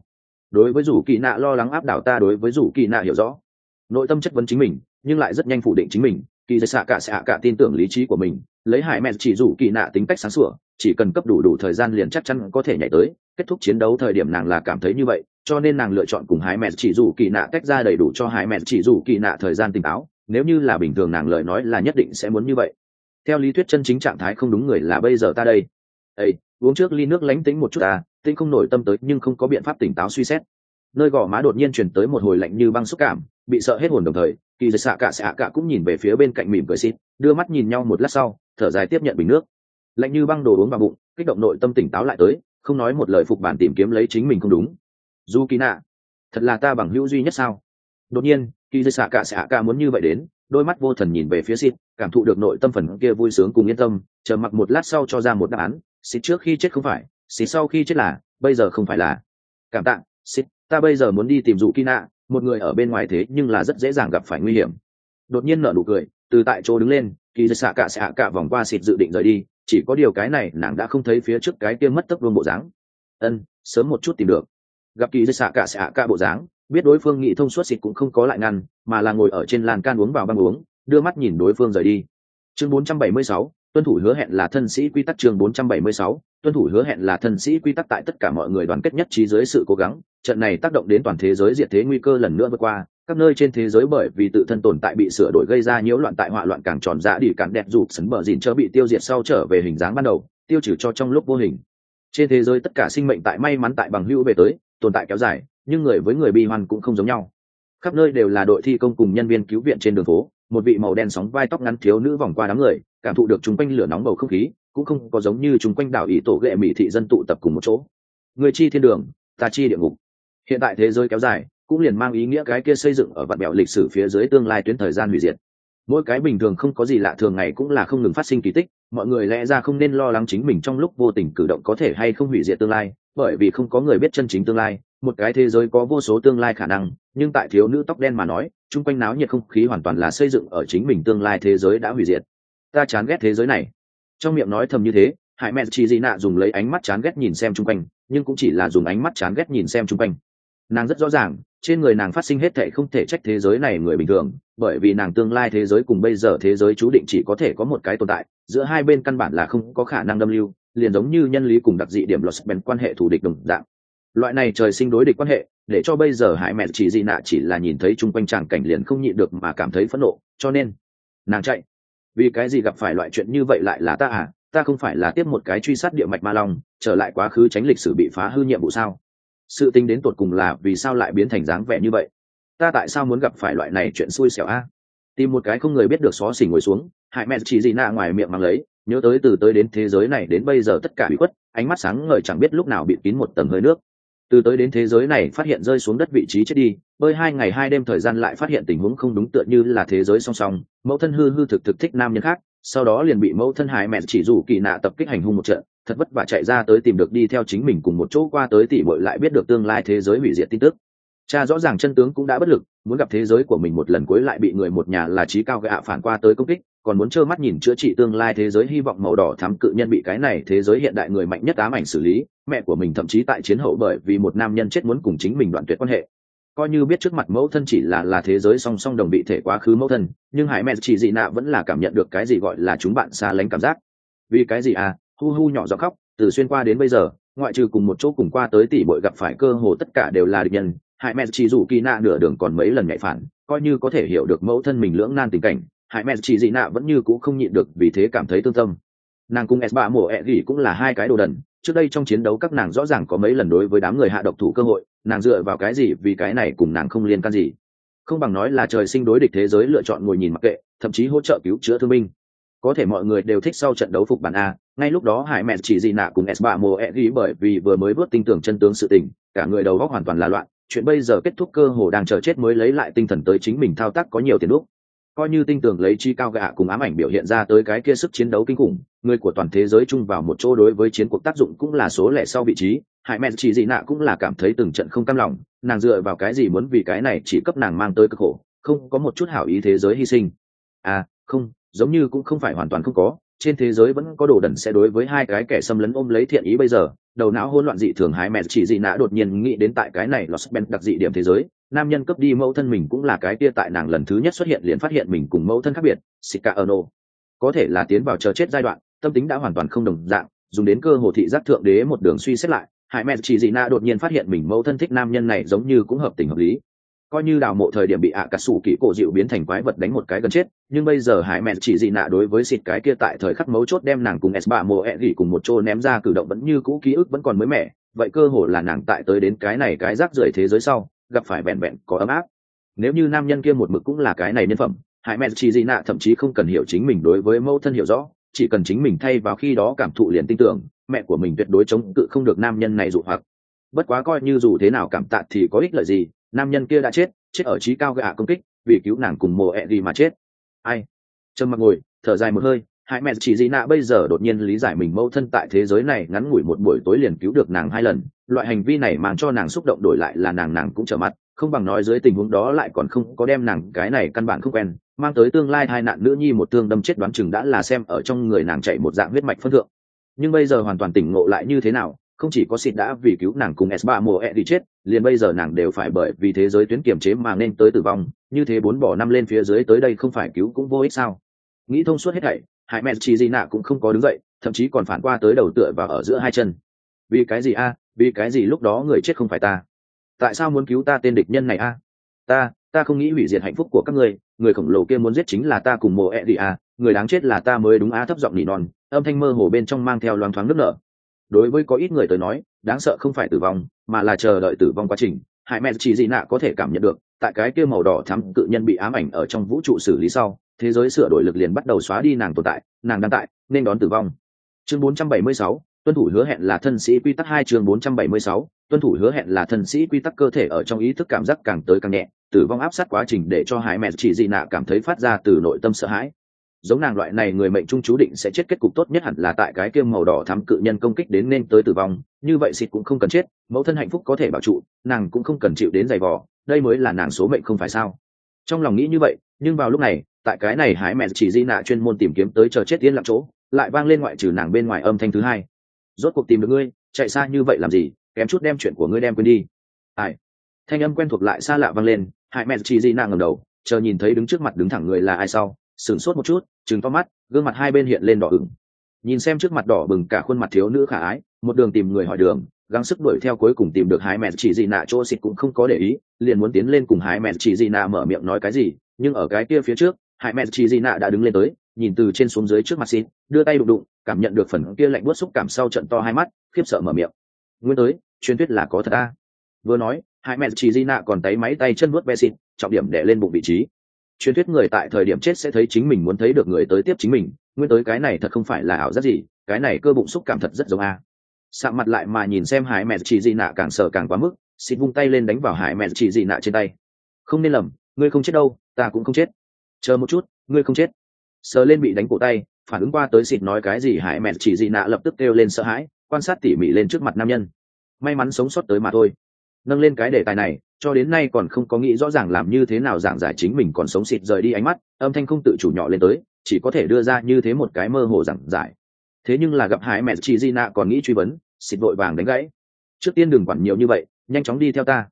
đối với rủ kỳ nạ lo lắng áp đảo ta đối với rủ kỳ nạ hiểu rõ. Nội tâm chất vấn chính mình nhưng lại rất nhanh phủ định chính mình. Kỳ dây xạ cả tin tưởng lý trí của mình, lấy hải mẹ chỉ rủ kỳ nạ tính cách sáng sủa, chỉ cần cấp đủ thời gian liền chắc chắn có thể nhảy tới. Kết thúc chiến đấu thời điểm nàng là cảm thấy như vậy, cho nên nàng lựa chọn cùng hải mẹ chỉ rủ kỳ nạ tách ra đầy đủ cho hải mẹ chỉ rủ kỳ nạ thời gian tỉnh táo. Nếu như là bình thường nàng lời nói là nhất định sẽ muốn như vậy. Theo lý thuyết chân chính trạng thái không đúng người là bây giờ ta đây. Ê, uống trước ly nước lánh tính một chút ta, tinh không nổi tâm tới nhưng không có biện pháp tỉnh táo suy xét. Nơi gò má đột nhiên truyền tới một hồi lạnh như băng xúc cảm, bị sợ hết hồn đồng thời, kỳ dây xạ cả cũng nhìn về phía bên cạnh mỉm cười xít, đưa mắt nhìn nhau một lát sau, thở dài tiếp nhận bình nước. Lạnh như băng đồ uống vào bụng, kích động nội tâm tỉnh táo lại tới, không nói một lời phục bản tìm kiếm lấy chính mình không đúng. Yukina, thật là ta bằng hữu duy nhất sao? Đột nhiên, kỳ dây xạ cả muốn như vậy đến, đôi mắt vô thần nhìn về phía xít, cảm thụ được nội tâm phần kia vui sướng cùng yên tâm, chờ mặc một lát sau cho ra một đáp án. Xít trước khi chết không phải, xít sau khi chết là, bây giờ không phải là. Cảm tạ, xít, ta bây giờ muốn đi tìm Yukina, một người ở bên ngoài thế nhưng là rất dễ dàng gặp phải nguy hiểm. Đột nhiên nở nụ cười, từ tại chỗ đứng lên, kỳ xạ cả vòng qua xịt dự định rời đi, chỉ có điều cái này nàng đã không thấy phía trước cái kia mất tốc vương bộ dáng. Sớm một chút tìm được. Gặp kỳ xạ cả bộ dáng, biết đối phương nghĩ thông suốt xịt cũng không có lại ngăn, mà là ngồi ở trên lan can uống vào băng uống, đưa mắt nhìn đối phương rời đi. Chương 476, tuân thủ hứa hẹn là thân sĩ quy tắc. Chương 476, tuân thủ hứa hẹn là thân sĩ quy tắc. Tại tất cả mọi người đoàn kết nhất trí dưới sự cố gắng, trận này tác động đến toàn thế giới diệt thế nguy cơ lần nữa vượt qua. Các nơi trên thế giới bởi vì tự thân tồn tại bị sửa đổi gây ra nhiễu loạn tại họa loạn càng tròn dã đi cản đẹp rụt sấn bờ dìn chớ bị tiêu diệt sau trở về hình dáng ban đầu, tiêu trừ cho trong lúc vô hình. Trên thế giới tất cả sinh mệnh tại may mắn tại bằng hữu về tới, tồn tại kéo dài, nhưng người với người bi hoan cũng không giống nhau. Khắp nơi đều là đội thi công cùng nhân viên cứu viện trên đường phố, một vị màu đen sóng vai tóc ngắn thiếu nữ vòng qua đám người, cảm thụ được chúng quanh lửa nóng bầu không khí, cũng không có giống như chúng quanh đảo ý tổ ghệ mỹ thị dân tụ tập cùng một chỗ. Người chi thiên đường, ta chi địa ngục. Hiện tại thế giới kéo dài, cũng liền mang ý nghĩa cái kia xây dựng ở vạn bèo lịch sử phía dưới tương lai tuyến thời gian hủy diệt. Mỗi cái bình thường không có gì lạ thường ngày cũng là không ngừng phát sinh kỳ tích, mọi người lẽ ra không nên lo lắng chính mình trong lúc vô tình cử động có thể hay không hủy diệt tương lai, bởi vì không có người biết chân chính tương lai. Một cái thế giới có vô số tương lai khả năng, nhưng tại thiếu nữ tóc đen mà nói, chung quanh náo nhiệt không khí hoàn toàn là xây dựng ở chính mình tương lai thế giới đã hủy diệt. Ta chán ghét thế giới này. Trong miệng nói thầm như thế, hải mẹ chỉ gì nạ dùng lấy ánh mắt chán ghét nhìn xem chung quanh, nhưng cũng chỉ là dùng ánh mắt chán ghét nhìn xem chung quanh. Nàng rất rõ ràng, trên người nàng phát sinh hết thảy không thể trách thế giới này người bình thường, bởi vì nàng tương lai thế giới cùng bây giờ thế giới chú định chỉ có thể có một cái tồn tại, giữa hai bên căn bản là không có khả năng đâm lưu, liền giống như nhân lý cùng đặc dị điểm Lost Ben quan hệ thù địch đồng dạng. Loại này trời sinh đối địch quan hệ, để cho bây giờ hải mẹ chỉ gì nạ chỉ là nhìn thấy chung quanh tràng cảnh liền không nhịn được mà cảm thấy phẫn nộ, cho nên nàng chạy. Vì cái gì gặp phải loại chuyện như vậy lại là ta à? Ta không phải là tiếp một cái truy sát địa mạch ma long, trở lại quá khứ tránh lịch sử bị phá hư nhiệm vụ sao? Sự tính đến tột cùng là vì sao lại biến thành dáng vẻ như vậy? Ta tại sao muốn gặp phải loại này chuyện xui xẻo a? Tìm một cái không người biết được xó xỉnh ngồi xuống, hải mẹ chỉ gì nạ ngoài miệng mang lấy, nhớ tới từ tới đến thế giới này đến bây giờ tất cả bị khuất, ánh mắt sáng ngời chẳng biết lúc nào bị kín một tầng hơi nước. Từ tới đến thế giới này phát hiện rơi xuống đất vị trí chết đi, bơi 2 ngày 2 đêm thời gian lại phát hiện tình huống không đúng tựa như là thế giới song song, mẫu thân hư thực thích nam nhân khác, sau đó liền bị mẫu thân hải mẹ chỉ rủ kỳ nạ tập kích hành hung một trận, thật vất vả chạy ra tới tìm được đi theo chính mình cùng một chỗ qua tới tỉ muội lại biết được tương lai thế giới hủy diệt tin tức. Cha rõ ràng chân tướng cũng đã bất lực, muốn gặp thế giới của mình một lần cuối lại bị người một nhà là trí cao gạ phản qua tới công kích, còn muốn trơ mắt nhìn chữa trị tương lai thế giới hy vọng màu đỏ thắm cự nhân bị cái này thế giới hiện đại người mạnh nhất ám ảnh xử lý, mẹ của mình thậm chí tại chiến hậu bởi vì một nam nhân chết muốn cùng chính mình đoạn tuyệt quan hệ. Coi như biết trước mặt mẫu thân chỉ là thế giới song song đồng vị thể quá khứ mẫu thân, nhưng hải mẹ chỉ dị nạ vẫn là cảm nhận được cái gì gọi là chúng bạn xa lánh cảm giác. Vì cái gì à? Hu hu nhỏ giọng khóc, từ xuyên qua đến bây giờ, ngoại trừ cùng một chỗ cùng qua tới tỷ muội gặp phải cơ hồ tất cả đều là địch nhân. Hải mẹ chỉ dù kỳ nạ nửa đường còn mấy lần nhạy phản, coi như có thể hiểu được mẫu thân mình lưỡng nan tình cảnh, hải mẹ chỉ dị nạ vẫn như cũ không nhịn được, vì thế cảm thấy tương tâm. Nàng cùng S3 mùa ẹ gỉ cũng là hai cái đồ đần, trước đây trong chiến đấu các nàng rõ ràng có mấy lần đối với đám người hạ độc thủ cơ hội, nàng dựa vào cái gì? Vì cái này cùng nàng không liên can gì. Không bằng nói là trời sinh đối địch thế giới lựa chọn ngồi nhìn mặc kệ, thậm chí hỗ trợ cứu chữa thương binh. Có thể mọi người đều thích sau trận đấu phục bản a, ngay lúc đó hải mẹ chỉ dị nạ cùng S3 mùa ẹ gỉ bởi vì vừa mới vớt tin tưởng chân tướng sự tình, cả người đầu óc hoàn toàn là loạn, chuyện bây giờ kết thúc cơ hồ đang chờ chết mới lấy lại tinh thần tới chính mình thao tác có nhiều tiền lúc. Coi như tinh tường lấy chi cao gạ cùng ám ảnh biểu hiện ra tới cái kia sức chiến đấu kinh khủng, người của toàn thế giới chung vào một chỗ đối với chiến cuộc tác dụng cũng là số lẻ sau vị trí, hải mẹ chỉ dị nạ cũng là cảm thấy từng trận không cam lòng, nàng dựa vào cái gì muốn vì cái này chỉ cấp nàng mang tới cực khổ, không có một chút hảo ý thế giới hy sinh. À, không, giống như cũng không phải hoàn toàn không có, trên thế giới vẫn có đồ đần sẽ đối với hai cái kẻ xâm lấn ôm lấy thiện ý. Bây giờ đầu não hỗn loạn dị thường, hái mẹ chỉ dị nạ đột nhiên nghĩ đến tại cái này Los Ben đặc dị điểm thế giới, nam nhân cướp đi mẫu thân mình cũng là cái kia tại nàng lần thứ nhất xuất hiện liền phát hiện mình cùng mẫu thân khác biệt. Sika Ono có thể là tiến vào chờ chết giai đoạn, tâm tính đã hoàn toàn không đồng dạng, dùng đến cơ hồ thị giác thượng đế một đường suy xét lại, hải mẹ chỉ dị nạ đột nhiên phát hiện mình mẫu thân thích nam nhân này giống như cũng hợp tình hợp lý. Coi như đào mộ thời điểm bị cà sủ kỳ cổ dịu biến thành quái vật đánh một cái gần chết, nhưng bây giờ hải mẹ chỉ dị nạ đối với xịt cái kia tại thời khắc mấu chốt đem nàng cùng s ba mộ ẹ gỉ cùng một chỗ ném ra cử động vẫn như cũ, ký ức vẫn còn mới mẻ. Vậy cơ hồ là nàng tại tới đến cái này cái rác rưởi thế giới sau gặp phải vẹn vẹn có ấm áp. Nếu như nam nhân kia một mực cũng là cái này nhân phẩm, hải mẹ chỉ dị nạ thậm chí không cần hiểu chính mình đối với mẫu thân hiểu rõ, chỉ cần chính mình thay vào khi đó cảm thụ liền tin tưởng mẹ của mình tuyệt đối chống cự không được nam nhân này dụ hoặc. Bất quá coi như dù thế nào cảm tạ thì có ích lợi gì, nam nhân kia đã chết ở trí cao gạ công kích vì cứu nàng cùng mồ ẹ đi mà chết. Ai trầm mặc ngồi thở dài một hơi, hai mẹ chỉ dị nạ bây giờ đột nhiên lý giải mình mẫu thân tại thế giới này ngắn ngủi một buổi tối liền cứu được nàng 2 lần, loại hành vi này mang cho nàng xúc động, đổi lại là nàng cũng trở mặt, không bằng nói dưới tình huống đó lại còn không có đem nàng cái này căn bản không quen mang tới tương lai hai nạn nữ nhi một thương đâm chết, đoán chừng đã là xem ở trong người nàng chạy một dạng huyết mạch phân thượng. Nhưng bây giờ hoàn toàn tỉnh ngộ lại như thế nào, không chỉ có xịt đã vì cứu nàng cùng S3 mùa ẹ đi chết, liền bây giờ nàng đều phải bởi vì thế giới tuyến kiềm chế mà nên tới tử vong, như thế 4 bỏ 5 lên phía dưới tới đây không phải cứu cũng vô ích sao? Nghĩ thông suốt hết thảy, hải mẹ chỉ gì nạ cũng không có đứng dậy, thậm chí còn phản qua tới đầu tựa vào ở giữa hai chân. Vì cái gì a? Vì cái gì lúc đó người chết không phải ta? Tại sao muốn cứu ta tên địch nhân này a? Ta không nghĩ hủy diệt hạnh phúc của các ngươi, người khổng lồ kia muốn giết chính là ta cùng mùa ẹ đi a, người đáng chết là ta mới đúng a. Thấp giọng nỉ non, âm thanh mơ hồ bên trong mang theo loáng thoáng nước nở. Đối với có ít người tới nói, đáng sợ không phải tử vong mà là chờ đợi tử vong quá trình. Hải mẹ chỉ gì nạ có thể cảm nhận được, tại cái kia màu đỏ thắm cự nhân bị ám ảnh ở trong vũ trụ xử lý sau, thế giới sửa đổi lực liền bắt đầu xóa đi nàng tồn tại, nàng đang tại nên đón tử vong. Chương 476, tuân thủ hứa hẹn là thân sĩ quy tắc 2. Chương 476, tuân thủ hứa hẹn là thân sĩ quy tắc. Cơ thể ở trong ý thức cảm giác càng tới càng nhẹ, tử vong áp sát quá trình để cho hải mẹ chỉ gì nạ cảm thấy phát ra từ nội tâm sợ hãi. Giống nàng loại này người mệnh trung chú định sẽ chết, kết cục tốt nhất hẳn là tại cái kia màu đỏ thắm cự nhân công kích đến nên tới tử vong, như vậy xịt cũng không cần chết, mẫu thân hạnh phúc có thể bảo trụ, nàng cũng không cần chịu đến giày vò, đây mới là nàng số mệnh không phải sao? Trong lòng nghĩ như vậy, nhưng vào lúc này, tại cái này hái mẹ chỉ di nạ chuyên môn tìm kiếm tới chờ chết tiến lặng chỗ, lại vang lên ngoại trừ nàng bên ngoài âm thanh thứ hai. Rốt cuộc tìm được ngươi, chạy xa như vậy làm gì, kém chút đem chuyện của ngươi đem quên đi. Ai? Thanh âm quen thuộc lại xa lạ vang lên, hái mẹ chỉ di nạ ngẩng đầu, chờ nhìn thấy đứng trước mặt đứng thẳng người là ai sau, sửng sốt một chút, trừng to mắt, gương mặt hai bên hiện lên đỏ ửng. Nhìn xem trước mặt đỏ bừng cả khuôn mặt thiếu nữ khả ái, một đường tìm người hỏi đường, gắng sức đuổi theo, cuối cùng tìm được hái mẹ chỉ gì nạ chỗ xịt cũng không có để ý, liền muốn tiến lên cùng hái mẹ chỉ gì nạ mở miệng nói cái gì, nhưng ở cái kia phía trước, hái mẹ chỉ gì nạ đã đứng lên tới, nhìn từ trên xuống dưới trước mặt xịt, đưa tay đụng đụng, cảm nhận được phần kia lạnh buốt xúc cảm sau trận to hai mắt, khiếp sợ mở miệng. Nguyên tới, truyền thuyết là có thật a. Vừa nói, hái mẹ chỉ gì nạ còn tay máy tay chân vuốt ve xịt, trọng điểm để lên bụng vị trí. Truyền thuyết người tại thời điểm chết sẽ thấy chính mình muốn thấy được người tới tiếp chính mình, nguyên tới cái này thật không phải là ảo giác gì, cái này cơ bụng xúc cảm thật rất giống a. Sạm mặt lại mà nhìn xem hải mẹ chỉ dị nạ càng sợ càng quá mức, xịt vung tay lên đánh vào hải mẹ chỉ dị nạ trên tay. Không nên lầm, ngươi không chết đâu, ta cũng không chết. Chờ một chút, ngươi không chết. Sờ lên bị đánh cổ tay, phản ứng qua tới xịt nói cái gì, hải mẹ chỉ dị nạ lập tức kêu lên sợ hãi, quan sát tỉ mỉ lên trước mặt nam nhân. May mắn sống sót tới mà thôi. Nâng lên cái đề tài này, cho đến nay còn không có nghĩ rõ ràng làm như thế nào giảng giải chính mình còn sống. Xịt rời đi ánh mắt, âm thanh không tự chủ nhỏ lên tới, chỉ có thể đưa ra như thế một cái mơ hồ giảng giải. Thế nhưng là gặp hải mẹ chỉ dị nạ còn nghĩ truy vấn, xịt vội vàng đánh gãy. Trước tiên đừng quản nhiều như vậy, nhanh chóng đi theo ta.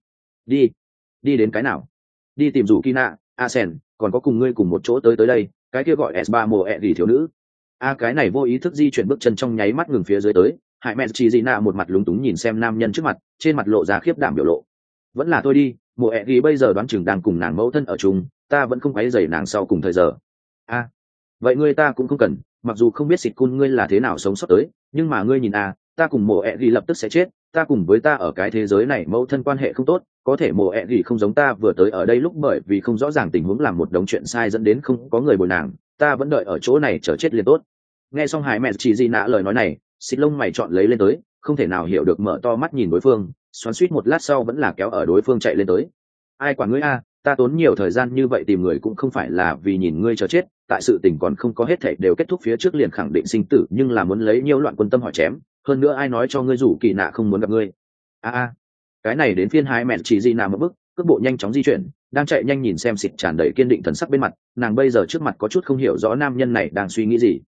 Đi đến cái nào? Đi tìm rủ Kina, Asen, còn có cùng ngươi cùng một chỗ tới đây, cái kia gọi S3 mùa ẹ gì thiếu nữ. Cái này vô ý thức di chuyển bước chân trong nháy mắt ngừng phía dưới tới, hải mẹ chỉ dị nạ một mặt lúng túng nhìn xem nam nhân trước mặt, trên mặt lộ ra khiếp đảm biểu lộ. Vẫn là thôi đi, mùa ẹ gì bây giờ đoán chừng đang cùng nàng mẫu thân ở chung, ta vẫn không quấy rầy nàng sau cùng thời giờ. Vậy ngươi ta cũng không cần, mặc dù không biết xịt cun ngươi là thế nào sống sót tới, nhưng mà ngươi nhìn ta cùng mùa ẹ gì lập tức sẽ chết, ta cùng với ta ở cái thế giới này mẫu thân quan hệ không tốt, có thể mùa ẹ gì không giống ta vừa tới ở đây lúc bởi vì không rõ ràng tình huống làm một đống chuyện sai dẫn đến không có người bồi nàng, ta vẫn đợi ở chỗ này chờ chết liền tốt. Nghe xong hải mẹ chỉ dị nạ lời nói này, xịt lông mày chọn lấy lên tới, không thể nào hiểu được mở to mắt nhìn đối phương, xoắn suýt một lát sau vẫn là kéo ở đối phương chạy lên tới. Ai quản ngươi ta tốn nhiều thời gian như vậy tìm người cũng không phải là vì nhìn ngươi chờ chết, tại sự tình còn không có hết thảy đều kết thúc phía trước liền khẳng định sinh tử, nhưng là muốn lấy nhiễu loạn quân tâm hỏi chém, hơn nữa ai nói cho ngươi rủ kỳ nạ không muốn gặp ngươi. Cái này đến phiên hai mẹ chỉ gì nào một bước, cước bộ nhanh chóng di chuyển, đang chạy nhanh nhìn xem xịt tràn đầy kiên định thần sắc bên mặt, nàng bây giờ trước mặt có chút không hiểu rõ nam nhân này đang suy nghĩ gì.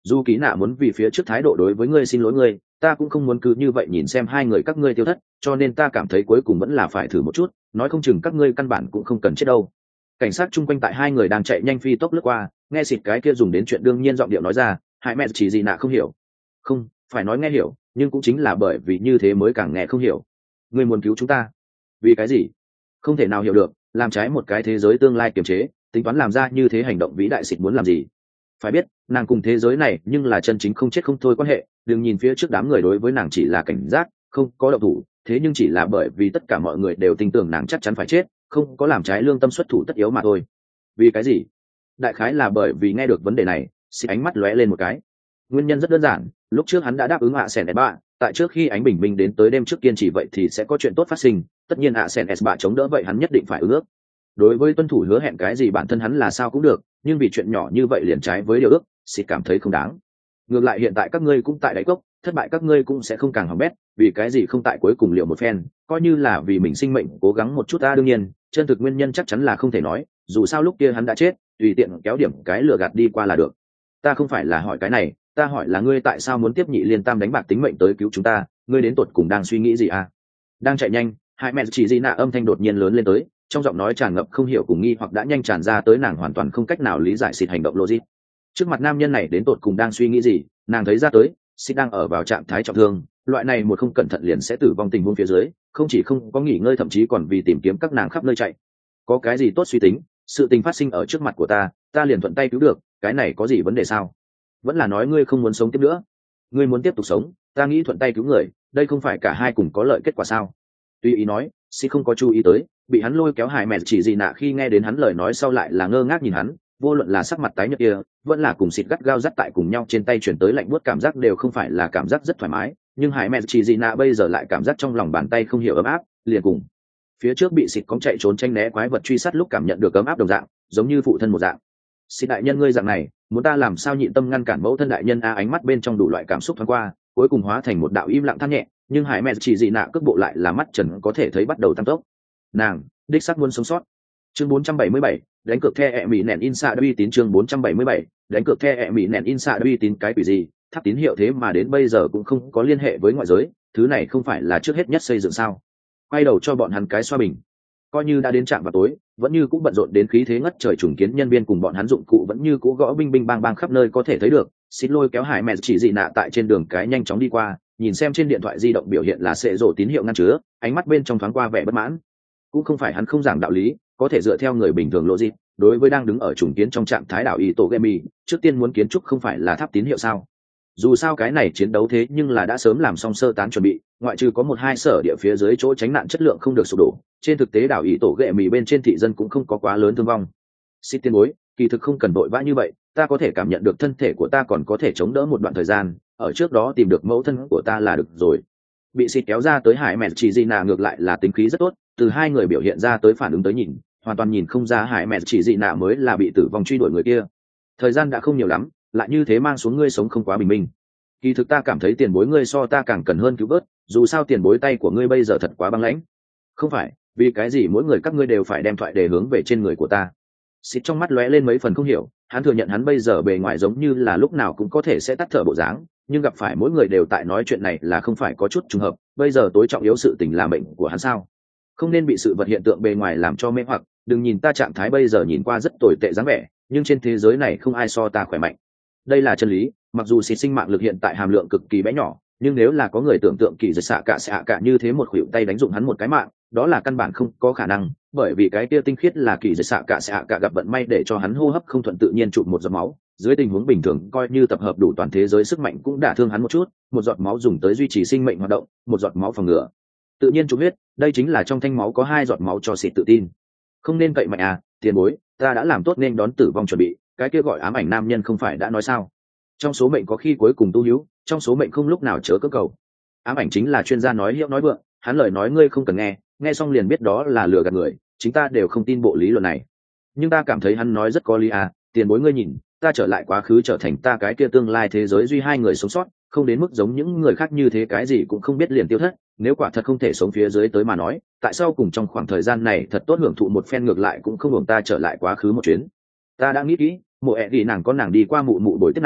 dù ký nạ muốn vì phía trước thái độ đối với ngươi xin lỗi ngươi, ta cũng không muốn cứ như vậy nhìn xem hai người các ngươi tiêu thất, cho nên ta cảm thấy cuối cùng vẫn là phải thử một chút, nói không chừng các ngươi căn bản cũng không cần chết đâu. Cảnh sát chung quanh tại hai người đang chạy nhanh phi tốc lướt qua, nghe xịt cái kia dùng đến chuyện đương nhiên giọng điệu nói ra, hai mẹ chỉ gì nạ không hiểu. Không phải nói nghe hiểu, nhưng cũng chính là bởi vì như thế mới càng nghe không hiểu. Ngươi muốn cứu chúng ta vì cái gì? Không thể nào hiểu được, làm trái một cái thế giới tương lai kiềm chế, tính toán làm ra như thế hành động vĩ đại, xịt muốn làm gì? Phải biết nàng cùng thế giới này nhưng là chân chính không chết không thôi quan hệ, đừng nhìn phía trước đám người đối với nàng chỉ là cảnh giác, không có động thủ, thế nhưng chỉ là bởi vì tất cả mọi người đều tin tưởng nàng chắc chắn phải chết, không có làm trái lương tâm xuất thủ tất yếu mà thôi. Vì cái gì? Đại khái là bởi vì nghe được vấn đề này, xịt ánh mắt lóe lên một cái. Nguyên nhân rất đơn giản, lúc trước hắn đã đáp ứng ạ sen s bạ, tại trước khi ánh bình minh đến tới đêm trước kiên trì vậy thì sẽ có chuyện tốt phát sinh, tất nhiên ạ sen s bạ chống đỡ vậy hắn nhất định phải ứng ước. Đối với tuân thủ hứa hẹn cái gì bản thân hắn là sao cũng được, nhưng vì chuyện nhỏ như vậy liền trái với điều ước, xịt cảm thấy không đáng. Ngược lại hiện tại các ngươi cũng tại đáy cốc, thất bại các ngươi cũng sẽ không càng hỏng bét, vì cái gì không tại cuối cùng liệu một phen, coi như là vì mình sinh mệnh cố gắng một chút ta. Đương nhiên chân thực nguyên nhân chắc chắn là không thể nói, dù sao lúc kia hắn đã chết, tùy tiện kéo điểm cái lừa gạt đi qua là được. Ta không phải là hỏi cái này, ta hỏi là ngươi tại sao muốn tiếp nhị liên tam đánh bạc tính mệnh tới cứu chúng ta, ngươi đến tột cùng đang suy nghĩ gì à? Đang chạy nhanh, hai mẹ chỉ gì nạ âm thanh đột nhiên lớn lên tới, trong giọng nói tràn ngập không hiểu cùng nghi hoặc đã nhanh tràn ra tới, nàng hoàn toàn không cách nào lý giải xịt hành động logic. Trước mặt nam nhân này đến tột cùng đang suy nghĩ gì, nàng thấy ra tới, xịt đang ở vào trạng thái trọng thương, loại này một không cẩn thận liền sẽ tử vong tình huống phía dưới, không chỉ không có nghỉ ngơi thậm chí còn vì tìm kiếm các nàng khắp nơi chạy. Có cái gì tốt suy tính, sự tình phát sinh ở trước mặt của ta liền thuận tay cứu được, cái này có gì vấn đề sao? Vẫn là nói ngươi không muốn sống tiếp nữa? Ngươi muốn tiếp tục sống, ta nghĩ thuận tay cứu người, đây không phải cả hai cùng có lợi kết quả sao? Tuy ý nói, xịt không có chú ý tới, bị hắn lôi kéo hại mẹ chỉ gì nạ khi nghe đến hắn lời nói sau lại là ngơ ngác nhìn hắn, vô luận là sắc mặt tái nhợt kia, vẫn là cùng xịt gắt gao dắt tại cùng nhau trên tay chuyển tới lạnh buốt cảm giác đều không phải là cảm giác rất thoải mái, nhưng hại mẹ chỉ gì nạ bây giờ lại cảm giác trong lòng bàn tay không hiểu ấm áp, liền cùng phía trước bị xịt cóng chạy trốn tranh né quái vật truy sát lúc cảm nhận được ấm áp đồng dạng, giống như phụ thân một dạng. Xịt đại nhân ngươi dạng này, muốn ta làm sao nhịn tâm ngăn cản mẫu thân đại nhân a? Ánh mắt bên trong đủ loại cảm xúc thoáng qua, cuối cùng hóa thành một đạo im lặng than nhẹ, nhưng hải mẹ chỉ dị nạ cước bộ lại là mắt trần có thể thấy bắt đầu tăng tốc. Nàng đích xác muốn sống sót. Chương 477, đánh cược the ẹ mỹ nện insa uy tín. Chương 477, đánh cược the ẹ mỹ nện insa uy tín. Cái quỷ gì? Tháp tín hiệu thế mà đến bây giờ cũng không có liên hệ với ngoại giới, thứ này không phải là trước hết nhất xây dựng sao? Quay đầu cho bọn hắn cái xoa bình. Coi như đã đến trạm vào tối, vẫn như cũng bận rộn đến khí thế ngất trời, trùng kiến nhân viên cùng bọn hắn dụng cụ vẫn như cũ gõ binh binh bang bang khắp nơi có thể thấy được. Xịt lôi kéo hải mẹ chỉ dị nạ tại trên đường cái nhanh chóng đi qua, nhìn xem trên điện thoại di động biểu hiện là sệ rổ tín hiệu ngăn chứa, ánh mắt bên trong thoáng qua vẻ bất mãn. Cũng không phải hắn không giảng đạo lý, có thể dựa theo người bình thường lộ gì, đối với đang đứng ở trùng kiến trong trạng thái đảo ý tổ Gemi, trước tiên muốn kiến trúc không phải là tháp tín hiệu sao? Dù sao cái này chiến đấu thế nhưng là đã sớm làm xong sơ tán chuẩn bị, ngoại trừ có một hai sở địa phía dưới chỗ tránh nạn chất lượng không được sụp đổ, trên thực tế đảo ý tổ Gemi bên trên thị dân cũng không có quá lớn thương vong. Xịt tiên bối, kỳ thực không cần vội vã như vậy, ta có thể cảm nhận được thân thể của ta còn có thể chống đỡ một đoạn thời gian, ở trước đó tìm được mẫu thân của ta là được rồi. Bị xịt kéo ra tới hải mẹ chỉ dị nạ ngược lại là tính khí rất tốt, từ hai người biểu hiện ra tới phản ứng tới nhìn, hoàn toàn nhìn không ra hải mẹ chỉ dị nạ mới là bị tử vong truy đuổi người kia. Thời gian đã không nhiều lắm, lại như thế mang xuống ngươi sống không quá bình minh. Kỳ thực ta cảm thấy tiền bối ngươi so ta càng cần hơn cứu vớt, dù sao tiền bối tay của ngươi bây giờ thật quá băng lãnh. Không phải, vì cái gì mỗi người các ngươi đều phải đem thoại đề hướng về trên người của ta? Xịt trong mắt lóe lên mấy phần không hiểu, hắn thừa nhận hắn bây giờ bề ngoài giống như là lúc nào cũng có thể sẽ tắt thở bộ dáng, nhưng gặp phải mỗi người đều tại nói chuyện này là không phải có chút trùng hợp, bây giờ tối trọng yếu sự tình là mệnh của hắn sao? Không nên bị sự vật hiện tượng bề ngoài làm cho mê hoặc, đừng nhìn ta trạng thái bây giờ nhìn qua rất tồi tệ dáng vẻ, nhưng trên thế giới này không ai so ta khỏe mạnh. Đây là chân lý, mặc dù xịt sinh mạng lực hiện tại hàm lượng cực kỳ bé nhỏ, nhưng nếu là có người tưởng tượng kỳ dịch xạ cả như thế một khuỷu tay đánh dụng hắn một cái mạng, đó là căn bản không có khả năng, bởi vì cái kia tinh khiết là kỳ dịch xạ cả gặp vận may để cho hắn hô hấp không thuận tự nhiên chụp một giọt máu, dưới tình huống bình thường coi như tập hợp đủ toàn thế giới sức mạnh cũng đả thương hắn một chút, một giọt máu dùng tới duy trì sinh mệnh hoạt động, một giọt máu phòng ngừa tự nhiên chụp huyết, đây chính là trong thanh máu có hai giọt máu cho xịt tự tin. Không nên cậy mạnh à, tiền bối, ta đã làm tốt nên đón tử vong chuẩn bị, cái kia gọi ám ảnh nam nhân không phải đã nói sao? Trong số mệnh có khi cuối cùng tu hữu, trong số mệnh không lúc nào chớ cơ cầu. Ám ảnh chính là chuyên gia nói hiệu nói vượng, hắn lời nói ngươi không cần nghe, nghe xong liền biết đó là lừa gạt người, chính ta đều không tin bộ lý luận này. Nhưng ta cảm thấy hắn nói rất có lý à, tiền bối ngươi nhìn, ta trở lại quá khứ trở thành ta cái kia tương lai thế giới duy hai người sống sót, không đến mức giống những người khác như thế cái gì cũng không biết liền tiêu thất, nếu quả thật không thể sống phía dưới tới mà nói, tại sao cùng trong khoảng thời gian này thật tốt hưởng thụ một phen ngược lại cũng không hưởng ta trở lại quá khứ một chuyến. Ta đã nghĩ kỹ, mộ ẹ đi nàng có nàng đi qua mụ mụ bồi tiếp nàng,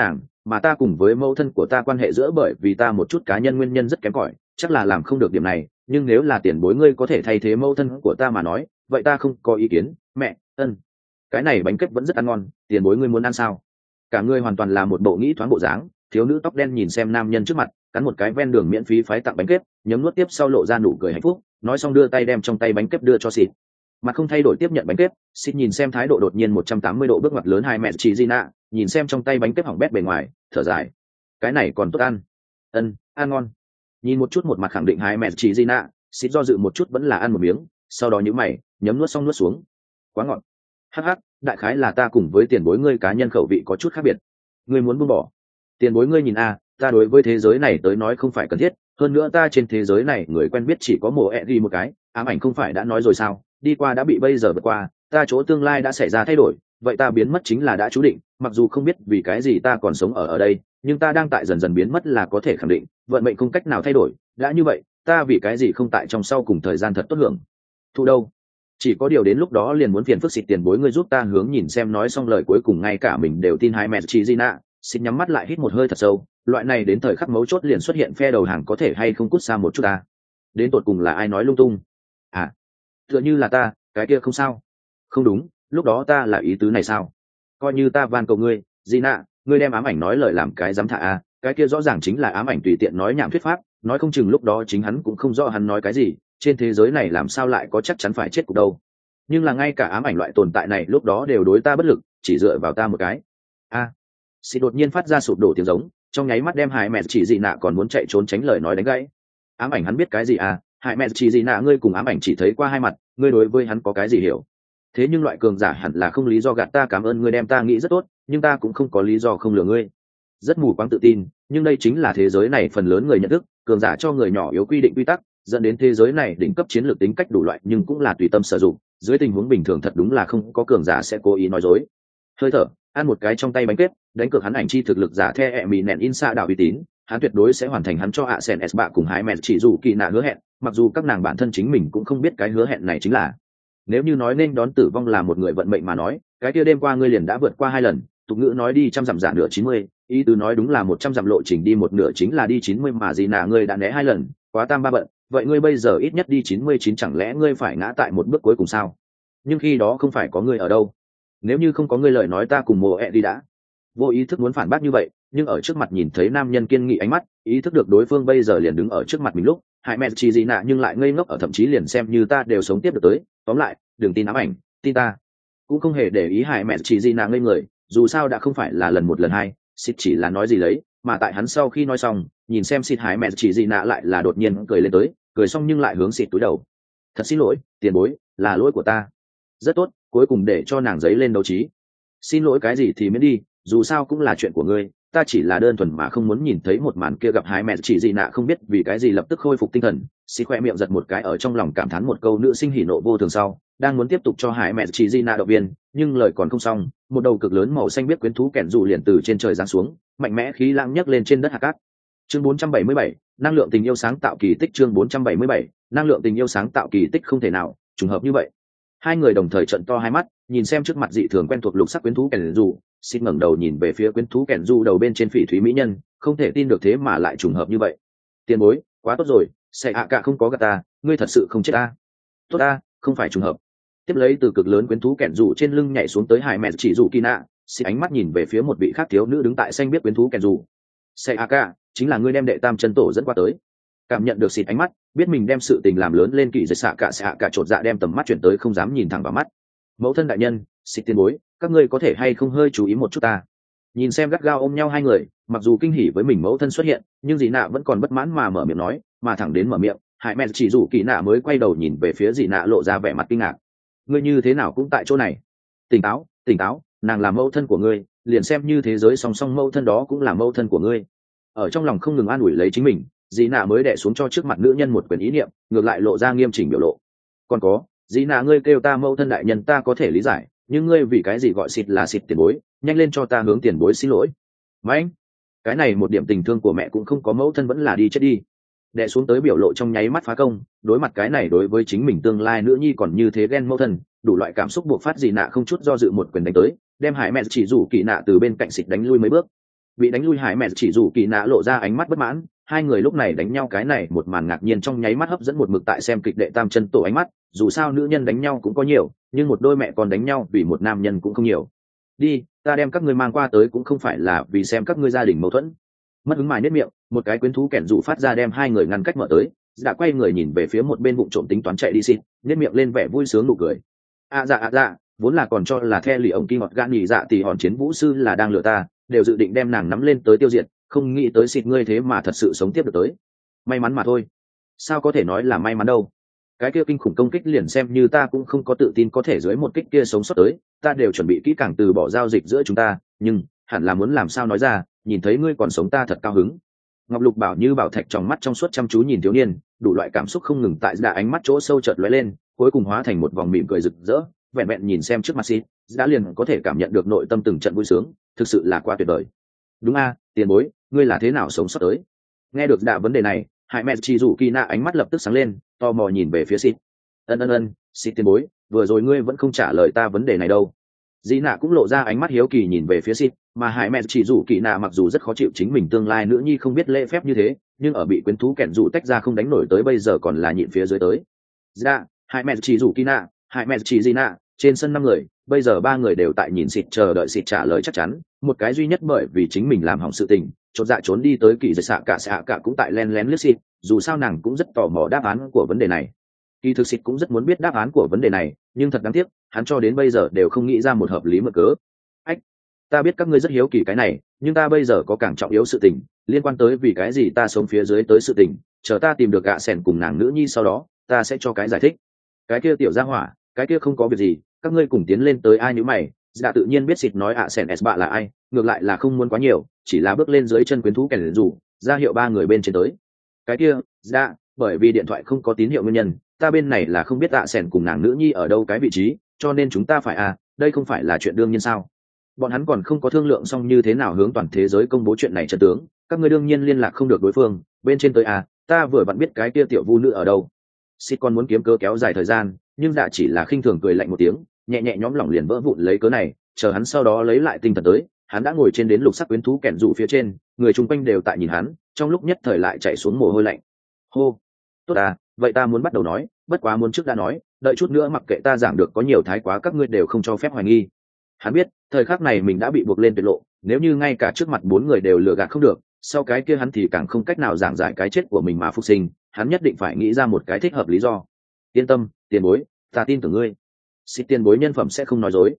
mà ta cùng với mẫu thân của ta quan hệ giữa bởi vì ta một chút cá nhân nguyên nhân rất kém cỏi, chắc là làm không được điểm này, nhưng nếu là tiền bối ngươi có thể thay thế mẫu thân của ta mà nói, vậy ta không có ý kiến. Mẹ ân, cái này bánh kết vẫn rất ăn ngon, tiền bối ngươi muốn ăn sao? Cả ngươi hoàn toàn là một bộ nghĩ thoáng bộ dáng. Thiếu nữ tóc đen nhìn xem nam nhân trước mặt, cắn một cái ven đường miễn phí phái tặng bánh kết, nhấm nuốt tiếp sau lộ ra nụ cười hạnh phúc, nói xong đưa tay đem trong tay bánh kết đưa cho xịt. Mặt không thay đổi tiếp nhận bánh kết, xịt nhìn xem thái độ đột nhiên 180 độ bước ngoặt lớn hai mẹ chị Gina, nhìn xem trong tay bánh kết hỏng bét bề ngoài, thở dài. Cái này còn tốt ăn. Ân, ăn ngon. Nhìn một chút một mặt khẳng định hai mẹ chị Gina, xịt do dự một chút vẫn là ăn một miếng, sau đó nhíu mày, nhấm nuốt xong nuốt xuống. Quá ngọt. Hắc hắc, đại khái là ta cùng với tiền bối ngươi cá nhân khẩu vị có chút khác biệt. Ngươi muốn buông bỏ? Tiền bối ngươi nhìn a, ta đối với thế giới này tới nói không phải cần thiết, hơn nữa ta trên thế giới này người quen biết chỉ có mồ ẹ đi một cái, ám ảnh không phải đã nói rồi sao, đi qua đã bị bây giờ vượt qua, ta chỗ tương lai đã xảy ra thay đổi, vậy ta biến mất chính là đã chú định, mặc dù không biết vì cái gì ta còn sống ở đây, nhưng ta đang tại dần dần biến mất là có thể khẳng định, vận mệnh không cách nào thay đổi, đã như vậy, ta vì cái gì không tại trong sau cùng thời gian thật tốt hưởng. Thu đâu? Chỉ có điều đến lúc đó liền muốn phiền phức xịt tiền bối ngươi giúp ta hướng nhìn xem nói xong lời cuối cùng ngay cả mình đều tin hai mẹ chị Gina, xin nhắm mắt lại hít một hơi thật sâu, loại này đến thời khắc mấu chốt liền xuất hiện phe đầu hàng có thể hay không cút xa một chút ta. Đến tột cùng là ai nói lung tung? À, tựa như là ta, cái kia không sao. Không đúng, lúc đó ta là ý tứ này sao? Coi như ta van cầu ngươi, Gina, ngươi đem ám ảnh nói lời làm cái dám thả a, cái kia rõ ràng chính là ám ảnh tùy tiện nói nhảm thuyết pháp, nói không chừng lúc đó chính hắn cũng không rõ hắn nói cái gì, trên thế giới này làm sao lại có chắc chắn phải chết cục đâu. Nhưng là ngay cả ám ảnh loại tồn tại này lúc đó đều đối ta bất lực, chỉ dựa vào ta một cái. A, xì đột nhiên phát ra sụp đổ tiếng giống, trong nháy mắt đem Hải Mẹ chỉ dị nạ còn muốn chạy trốn tránh lời nói đánh gãy. Ám ảnh hắn biết cái gì à? Hải Mẹ chỉ dị nạ ngươi cùng ám ảnh chỉ thấy qua hai mặt, ngươi đối với hắn có cái gì hiểu? Thế nhưng loại cường giả hẳn là không lý do gạt ta, cảm ơn ngươi đem ta nghĩ rất tốt, nhưng ta cũng không có lý do không lừa ngươi. Rất mù quáng tự tin, nhưng đây chính là thế giới này phần lớn người nhận thức, cường giả cho người nhỏ yếu quy định quy tắc, dẫn đến thế giới này đỉnh cấp chiến lược tính cách đủ loại nhưng cũng là tùy tâm sử dụng, dưới tình huống bình thường thật đúng là không có cường giả sẽ cố ý nói dối. Hơi thở, ăn một cái trong tay bánh kết, đánh cược hắn ảnh chi thực lực giả the ẹ mì nẹn in xa đảo uy tín, hắn tuyệt đối sẽ hoàn thành hắn cho ạ sen s bạ cùng hái mẹ chỉ dù kỳ nạ hứa hẹn, mặc dù các nàng bản thân chính mình cũng không biết cái hứa hẹn này chính là. Nếu như nói nên đón tử vong là một người vận mệnh mà nói, cái kia đêm qua ngươi liền đã vượt qua 2 lần, tục ngữ nói đi trăm dặm giả nửa 90, ý tứ nói đúng là 100 dặm lộ trình đi một nửa chính là đi 90 mà gì nà ngươi đã né 2 lần, quá tam ba bận, vậy ngươi bây giờ ít nhất đi 99 chẳng lẽ ngươi phải ngã tại một bước cuối cùng sao? Nhưng khi đó không phải có ngươi ở đâu. Nếu như không có ngươi lời nói ta cùng mồ ẹ đi đã. Vô ý thức muốn phản bác như vậy, nhưng ở trước mặt nhìn thấy nam nhân kiên nghị ánh mắt, ý thức được đối phương bây giờ liền đứng ở trước mặt mình lúc, hại mẹ chỉ gì nạ nhưng lại ngây ngốc ở thậm chí liền xem như ta đều sống tiếp được tới, tóm lại, đừng tin ám ảnh, tin ta. Cũng không hề để ý hại mẹ chỉ gì nạ ngây người, dù sao đã không phải là lần một lần hai, xịt chỉ là nói gì lấy, mà tại hắn sau khi nói xong, nhìn xem xịt hại mẹ chỉ gì nạ lại là đột nhiên cười lên tới, cười xong nhưng lại hướng xịt túi đầu. Thật xin lỗi, tiền bối, là lỗi của ta. Rất tốt, cuối cùng để cho nàng giấy lên đấu trí. Xin lỗi cái gì thì miễn đi, dù sao cũng là chuyện của ngươi, ta chỉ là đơn thuần mà không muốn nhìn thấy một màn kia gặp hái mẹ chỉ gì nạ không biết vì cái gì lập tức khôi phục tinh thần, xì khoe miệng giật một cái ở trong lòng cảm thán một câu nữ sinh hỉ nộ vô thường sau, đang muốn tiếp tục cho hái mẹ chỉ gì nạ động viên, nhưng lời còn không xong, một đầu cực lớn màu xanh biết quyến thú kẻn dù liền từ trên trời giáng xuống, mạnh mẽ khí lãng nhấc lên trên đất hạt cát. Chương 477, năng lượng tình yêu sáng tạo kỳ tích. Chương 477, năng lượng tình yêu sáng tạo kỳ tích. Không thể nào trùng hợp như vậy. Hai người đồng thời trợn to hai mắt, nhìn xem trước mặt dị thường quen thuộc lục sắc quyến thú kẻn dù, xin ngẩng đầu nhìn về phía quyến thú kẻn dù đầu bên trên phỉ thúy mỹ nhân, không thể tin được thế mà lại trùng hợp như vậy. Tiền bối, quá tốt rồi, sẽ ạ cả không có gạt ta, ngươi thật sự không chết ta. Tốt ta, không phải trùng hợp. Tiếp lấy từ cực lớn quyến thú kẻn dù trên lưng nhảy xuống tới hải mẹ chỉ dù kỳ nạ, xin ánh mắt nhìn về phía một vị khác thiếu nữ đứng tại xanh biết quyến thú kẻn dù. Sẽ ạ cả, chính là ngươi đem đệ tam chân tổ dẫn qua tới. Cảm nhận được xịt ánh mắt, biết mình đem sự tình làm lớn lên, kỳ dịch xạ cả chột dạ đem tầm mắt chuyển tới không dám nhìn thẳng vào mắt. Mẫu thân đại nhân, xịt tiền bối, các ngươi có thể hay không hơi chú ý một chút ta. Nhìn xem gắt gao ôm nhau hai người, mặc dù kinh hỉ với mình mẫu thân xuất hiện, nhưng dì nạ vẫn còn bất mãn mà mở miệng nói, mà thẳng đến mở miệng, hại mẹ chỉ rủ kỳ nạ mới quay đầu nhìn về phía dì nạ lộ ra vẻ mặt kinh ngạc. Ngươi như thế nào cũng tại chỗ này. Tỉnh táo, tỉnh táo, nàng là mẫu thân của ngươi, liền xem như thế giới song song mẫu thân đó cũng là mẫu thân của ngươi. Ở trong lòng không ngừng an ủi lấy chính mình, dì nạ mới đẻ xuống cho trước mặt nữ nhân một quyền ý niệm, ngược lại lộ ra nghiêm chỉnh biểu lộ. Còn có, dì nạ ngươi kêu ta mẫu thân đại nhân ta có thể lý giải, nhưng ngươi vì cái gì gọi xịt là xịt tiền bối, nhanh lên cho ta hướng tiền bối xin lỗi. Mãnh, cái này một điểm tình thương của mẹ cũng không có, mẫu thân vẫn là đi chết đi. Đẻ xuống tới biểu lộ trong nháy mắt phá công, đối mặt cái này đối với chính mình tương lai nữ nhi còn như thế ghen mẫu thân, đủ loại cảm xúc buộc phát dì nạ không chút do dự một quyền đánh tới, đem hải mẹ chỉ rủ kỳ nạ từ bên cạnh xịt đánh lui mấy bước. Bị đánh lui hải mẹ chỉ rủ kỳ nạ lộ ra ánh mắt bất mãn, hai người lúc này đánh nhau cái này một màn ngạc nhiên trong nháy mắt hấp dẫn một mực tại xem kịch đệ tam chân tổ ánh mắt, dù sao nữ nhân đánh nhau cũng có nhiều, nhưng một đôi mẹ con đánh nhau vì một nam nhân cũng không nhiều. Đi, ta đem các ngươi mang qua tới cũng không phải là vì xem các ngươi gia đình mâu thuẫn. Mất hứng mài nết miệng, một cái quyến thú kẻn rủ phát ra đem hai người ngăn cách mở tới, đã quay người nhìn về phía một bên vụng trộm tính toán chạy đi xin, nết miệng lên vẻ vui sướng nụ cười. Dạ, vốn là còn cho là The lì ổng kim ngọt gan nhì dạ thì hòn chiến vũ sư là đang lừa ta, đều dự định đem nàng nắm lên tới tiêu diệt, không nghĩ tới xịt ngươi thế mà thật sự sống tiếp được tới. May mắn mà thôi. Sao có thể nói là may mắn đâu? Cái kia kinh khủng công kích liền xem như ta cũng không có tự tin có thể dưới một kích kia sống sót tới, ta đều chuẩn bị kỹ càng từ bỏ giao dịch giữa chúng ta, nhưng hẳn là muốn làm sao nói ra, nhìn thấy ngươi còn sống ta thật cao hứng. Ngọc Lục bảo như bảo thạch trong mắt trong suốt chăm chú nhìn thiếu niên, đủ loại cảm xúc không ngừng tại đà ánh mắt chỗ sâu chợt lóe lên, cuối cùng hóa thành một vòng mỉm cười rực rỡ, vẹn vẹn nhìn xem trước mặt xịt, đã liền có thể cảm nhận được nội tâm từng trận vui sướng, thực sự là quá tuyệt vời. Đúng a, tiền bối, ngươi là thế nào sống sót tới? Nghe được đà vấn đề này, hải mẹ chỉ rủ kỳ nạ ánh mắt lập tức sáng lên, tò mò nhìn về phía xịt. Ân, xịt tiền bối, vừa rồi ngươi vẫn không trả lời ta vấn đề này đâu. Dĩ nạ cũng lộ ra ánh mắt hiếu kỳ nhìn về phía xịt, mà hải mẹ chỉ rủ kỳ nạ mặc dù rất khó chịu chính mình tương lai nữ nhi không biết lễ phép như thế, nhưng ở bị quyến thú kẹn rủ tách ra không đánh nổi tới bây giờ còn là nhịn phía dưới tới. Dạ, hải mẹ chỉ rủ kỳ nạ, hải mẹ chỉ Dĩ nạ, trên sân 5 người, bây giờ 3 người đều tại nhìn xịt chờ đợi xịt trả lời chắc chắn, một cái duy nhất bởi vì chính mình làm hỏng sự tình, chột dạ trốn đi tới kỳ xạ cả cũng tại len lén liếc xịt, dù sao nàng cũng rất tò mò đáp án của vấn đề này. Kỳ thực xịt cũng rất muốn biết đáp án của vấn đề này, nhưng thật đáng tiếc, hắn cho đến bây giờ đều không nghĩ ra một hợp lý mượn cớ. Ách, ta biết các ngươi rất hiếu kỳ cái này, nhưng ta bây giờ có càng trọng yếu sự tình, liên quan tới vì cái gì ta sống phía dưới tới sự tình, chờ ta tìm được gạ sẻn cùng nàng nữ nhi sau đó, ta sẽ cho cái giải thích. Cái kia tiểu gia hỏa, cái kia không có việc gì, các ngươi cùng tiến lên tới ai nhíu mày, dạ tự nhiên biết xịt nói sẻn s bạ là ai, ngược lại là không muốn quá nhiều, chỉ là bước lên dưới chân quyến thú kèn rủ, ra hiệu 3 người bên trên tới. Cái kia, dạ, bởi vì điện thoại không có tín hiệu nguyên nhân, ta bên này là không biết sẻn cùng nàng nữ nhi ở đâu cái vị trí, cho nên chúng ta phải đây không phải là chuyện đương nhiên sao? Bọn hắn còn không có thương lượng xong như thế nào hướng toàn thế giới công bố chuyện này chân tướng, các ngươi đương nhiên liên lạc không được đối phương, bên trên tới ta vừa vặn biết cái kia tiểu vu nữ ở đâu. Xịt còn muốn kiếm cớ kéo dài thời gian, nhưng dạ chỉ là khinh thường cười lạnh một tiếng, nhẹ nhẹ nhóm lỏng liền vỡ vụn lấy cớ này, chờ hắn sau đó lấy lại tinh thần tới, hắn đã ngồi trên đến lục sắc quyến thú kẹn rủ phía trên, người chung quanh đều tại nhìn hắn, trong lúc nhất thời lại chạy xuống mồ hôi lạnh. Hô, tốt vậy ta muốn bắt đầu nói, bất quá muốn trước đã nói, đợi chút nữa mặc kệ ta giảng được có nhiều thái quá các ngươi đều không cho phép hoài nghi. Hắn biết, thời khắc này mình đã bị buộc lên tuyệt lộ, nếu như ngay cả trước mặt 4 người đều lừa gạt không được, sau cái kia hắn thì càng không cách nào giảng giải cái chết của mình mà phục sinh, hắn nhất định phải nghĩ ra một cái thích hợp lý do. Yên tâm, tiền bối, ta tin tưởng ngươi. Xịt tiền bối nhân phẩm sẽ không nói dối.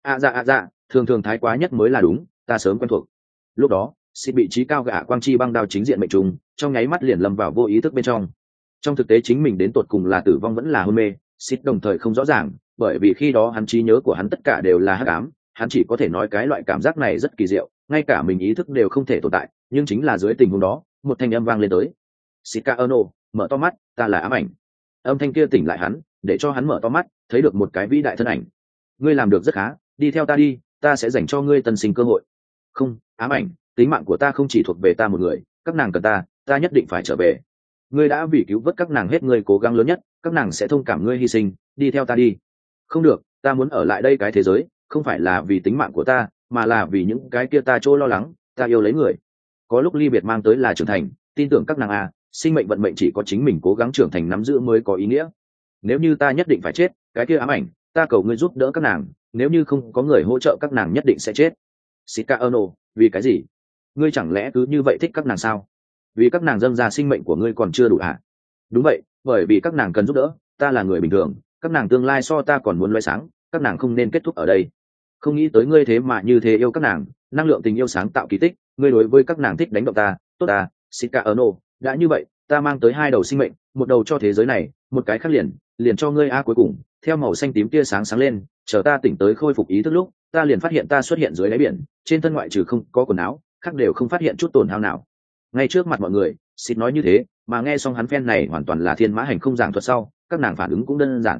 Dạ, thường thái quá nhất mới là đúng, ta sớm quen thuộc. Lúc đó, xịt bị trí cao gã quang chi băng đao chính diện mệnh trùng, trong nháy mắt liền lâm vào vô ý thức bên trong. Trong thực tế chính mình đến tột cùng là tử vong vẫn là hôn mê, xịt đồng thời không rõ ràng, bởi vì khi đó hắn trí nhớ của hắn tất cả đều là hắc ám, hắn chỉ có thể nói cái loại cảm giác này rất kỳ diệu, ngay cả mình ý thức đều không thể tồn tại, nhưng chính là dưới tình huống đó, một thanh âm vang lên tới. Shikaono, mở to mắt, ta là ám ảnh. Âm thanh kia tỉnh lại hắn, để cho hắn mở to mắt, thấy được một cái vĩ đại thân ảnh. Ngươi làm được rất khá, đi theo ta đi, ta sẽ dành cho ngươi tân sinh cơ hội. Không, ám ảnh, tính mạng của ta không chỉ thuộc về ta một người, các nàng cần ta nhất định phải trở về. Ngươi đã vì cứu vớt các nàng hết ngươi cố gắng lớn nhất, các nàng sẽ thông cảm ngươi hy sinh, đi theo ta đi. Không được, ta muốn ở lại đây cái thế giới, không phải là vì tính mạng của ta, mà là vì những cái kia ta chỗ lo lắng, ta yêu lấy người. Có lúc ly biệt mang tới là trưởng thành, tin tưởng các nàng sinh mệnh vận mệnh chỉ có chính mình cố gắng trưởng thành nắm giữ mới có ý nghĩa. Nếu như ta nhất định phải chết, cái kia ám ảnh, ta cầu ngươi giúp đỡ các nàng, nếu như không có người hỗ trợ các nàng nhất định sẽ chết. Shikaono, vì cái gì? Ngươi chẳng lẽ cứ như vậy thích các nàng sao? Vì các nàng dâng ra sinh mệnh của ngươi còn chưa đủ Đúng vậy, bởi vì các nàng cần giúp đỡ, ta là người bình thường, các nàng tương lai so ta còn muốn loé sáng, các nàng không nên kết thúc ở đây. Không nghĩ tới ngươi thế mà như thế yêu các nàng, năng lượng tình yêu sáng tạo kỳ tích, ngươi đối với các nàng thích đánh động ta, tốt Shikaono, đã như vậy, ta mang tới 2 đầu sinh mệnh, một đầu cho thế giới này, một cái khác liền cho ngươi cuối cùng, theo màu xanh tím tia sáng sáng lên, chờ ta tỉnh tới khôi phục ý thức lúc, ta liền phát hiện ta xuất hiện dưới đáy biển, trên thân ngoại trừ không có quần áo, khác đều không phát hiện chút tổn hao nào. Ngay trước mặt mọi người, xịt nói như thế, mà nghe xong hắn phen này hoàn toàn là thiên mã hành không giảng thuật sau, các nàng phản ứng cũng đơn giản.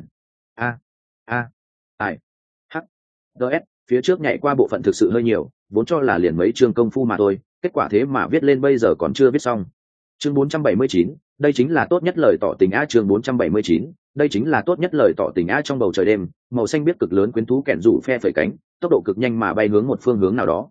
DS, phía trước nhảy qua bộ phận thực sự hơi nhiều, vốn cho là liền mấy chương công phu mà thôi, kết quả thế mà viết lên bây giờ còn chưa viết xong. Chương 479, đây chính là tốt nhất lời tỏ tình chương 479, đây chính là tốt nhất lời tỏ tình trong bầu trời đêm, màu xanh biết cực lớn quyến thú kẹn rủ phe phẩy cánh, tốc độ cực nhanh mà bay hướng một phương hướng nào đó.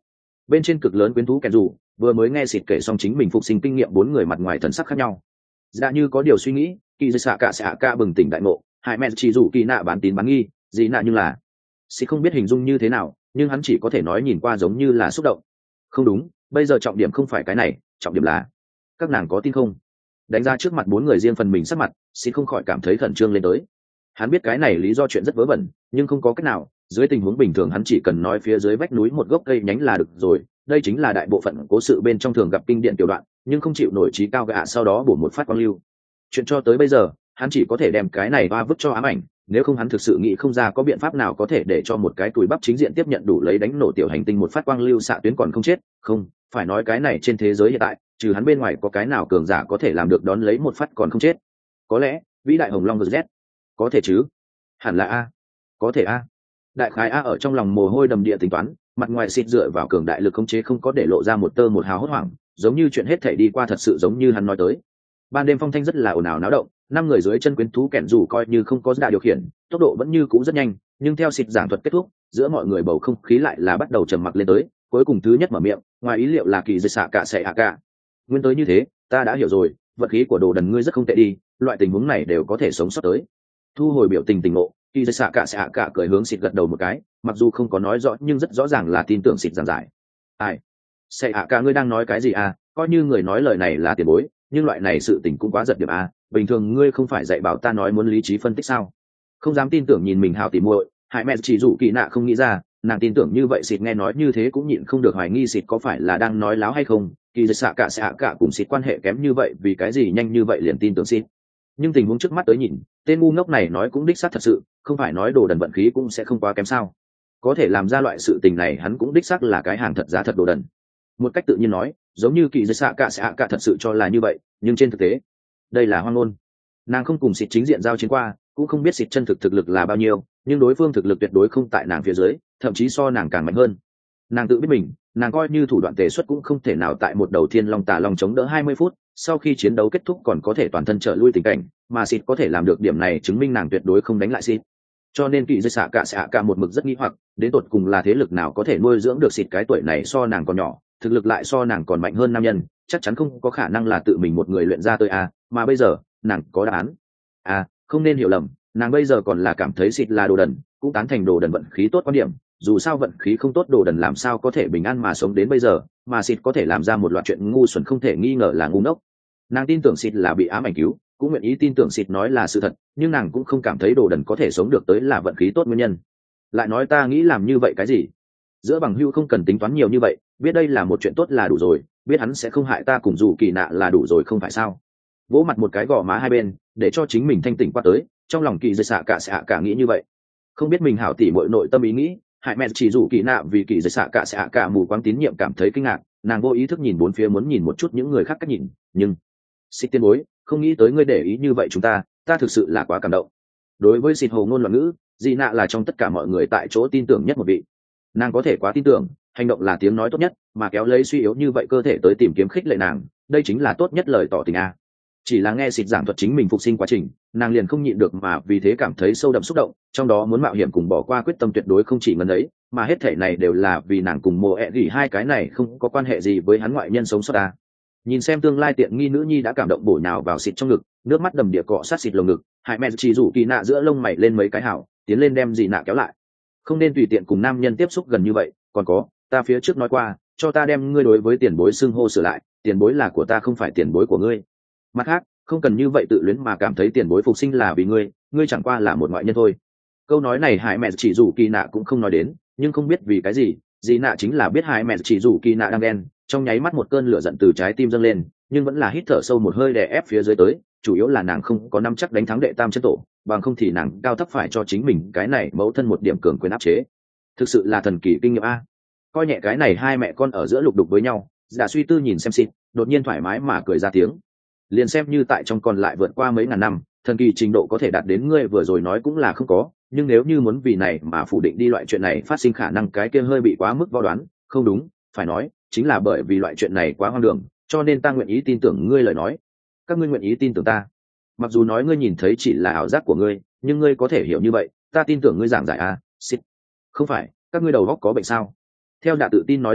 Bên trên cực lớn quyến thú kèn rủ vừa mới nghe xịt kể xong chính mình phục sinh kinh nghiệm, bốn người mặt ngoài thần sắc khác nhau. Dạ như có điều suy nghĩ, kỳ dây xạ cả xạ cả bừng tỉnh đại ngộ, hại mẹ chỉ rủ kỳ nạ bán tín bán nghi, gì nạ nhưng là xịt không biết hình dung như thế nào, nhưng hắn chỉ có thể nói nhìn qua giống như là xúc động. Không đúng, bây giờ trọng điểm không phải cái này, trọng điểm là các nàng có tin không? Đánh ra trước mặt bốn người riêng phần mình sắc mặt, xịt không khỏi cảm thấy khẩn trương lên tới. Hắn biết cái này lý do chuyện rất vớ vẩn, nhưng không có cách nào, dưới tình huống bình thường hắn chỉ cần nói phía dưới vách núi một gốc cây nhánh là được rồi, đây chính là đại bộ phận cố sự bên trong thường gặp kinh điển tiểu đoạn, nhưng không chịu nổi trí cao gạ sau đó bổ một phát quang lưu. Chuyện cho tới bây giờ, hắn chỉ có thể đem cái này ba vứt cho ám ảnh, nếu không hắn thực sự nghĩ không ra có biện pháp nào có thể để cho một cái túi bắp chính diện tiếp nhận đủ lấy đánh nổ tiểu hành tinh một phát quang lưu xạ tuyến còn không chết, không, phải nói cái này trên thế giới hiện tại, trừ hắn bên ngoài có cái nào cường giả có thể làm được đón lấy một phát còn không chết. Có lẽ, vĩ đại hồng long Z, có thể chứ? Hẳn là a, có thể a. Đại khái a ở trong lòng mồ hôi đầm địa tính toán, mặt ngoài xịt dựa vào cường đại lực khống chế không có để lộ ra một tơ một hào hốt hoảng, giống như chuyện hết thảy đi qua thật sự giống như hắn nói tới. Ban đêm phong thanh rất là ồn ào náo động, năm người dưới chân quyến thú kẹn dù coi như không có đà điều khiển, tốc độ vẫn như cũ rất nhanh, nhưng theo xịt giảng thuật kết thúc, giữa mọi người bầu không khí lại là bắt đầu trầm mặc lên tới. Cuối cùng thứ nhất mở miệng, ngoài ý liệu là kỳ dây xạ cả sẽ ạ cả. Nguyên tới như thế, ta đã hiểu rồi, vật khí của đồ đần ngươi rất không tệ đi, loại tình huống này đều có thể sống sót tới. Thu hồi biểu tình tỉnh ngộ, kỳ dây xạ cả sẽ ạ cả cười hướng xịt gật đầu một cái, mặc dù không có nói rõ nhưng rất rõ ràng là tin tưởng xịt giảng giải. Ai? Sẽ ạ cả ngươi đang nói cái gì à? Coi như người nói lời này là tiền bối, nhưng loại này sự tình cũng quá giật điểm à? Bình thường ngươi không phải dạy bảo ta nói muốn lý trí phân tích sao? Không dám tin tưởng nhìn mình hào tỉ muội, hại mẹ chỉ dụ kỳ nạ không nghĩ ra, nàng tin tưởng như vậy xịt nghe nói như thế cũng nhịn không được hoài nghi xịt có phải là đang nói láo hay không. Kỳ dây xạ cả sẽ ạ cả cùng xịt quan hệ kém như vậy vì cái gì nhanh như vậy liền tin tưởng xịt. Nhưng tình huống trước mắt tới nhìn, tên ngu ngốc này nói cũng đích xác thật sự, không phải nói đồ đần vận khí cũng sẽ không quá kém sao? Có thể làm ra loại sự tình này hắn cũng đích xác là cái hàng thật giá thật đồ đần. Một cách tự nhiên nói, giống như kỳ dây xạ cả sẽ ạ cả thật sự cho là như vậy, nhưng trên thực tế đây là hoang ngôn. Nàng không cùng xịt chính diện giao chiến qua, cũng không biết xịt chân thực lực là bao nhiêu, nhưng đối phương thực lực tuyệt đối không tại nàng phía dưới, thậm chí so nàng càng mạnh hơn. Nàng tự biết mình, nàng coi như thủ đoạn tề xuất cũng không thể nào tại một đầu thiên long tà long chống đỡ 20 phút, sau khi chiến đấu kết thúc còn có thể toàn thân trở lui tình cảnh, mà xịt có thể làm được điểm này chứng minh nàng tuyệt đối không đánh lại xịt. Cho nên kỳ dây xạ cả sẽ cả một mực rất nghi hoặc, đến tột cùng là thế lực nào có thể nuôi dưỡng được xịt cái tuổi này so nàng còn nhỏ, thực lực lại so nàng còn mạnh hơn nam nhân, chắc chắn không có khả năng là tự mình một người luyện ra tới a, mà bây giờ, nàng có đáp án. Không nên hiểu lầm, nàng bây giờ còn là cảm thấy xịt là đồ đần, cũng tán thành đồ đần vận khí tốt quan điểm, dù sao vận khí không tốt đồ đần làm sao có thể bình an mà sống đến bây giờ, mà xịt có thể làm ra một loạt chuyện ngu xuẩn không thể nghi ngờ là ngu ngốc. Nàng tin tưởng xịt là bị ám ảnh cứu, cũng nguyện ý tin tưởng xịt nói là sự thật, nhưng nàng cũng không cảm thấy đồ đần có thể sống được tới là vận khí tốt nguyên nhân. Lại nói ta nghĩ làm như vậy cái gì? Giữa bằng hữu không cần tính toán nhiều như vậy, biết đây là một chuyện tốt là đủ rồi, biết hắn sẽ không hại ta cùng dù kỳ nạ là đủ rồi không phải sao? Vỗ mặt một cái gò má hai bên, để cho chính mình thanh tỉnh qua tới, trong lòng kỳ dây xạ cả nghĩ như vậy. Không biết mình hảo tỉ mọi nội tâm ý nghĩ, hại mẹ chỉ dù kỳ nạ vì kỳ dây xạ cả mù quáng tín nhiệm cảm thấy kinh ngạc, nàng vô ý thức nhìn bốn phía muốn nhìn một chút những người khác cách nhìn, nhưng xịt tiên bối, không nghĩ tới ngươi để ý như vậy chúng ta thực sự là quá cảm động. Đối với xịt hồ ngôn loạn ngữ, dị nạ là trong tất cả mọi người tại chỗ tin tưởng nhất một vị. Nàng có thể quá tin tưởng, hành động là tiếng nói tốt nhất, mà kéo lấy suy yếu như vậy cơ thể tới tìm kiếm khích lệ nàng, đây chính là tốt nhất lời tỏ tình a. Chỉ là nghe xịt giảng thuật chính mình phục sinh quá trình, nàng liền không nhịn được mà vì thế cảm thấy sâu đậm xúc động, trong đó muốn mạo hiểm cùng bỏ qua quyết tâm tuyệt đối không chỉ ngần ấy, mà hết thể này đều là vì nàng cùng mồ ẹ gỉ hai cái này không có quan hệ gì với hắn ngoại nhân sống sót ta. Nhìn xem tương lai tiện nghi nữ nhi đã cảm động bổ nhào vào xịt trong ngực, nước mắt đầm đìa cọ sát xịt lồng ngực, hại mẹ chỉ rủ kỳ nạ giữa lông mày lên mấy cái hảo, tiến lên đem dị nạ kéo lại. Không nên tùy tiện cùng nam nhân tiếp xúc gần như vậy, còn có, ta phía trước nói qua, cho ta đem ngươi đối với tiền bối xưng hô sửa lại, tiền bối là của ta không phải tiền bối của ngươi. Mặt khác, không cần như vậy tự luyến mà cảm thấy tiền bối phục sinh là vì ngươi chẳng qua là một ngoại nhân thôi. Câu nói này hại mẹ chỉ rủ kỳ nạ cũng không nói đến, nhưng không biết vì cái gì, dị nạ chính là biết hại mẹ chỉ rủ kỳ nạ đang đen, trong nháy mắt một cơn lửa giận từ trái tim dâng lên, nhưng vẫn là hít thở sâu một hơi đè ép phía dưới tới, chủ yếu là nàng không có nắm chắc đánh thắng đệ tam chân tổ, bằng không thì nàng cao thấp phải cho chính mình cái này mẫu thân một điểm cường quyền áp chế. Thực sự là thần kỳ kinh nghiệm a. Coi nhẹ cái này hai mẹ con ở giữa lục đục với nhau, giả suy tư nhìn xem xịt, đột nhiên thoải mái mà cười ra tiếng. Liền xem như tại trong còn lại vượt qua mấy ngàn năm, thần kỳ trình độ có thể đạt đến ngươi vừa rồi nói cũng là không có, nhưng nếu như muốn vì này mà phủ định đi loại chuyện này phát sinh khả năng cái kia hơi bị quá mức võ đoán, không đúng, phải nói, chính là bởi vì loại chuyện này quá hoang đường, cho nên ta nguyện ý tin tưởng ngươi lời nói. Các ngươi nguyện ý tin tưởng ta. Mặc dù nói ngươi nhìn thấy chỉ là ảo giác của ngươi, nhưng ngươi có thể hiểu như vậy, ta tin tưởng ngươi giảng giải à, xịt. Không phải, các ngươi đầu óc có bệnh sao? Theo Đạ tự tin nói ra miệng,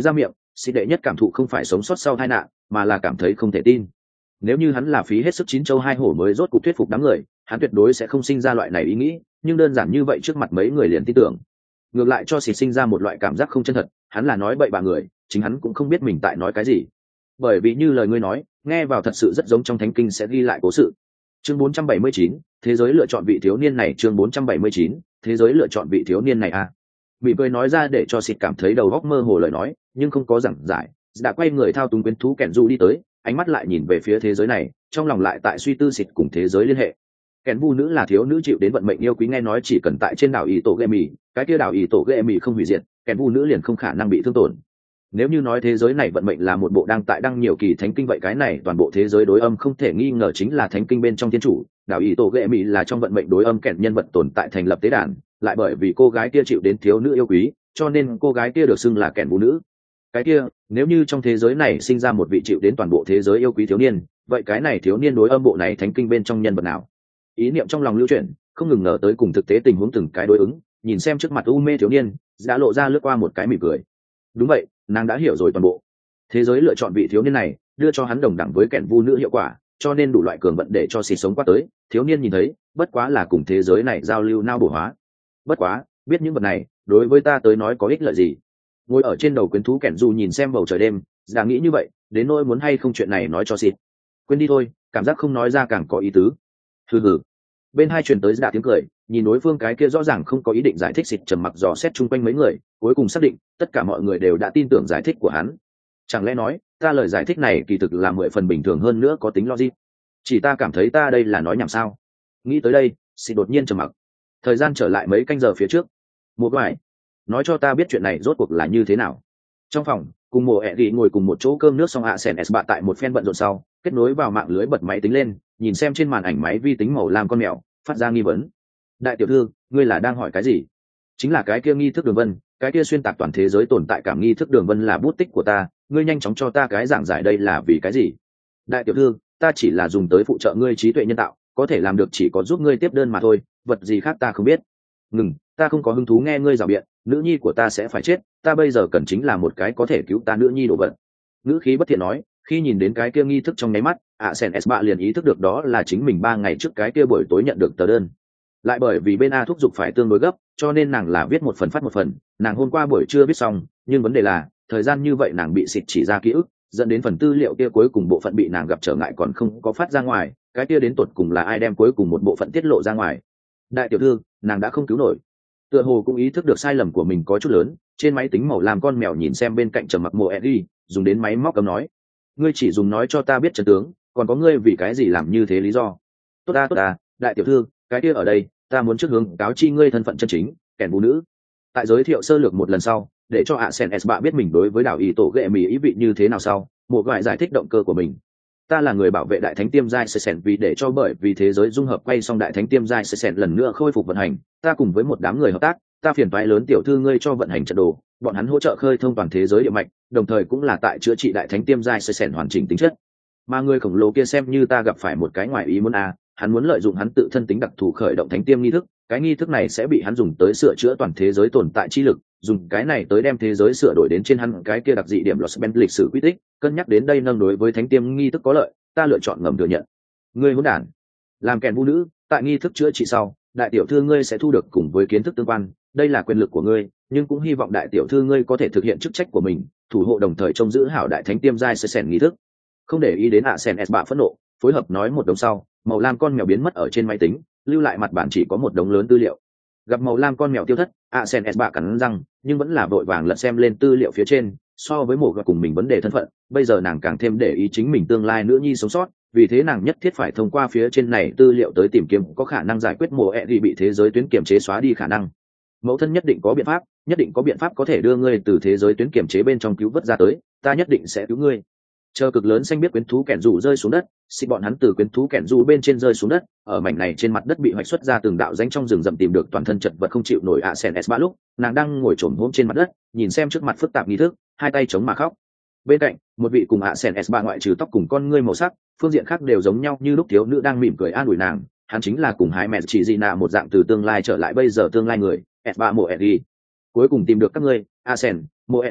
xịt đệ nhất cảm thụ không phải sống sót sau tai nạn mà là cảm thấy không thể tin. Nếu như hắn là phí hết sức chín châu hai hổ mới rốt cuộc thuyết phục đám người, hắn tuyệt đối sẽ không sinh ra loại này ý nghĩ, nhưng đơn giản như vậy trước mặt mấy người liền tin tưởng. Ngược lại cho xịt sinh ra một loại cảm giác không chân thật, hắn là nói bậy bạ người, chính hắn cũng không biết mình tại nói cái gì. Bởi vì như lời ngươi nói, nghe vào thật sự rất giống trong thánh kinh sẽ ghi lại cố sự. Chương 479, thế giới lựa chọn vị thiếu niên này. Chương 479, thế giới lựa chọn vị thiếu niên này à. Bị cười nói ra để cho xịt cảm thấy đầu óc mơ hồ lời nói, nhưng không có giảng giải, đã quay người thao túng quyến thú kèn du đi tới, ánh mắt lại nhìn về phía thế giới này, trong lòng lại tại suy tư xịt cùng thế giới liên hệ. Kèn vu nữ là thiếu nữ chịu đến vận mệnh yêu quý, nghe nói chỉ cần tại trên đảo ý tổ ghê mì, cái kia đảo ý tổ ghê mì không hủy diệt, kèn vu nữ liền không khả năng bị thương tổn. Nếu như nói thế giới này vận mệnh là một bộ đang tại đăng nhiều kỳ thánh kinh, vậy cái này toàn bộ thế giới đối âm không thể nghi ngờ chính là thánh kinh bên trong thiên chủ. Đảo ý tổ ghệ mỹ là trong vận mệnh đối âm kèn nhân vật tồn tại thành lập tế đàn, lại bởi vì cô gái kia chịu đến thiếu nữ yêu quý, cho nên cô gái kia được xưng là kèn vũ nữ. Cái kia, nếu như trong thế giới này sinh ra một vị chịu đến toàn bộ thế giới yêu quý thiếu niên, vậy cái này thiếu niên đối âm bộ này thánh kinh bên trong nhân vật nào? Ý niệm trong lòng lưu chuyển, không ngừng ngờ tới cùng thực tế tình huống từng cái đối ứng, nhìn xem trước mặt u mê thiếu niên, đã lộ ra lướt qua một cái mỉm cười. Đúng vậy, nàng đã hiểu rồi toàn bộ thế giới lựa chọn vị thiếu niên này, đưa cho hắn đồng đẳng với kẻn vu nữ hiệu quả, cho nên đủ loại cường vận để cho xịt sống qua tới. Thiếu niên nhìn thấy, bất quá là cùng thế giới này giao lưu nao bổ hóa. Bất quá, biết những vật này đối với ta tới nói có ích lợi gì? Ngồi ở trên đầu quyến thú kẻn du nhìn xem bầu trời đêm, đã nghĩ như vậy, đến nỗi muốn hay không chuyện này nói cho xịt. Quên đi thôi, cảm giác không nói ra càng có ý tứ. Hừ. Bên hai truyền tới đã tiếng cười, nhìn đối phương cái kia rõ ràng không có ý định giải thích, xịt trầm mặc dò xét chung quanh mấy người, cuối cùng xác định tất cả mọi người đều đã tin tưởng giải thích của hắn. Chẳng lẽ nói ta lời giải thích này kỳ thực là 10 phần bình thường hơn nữa có tính logic, chỉ ta cảm thấy ta đây là nói nhảm sao? Nghĩ tới đây, xịt đột nhiên trầm mặc. Thời gian trở lại mấy canh giờ phía trước. Một vài nói cho ta biết chuyện này rốt cuộc là như thế nào. Trong phòng, cùng mùa ẹ ngồi cùng một chỗ cơm nước xong, ạ sèn s bạ tại một phen bận rộn sau kết nối vào mạng lưới, bật máy tính lên, nhìn xem trên màn ảnh máy vi tính màu lam con mèo, phát ra nghi vấn. Đại tiểu thư, ngươi là đang hỏi cái gì? Chính là cái kia nghi thức đường vân, cái kia xuyên tạc toàn thế giới tồn tại cảm nghi thức đường vân là bút tích của ta, ngươi nhanh chóng cho ta cái giảng giải đây là vì cái gì? Đại tiểu thư, ta chỉ là dùng tới phụ trợ ngươi trí tuệ nhân tạo, có thể làm được chỉ có giúp ngươi tiếp đơn mà thôi, vật gì khác ta không biết. Ngừng, ta không có hứng thú nghe ngươi rào biện, nữ nhi của ta sẽ phải chết, ta bây giờ cần chính là một cái có thể cứu ta nữ nhi đồ vật. Ngữ khí bất thiện nói, khi nhìn đến cái kia nghi thức trong nháy mắt, Sen S bạ liền ý thức được đó là chính mình 3 ngày trước cái kia buổi tối nhận được tờ đơn. Lại bởi vì bên A thúc giục phải tương đối gấp, cho nên nàng là viết một phần phát một phần, nàng hôm qua buổi trưa viết xong, nhưng vấn đề là thời gian như vậy nàng bị xịt chỉ ra ký ức, dẫn đến phần tư liệu kia cuối cùng bộ phận bị nàng gặp trở ngại còn không có phát ra ngoài, cái kia đến tột cùng là ai đem cuối cùng một bộ phận tiết lộ ra ngoài? Đại tiểu thư, nàng đã không cứu nổi. Tựa hồ cũng ý thức được sai lầm của mình có chút lớn, trên máy tính màu làm con mèo nhìn xem bên cạnh trầm mặc mùa Eddie, dùng đến máy móc cấm nói: ngươi chỉ dùng nói cho ta biết trận tướng, còn có ngươi vì cái gì làm như thế lý do? Tốt ta, đại tiểu thư, cái kia ở đây, ta muốn trước hướng cáo chi ngươi thân phận chân chính, kẻn vũ nữ. Tại giới thiệu sơ lược một lần sau, để cho Sen S bạ biết mình đối với đảo ý tổ ghệ mì ý vị như thế nào sau, một vài giải thích động cơ của mình. Ta là người bảo vệ đại thánh tiêm giai Sesen, vì để cho bởi vì thế giới dung hợp quay xong đại thánh tiêm giai Sesen lần nữa khôi phục vận hành, ta cùng với một đám người hợp tác, ta phiền toái lớn tiểu thư ngươi cho vận hành trận đồ, bọn hắn hỗ trợ khơi thông toàn thế giới địa mạch, đồng thời cũng là tại chữa trị đại thánh tiêm giai Sesen hoàn chỉnh tính chất. Mà người khổng lồ kia xem như ta gặp phải một cái ngoài ý muốn hắn muốn lợi dụng hắn tự thân tính đặc thù khởi động thánh tiêm nghi thức, cái nghi thức này sẽ bị hắn dùng tới sửa chữa toàn thế giới tồn tại chi lực, dùng cái này tới đem thế giới sửa đổi đến trên hắn cái kia đặc dị điểm Los Ben lịch sử quy tích. Cân nhắc đến đây nâng đối với thánh tiêm nghi thức có lợi, ta lựa chọn ngầm thừa nhận. Ngươi hỗn đản, làm kèn vũ nữ, tại nghi thức chữa trị sau, đại tiểu thư ngươi sẽ thu được cùng với kiến thức tương quan, đây là quyền lực của ngươi, nhưng cũng hy vọng đại tiểu thư ngươi có thể thực hiện chức trách của mình, thủ hộ đồng thời trông giữ hảo đại thánh tiêm giai Sesen nghi thức. Không để ý đến Sen S bạ phẫn nộ, phối hợp nói một đống sau, màu lam con mèo biến mất ở trên máy tính, lưu lại mặt bản chỉ có một đống lớn tư liệu. Gặp màu lam con mèo tiêu thất, Sen S bạ cắn răng, nhưng vẫn là vội vàng lật xem lên tư liệu phía trên. So với một và cùng mình vấn đề thân phận, bây giờ nàng càng thêm để ý chính mình tương lai nữ nhi sống sót, vì thế nàng nhất thiết phải thông qua phía trên này tư liệu tới tìm kiếm có khả năng giải quyết mùa ẹ bị thế giới tuyến kiểm chế xóa đi khả năng. Mẫu thân nhất định có biện pháp, nhất định có biện pháp có thể đưa ngươi từ thế giới tuyến kiểm chế bên trong cứu vớt ra tới, ta nhất định sẽ cứu ngươi. Chờ cực lớn xanh biết quyến thú kẻn rủ rơi xuống đất, xịt bọn hắn từ quyến thú kẻn rủ bên trên rơi xuống đất, ở mảnh này trên mặt đất bị hoạch xuất ra từng đạo danh trong rừng rậm, tìm được toàn thân chật vật không chịu nổi Sen S bạ lúc, nàng đang ngồi trồm hôm trên mặt đất, nhìn xem trước mặt phức tạp nghi thức, hai tay chống mà khóc. Bên cạnh, một vị cùng Sen S bạ ngoại trừ tóc cùng con ngươi màu sắc, phương diện khác đều giống nhau như lúc thiếu nữ đang mỉm cười an ủi nàng, hắn chính là cùng hai mẹ chỉ gì nà một dạng từ tương lai trở lại bây giờ tương lai người, S bạ mộ Eddie. Cuối cùng tìm được các ngươi, Sen, mộ Eddie,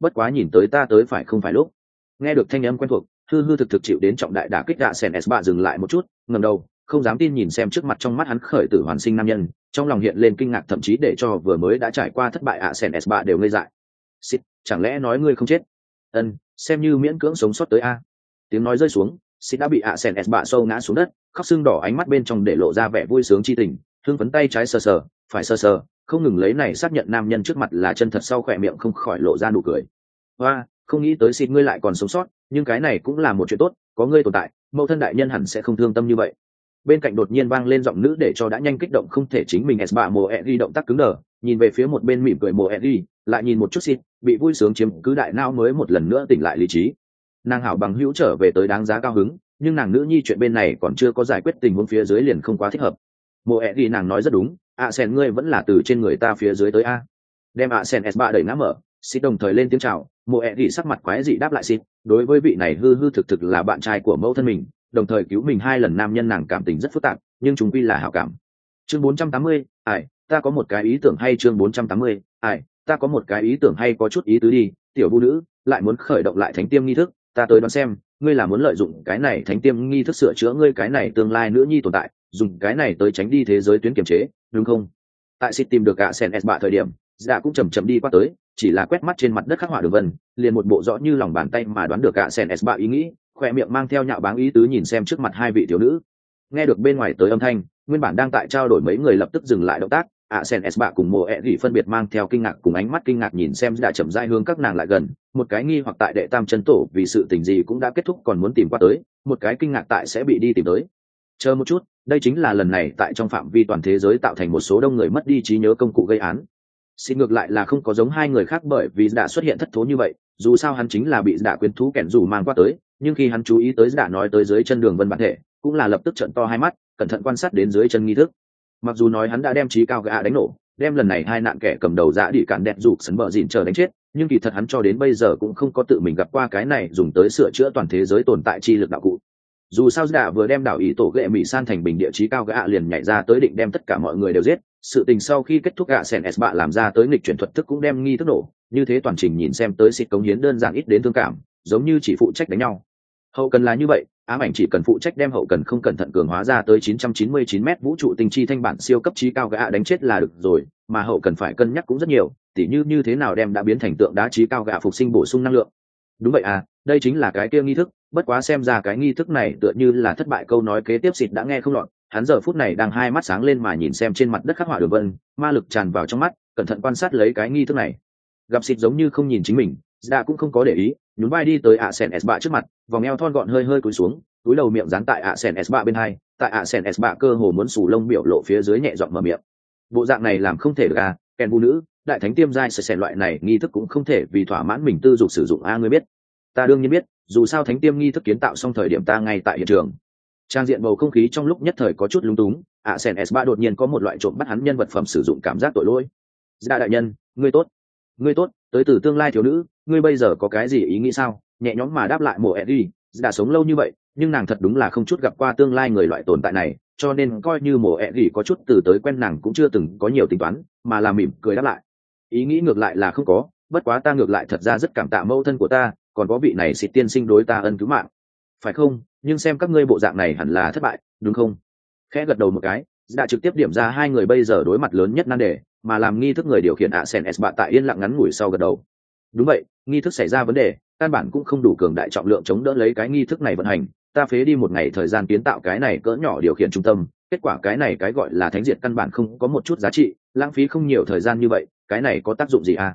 bất quá nhìn tới ta tới phải không phải lúc. Nghe được thanh âm quen thuộc, hư hư thực thực chịu đến trọng đại đả kích, gạ sen s dừng lại một chút, ngẩng đầu, không dám tin nhìn xem trước mặt trong mắt hắn khởi tử hoàn sinh nam nhân, trong lòng hiện lên kinh ngạc, thậm chí để cho vừa mới đã trải qua thất bại sen s đều ngây dại. Xịt, chẳng lẽ nói ngươi không chết? Ân, xem như miễn cưỡng sống sót tới a. Tiếng nói rơi xuống, xịt đã bị sen s sâu ngã xuống đất, khóc sưng đỏ, ánh mắt bên trong để lộ ra vẻ vui sướng chi tình, hưng phấn tay trái sờ sờ, phải sờ sờ, không ngừng lấy này xác nhận nam nhân trước mặt là chân thật, sau khỏe miệng không khỏi lộ ra nụ cười. Hoa, không nghĩ tới xịt ngươi lại còn sống sót, nhưng cái này cũng là một chuyện tốt, có ngươi tồn tại, mẫu thân đại nhân hẳn sẽ không thương tâm như vậy. Bên cạnh đột nhiên vang lên giọng nữ để cho đã nhanh kích động không thể chính mình Esba Moetti động tác cứng đờ, nhìn về phía một bên mỉm cười Moetti, lại nhìn một chút xịt, bị vui sướng chiếm cứ đại não mới một lần nữa tỉnh lại lý trí. Nàng hảo bằng hữu trở về tới đáng giá cao hứng, nhưng nàng nữ nhi chuyện bên này còn chưa có giải quyết, tình huống phía dưới liền không quá thích hợp. Moetti nàng nói rất đúng, sen ngươi vẫn là từ trên người ta phía dưới tới a. Đem sen Esba đẩy ngã mở, xịt đồng thời lên tiếng chào. Moetti sắc mặt quái dị đáp lại xịt, đối với vị này hư hư thực thực là bạn trai của mẫu thân mình, đồng thời cứu mình 2 lần nam nhân, nàng cảm tình rất phức tạp, nhưng chúng quy là hảo cảm. Chương 480, ta có một cái ý tưởng hay. Chương 480, ta có một cái ý tưởng hay, có chút ý tứ đi, tiểu vũ nữ, lại muốn khởi động lại thánh tiêm nghi thức, ta tới đoán xem, ngươi là muốn lợi dụng cái này thánh tiêm nghi thức sửa chữa ngươi cái này tương lai nữ nhi tồn tại, dùng cái này tới tránh đi thế giới tuyến kiểm chế, đúng không? Tại xịt tìm được cả sen s thời điểm, dạ cũng chậm chậm đi qua tới, chỉ là quét mắt trên mặt đất khắc họa đường vân, liền một bộ rõ như lòng bàn tay mà đoán được cả sen s ý nghĩ, khoe miệng mang theo nhạo báng ý tứ nhìn xem trước mặt 2 vị thiếu nữ. Nghe được bên ngoài tới âm thanh, nguyên bản đang tại trao đổi mấy người lập tức dừng lại động tác, sen s cùng Moetti phân biệt mang theo kinh ngạc cùng ánh mắt kinh ngạc nhìn xem đã chậm rãi hướng các nàng lại gần, một cái nghi hoặc tại đệ tam chân tổ vì sự tình gì cũng đã kết thúc còn muốn tìm qua tới, một cái kinh ngạc tại sẽ bị đi tìm tới. Chờ một chút, đây chính là lần này tại trong phạm vi toàn thế giới tạo thành một số đông người mất đi trí nhớ công cụ gây án. Xin ngược lại là không có giống 2 người khác, bởi vì đã xuất hiện thất thố như vậy, dù sao hắn chính là bị đã quyến thú kẻn dù mang qua tới, nhưng khi hắn chú ý tới đã nói tới dưới chân đường vân bản thể, cũng là lập tức trợn to 2 mắt, cẩn thận quan sát đến dưới chân nghi thức. Mặc dù nói hắn đã đem trí cao gã đánh nổ, đem lần này 2 nạn kẻ cầm đầu dã đi cản đẹp rụt sấn bờ dịn chờ đánh chết, nhưng kỳ thật hắn cho đến bây giờ cũng không có tự mình gặp qua cái này dùng tới sửa chữa toàn thế giới tồn tại chi lực đạo cụ. Dù sao đã vừa đem đảo ý tổ ghệ mỹ san thành bình địa trí cao gã liền nhảy ra tới định đem tất cả mọi người đều giết, sự tình sau khi kết thúc gã sen s làm ra tới nghịch chuyển thuật thức cũng đem nghi thức nổ, như thế toàn trình nhìn xem tới xịt cống hiến đơn giản ít đến thương cảm, giống như chỉ phụ trách đánh nhau. Hậu cần là như vậy, ám ảnh chỉ cần phụ trách đem hậu cần không cẩn thận cường hóa ra tới 999 mét vũ trụ tinh chi thanh bản siêu cấp trí cao gã đánh chết là được rồi, mà hậu cần phải cân nhắc cũng rất nhiều, tỉ như thế nào đem đã biến thành tượng đá trí cao gã phục sinh bổ sung năng lượng. Đúng vậy à, đây chính là cái kia nghi thức, bất quá xem ra cái nghi thức này tựa như là thất bại, câu nói kế tiếp xịt đã nghe không lọt, hắn giờ phút này đang 2 mắt sáng lên mà nhìn xem trên mặt đất khắc họa đường vân, ma lực tràn vào trong mắt, cẩn thận quan sát lấy cái nghi thức này. Gặp xịt giống như không nhìn chính mình, đã cũng không có để ý, nhún vai đi tới sen s trước mặt, vòng eo thon gọn hơi hơi cúi xuống, túi đầu miệng dán tại sen s bên hai, tại sen s cơ hồ muốn sù lông biểu lộ phía dưới nhẹ giọng mở miệng. Bộ dạng này làm không thể được à, kèn vũ nữ, đại thánh tiêm giai sệt loại này nghi thức cũng không thể vì thỏa mãn mình tư dục sử dụng a, ngươi biết. Ta đương nhiên biết, dù sao thánh tiêm nghi thức kiến tạo xong thời điểm ta ngay tại hiện trường. Trang diện bầu không khí trong lúc nhất thời có chút lung túng, sen s đột nhiên có một loại trộm bắt hắn nhân vật phẩm sử dụng cảm giác tội lỗi. Dạ đại nhân, ngươi tốt, tới từ tương lai thiếu nữ, ngươi bây giờ có cái gì ý nghĩ sao? Nhẹ nhõm mà đáp lại Moetti, đã sống lâu như vậy, nhưng nàng thật đúng là không chút gặp qua tương lai người loại tồn tại này, cho nên coi như Moetti có chút từ tới quen nàng cũng chưa từng có nhiều tính toán, mà là mỉm cười đáp lại. Ý nghĩ ngược lại là không có, bất quá ta ngược lại thật ra rất cảm tạ mẫu thân của ta, còn có vị này xịt tiên sinh đối ta ân cứu mạng. Phải không? Nhưng xem các ngươi bộ dạng này hẳn là thất bại, đúng không? Khẽ gật đầu một cái, đã trực tiếp điểm ra 2 người bây giờ đối mặt lớn nhất nan đề, mà làm nghi thức người điều khiển sen s tại yên lặng ngắn ngủi sau gật đầu. Đúng vậy, nghi thức xảy ra vấn đề, căn bản cũng không đủ cường đại trọng lượng chống đỡ lấy cái nghi thức này vận hành, ta phế đi 1 ngày thời gian kiến tạo cái này cỡ nhỏ điều khiển trung tâm, kết quả cái này cái gọi là thánh diệt căn bản không có một chút giá trị, lãng phí không nhiều thời gian như vậy, cái này có tác dụng gì à?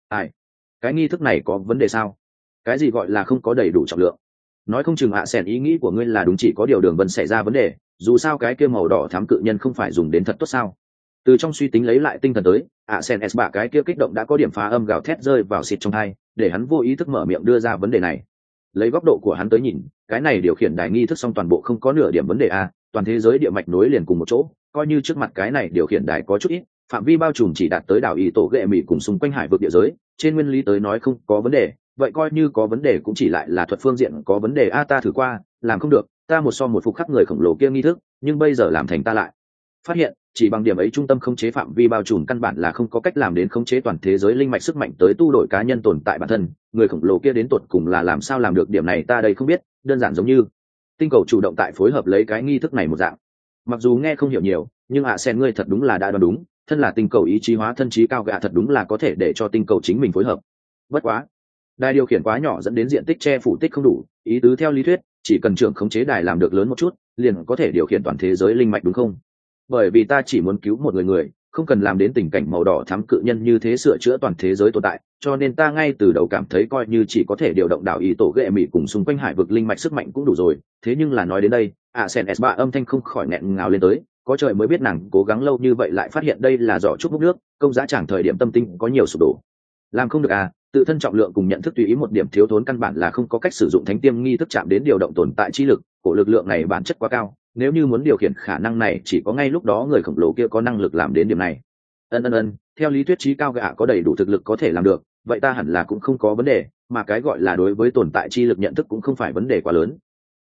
Cái nghi thức này có vấn đề sao? Cái gì gọi là không có đầy đủ trọng lượng? Nói không chừng sen ý nghĩ của ngươi là đúng, chỉ có điều đường vân xảy ra vấn đề, dù sao cái kia màu đỏ thám cự nhân không phải dùng đến thật tốt sao? Từ trong suy tính lấy lại tinh thần tới, sen s cái kia kích động đã có điểm phá âm gào thét rơi vào xịt trong tai, để hắn vô ý thức mở miệng đưa ra vấn đề này. Lấy góc độ của hắn tới nhìn, cái này điều khiển đài nghi thức xong toàn bộ không có nửa điểm vấn đề a, toàn thế giới địa mạch nối liền cùng một chỗ, coi như trước mặt cái này điều khiển đài có chút ít, phạm vi bao trùm chỉ đạt tới đảo ý tổ ghệ mỹ cùng xung quanh hải vực địa giới, trên nguyên lý tới nói không có vấn đề, vậy coi như có vấn đề cũng chỉ lại là thuật phương diện có vấn đề a, ta thử qua, làm không được, ta một so một phục khắc người khổng lồ kia nghi thức, nhưng bây giờ làm thành ta lại phát hiện chỉ bằng điểm ấy trung tâm khống chế phạm vi bao trùm căn bản là không có cách làm đến khống chế toàn thế giới linh mạch sức mạnh tới tu đổi cá nhân tồn tại bản thân. Người khổng lồ kia đến tột cùng là làm sao làm được điểm này ta đây không biết, đơn giản giống như tinh cầu chủ động tại phối hợp lấy cái nghi thức này một dạng. Mặc dù nghe không hiểu nhiều, nhưng sen ngươi thật đúng là đã đoán đúng, thân là tinh cầu ý chí hóa thân trí cao gạ thật đúng là có thể để cho tinh cầu chính mình phối hợp. Bất quá, đài điều khiển quá nhỏ dẫn đến diện tích che phủ tích không đủ, ý tứ theo lý thuyết chỉ cần trưởng khống chế đài làm được lớn một chút liền có thể điều khiển toàn thế giới linh mạch đúng không? Bởi vì ta chỉ muốn cứu một người, không cần làm đến tình cảnh màu đỏ thắm cự nhân như thế sửa chữa toàn thế giới tồn tại, cho nên ta ngay từ đầu cảm thấy coi như chỉ có thể điều động đảo ý tổ ghệ mỹ cùng xung quanh hải vực linh mạch sức mạnh cũng đủ rồi. Thế nhưng là nói đến đây sen s 3 âm thanh không khỏi nghẹn ngào lên tới, có trời mới biết nàng cố gắng lâu như vậy lại phát hiện đây là giỏ trúc múc nước, công giá chẳng thời điểm tâm tinh có nhiều sụp đổ. Làm không được tự thân trọng lượng cùng nhận thức tùy ý một điểm thiếu thốn căn bản là không có cách sử dụng thánh tiêm nghi thức chạm đến điều động tồn tại chi lực, cổ lực lượng này bản chất quá cao, nếu như muốn điều khiển khả năng này chỉ có ngay lúc đó người khổng lồ kia có năng lực làm đến điểm này. Theo lý thuyết trí cao gạ có đầy đủ thực lực có thể làm được, vậy ta hẳn là cũng không có vấn đề, mà cái gọi là đối với tồn tại chi lực nhận thức cũng không phải vấn đề quá lớn.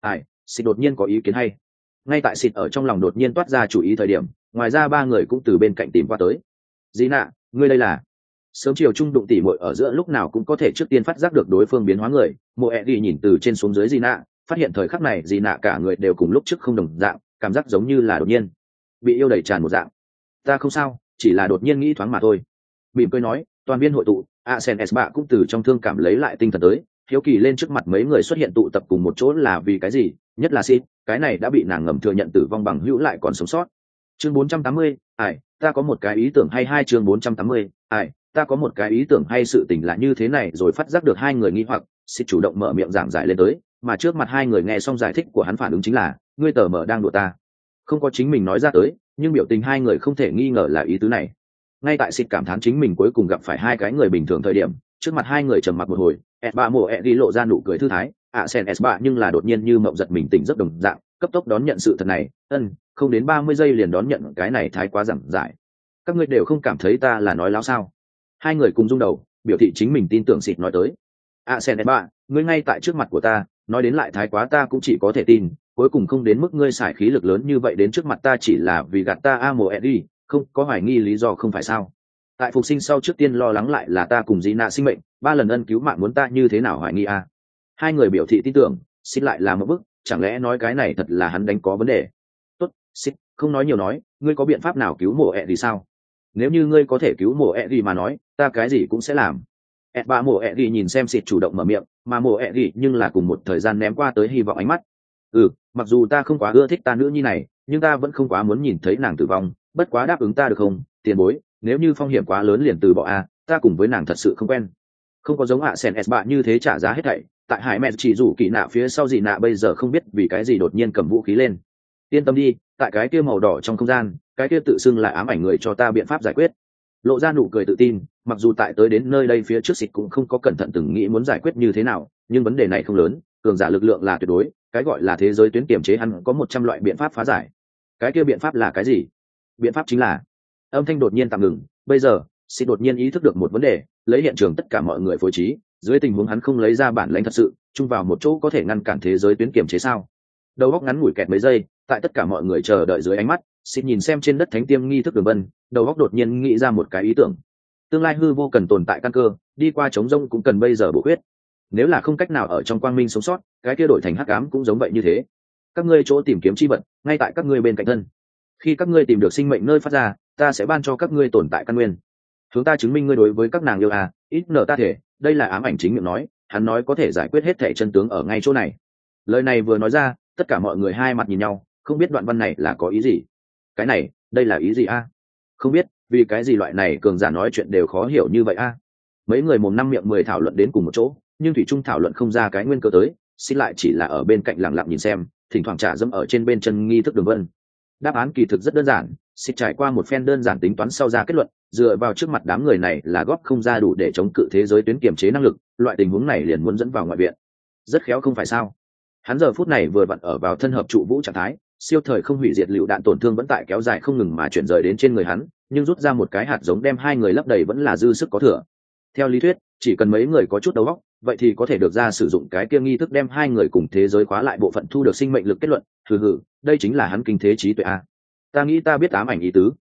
Xịt đột nhiên có ý kiến hay. Ngay tại xịt ở trong lòng đột nhiên toát ra chủ ý thời điểm, ngoài ra ba người cũng từ bên cạnh tìm qua tới. Dĩ nạ, ngươi đây là? Sớm chiều trung đụng tỉ muội ở giữa lúc nào cũng có thể trước tiên phát giác được đối phương biến hóa người. Mộ ẹ đi nhìn từ trên xuống dưới Dĩ nạ, phát hiện thời khắc này Dĩ nạ cả người đều cùng lúc trước không đồng dạng, cảm giác giống như là đột nhiên bị yêu đẩy tràn một dạng. Ta không sao, chỉ là đột nhiên nghĩ thoáng mà thôi. Mỉm cười nói, toàn viên hội tụ, Asen S bạ cũng từ trong thương cảm lấy lại tinh thần tới, hiếu kỳ lên trước mặt mấy người xuất hiện tụ tập cùng một chỗ là vì cái gì, nhất là Sid, cái này đã bị nàng ngầm thừa nhận tử vong bằng hữu lại còn sống sót. Chương 480, ta có một cái ý tưởng hay. Hai chương 480, ta có một cái ý tưởng hay. Sự tình là như thế này rồi, phát giác được hai người nghi hoặc, Sid chủ động mở miệng giảng giải lên tới, mà trước mặt hai người nghe xong giải thích của hắn phản ứng chính là, ngươi tờ mở đang đùa ta. Không có chính mình nói ra tới, nhưng biểu tình hai người không thể nghi ngờ là ý tứ này. Ngay tại Sid cảm thán chính mình cuối cùng gặp phải hai cái người bình thường thời điểm, trước mặt hai người trầm mặc một hồi, Esba mộ đi lộ ra nụ cười thư thái, Sen Esba nhưng là đột nhiên như mộng giật mình tỉnh giấc đồng dạng, cấp tốc đón nhận sự thật này, không đến 30 giây liền đón nhận cái này thái quá giảng giải. Các ngươi đều không cảm thấy ta là nói láo sao? Hai người cùng rung đầu, biểu thị chính mình tin tưởng Sid nói tới. Sen Esba, ngươi ngay tại trước mặt của ta, nói đến lại thái quá ta cũng chỉ có thể tin, cuối cùng không đến mức ngươi xài khí lực lớn như vậy đến trước mặt ta chỉ là vì gạt ta mộ đi, không có hoài nghi lý do không phải sao? Tại phục sinh sau trước tiên lo lắng lại là ta cùng Gina sinh mệnh, 3 lần ân cứu mạng muốn ta như thế nào hoài nghi Hai người biểu thị tin tưởng, xin lại là một bức, chẳng lẽ nói cái này thật là hắn đánh có vấn đề? Tốt, xin, không nói nhiều nói, ngươi có biện pháp nào cứu mộ ẹ thì sao? Nếu như ngươi có thể cứu mộ ẹ thì mà nói, ta cái gì cũng sẽ làm. Ba mộ ẹ thì nhìn xem xịt chủ động mở miệng, mà mộ ẹ thì nhưng là cùng một thời gian ném qua tới hy vọng ánh mắt. Mặc dù ta không quá ưa thích ta nữ nhi này, nhưng ta vẫn không quá muốn nhìn thấy nàng tử vong, bất quá đáp ứng ta được không, tiền bối, nếu như phong hiểm quá lớn liền từ bỏ ta cùng với nàng thật sự không quen. Không có giống Sen S bạ như thế trả giá hết thảy, tại Hải Mẹ chỉ rủ kỳ nạ phía sau gì nạ bây giờ không biết vì cái gì đột nhiên cầm vũ khí lên. Yên tâm đi, tại cái kia màu đỏ trong không gian, cái kia tự xưng là ám ảnh người cho ta biện pháp giải quyết. Lộ ra nụ cười tự tin, mặc dù tại tới đến nơi đây phía trước xịt cũng không có cẩn thận từng nghĩ muốn giải quyết như thế nào, nhưng vấn đề này không lớn, cường giả lực lượng là tuyệt đối, cái gọi là thế giới tuyến kiểm chế hắn có 100 loại biện pháp phá giải. Cái kia biện pháp là cái gì? Biện pháp chính là âm thanh đột nhiên tạm ngừng, bây giờ xịt đột nhiên ý thức được một vấn đề, lấy hiện trường tất cả mọi người phối trí, dưới tình huống hắn không lấy ra bản lãnh thật sự chung vào một chỗ có thể ngăn cản thế giới tuyến kiểm chế sao? Đầu óc ngắn ngủi kẹt mấy giây, tại tất cả mọi người chờ đợi dưới ánh mắt, xịt nhìn xem trên đất thánh tiêm nghi thức đường vân, đầu óc đột nhiên nghĩ ra một cái ý tưởng. Tương lai hư vô cần tồn tại căn cơ, đi qua trống rông cũng cần bây giờ bổ huyết. Nếu là không cách nào ở trong quang minh sống sót, cái kia đổi thành hắc ám cũng giống vậy như thế. Các ngươi chỗ tìm kiếm chi vật, ngay tại các ngươi bên cạnh thân. Khi các ngươi tìm được sinh mệnh nơi phát ra, ta sẽ ban cho các ngươi tồn tại căn nguyên. Hướng ta chứng minh ngươi đối với các nàng yêu ít nở ta thể, đây là ám ảnh chính miệng nói, hắn nói có thể giải quyết hết thảy chân tướng ở ngay chỗ này. Lời này vừa nói ra, tất cả mọi người hai mặt nhìn nhau, không biết đoạn văn này là có ý gì. Cái này, đây là ý gì Không biết, vì cái gì loại này cường giả nói chuyện đều khó hiểu như vậy Mấy người mồm năm miệng 10 thảo luận đến cùng một chỗ, nhưng thủy chung thảo luận không ra cái nguyên cơ tới, xin lại chỉ là ở bên cạnh lặng lặng nhìn xem, thỉnh thoảng trả dẫm ở trên bên chân nghi thức đường vân. Đáp án kỳ thực rất đơn giản, xịt trải qua một phen đơn giản tính toán sau ra kết luận, dựa vào trước mặt đám người này là góp không ra đủ để chống cự thế giới tuyến kiểm chế năng lực, loại tình huống này liền muốn dẫn vào ngoại viện. Rất khéo không phải sao? Hắn giờ phút này vừa vặn ở vào thân hợp trụ vũ trạng thái, siêu thời không hủy diệt lựu đạn tổn thương vẫn tại kéo dài không ngừng mà chuyển rời đến trên người hắn, nhưng rút ra một cái hạt giống đem hai người lấp đầy vẫn là dư sức có thừa. Theo lý thuyết, chỉ cần mấy người có chút đầu óc, vậy thì có thể được ra sử dụng cái kia nghi thức đem hai người cùng thế giới khóa lại bộ phận thu được sinh mệnh lực kết luận. Đây chính là hắn kinh thế trí tuệ ta nghĩ ta biết ám ảnh ý tứ,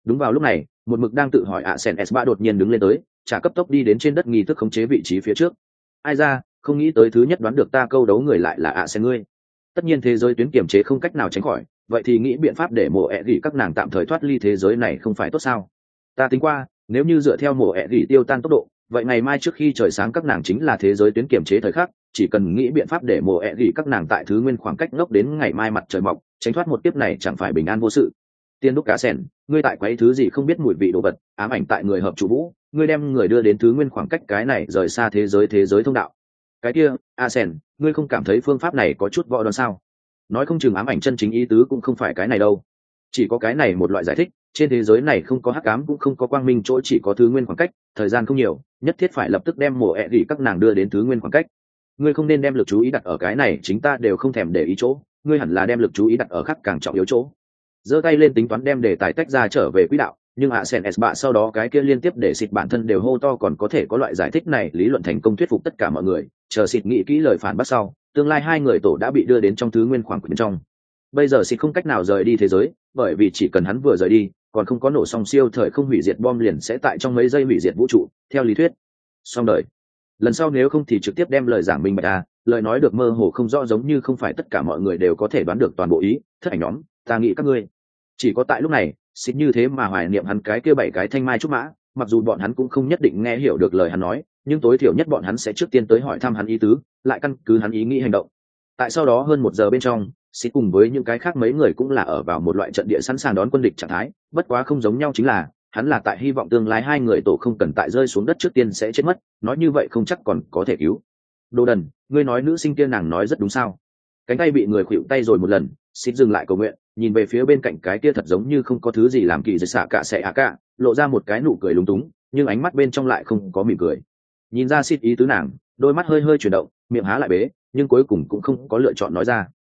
Đúng vào lúc này, một mực đang tự hỏi ạ sen s ba đột nhiên đứng lên tới, trả cấp tốc đi đến trên đất nghi thức khống chế vị trí phía trước. Ai ra, không nghĩ tới thứ nhất đoán được ta câu đấu người lại là ạ sen ngươi. Tất nhiên thế giới tuyến kiểm chế không cách nào tránh khỏi, vậy thì nghĩ biện pháp để mộ ẹ gỉ các nàng tạm thời thoát ly thế giới này không phải tốt sao? Ta tính qua, nếu như dựa theo mộ ẹ gỉ tiêu tan tốc độ, vậy ngày mai trước khi trời sáng các nàng chính là thế giới tuyến kiểm chế thời khắc, chỉ cần nghĩ biện pháp để mộ ẹ gỉ các nàng tại thứ nguyên khoảng cách ngốc đến ngày mai mặt trời mọc, tránh thoát một kiếp này chẳng phải bình an vô sự. Tiên đúc cá sẻn, ngươi tại quấy thứ gì không biết mùi vị đồ vật, ám ảnh tại người hợp chủ vũ, ngươi đem người đưa đến thứ nguyên khoảng cách cái này rời xa thế giới thông đạo. Cái kia, a sẻn, ngươi không cảm thấy phương pháp này có chút võ đoán sao? Nói không chừng ám ảnh chân chính ý tứ cũng không phải cái này đâu, chỉ có cái này một loại giải thích. Trên thế giới này không có hắc ám cũng không có quang minh chỗ, chỉ có thứ nguyên khoảng cách, thời gian không nhiều, nhất thiết phải lập tức đem mộ ẹ gỉ các nàng đưa đến thứ nguyên khoảng cách. Ngươi không nên đem lực chú ý đặt ở cái này, chính ta đều không thèm để ý chỗ, ngươi hẳn là đem lực chú ý đặt ở khác càng trọng yếu chỗ. Giơ tay lên tính toán đem đề tài tách ra trở về quỹ đạo, nhưng hạ sen s bạ sau đó cái kia liên tiếp để xịt bản thân đều hô to còn có thể có loại giải thích này lý luận thành công thuyết phục tất cả mọi người. Chờ xịt nghĩ kỹ lời phản bác sau, tương lai hai người tổ đã bị đưa đến trong thứ nguyên khoảng bên trong. Bây giờ xịt không cách nào rời đi thế giới, bởi vì chỉ cần hắn vừa rời đi, còn không có nổ xong siêu thời không hủy diệt bom liền sẽ tại trong mấy giây hủy diệt vũ trụ. Theo lý thuyết, xong đời. Lần sau nếu không thì trực tiếp đem lời giảng minh bạch à, lời nói được mơ hồ không rõ giống như không phải tất cả mọi người đều có thể đoán được toàn bộ ý. Thất ảnh nhóm, ta nghĩ các ngươi. Chỉ có tại lúc này, xịt như thế mà hoài niệm hắn cái kia 7 cái thanh mai trúc mã, mặc dù bọn hắn cũng không nhất định nghe hiểu được lời hắn nói, nhưng tối thiểu nhất bọn hắn sẽ trước tiên tới hỏi thăm hắn ý tứ, lại căn cứ hắn ý nghĩ hành động. Tại sau đó hơn 1 giờ bên trong, xịt cùng với những cái khác mấy người cũng là ở vào một loại trận địa sẵn sàng đón quân địch trạng thái, bất quá không giống nhau chính là hắn là tại hy vọng tương lai hai người tổ không cần tại rơi xuống đất trước tiên sẽ chết mất, nói như vậy không chắc còn có thể cứu. Đồ đần, ngươi nói nữ sinh kia nàng nói rất đúng sao? Cánh tay bị người khuỵu tay rồi một lần, xịt dừng lại cầu nguyện, nhìn về phía bên cạnh cái kia thật giống như không có thứ gì làm kỳ dịch xạ cả sẽ cả, lộ ra một cái nụ cười lúng túng, nhưng ánh mắt bên trong lại không có mỉm cười. Nhìn ra xịt ý tứ nàng, đôi mắt hơi hơi chuyển động, miệng há lại bế, nhưng cuối cùng cũng không có lựa chọn nói ra.